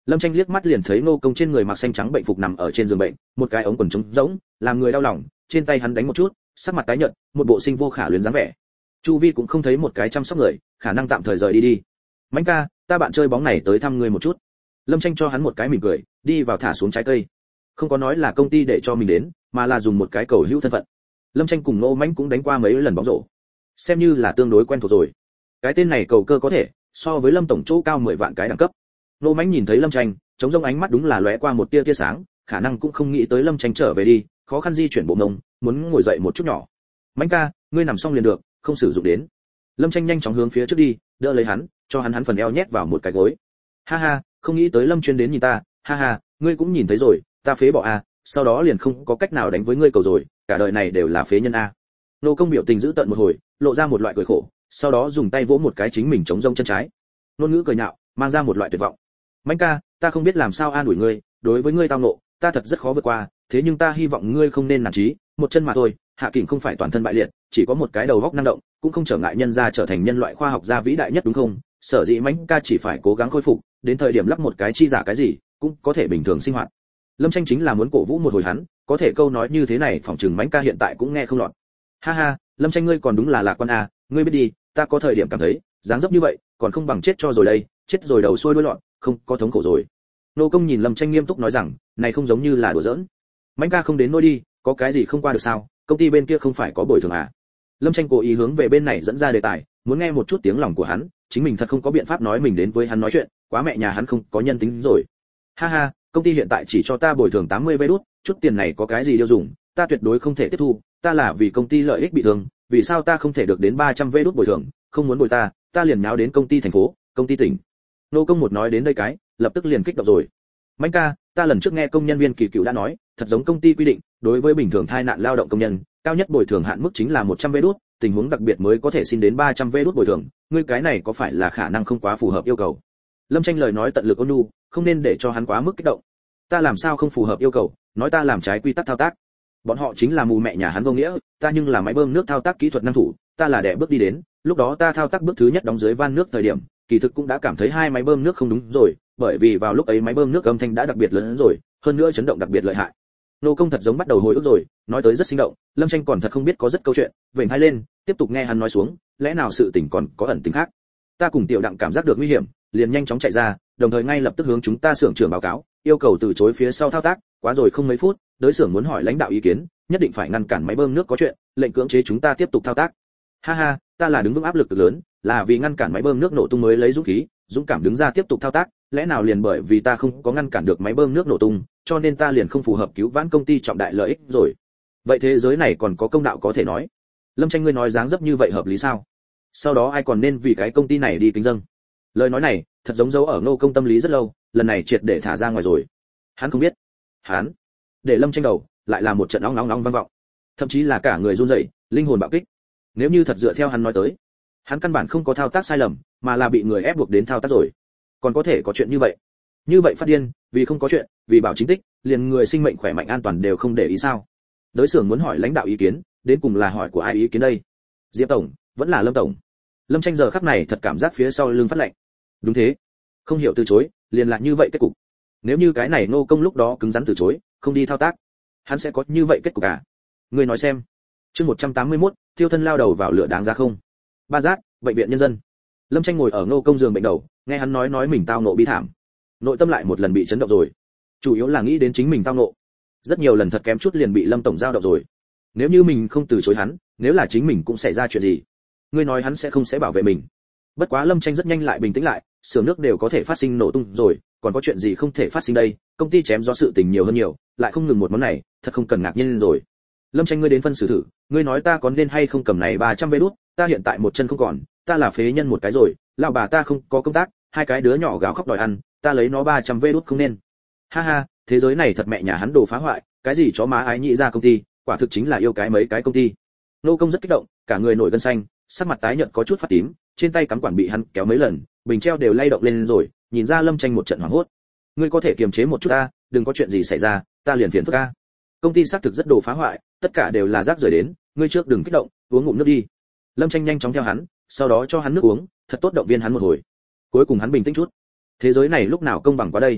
Lâm Tranh liếc mắt liền thấy Ngô Công trên người mặc xanh trắng bệnh phục nằm ở trên giường bệnh, một cái ống quần trống rỗng, làm người đau lòng, trên tay hắn đánh một chút, sắc mặt tái nhợt, một bộ sinh vô khả luyến dáng vẻ. Chu vi cũng không thấy một cái chăm sóc người, khả năng tạm thời rời đi đi. Mãnh ca, ta bạn chơi bóng này tới thăm ngươi một chút. Lâm Tranh cho hắn một cái mỉm cười, đi vào thả xuống trái cây. Không có nói là công ty để cho mình đến, mà là dùng một cái cầu hữu thân phận. Lâm Tranh cùng Ngô Mãnh cũng đánh qua mấy lần bóng rổ, xem như là tương đối quen thuộc rồi. Cái tên này cầu cơ có thể so với Lâm tổng chỗ cao 10 vạn cái đẳng cấp. Ngô Mãnh nhìn thấy Lâm Tranh, chống rông ánh mắt đúng là lóe qua một tia sáng, khả năng cũng không nghĩ tới Lâm Tranh trở về đi, khó khăn di chuyển bộ mông, muốn ngồi dậy một chút nhỏ. Mãnh ca, ngươi nằm xong liền được, không sử dụng đến. Lâm Tranh nhanh chóng hướng phía trước đi, đỡ lấy hắn, cho hắn phần eo nhét vào một cái gối. Ha ha, không nghĩ tới Lâm chuyên đến nhìn ta, ha ha, ngươi cũng nhìn thấy rồi, ta phế bỏ a, sau đó liền không có cách nào đánh với ngươi cầu rồi, cả đời này đều là phế nhân a. Nô Công biểu tình giữ tợn một hồi, lộ ra một loại cười khổ, sau đó dùng tay vỗ một cái chính mình chống rông chân trái. Ngôn ngữ cười nhạo, mang ra một loại tuyệt vọng. Mãnh ca, ta không biết làm sao an ủi ngươi, đối với ngươi tao nộ, ta thật rất khó vượt qua, thế nhưng ta hy vọng ngươi không nên nản chí, một chân mà thôi, Hạ Kình không phải toàn thân bại liệt, chỉ có một cái đầu óc năng động, cũng không trở ngại nhân gia trở thành nhân loại khoa học gia vĩ đại nhất đúng không? Sở dĩ Mãnh ca chỉ phải cố gắng khôi phục, đến thời điểm lắp một cái chi giả cái gì, cũng có thể bình thường sinh hoạt. Lâm Tranh chính là muốn cổ vũ một hồi hắn, có thể câu nói như thế này phỏng chừng Mãnh ca hiện tại cũng nghe không lọt. Ha ha, Lâm Tranh ngươi còn đúng là lạc quan à, ngươi biết đi, ta có thời điểm cảm thấy, dáng dấp như vậy, còn không bằng chết cho rồi đây, chết rồi đầu xuôi đuôi lọt, không có thống khổ rồi. Nô Công nhìn Lâm Tranh nghiêm túc nói rằng, này không giống như là đùa giỡn. Mãnh ca không đến nỗi đi, có cái gì không qua được sao, công ty bên kia không phải có bồi thường à? Lâm Tranh cố ý hướng về bên này dẫn ra đề tài, muốn nghe một chút tiếng lòng của hắn, chính mình thật không có biện pháp nói mình đến với hắn nói chuyện, quá mẹ nhà hắn không có nhân tính rồi. Ha ha, công ty hiện tại chỉ cho ta bồi thường 80 vé đút, chút tiền này có cái gì điêu dùng, ta tuyệt đối không thể tiếp thu, ta là vì công ty lợi ích bị thương, vì sao ta không thể được đến 300 vé đút bồi thường, không muốn bồi ta liền nháo đến công ty thành phố, công ty tỉnh. Nô Công một nói đến đây cái, lập tức liền kích động rồi. Mãnh ca, ta lần trước nghe công nhân viên Kỳ Cựu đã nói, thật giống công ty quy định, đối với bình thường tai nạn lao động công nhân, cao nhất bồi thường hạn mức chính là 100 vé đút, tình huống đặc biệt mới có thể xin đến 300 vé đút bồi thường, ngươi cái này có phải là khả năng không quá phù hợp yêu cầu? Lâm Tranh lời nói tận lực ôn nhu, không nên để cho hắn quá mức kích động. Ta làm sao không phù hợp yêu cầu, nói ta làm trái quy tắc thao tác. Bọn họ chính là mù mẹ nhà hắn vô nghĩa, ta nhưng là máy bơm nước thao tác kỹ thuật năng thủ, ta là đẻ bước đi đến, lúc đó ta thao tác bước thứ nhất đóng dưới van nước thời điểm, kỳ thực cũng đã cảm thấy hai máy bơm nước không đúng rồi, bởi vì vào lúc ấy máy bơm nước âm thanh đã đặc biệt lớn rồi, hơn nữa chấn động đặc biệt lợi hại. Nô Công thật giống bắt đầu hồi ức rồi, nói tới rất sinh động, Lâm Tranh còn thật không biết có rất câu chuyện, vểnh hai lên, tiếp tục nghe hắn nói xuống, lẽ nào sự tình còn có ẩn tình khác. Ta cùng Tiểu Đặng cảm giác được nguy hiểm, liền nhanh chóng chạy ra, đồng thời ngay lập tức hướng chúng ta xưởng trưởng báo cáo, yêu cầu từ chối phía sau thao tác, quá rồi không mấy phút, đối xưởng muốn hỏi lãnh đạo ý kiến, nhất định phải ngăn cản máy bơm nước có chuyện, lệnh cưỡng chế chúng ta tiếp tục thao tác. Ha ha, ta là đứng vững áp lực cực lớn, là vì ngăn cản máy bơm nước nổ tung mới lấy dũng khí, dũng cảm đứng ra tiếp tục thao tác, lẽ nào liền bởi vì ta không có ngăn cản được máy bơm nước nổ tung, cho nên ta liền không phù hợp cứu vãn công ty trọng đại lợi ích rồi. Vậy thế giới này còn có công đạo có thể nói. Lâm Tranh ngươi nói dáng dấp như vậy hợp lý sao? Sau đó ai còn nên vì cái công ty này đi kính dâng? Lời nói này, thật giống dấu ở Ngô Công tâm lý rất lâu, lần này triệt để thả ra ngoài rồi. Hắn không biết. Hắn để Lâm Tranh đầu, lại là một trận ong ong ong vang vọng. Thậm chí là cả người run rẩy, linh hồn bạo kích. Nếu như thật dựa theo hắn nói tới, hắn căn bản không có thao tác sai lầm, mà là bị người ép buộc đến thao tác rồi. Còn có thể có chuyện như vậy? Như vậy phát điên, vì không có chuyện, vì bảo chính tích, liền người sinh mệnh khỏe mạnh an toàn đều không để ý sao? Đối xưởng muốn hỏi lãnh đạo ý kiến, đến cùng là hỏi của ai ý kiến đây? Diệp tổng, vẫn là Lâm tổng? Lâm Tranh giờ khắc này thật cảm giác phía sau lưng phát lạnh. Đúng thế, không hiểu từ chối, liền là như vậy kết cục. Nếu như cái này Ngô Công lúc đó cứng rắn từ chối, không đi thao tác, hắn sẽ có như vậy kết cục à? Ngươi nói xem. Chương 181, thiêu thân lao đầu vào lửa đáng ra không? Ba Giác, bệnh viện nhân dân. Lâm Tranh ngồi ở Ngô Công giường bệnh đầu, nghe hắn nói mình tao nộ bi thảm. Nội tâm lại một lần bị chấn động rồi. Chủ yếu là nghĩ đến chính mình tao nộ. Rất nhiều lần thật kém chút liền bị Lâm tổng giao động rồi. Nếu như mình không từ chối hắn, nếu là chính mình cũng xảy ra chuyện gì? Ngươi nói hắn sẽ không sẽ bảo vệ mình. Bất quá Lâm Tranh rất nhanh lại bình tĩnh lại, xưởng nước đều có thể phát sinh nổ tung rồi, còn có chuyện gì không thể phát sinh đây? Công ty chém gió sự tình nhiều hơn nhiều, lại không ngừng một món này, thật không cần ngạc nhiên rồi. Lâm Tranh ngươi đến phân xử thử, ngươi nói ta có nên hay không cầm này 300 vé đút, ta hiện tại một chân không còn, ta là phế nhân một cái rồi, lão bà ta không có công tác, hai cái đứa nhỏ gào khóc đòi ăn, ta lấy nó 300 vé đút không nên. Ha ha, thế giới này thật mẹ nhà hắn đồ phá hoại, cái gì chó má ái nhị ra công ty, quả thực chính là yêu cái mấy cái công ty. Nô Công rất kích động, cả người nổi gân xanh, sắc mặt tái nhợt có chút phát tím, trên tay cắm quản bị hắn kéo mấy lần, bình treo đều lay động lên rồi, nhìn ra Lâm Tranh một trận hoảng hốt. Ngươi có thể kiềm chế một chút ta, đừng có chuyện gì xảy ra, ta liền phiền phức a. Công ty xác thực rất đồ phá hoại, tất cả đều là rác rưởi đến, ngươi trước đừng kích động, uống ngụm nước đi. Lâm Tranh nhanh chóng theo hắn, sau đó cho hắn nước uống, thật tốt động viên hắn một hồi. Cuối cùng hắn bình tĩnh chút. Thế giới này lúc nào công bằng quá đây?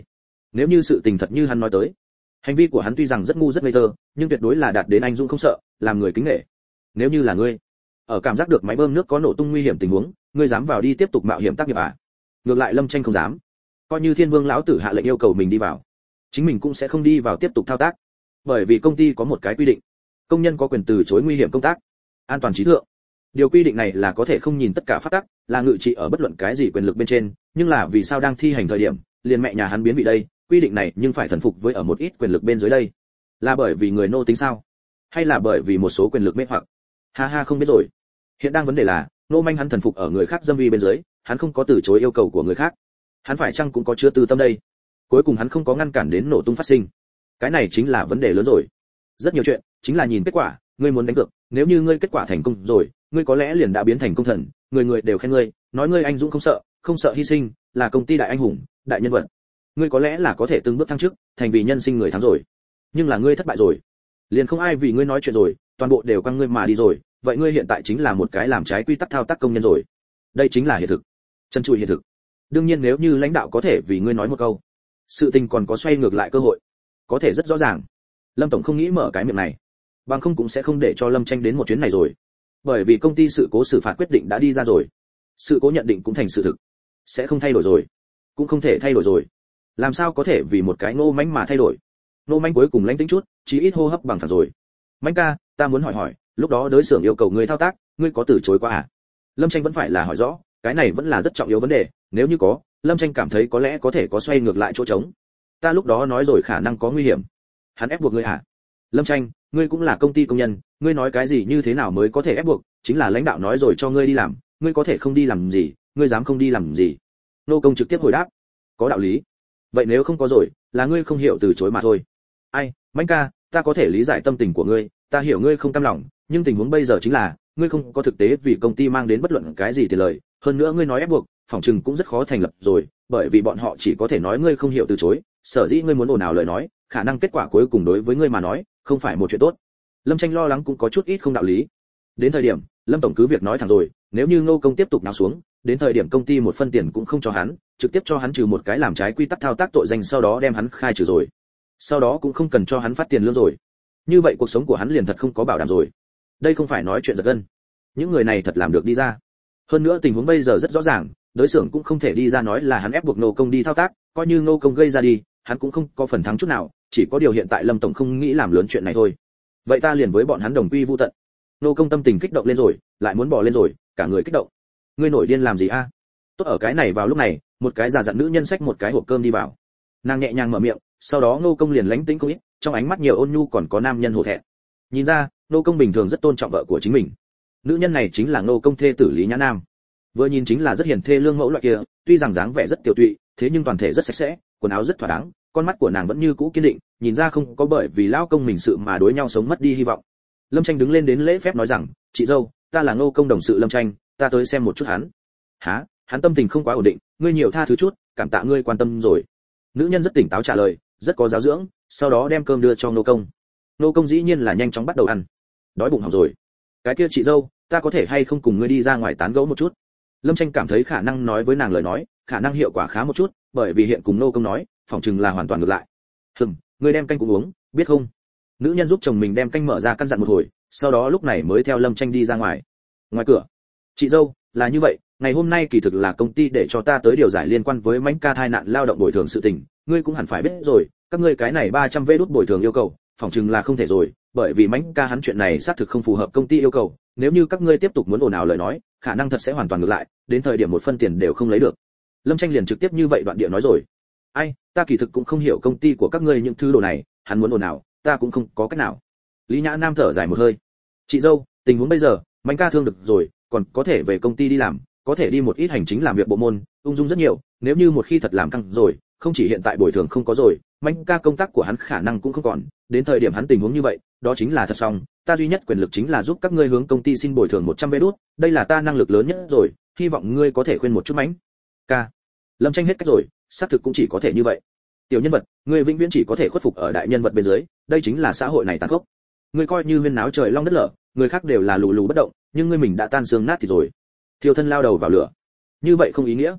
Nếu như sự tình thật như hắn nói tới, hành vi của hắn tuy rằng rất ngu rất ngây thơ, nhưng tuyệt đối là đạt đến anh dũng không sợ, làm người kính nể. Nếu như là ngươi, ở cảm giác được máy bơm nước có nổ tung nguy hiểm tình huống, ngươi dám vào đi tiếp tục mạo hiểm tác nghiệp à? Ngược lại Lâm Tranh không dám. Coi như Thiên Vương lão tử hạ lệnh yêu cầu mình đi vào, chính mình cũng sẽ không đi vào tiếp tục thao tác. Bởi vì công ty có một cái quy định, công nhân có quyền từ chối nguy hiểm công tác, an toàn trí thượng. Điều quy định này là có thể không nhìn tất cả pháp tắc, là ngự trị ở bất luận cái gì quyền lực bên trên, nhưng là vì sao đang thi hành thời điểm, liền mẹ nhà hắn biến vị đây, quy định này nhưng phải thần phục với ở một ít quyền lực bên dưới đây. Là bởi vì người nô tính sao? Hay là bởi vì một số quyền lực mê hoặc? Ha ha, không biết rồi. Hiện đang vấn đề là, nô manh hắn thần phục ở người khác dâm uy bên dưới, hắn không có từ chối yêu cầu của người khác. Hắn phải chăng cũng có chứa tư tâm đây? Cuối cùng hắn không có ngăn cản đến nổ tung phát sinh. Cái này chính là vấn đề lớn rồi. Rất nhiều chuyện chính là nhìn kết quả, ngươi muốn đánh cược, nếu như ngươi kết quả thành công rồi, ngươi có lẽ liền đã biến thành công thần, người người đều khen ngươi, nói ngươi anh dũng không sợ hy sinh, là công ty đại anh hùng, đại nhân vật. Ngươi có lẽ là có thể từng bước thăng chức, thành vì nhân sinh người thắng rồi. Nhưng là ngươi thất bại rồi, liền không ai vì ngươi nói chuyện rồi, toàn bộ đều quăng ngươi mà đi rồi, vậy ngươi hiện tại chính là một cái làm trái quy tắc thao tác công nhân rồi. Đây chính là hiện thực. Chân trụi hiện thực. Đương nhiên nếu như lãnh đạo có thể vì ngươi nói một câu, sự tình còn có xoay ngược lại cơ hội, có thể rất rõ ràng. Lâm tổng không nghĩ mở cái miệng này, bằng không cũng sẽ không để cho Lâm Tranh đến một chuyến này rồi. Bởi vì công ty sự cố xử phạt quyết định đã đi ra rồi, sự cố nhận định cũng thành sự thực, sẽ không thay đổi rồi, cũng không thể thay đổi rồi. Làm sao có thể vì một cái nô mánh mà thay đổi? Nô mánh cuối cùng lãnh tĩnh chút, chí ít hô hấp bằng phẳng rồi. Mánh ca, ta muốn hỏi, lúc đó đối xưởng yêu cầu ngươi thao tác, ngươi có từ chối qua à? Lâm Tranh vẫn phải là hỏi rõ, cái này vẫn là rất trọng yếu vấn đề, nếu như có, Lâm Tranh cảm thấy có lẽ có thể có xoay ngược lại chỗ trống. Ta lúc đó nói rồi khả năng có nguy hiểm. Hắn ép buộc ngươi à? Lâm Tranh, ngươi cũng là công ty công nhân, ngươi nói cái gì như thế nào mới có thể ép buộc, chính là lãnh đạo nói rồi cho ngươi đi làm, ngươi có thể không đi làm gì, ngươi dám không đi làm gì? Nô công trực tiếp hồi đáp, có đạo lý. Vậy nếu không có rồi, là ngươi không hiểu từ chối mà thôi. Ai, Mãnh ca, ta có thể lý giải tâm tình của ngươi, ta hiểu ngươi không cam lòng, nhưng tình huống bây giờ chính là, ngươi không có thực tế vì công ty mang đến bất luận cái gì tiền lời, hơn nữa ngươi nói ép buộc, phỏng chừng cũng rất khó thành lập rồi, bởi vì bọn họ chỉ có thể nói ngươi không hiểu từ chối, sở dĩ ngươi muốn ồn ào lời nói, khả năng kết quả cuối cùng đối với ngươi mà nói, không phải một chuyện tốt. Lâm Tranh lo lắng cũng có chút ít không đạo lý. Đến thời điểm, Lâm tổng cứ việc nói thẳng rồi, nếu như Ngô công tiếp tục náo xuống, đến thời điểm công ty một phân tiền cũng không cho hắn, trực tiếp cho hắn trừ một cái làm trái quy tắc thao tác tội danh, sau đó đem hắn khai trừ rồi. Sau đó cũng không cần cho hắn phát tiền lương rồi. Như vậy cuộc sống của hắn liền thật không có bảo đảm rồi. Đây không phải nói chuyện giật gân. Những người này thật làm được đi ra. Hơn nữa tình huống bây giờ rất rõ ràng, đối xưởng cũng không thể đi ra nói là hắn ép buộc Ngô công đi thao tác, coi như Ngô công gây ra đi, hắn cũng không có phần thắng chút nào, chỉ có điều hiện tại Lâm tổng không nghĩ làm lớn chuyện này thôi. Vậy ta liền với bọn hắn đồng quy vu tận. Ngô công tâm tình kích động lên rồi, lại muốn bỏ lên rồi, cả người kích động. Ngươi nổi điên làm gì a? Tốt ở cái này vào lúc này, một cái già dặn nữ nhân xách một cái hộp cơm đi vào. Nàng nhẹ nhàng mở miệng, sau đó Ngô công liền lánh tĩnh không ít, trong ánh mắt nhiều ôn nhu còn có nam nhân hổ thẹn. Nhìn ra, Ngô công bình thường rất tôn trọng vợ của chính mình. Nữ nhân này chính là Ngô công thê tử Lý Nhã Nam. Vừa nhìn chính là rất hiền thê lương mẫu loại kia, tuy rằng dáng vẻ rất tiểu tụy, thế nhưng toàn thể rất sạch sẽ, quần áo rất thỏa đáng, con mắt của nàng vẫn như cũ kiên định, nhìn ra không có bởi vì lão công mình sự mà đối nhau sống mất đi hy vọng. Lâm Tranh đứng lên đến lễ phép nói rằng, chị dâu, ta là Ngô công đồng sự Lâm Tranh, ta tới xem một chút hắn. Hả? Hắn tâm tình không quá ổn định, ngươi nhiều tha thứ chút, cảm tạ ngươi quan tâm rồi. Nữ nhân rất tỉnh táo trả lời, rất có giáo dưỡng, sau đó đem cơm đưa cho Ngô công. Ngô công dĩ nhiên là nhanh chóng bắt đầu ăn. Đói bụng hỏng rồi. Cái kia chị dâu, ta có thể hay không cùng ngươi đi ra ngoài tán gẫu một chút? Lâm Tranh cảm thấy khả năng nói với nàng lời nói, khả năng hiệu quả khá một chút, bởi vì hiện cùng Ngô công nói, phỏng chừng là hoàn toàn ngược lại. Ngươi đem canh cũng uống, biết không? Nữ nhân giúp chồng mình đem canh mở ra căn dặn một hồi, sau đó lúc này mới theo Lâm Tranh đi ra ngoài. Ngoài cửa, chị dâu, là như vậy, ngày hôm nay kỳ thực là công ty để cho ta tới điều giải liên quan với Mãnh ca thai nạn lao động bồi thường sự tình, ngươi cũng hẳn phải biết rồi, các ngươi cái này 300 vé đút bồi thường yêu cầu, phỏng chừng là không thể rồi, bởi vì Mãnh ca hắn chuyện này xác thực không phù hợp công ty yêu cầu, nếu như các ngươi tiếp tục muốn ồn ào lời nói, khả năng thật sẽ hoàn toàn ngược lại, đến thời điểm một phân tiền đều không lấy được. Lâm Tranh liền trực tiếp như vậy đoạn địa nói rồi. Ai, ta kỳ thực cũng không hiểu công ty của các ngươi những thứ đồ này, hắn muốn ồn ào, ta cũng không có cách nào. Lý Nhã Nam thở dài một hơi. Chị dâu, tình huống bây giờ, Mãnh ca thương được rồi, còn có thể về công ty đi làm, có thể đi một ít hành chính làm việc bộ môn, ung dung rất nhiều, nếu như một khi thật làm căng rồi, không chỉ hiện tại bồi thường không có rồi, Mãnh ca công tác của hắn khả năng cũng không còn, đến thời điểm hắn tình huống như vậy, đó chính là thật xong, ta duy nhất quyền lực chính là giúp các ngươi hướng công ty xin bồi thường 100 vé đút, đây là ta năng lực lớn nhất rồi, hy vọng ngươi có thể khuyên một chút Mãnh ca. Lâm Tranh hết cách rồi, xác thực cũng chỉ có thể như vậy. Tiểu nhân vật, ngươi vĩnh viễn chỉ có thể khuất phục ở đại nhân vật bên dưới, đây chính là xã hội này tàn khốc. Ngươi coi như huyên náo trời long đất lở, người khác đều là lù lù bất động, nhưng ngươi mình đã tan xương nát thì rồi. Thiêu thân lao đầu vào lửa, như vậy không ý nghĩa.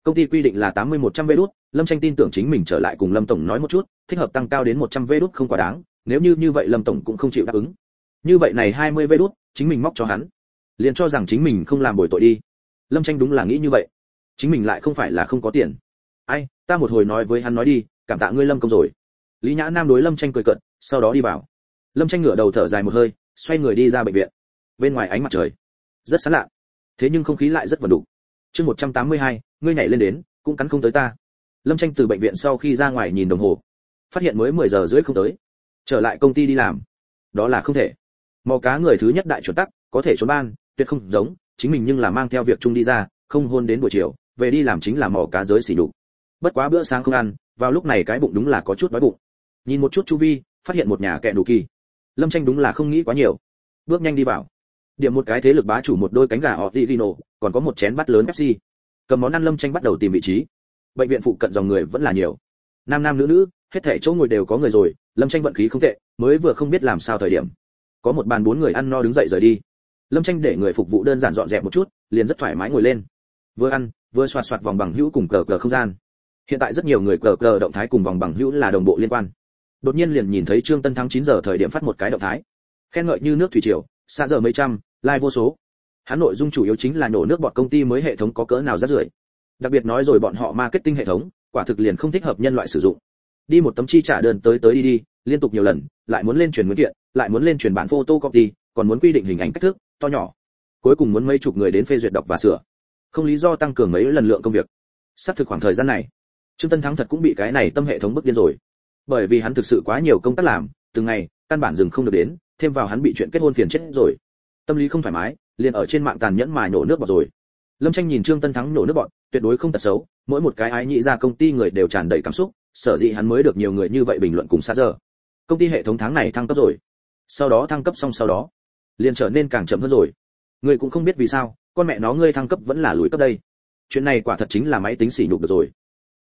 Công ty quy định là 80-100 vé đút, Lâm Tranh tin tưởng chính mình trở lại cùng Lâm tổng nói một chút, thích hợp tăng cao đến 100 vé đút không quá đáng, nếu như vậy Lâm tổng cũng không chịu đáp ứng. Như vậy này 20 vé đút, chính mình móc cho hắn. Liền cho rằng chính mình không làm bồi tội đi. Lâm Tranh đúng là nghĩ như vậy. Chính mình lại không phải là không có tiền. Ai, ta một hồi nói với hắn nói đi, cảm tạ ngươi Lâm công rồi. Lý Nhã Nam đối Lâm Tranh cười cợt, sau đó đi vào. Lâm Tranh ngửa đầu thở dài một hơi, xoay người đi ra bệnh viện. Bên ngoài ánh mặt trời rất sáng lạ, thế nhưng không khí lại rất vần đục. Chương 182, ngươi nhảy lên đến, cũng cắn không tới ta. Lâm Tranh từ bệnh viện sau khi ra ngoài nhìn đồng hồ, phát hiện mới 10 giờ rưỡi không tới. Trở lại công ty đi làm, đó là không thể. Mò cá người thứ nhất đại chuẩn tắc, có thể trốn ban, tuyệt không giống, chính mình nhưng là mang theo việc chung đi ra, không hôn đến buổi chiều, về đi làm chính là mò cá giới xỉ nhục. Bất quá bữa sáng không ăn, vào lúc này cái bụng đúng là có chút đói bụng. Nhìn một chút chu vi, phát hiện một nhà kẹ đủ kỳ. Lâm Tranh đúng là không nghĩ quá nhiều, bước nhanh đi vào. Điểm một cái thế lực bá chủ một đôi cánh gà Origino, còn có một chén bát lớn Pepsi. Cầm món ăn Lâm Tranh bắt đầu tìm vị trí. Bệnh viện phụ cận dòng người vẫn là nhiều, nam nam nữ nữ, hết thảy chỗ ngồi đều có người rồi. Lâm Tranh vận khí không tệ, mới vừa không biết làm sao thời điểm, có một bàn 4 người ăn no đứng dậy rời đi. Lâm Tranh để người phục vụ đơn giản dọn dẹp một chút, liền rất thoải mái ngồi lên, vừa ăn vừa xoạt xoạt vòng bằng hữu cùng cờ không gian. Hiện tại rất nhiều người cờ động thái cùng vòng bằng hữu là đồng bộ liên quan. Đột nhiên liền nhìn thấy Trương Tân Thắng 9 giờ thời điểm phát một cái động thái, khen ngợi như nước thủy triều, xa giờ mấy trăm, like vô số. Hắn nội dung chủ yếu chính là nổ nước bọt công ty mới hệ thống có cỡ nào rác rưởi. Đặc biệt nói rồi bọn họ marketing hệ thống, quả thực liền không thích hợp nhân loại sử dụng. Đi một tấm chi trả đơn tới đi, liên tục nhiều lần, lại muốn lên truyền nguyên kiện, lại muốn lên truyền bản photocopy, còn muốn quy định hình ảnh kích thước, to nhỏ. Cuối cùng muốn mấy chục người đến phê duyệt đọc và sửa. Không lý do tăng cường mấy lần lượng công việc. Sắp thực khoảng thời gian này, Trương Tân Thắng thật cũng bị cái này tâm hệ thống bức điên rồi. Bởi vì hắn thực sự quá nhiều công tác làm, từng ngày, căn bản dừng không được đến, thêm vào hắn bị chuyện kết hôn phiền chết rồi. Tâm lý không thoải mái, liền ở trên mạng tàn nhẫn mà nhổ nước bọt rồi. Lâm Tranh nhìn Trương Tân Thắng nhổ nước bọt, tuyệt đối không tật xấu, mỗi một cái ái nhị ra công ty người đều tràn đầy cảm xúc, sở dĩ hắn mới được nhiều người như vậy bình luận cùng xa giờ. Công ty hệ thống tháng này thăng cấp rồi. Sau đó thăng cấp xong sau đó, liền trở nên càng chậm hơn rồi. Người cũng không biết vì sao, con mẹ nó ngươi thăng cấp vẫn là lùi cấp đây. Chuyện này quả thật chính là máy tính xỉ nhục được rồi.